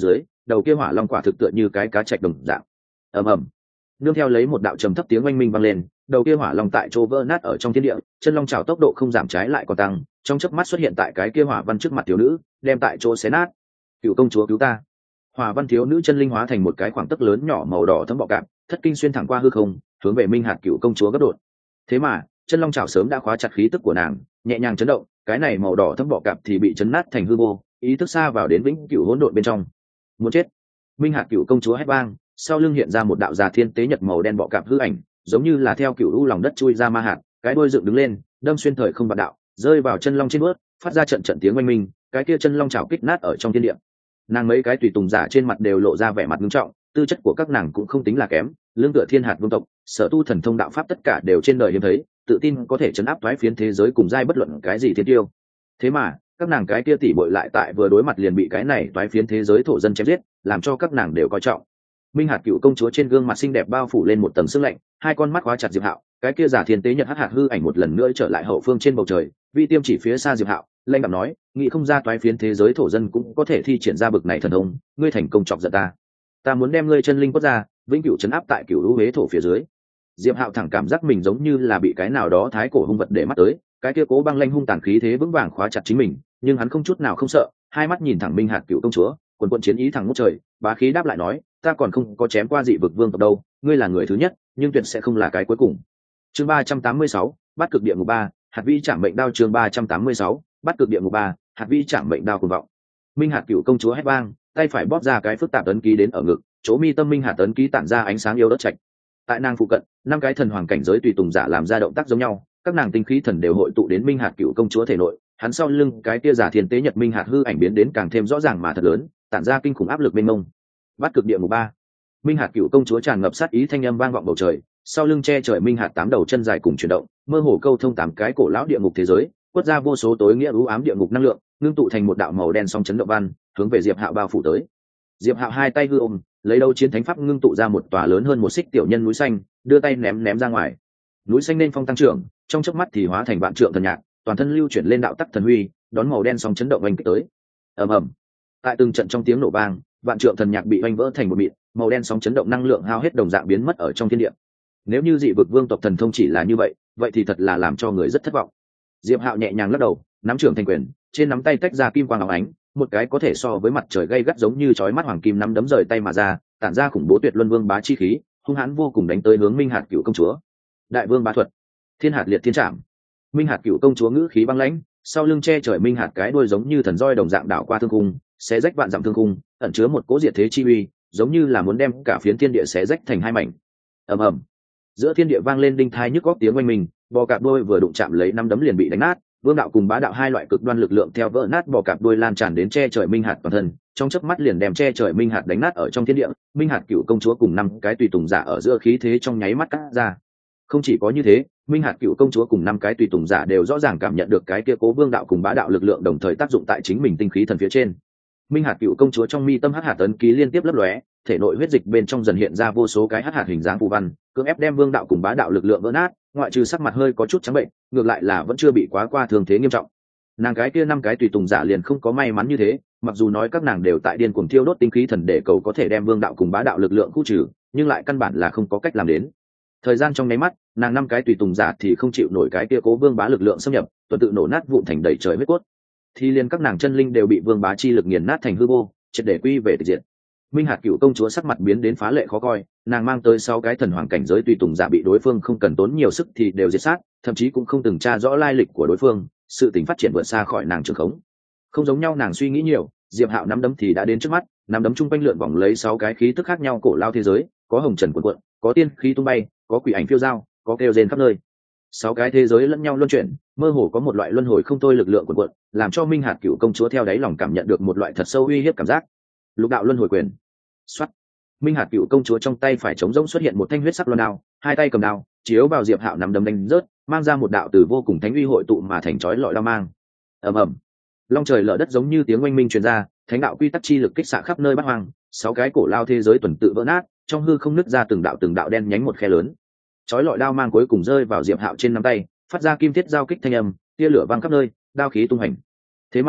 đầu kia hỏa long quả thực tựa như cái cá chạch đồng dạng. Ầm ầm, nương theo lấy một đạo trầm thấp tiếng oanh minh vang lên, đầu kia hỏa long tại chỗ vỡ nát ở trong thiên địa, chân long trào tốc độ không giảm trái lại còn tăng, trong chớp mắt xuất hiện tại cái kia hỏa văn trước mặt thiếu nữ, đem tại chỗ xé nát. Cựu công chúa cứu ta! Hỏa văn thiếu nữ chân linh hóa thành một cái khoảng tấc lớn nhỏ màu đỏ thấm bọ cạp, thất kinh xuyên thẳng qua hư không, hướng về Minh Hạt cựu công chúa gấp đột. Thế mà chân long trào sớm đã khóa chặt khí tức của nàng, nhẹ nhàng chấn động, cái này màu đỏ thấm bọ cạp thì bị chấn nát thành hư vô, ý thức xa vào đến vĩnh cựu hỗn độn bên trong. Muốn chết! Minh Hạt cựu công chúa hét vang, sau lưng hiện ra một đạo già thiên tế nhật màu đen bọ cạp hư ảnh, giống như là theo cựu u lòng đất chui ra ma hạt, cái đuôi dựng đứng lên, đâm xuyên thời không vạn đạo, rơi vào chân long trên bước, phát ra trận trận tiếng oanh minh, cái kia chân long trào kích nát ở trong thiên địa. Nàng mấy cái tùy tùng giả trên mặt đều lộ ra vẻ mặt nghiêm trọng, tư chất của các nàng cũng không tính là kém, lương tựa thiên hạt vương tộc, sở tu thần thông đạo pháp tất cả đều trên đời hiếm thấy, tự tin có thể chấn áp toái phiến thế giới cùng giai bất luận cái gì thiên tiêu. Thế mà các nàng cái kia tỉ bội lại tại vừa đối mặt liền bị cái này toái phiến thế giới thổ dân chém giết, làm cho các nàng đều coi trọng. Minh Hạt cựu công chúa trên gương mặt xinh đẹp bao phủ lên một tầng sương lạnh, hai con mắt khóa chặt Diệp Hạo, cái kia giả thiên tế nhật hắc hạt hư ảnh một lần nữa trở lại hậu phương trên bầu trời, vi tiêm chỉ phía xa Diệp Hạo, lanh đạm nói, nghĩ không ra toái phiến thế giới thổ dân cũng có thể thi triển ra bực này thần thông, ngươi thành công chọc giận ta, ta muốn đem ngươi chân linh quất ra, vĩnh cửu chấn áp tại cửu lũ huế thổ phía dưới. Diệp Hạo thẳng cảm giác mình giống như là bị cái nào đó thái cổ hung vật để mắt tới, cái kia cố băng lanh hung tàn khí thế vững vàng khóa chặt chính mình, nhưng hắn không chút nào không sợ, hai mắt nhìn thẳng Minh Hạt cựu công chúa, quần quần chiến ý thẳng ngút trời, bá khí đáp lại nói, ta còn không có chém qua dị vực vương tộc đâu, ngươi là người thứ nhất, nhưng tuyệt sẽ không là cái cuối cùng. Chương ba trăm tám mươi sáu, bắt cực địa ngục ba, hạt vi chạm mệnh đao. Chương ba trăm tám mươi sáu, bắt cực địa ngục ba, hạt vi chạm mệnh đao cuồng vọng. Minh Hạt cựu công chúa hét vang, tay phải bóp ra cái phức tạp ấn ký đến ở ngực, chỗ mi tâm Minh Hạt ấn ký tản ra ánh sáng yêu đất trạch. Tại nàng phụ cận, năm cái thần hoàng cảnh giới tùy tùng giả làm ra động tác giống nhau, các nàng tinh khí thần đều hội tụ đến Minh Hạt cựu công chúa thể nội, hắn sau lưng cái kia giả thiên tế nhật Minh Hạt hư ảnh biến đến càng thêm rõ ràng mà thật lớn, tản ra kinh khủng áp lực mênh mông. Bắt cực địa ngục ba. Minh Hạt cựu công chúa tràn ngập sát ý thanh âm vang vọng bầu trời, sau lưng che trời Minh Hạt tám đầu chân dài cùng chuyển động, mơ hồ câu thông tám cái cổ lão địa ngục thế giới, quất ra vô số tối nghĩa u ám địa ngục năng lượng, ngưng tụ thành một đạo màu đen song chấn động văn, hướng về Diệp Hạo bao phủ tới. Diệp Hạo hai tay hư ôm, lấy đấu chiến thánh pháp ngưng tụ ra một tòa lớn hơn một xích tiểu nhân núi xanh, đưa tay ném ném ra ngoài. Núi xanh nên phong tăng trưởng, trong chớp mắt thì hóa thành vạn trượng thần nhạc, toàn thân lưu chuyển lên đạo tắc thần huy, đón màu đen song chấn động oanh kích tới. Ầm ầm. Tại từng trận trong tiếng nổ vang, vạn trượng thần nhạc bị oanh vỡ thành một mịn, màu đen sóng chấn động năng lượng hao hết đồng dạng biến mất ở trong thiên địa. Nếu như dị vực vương tộc thần thông chỉ là như vậy, vậy thì thật là làm cho người rất thất vọng. Diệp Hạo nhẹ nhàng lắc đầu, nắm trưởng thành quyền, trên nắm tay tách ra kim quang óng ánh, một cái có thể so với mặt trời gay gắt giống như chói mắt hoàng kim nắm đấm rời tay mà ra, tản ra khủng bố tuyệt luân vương bá chi khí, hung hãn vô cùng đánh tới hướng Minh Hạt cựu công chúa. Đại vương bá thuật, thiên hạt liệt thiên trảm. Minh Hạt cựu công chúa ngữ khí băng lãnh, sau lưng che trời Minh Hạt cái đuôi giống như thần roi đồng dạng đảo qua thương cung, xé rách vạn dặm thương cung, ẩn chứa một cỗ diệt thế chi uy, giống như là muốn đem cả phiến thiên địa xé rách thành hai mảnh. Ầm ầm. Giữa thiên địa vang lên đinh thai nhức góc tiếng oanh mình, bò cạp đuôi vừa đụng chạm lấy năm đấm liền bị đánh nát, vương đạo cùng bá đạo hai loại cực đoan lực lượng theo vỡ nát bò cạp đuôi lan tràn đến che trời Minh Hạt toàn thân, trong chớp mắt liền đem che trời Minh Hạt đánh nát ở trong thiên địa. Minh Hạt cựu công chúa cùng năm cái tùy tùng giả ở giữa khí thế trong nháy mắt cắt ra. Không chỉ có như thế, Minh Hạt cựu công chúa cùng năm cái tùy tùng giả đều rõ ràng cảm nhận được cái kia cố vương đạo cùng bá đạo lực lượng đồng thời tác dụng tại chính mình tinh khí thần phía trên. Minh Hạt cựu công chúa trong mi tâm hắc hạt ấn ký liên tiếp lấp lóe, thể nội huyết dịch bên trong dần hiện ra vô số cái hắc hạt hình dáng phù văn, cưỡng ép đem vương đạo cùng bá đạo lực lượng vỡ nát, ngoại trừ sắc mặt hơi có chút trắng bệnh, ngược lại là vẫn chưa bị quá qua thương thế nghiêm trọng. Nàng cái kia năm cái tùy tùng giả liền không có may mắn như thế, mặc dù nói các nàng đều tại điên cuồng thiêu đốt tinh khí thần để cầu có thể đem vương đạo cùng bá đạo lực lượng khu trừ, nhưng lại căn bản là không có cách làm đến. Thời gian trong nháy mắt, nàng năm cái tùy tùng giả thì không chịu nổi cái kia cố vương bá lực lượng xâm nhập, tuần tự nổ nát vụn thành đầy trời huyết cốt. Thì liền các nàng chân linh đều bị vương bá chi lực nghiền nát thành hư vô, triệt để quy về tịch diệt. Minh Hạt cựu công chúa sắc mặt biến đến phá lệ khó coi, nàng mang tới sáu cái thần hoàng cảnh giới tùy tùng giả bị đối phương không cần tốn nhiều sức thì đều diệt sát, thậm chí cũng không từng tra rõ lai lịch của đối phương, sự tình phát triển vượt xa khỏi nàng trường khống. Không giống nhau nàng suy nghĩ nhiều, Diệp Hạo nắm đấm thì đã đến trước mắt, nắm đấm chung quanh lượn vòng lấy sáu cái khí tức khác nhau cổ lao thế giới, có hồng trần cuộn cuộn, có tiên khí tung bay, có quỷ ảnh phiêu dao, có kêu rên khắp nơi. Sáu cái thế giới lẫn nhau luân chuyển, mơ hồ có một loại luân hồi không thôi lực lượng cuộn cuộn, làm cho Minh Hạt cựu công chúa theo đáy lòng cảm nhận được một loại thật sâu uy hiếp cảm giác. Lục đạo luân hồi quyền. Soát. Minh Hạt cựu công chúa trong tay phải trống rỗng xuất hiện một thanh huyết sắc loan đao, hai tay cầm đao, chiếu vào Diệp Hạo nắm đấm đánh rớt, mang ra một đạo từ vô cùng thánh uy hội tụ mà thành chói lọi đao mang. Ầm ầm. Long trời lở đất giống như tiếng oanh minh truyền ra, thánh đạo quy tắc chi lực kích xạ khắp nơi bát hoang, sáu cái cổ lao thế giới tuần tự vỡ nát, trong hư không nứt ra từng đạo từng đạo đen nhánh một khe lớn. Chói lọi đao mang cuối cùng rơi vào Diệp Hạo trên nắm tay, phát ra kim thiết giao kích thanh âm, tia lửa vang khắp nơi, đao khí tung hành. Thế mà,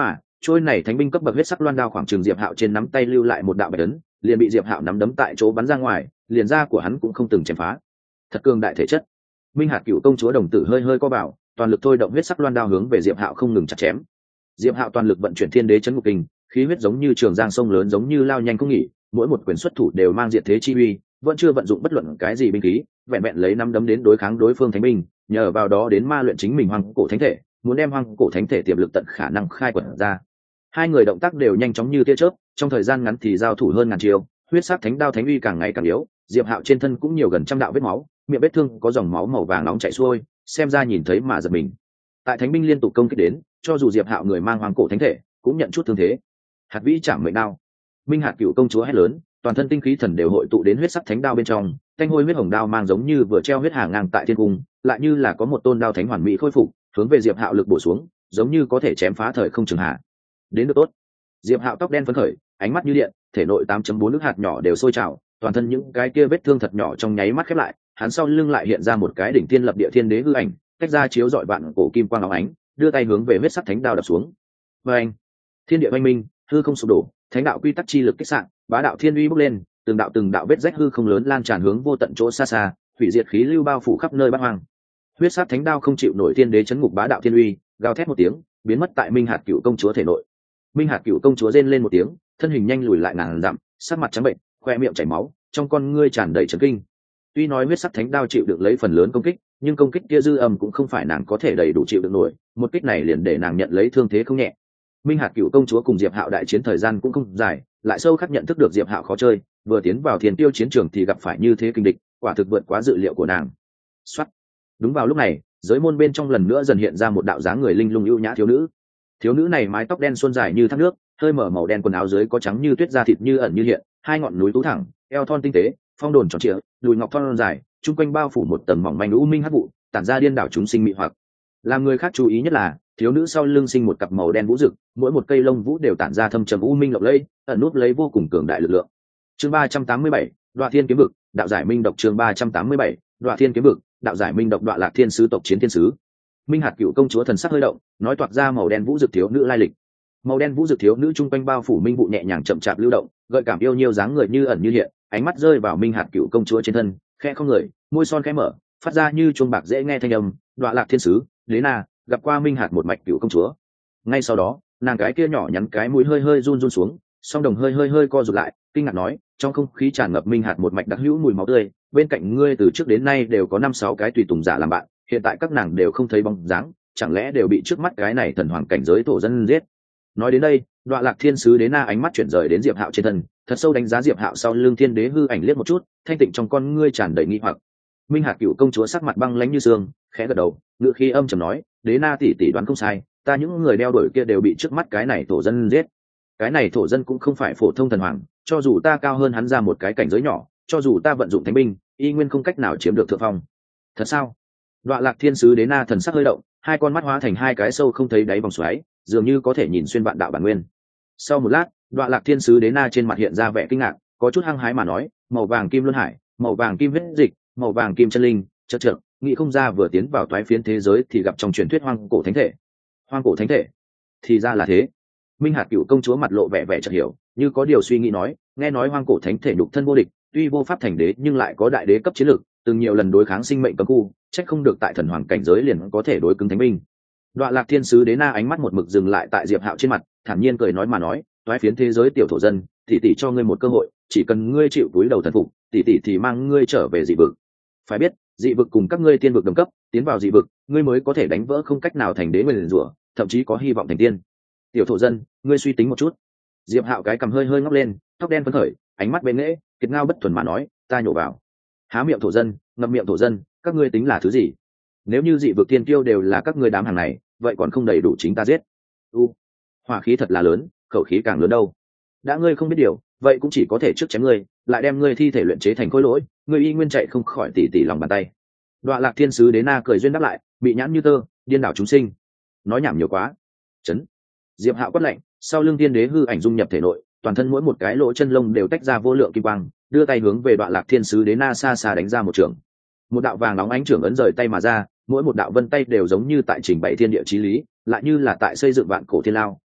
trôi này thánh binh cấp bậc huyết sắc loan đao khoảng trường diệp hạo trên nắm tay lưu lại một đạo bạch ấn, liền bị diệp hạo nắm đấm tại chỗ bắn ra ngoài, liền da của hắn cũng không từng chém phá. Thật cường đại thể chất. Minh hạt cựu công chúa đồng tử hơi hơi co bảo, toàn lực thôi động huyết sắc loan đao hướng về diệp hạo không ngừng chặt chém. Diệp hạo toàn lực vận chuyển thiên đế chấn ngục kinh, khí huyết giống như trường giang sông lớn, giống như lao nhanh không nghỉ, mỗi một quyền xuất thủ đều mang diệt thế chi uy, vẫn chưa vận dụng bất luận cái gì binh khí, vẹn vẹn lấy năm đấm đến đối kháng đối phương thánh binh, nhờ vào đó đến ma luyện chính mình hoang cổ thánh thể, muốn đem hoang cổ thánh thể tiềm lực tận khả năng khai quật ra. Hai người động tác đều nhanh chóng như tia chớp, trong thời gian ngắn thì giao thủ hơn ngàn chiêu, huyết sắc thánh đao thánh uy càng ngày càng yếu, diệp hạo trên thân cũng nhiều gần trăm đạo vết máu, miệng vết thương có dòng máu màu vàng nóng chảy xuôi, xem ra nhìn thấy mà giật mình. Tại thánh binh liên tục công kích đến, cho dù diệp hạo người mang hoang cổ thánh thể cũng nhận chút thương thế. Hạt vĩ chạm mệnh đao. Minh hạt cựu công chúa hét lớn, toàn thân tinh khí thần đều hội tụ đến huyết sắc thánh đao bên trong, thanh hôi huyết hồng đao mang giống như vừa treo huyết hàng ngang tại thiên cung, lại như là có một tôn đao thánh hoàn mỹ khôi phục, hướng về diệp hạo lực bổ xuống, giống như có thể chém phá thời không trường hạ. Đến được tốt. Diệp hạo tóc đen phấn khởi, ánh mắt như điện, thể nội tám chấm bốn nước hạt nhỏ đều sôi trào, toàn thân những cái kia vết thương thật nhỏ trong nháy mắt khép lại, hắn sau lưng lại hiện ra một cái đỉnh thiên lập địa thiên đế hư ảnh, tách ra chiếu rọi vạn cổ kim quang óng ánh, đưa tay hướng về huyết sắc thánh đao đập xuống. Và anh, thiên địa oanh minh, hư không sụp đổ, thánh đạo quy tắc chi lực kích sạn, bá đạo thiên uy bốc lên, từng đạo từng đạo vết rách hư không lớn lan tràn hướng vô tận chỗ xa xa, hủy diệt khí lưu bao phủ khắp nơi bát hoang. Huyết sắc thánh đao không chịu nổi thiên đế chấn ngục bá đạo thiên uy, gào thét một tiếng, biến mất tại Minh hạt cựu công chúa thể nội. Minh hạt cựu công chúa rên lên một tiếng, thân hình nhanh lùi lại ngàn dặm, sắc mặt trắng bệnh, khoe miệng chảy máu, trong con ngươi tràn đầy chấn kinh. Tuy nói huyết sắc thánh đao chịu được lấy phần lớn công kích, nhưng công kích kia dư âm cũng không phải nàng có thể đầy đủ chịu được nổi, một kích này liền để nàng nhận lấy thương thế không nhẹ. Minh hạt cựu công chúa cùng diệp hạo đại chiến thời gian cũng không dài, lại sâu khắc nhận thức được diệp hạo khó chơi, vừa tiến vào thiên tiêu chiến trường thì gặp phải như thế kinh địch, quả thực vượt quá dự liệu của nàng. Soát. Đúng vào lúc này, giới môn bên trong lần nữa dần hiện ra một đạo dáng người linh lung ưu nhã thiếu nữ. Thiếu nữ này mái tóc đen xuân dài như thác nước, hơi mở màu đen quần áo dưới có trắng như tuyết, da thịt như ẩn như hiện, hai ngọn núi tú thẳng, eo thon tinh tế, phong đồn tròn trịa, đùi ngọc thon dài, chung quanh bao phủ một tầng mỏng manh u minh hắc vụ, tản ra điên đảo chúng sinh mị hoặc. Làm người khác chú ý nhất là thiếu nữ sau lưng sinh một cặp màu đen vũ rực, mỗi một cây lông vũ đều tản ra thâm trầm u minh lộng lẫy, ẩn nút lấy vô cùng cường đại lực lượng. Chương ba trăm tám mươi bảy, Đoạ Thiên kiếm vực, đạo giải minh độc. Chương ba trăm tám mươi bảy, Đoạ Thiên kiếm vực, đạo giải minh độc. Đoạ Lạc Thiên sứ tộc chiến thiên sứ. Minh hạt cựu công chúa thần sắc hơi động, nói toạc ra màu đen vũ rực thiếu nữ lai lịch. Màu đen vũ rực thiếu nữ trung quanh bao phủ minh vụ nhẹ nhàng chậm chạp lưu động, gợi cảm yêu nhiêu dáng người như ẩn như hiện, ánh mắt rơi vào Minh hạt cựu công chúa trên thân, khẽ không người, môi son khẽ mở, phát ra như chuông bạc dễ nghe thanh âm. Đoạ Lạc Thiên sứ, Đế Na, gặp qua Minh hạt một mạch cựu công chúa. Ngay sau đó, nàng cái kia nhỏ nhắn cái mũi hơi hơi run run xuống, song đồng hơi hơi hơi co rụt lại, kinh ngạc nói, trong không khí tràn ngập Minh hạt một mạch đặc hữu mùi máu tươi, bên cạnh ngươi từ trước đến nay đều có năm sáu cái tùy tùng giả làm bạn, hiện tại các nàng đều không thấy bóng dáng, chẳng lẽ đều bị trước mắt cái này thần hoàng cảnh giới thổ dân giết? Nói đến đây, Đoạ Lạc Thiên sứ Đế Na ánh mắt chuyển rời đến Diệp Hạo trên thân, thật sâu đánh giá Diệp Hạo sau lưng thiên đế hư ảnh liếc một chút, thanh tịnh trong con ngươi tràn đầy nghi hoặc. Minh hạt cựu công chúa sắc mặt băng lãnh như xương, khẽ gật đầu, ngữ khí âm trầm nói, Đế Na tỷ tỷ đoán không sai, ta những người đeo đuổi kia đều bị trước mắt cái này thổ dân giết. Cái này thổ dân cũng không phải phổ thông thần hoàng, cho dù ta cao hơn hắn ra một cái cảnh giới nhỏ, cho dù ta vận dụng thánh binh, y nguyên không cách nào chiếm được thượng phong. Thật sao? Đoạ Lạc Thiên sứ Đế Na thần sắc hơi động, hai con mắt hóa thành hai cái sâu không thấy đáy vòng xoáy, dường như có thể nhìn xuyên vạn đạo bản nguyên. Sau một lát, Đoạ Lạc Thiên sứ Đế Na trên mặt hiện ra vẻ kinh ngạc, có chút hăng hái mà nói, màu vàng kim luân hải, màu vàng kim huyết dịch, màu vàng kim chân linh, chợt chợt, nghĩ không ra vừa tiến vào toái phiến thế giới thì gặp trong truyền thuyết hoang cổ thánh thể. Hoang cổ thánh thể? Thì ra là thế. Minh hạt cựu công chúa mặt lộ vẻ vẻ chợt hiểu, như có điều suy nghĩ nói, nghe nói hoang cổ thánh thể nhục thân vô địch, tuy vô pháp thành đế nhưng lại có đại đế cấp chiến lực, từng nhiều lần đối kháng sinh mệnh cấm khu, trách không được tại thần hoàng cảnh giới liền có thể đối cứng thánh binh. Đoạ Lạc Thiên sứ Đế Na ánh mắt một mực dừng lại tại Diệp Hạo trên mặt, thản nhiên cười nói mà nói, toái phiến thế giới tiểu thổ dân, tỷ tỷ cho ngươi một cơ hội, chỉ cần ngươi chịu túi đầu thần phục, tỷ tỷ thì mang ngươi trở về dị vực. Phải biết, dị vực cùng các ngươi tiên vực đồng cấp, tiến vào dị vực, ngươi mới có thể đánh vỡ không cách nào thành đế nguyền rủa, thậm chí có hy vọng thành tiên. Tiểu thổ dân, ngươi suy tính một chút. Diệp Hạo cái cằm hơi hơi ngóc lên, tóc đen phấn khởi, ánh mắt bên nghễ, kiệt ngao bất thuần mà nói, ta nhổ vào. Há miệng thổ dân, ngậm miệng thổ dân, các ngươi tính là thứ gì? Nếu như dị vực tiên tiêu đều là các ngươi đám hàng này, vậy còn không đầy đủ chính ta giết. U, hỏa khí thật là lớn, khẩu khí càng lớn đâu. Đã ngươi không biết điều, vậy cũng chỉ có thể trước chém ngươi, lại đem ngươi thi thể luyện chế thành khối lỗi, ngươi y nguyên chạy không khỏi tỷ tỷ lòng bàn tay. Đoạ Lạc Thiên sứ Đế Na cười duyên đáp lại, bị nhãn như tơ, điên đảo chúng sinh. Nói nhảm nhiều quá. Chấn. Diệp Hạo quát lạnh, sau lưng tiên đế hư ảnh dung nhập thể nội, toàn thân mỗi một cái lỗ chân lông đều tách ra vô lượng kim quang, đưa tay hướng về Đoạ Lạc Thiên sứ Đế Na xa xa đánh ra một trường. Một đạo vàng nóng ánh trưởng ấn rời tay mà ra, mỗi một đạo vân tay đều giống như tại trình bày thiên địa chí lý, lại như là tại xây dựng vạn cổ thiên lao,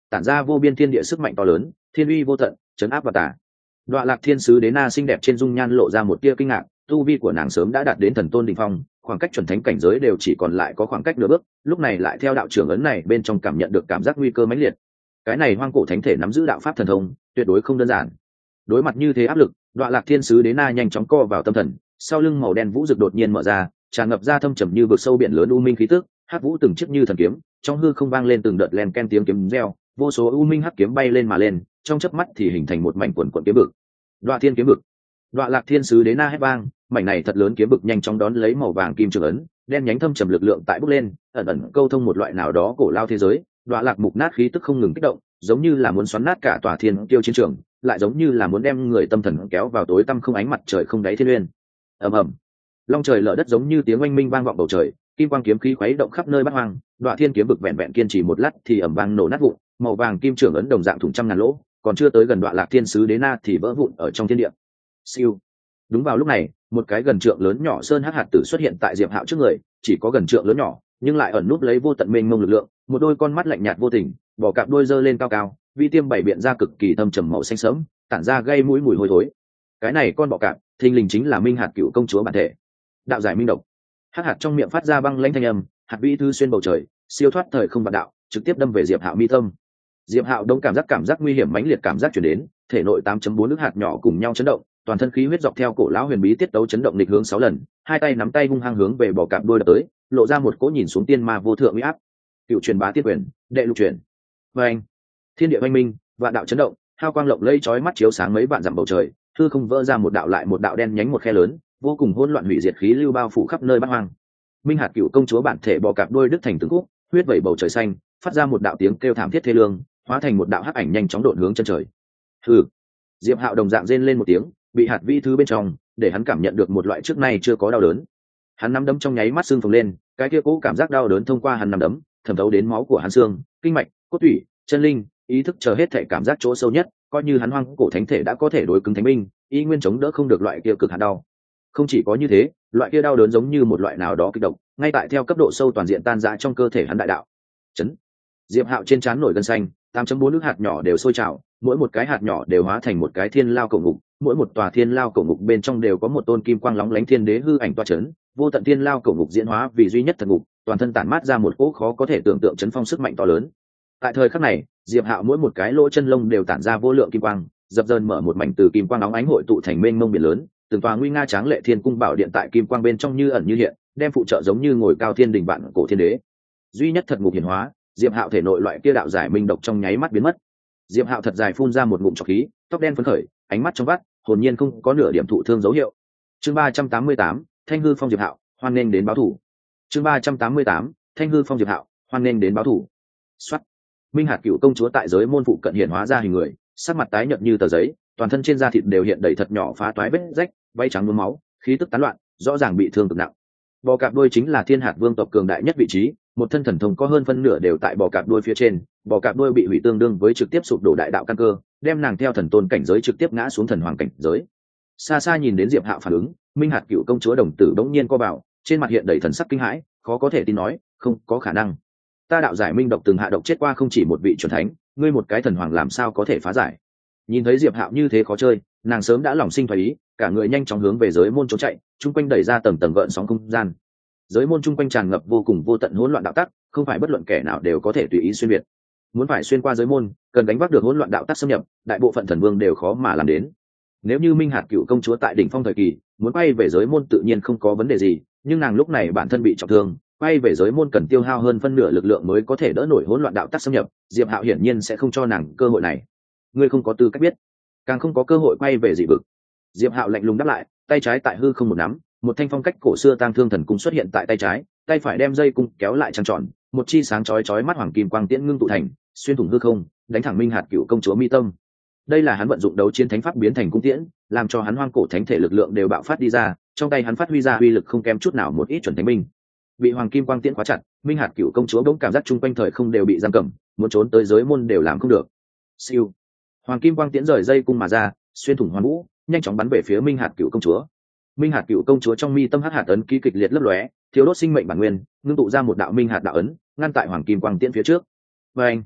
tản ra vô biên thiên địa sức mạnh to lớn, thiên uy vô tận, chấn áp và tả. Đoạ Lạc Thiên Sứ Đế Na xinh đẹp trên dung nhan lộ ra một tia kinh ngạc, tu vi của nàng sớm đã đạt đến thần tôn đỉnh phong, khoảng cách chuẩn thánh cảnh giới đều chỉ còn lại có khoảng cách nửa bước, lúc này lại theo đạo trưởng ấn này bên trong cảm nhận được cảm giác nguy cơ mãnh liệt. Cái này hoang cổ thánh thể nắm giữ đạo pháp thần thông, tuyệt đối không đơn giản. Đối mặt như thế áp lực, Đoạ Lạc Thiên Sứ Đế Na nhanh chóng co vào tâm thần, sau lưng màu đen vũ rực đột nhiên mở ra, tràn ngập ra thâm trầm như vực sâu biển lớn u minh khí tức, hắc vũ từng chiếc như thần kiếm, trong hư không vang lên từng đợt len ken tiếng kiếm reo, vô số u minh hắc kiếm bay lên mà lên, trong chớp mắt thì hình thành một mảnh quần quần kiếm vực. Đoạ Thiên kiếm vực. Đoạ Lạc Thiên Sứ Đế Na hét vang, mảnh này thật lớn kiếm vực nhanh chóng đón lấy màu vàng kim trường ấn, đen nhánh thâm trầm lực lượng tại bốc lên, ẩn ẩn câu thông một loại nào đó cổ lao thế giới. Đoạ Lạc mục nát khí tức không ngừng kích động, giống như là muốn xoắn nát cả tòa thiên tiêu chiến trường, lại giống như là muốn đem người tâm thần kéo vào tối tăm không ánh mặt trời không đáy thiên uyên. Ầm ầm, long trời lở đất giống như tiếng oanh minh vang vọng bầu trời, kim quang kiếm khí khuấy động khắp nơi bát hoang. Đoạ Thiên kiếm vực vẹn vẹn kiên trì một lát thì ầm vang nổ nát vụn, màu vàng kim trường ấn đồng dạng thủng trăm ngàn lỗ, còn chưa tới gần Đoạ Lạc Thiên Sứ Đế Na thì vỡ vụn ở trong thiên địa. Siêu. Đúng vào lúc này, một cái gần trượng lớn nhỏ sơn hắc hạt tử xuất hiện tại Diệp Hạo trước người, chỉ có gần trượng lớn nhỏ, nhưng lại ẩn núp lấy vô tận mênh mông lực lượng, một đôi con mắt lạnh nhạt vô tình, bò cạp đuôi giơ lên cao cao, vi tiêm bảy biện ra cực kỳ thâm trầm màu xanh sẫm, tản ra gây mũi mùi hôi thối. Cái này con bọ cạp, thình lình chính là Minh Hạt Cựu công chúa bản thể. Đạo giải minh độc. Hắc hạt trong miệng phát ra băng lãnh thanh âm, hạt vĩ thư xuyên bầu trời, siêu thoát thời không vạn đạo, trực tiếp đâm về Diệp Hạo mi tâm. Diệp Hạo đông cảm giác cảm giác nguy hiểm mãnh liệt cảm giác truyền đến, thể nội tám chấm bốn nước hạt nhỏ cùng nhau chấn động, toàn thân khí huyết dọc theo cổ lão huyền bí tiết tấu chấn động nghịch hướng sáu lần, hai tay nắm tay hung hăng hướng về bò cạp đuôi đập tới, lộ ra một cỗ nhìn xuống tiên ma vô thượng uy áp. Cựu truyền bá tiết quyền, đệ lục truyền. Oeng. Thiên địa oanh minh, vạn đạo chấn động, hào quang lộng lẫy chói mắt chiếu sáng mấy vạn dặm bầu trời, hư không vỡ ra một đạo lại một đạo đen nhánh một khe lớn, vô cùng hỗn loạn hủy diệt khí lưu bao phủ khắp nơi bát hoang. Minh Hạt Cựu công chúa bản thể bò cạp đuôi đứt thành từng khúc, huyết vẩy bầu trời xanh, phát ra một đạo tiếng kêu thảm thiết thê lương, hóa thành một đạo hắc ảnh nhanh chóng độn hướng chân trời. Hừ. Diệp Hạo đồng dạng rên lên một tiếng, bị hạt vĩ thứ bên trong, để hắn cảm nhận được một loại trước nay chưa có đau đớn. Hắn nắm đấm trong nháy mắt xương phồng lên, cái kia cố cảm giác đau đớn thông qua hắn nắm đấm, thẩm thấu đến máu của hắn xương, kinh mạch, cốt tủy, chân linh, ý thức chờ hết thể cảm giác chỗ sâu nhất, coi như hắn hoang cổ thánh thể đã có thể đối cứng thánh binh, y nguyên chống đỡ không được loại kia cực hạn đau. Không chỉ có như thế, loại kia đau đớn giống như một loại nào đó kịch độc, ngay tại theo cấp độ sâu toàn diện tan rã trong cơ thể hắn đại đạo. Chấn. Diệp Hạo trên trán nổi gân xanh, tám chấm bốn nước hạt nhỏ đều sôi trào, mỗi một cái hạt nhỏ đều hóa thành một cái thiên lao cổ ngục, mỗi một tòa thiên lao cổ ngục bên trong đều có một tôn kim quang lóng lánh thiên đế hư ảnh toa chấn, vô tận thiên lao cổ ngục diễn hóa vì duy nhất thần ngục, toàn thân tản mát ra một cỗ khó có thể tưởng tượng chấn phong sức mạnh to lớn. Tại thời khắc này, Diệp Hạo mỗi một cái lỗ chân lông đều tản ra vô lượng kim quang, dập dờn mở một mảnh từ kim quang nóng ánh hội tụ thành mênh mông biển lớn, từng tòa nguy nga tráng lệ thiên cung bảo điện tại kim quang bên trong như ẩn như hiện, đem phụ trợ giống như ngồi cao thiên đình vạn cổ thiên đế. Duy nhất thật ngục hiển hóa, Diệp Hạo thể nội loại kia đạo giải minh độc trong nháy mắt biến mất. Diệp Hạo thật dài phun ra một ngụm trọc khí, tóc đen phấn khởi, ánh mắt trong vắt, hồn nhiên không có nửa điểm thụ thương dấu hiệu. Chương ba trăm tám mươi tám, Thanh hư phong Diệp Hạo, hoan nghênh đến báo thủ. Chương ba trăm tám mươi tám, Thanh hư phong Diệp Hạo, hoan nghênh đến báo thủ. Soát. Minh Hạt Cựu công chúa tại giới môn phụ cận hiện hóa ra hình người, sắc mặt tái nhợt như tờ giấy, toàn thân trên da thịt đều hiện đầy thật nhỏ phá toái vết rách, váy trắng nhuốm máu, khí tức tán loạn, rõ ràng bị thương cực nặng. Bò cạp đuôi chính là thiên hạt vương tộc cường đại nhất vị trí, một thân thần thông có hơn phân nửa đều tại bò cạp đuôi phía trên, bò cạp đuôi bị hủy tương đương với trực tiếp sụp đổ đại đạo căn cơ, đem nàng theo thần tôn cảnh giới trực tiếp ngã xuống thần hoàng cảnh giới. Xa xa nhìn đến Diệp Hạo phản ứng, Minh Hạt Cựu công chúa đồng tử bỗng nhiên co vào, trên mặt hiện đầy thần sắc kinh hãi, khó có thể tin nói, không có khả năng. Ta đạo giải minh độc từng hạ độc chết qua không chỉ một vị chuẩn thánh, ngươi một cái thần hoàng làm sao có thể phá giải? Nhìn thấy Diệp Hạo như thế khó chơi, nàng sớm đã lòng sinh thoái ý, cả người nhanh chóng hướng về giới môn trốn chạy, chung quanh đẩy ra tầng tầng gợn sóng không gian. Giới môn chung quanh tràn ngập vô cùng vô tận hỗn loạn đạo tắc, không phải bất luận kẻ nào đều có thể tùy ý xuyên việt. Muốn phải xuyên qua giới môn, cần đánh vác được hỗn loạn đạo tắc xâm nhập, đại bộ phận thần vương đều khó mà làm đến. Nếu như Minh Hạt Cựu công chúa tại đỉnh phong thời kỳ, muốn quay về giới môn tự nhiên không có vấn đề gì, nhưng nàng lúc này bản thân bị trọng thương, quay về giới môn cần tiêu hao hơn phân nửa lực lượng mới có thể đỡ nổi hỗn loạn đạo tắc xâm nhập, Diệp Hạo hiển nhiên sẽ không cho nàng cơ hội này. Ngươi không có tư cách biết, càng không có cơ hội quay về dị vực. Diệp Hạo lạnh lùng đáp lại, tay trái tại hư không một nắm, một thanh phong cách cổ xưa tang thương thần cung xuất hiện tại tay trái, tay phải đem dây cung kéo lại trăng tròn, một chi sáng chói chói mắt hoàng kim quang tiễn ngưng tụ thành, xuyên thủng hư không, đánh thẳng Minh Hạt Cựu công chúa mi tâm. Đây là hắn vận dụng đấu chiến thánh pháp biến thành cung tiễn, làm cho hắn hoang cổ thánh thể lực lượng đều bạo phát đi ra, trong tay hắn phát huy ra uy lực không kém chút nào một ít chuẩn thánh binh. Bị hoàng kim quang tiễn khóa chặt, Minh Hạt Cựu công chúa bỗng cảm giác chung quanh thời không đều bị giam cầm, muốn trốn tới giới môn đều làm không được. Siêu. Hoàng kim quang tiễn rời dây cung mà ra, xuyên thủng hoàn vũ, nhanh chóng bắn về phía Minh Hạt Cựu công chúa. Minh Hạt Cựu công chúa trong mi tâm hắc hạt ấn ký kịch liệt lấp lóe, thiếu đốt sinh mệnh bản nguyên, ngưng tụ ra một đạo minh hạt đạo ấn, ngăn tại hoàng kim quang tiễn phía trước. Và anh,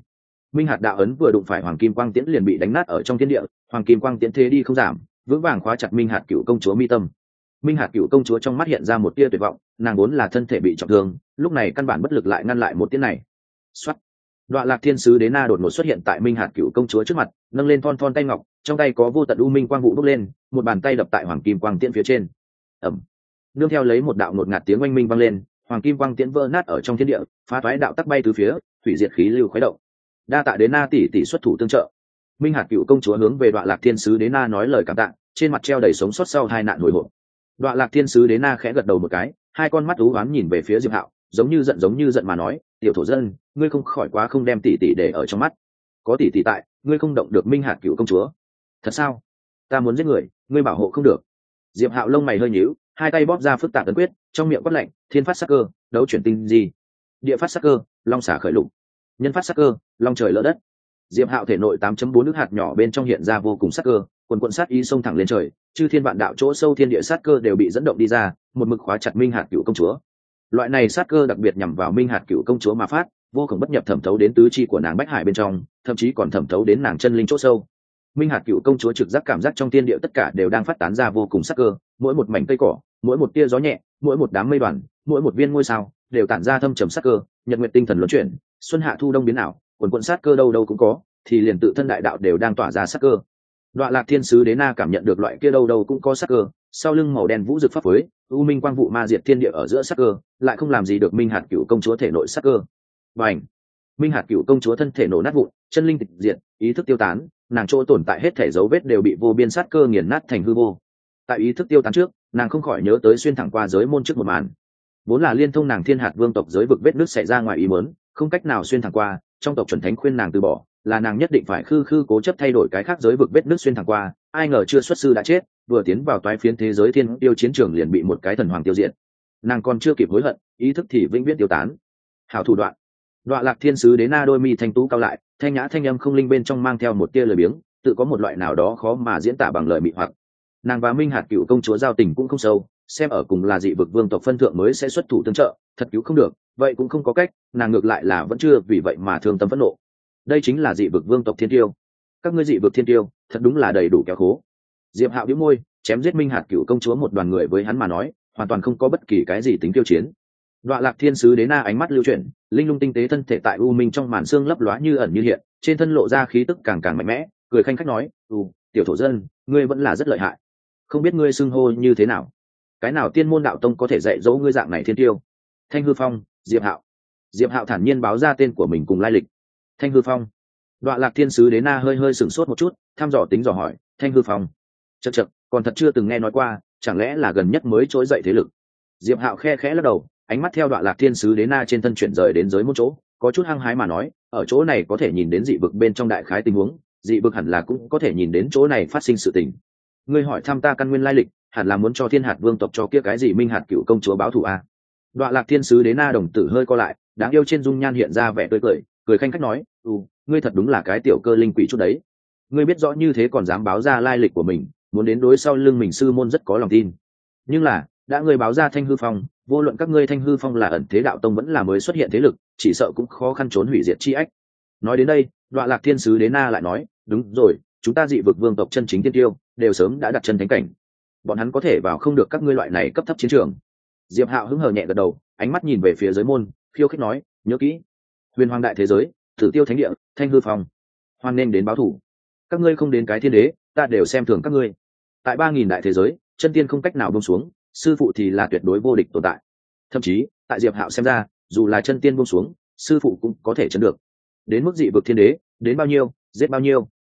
Minh hạt đạo ấn vừa đụng phải hoàng kim quang tiễn liền bị đánh nát ở trong thiên địa, hoàng kim quang tiễn thế đi không giảm, vững vàng khóa chặt Minh hạt cựu công chúa mi tâm. Minh hạt cựu công chúa trong mắt hiện ra một tia tuyệt vọng, nàng vốn là thân thể bị trọng thương, lúc này căn bản bất lực lại ngăn lại một tiễn này. Soát. Đoạ Lạc Thiên sứ Đế Na đột ngột xuất hiện tại Minh hạt cựu công chúa trước mặt, nâng lên thon thon tay ngọc, trong tay có vô tận u minh quang vụ bốc lên, một bàn tay đập tại hoàng kim quang tiễn phía trên. Ầm. Nương theo lấy một đạo ngột ngạt tiếng oanh minh vang lên, hoàng kim quang tiễn vỡ nát ở trong thiên địa, phá toái đạo tắc bay từ phía, thủy diệt khí lưu khuấy động. Đa tạ Đế Na tỷ tỷ xuất thủ tương trợ. Minh hạt cựu công chúa hướng về Đoạ Lạc Thiên sứ Đế Na nói lời cảm tạ, trên mặt treo đầy sống sót sau hai nạn hồi hộp. Đoạ Lạc Thiên sứ Đế Na khẽ gật đầu một cái, hai con mắt u ám nhìn về phía Diệp Hạo, giống như giận giống như giận mà nói, tiểu thổ dân, ngươi không khỏi quá không đem tỷ tỷ để ở trong mắt. Có tỷ tỷ tại, ngươi không động được Minh hạt cựu công chúa. Thật sao? Ta muốn giết người, ngươi bảo hộ không được. Diệp Hạo lông mày hơi nhíu, hai tay bóp ra phức tạp ấn quyết, trong miệng quát lạnh, thiên phát sắc cơ, đấu chuyển tinh gì? Địa phát sắc cơ, long xả khởi lục. Nhân phát sắc cơ, long trời lỡ đất. Diệp Hạo thể nội tám chấm bốn nước hạt nhỏ bên trong hiện ra vô cùng sắc cơ, quần quần sát ý xông thẳng lên trời, chư thiên vạn đạo chỗ sâu thiên địa sát cơ đều bị dẫn động đi ra, một mực khóa chặt Minh hạt cựu công chúa. Loại này sát cơ đặc biệt nhằm vào Minh hạt cựu công chúa mà phát, vô cùng bất nhập thẩm thấu đến tứ chi của nàng bách hải bên trong, thậm chí còn thẩm thấu đến nàng chân linh chỗ sâu. Minh hạt cựu công chúa trực giác cảm giác trong thiên địa tất cả đều đang phát tán ra vô cùng sát cơ, mỗi một mảnh cây cỏ, mỗi một tia gió nhẹ, mỗi một đám mây đoàn, mỗi một viên ngôi sao đều tản ra thâm trầm sát cơ, nhật nguyệt tinh thần luân chuyển, xuân hạ thu đông biến ảo, quần quần sát cơ đâu đâu cũng có, thì liền tự thân đại đạo đều đang tỏa ra sát cơ. Đoạ Lạc Thiên sứ Đế Na cảm nhận được loại kia đâu đâu cũng có sát cơ, sau lưng màu đen vũ rực pháp phối, u minh quang vụ ma diệt thiên địa ở giữa sát cơ, lại không làm gì được Minh hạt cựu công chúa thể nội sát cơ. Bành! Minh hạt cựu công chúa thân thể nổ nát vụn, chân linh tịch diệt, ý thức tiêu tán, nàng chỗ tồn tại hết thể dấu vết đều bị vô biên sát cơ nghiền nát thành hư vô. Tại ý thức tiêu tán trước, nàng không khỏi nhớ tới xuyên thẳng qua giới môn trước một màn. Vốn là liên thông nàng thiên hạt vương tộc giới vực vết nước xảy ra ngoài ý muốn, không cách nào xuyên thẳng qua, trong tộc chuẩn thánh khuyên nàng từ bỏ, là nàng nhất định phải khư khư cố chấp thay đổi cái khác giới vực vết nước xuyên thẳng qua, ai ngờ chưa xuất sư đã chết, vừa tiến vào toái phiến thế giới thiên tiêu chiến trường liền bị một cái thần hoàng tiêu diệt. Nàng còn chưa kịp hối hận, ý thức thì vĩnh viễn tiêu tán. Hảo thủ đoạn. Đoạ Lạc Thiên sứ Đế Na đôi mi thanh tú cao lại, thanh nhã thanh âm không linh bên trong mang theo một tia lời biếng, tự có một loại nào đó khó mà diễn tả bằng lời mị hoặc. Nàng và Minh hạt cựu công chúa giao tình cũng không sâu, xem ở cùng là dị vực vương tộc phân thượng mới sẽ xuất thủ tương trợ, thật cứu không được, vậy cũng không có cách, nàng ngược lại là vẫn chưa vì vậy mà thương tâm phẫn nộ. Đây chính là dị vực vương tộc thiên tiêu. Các ngươi dị vực thiên tiêu, thật đúng là đầy đủ kéo khố. Diệp Hạo bĩu môi, chém giết Minh hạt cựu công chúa một đoàn người với hắn mà nói, hoàn toàn không có bất kỳ cái gì tính tiêu chiến. Đoạ Lạc Thiên sứ Đế Na ánh mắt lưu chuyển, linh lung tinh tế thân thể tại u minh trong màn xương lấp lóa như ẩn như hiện, trên thân lộ ra khí tức càng càng mạnh mẽ, cười khanh khách nói, "Ừ, tiểu thổ dân, ngươi vẫn là rất lợi hại. Không biết ngươi xưng hô như thế nào? Cái nào tiên môn đạo tông có thể dạy dỗ ngươi dạng này thiên tiêu?" Thanh Hư Phong, Diệp Hạo. Diệp Hạo thản nhiên báo ra tên của mình cùng lai lịch. Thanh Hư Phong. Đoạ Lạc Thiên sứ Đế Na hơi hơi sửng sốt một chút, thăm dò tính dò hỏi, Thanh Hư Phong. Chậc chậc, còn thật chưa từng nghe nói qua, chẳng lẽ là gần nhất mới trỗi dậy thế lực? Diệp Hạo khe khẽ lắc đầu, ánh mắt theo Đoạ Lạc Thiên sứ Đế Na trên thân chuyển rời đến giới một chỗ, có chút hăng hái mà nói, ở chỗ này có thể nhìn đến dị vực bên trong đại khái tình huống, dị vực hẳn là cũng có thể nhìn đến chỗ này phát sinh sự tình. Ngươi hỏi thăm ta căn nguyên lai lịch, hẳn là muốn cho Thiên hạt vương tộc cho kia cái gì Minh hạt cựu công chúa báo thù à? Đoạ Lạc Thiên sứ Đế Na đồng tử hơi co lại, đáng yêu trên dung nhan hiện ra vẻ tươi cười, cười khanh khách nói, "Ừ, ngươi thật đúng là cái tiểu cơ linh quỷ chút đấy. Ngươi biết rõ như thế còn dám báo ra lai lịch của mình, muốn đến đối sau lưng mình sư môn rất có lòng tin. Nhưng là, đã ngươi báo ra Thanh Hư Phong, vô luận các ngươi Thanh Hư Phong là ẩn thế đạo tông vẫn là mới xuất hiện thế lực, chỉ sợ cũng khó khăn trốn hủy diệt chi ách." Nói đến đây, Đoạ Lạc Thiên sứ Đế Na lại nói, "Đúng rồi, chúng ta dị vực vương tộc chân chính tiên tiêu, đều sớm đã đặt chân thánh cảnh. Bọn hắn có thể vào không được các ngươi loại này cấp thấp chiến trường." Diệp Hạo hứng hờ nhẹ gật đầu, ánh mắt nhìn về phía giới môn, khiêu khích nói, "Nhớ kỹ, huyền hoàng đại thế giới, Tử Tiêu thánh địa, Thanh Hư Phong, hoan nên đến báo thủ. Các ngươi không đến cái thiên đế, ta đều xem thường các ngươi. Tại ba nghìn đại thế giới, chân tiên không cách nào buông xuống, sư phụ thì là tuyệt đối vô địch tồn tại. Thậm chí, tại Diệp Hạo xem ra, dù là chân tiên buông xuống, sư phụ cũng có thể chấn được. Đến mức dị vực thiên đế, đến bao nhiêu, giết bao nhiêu."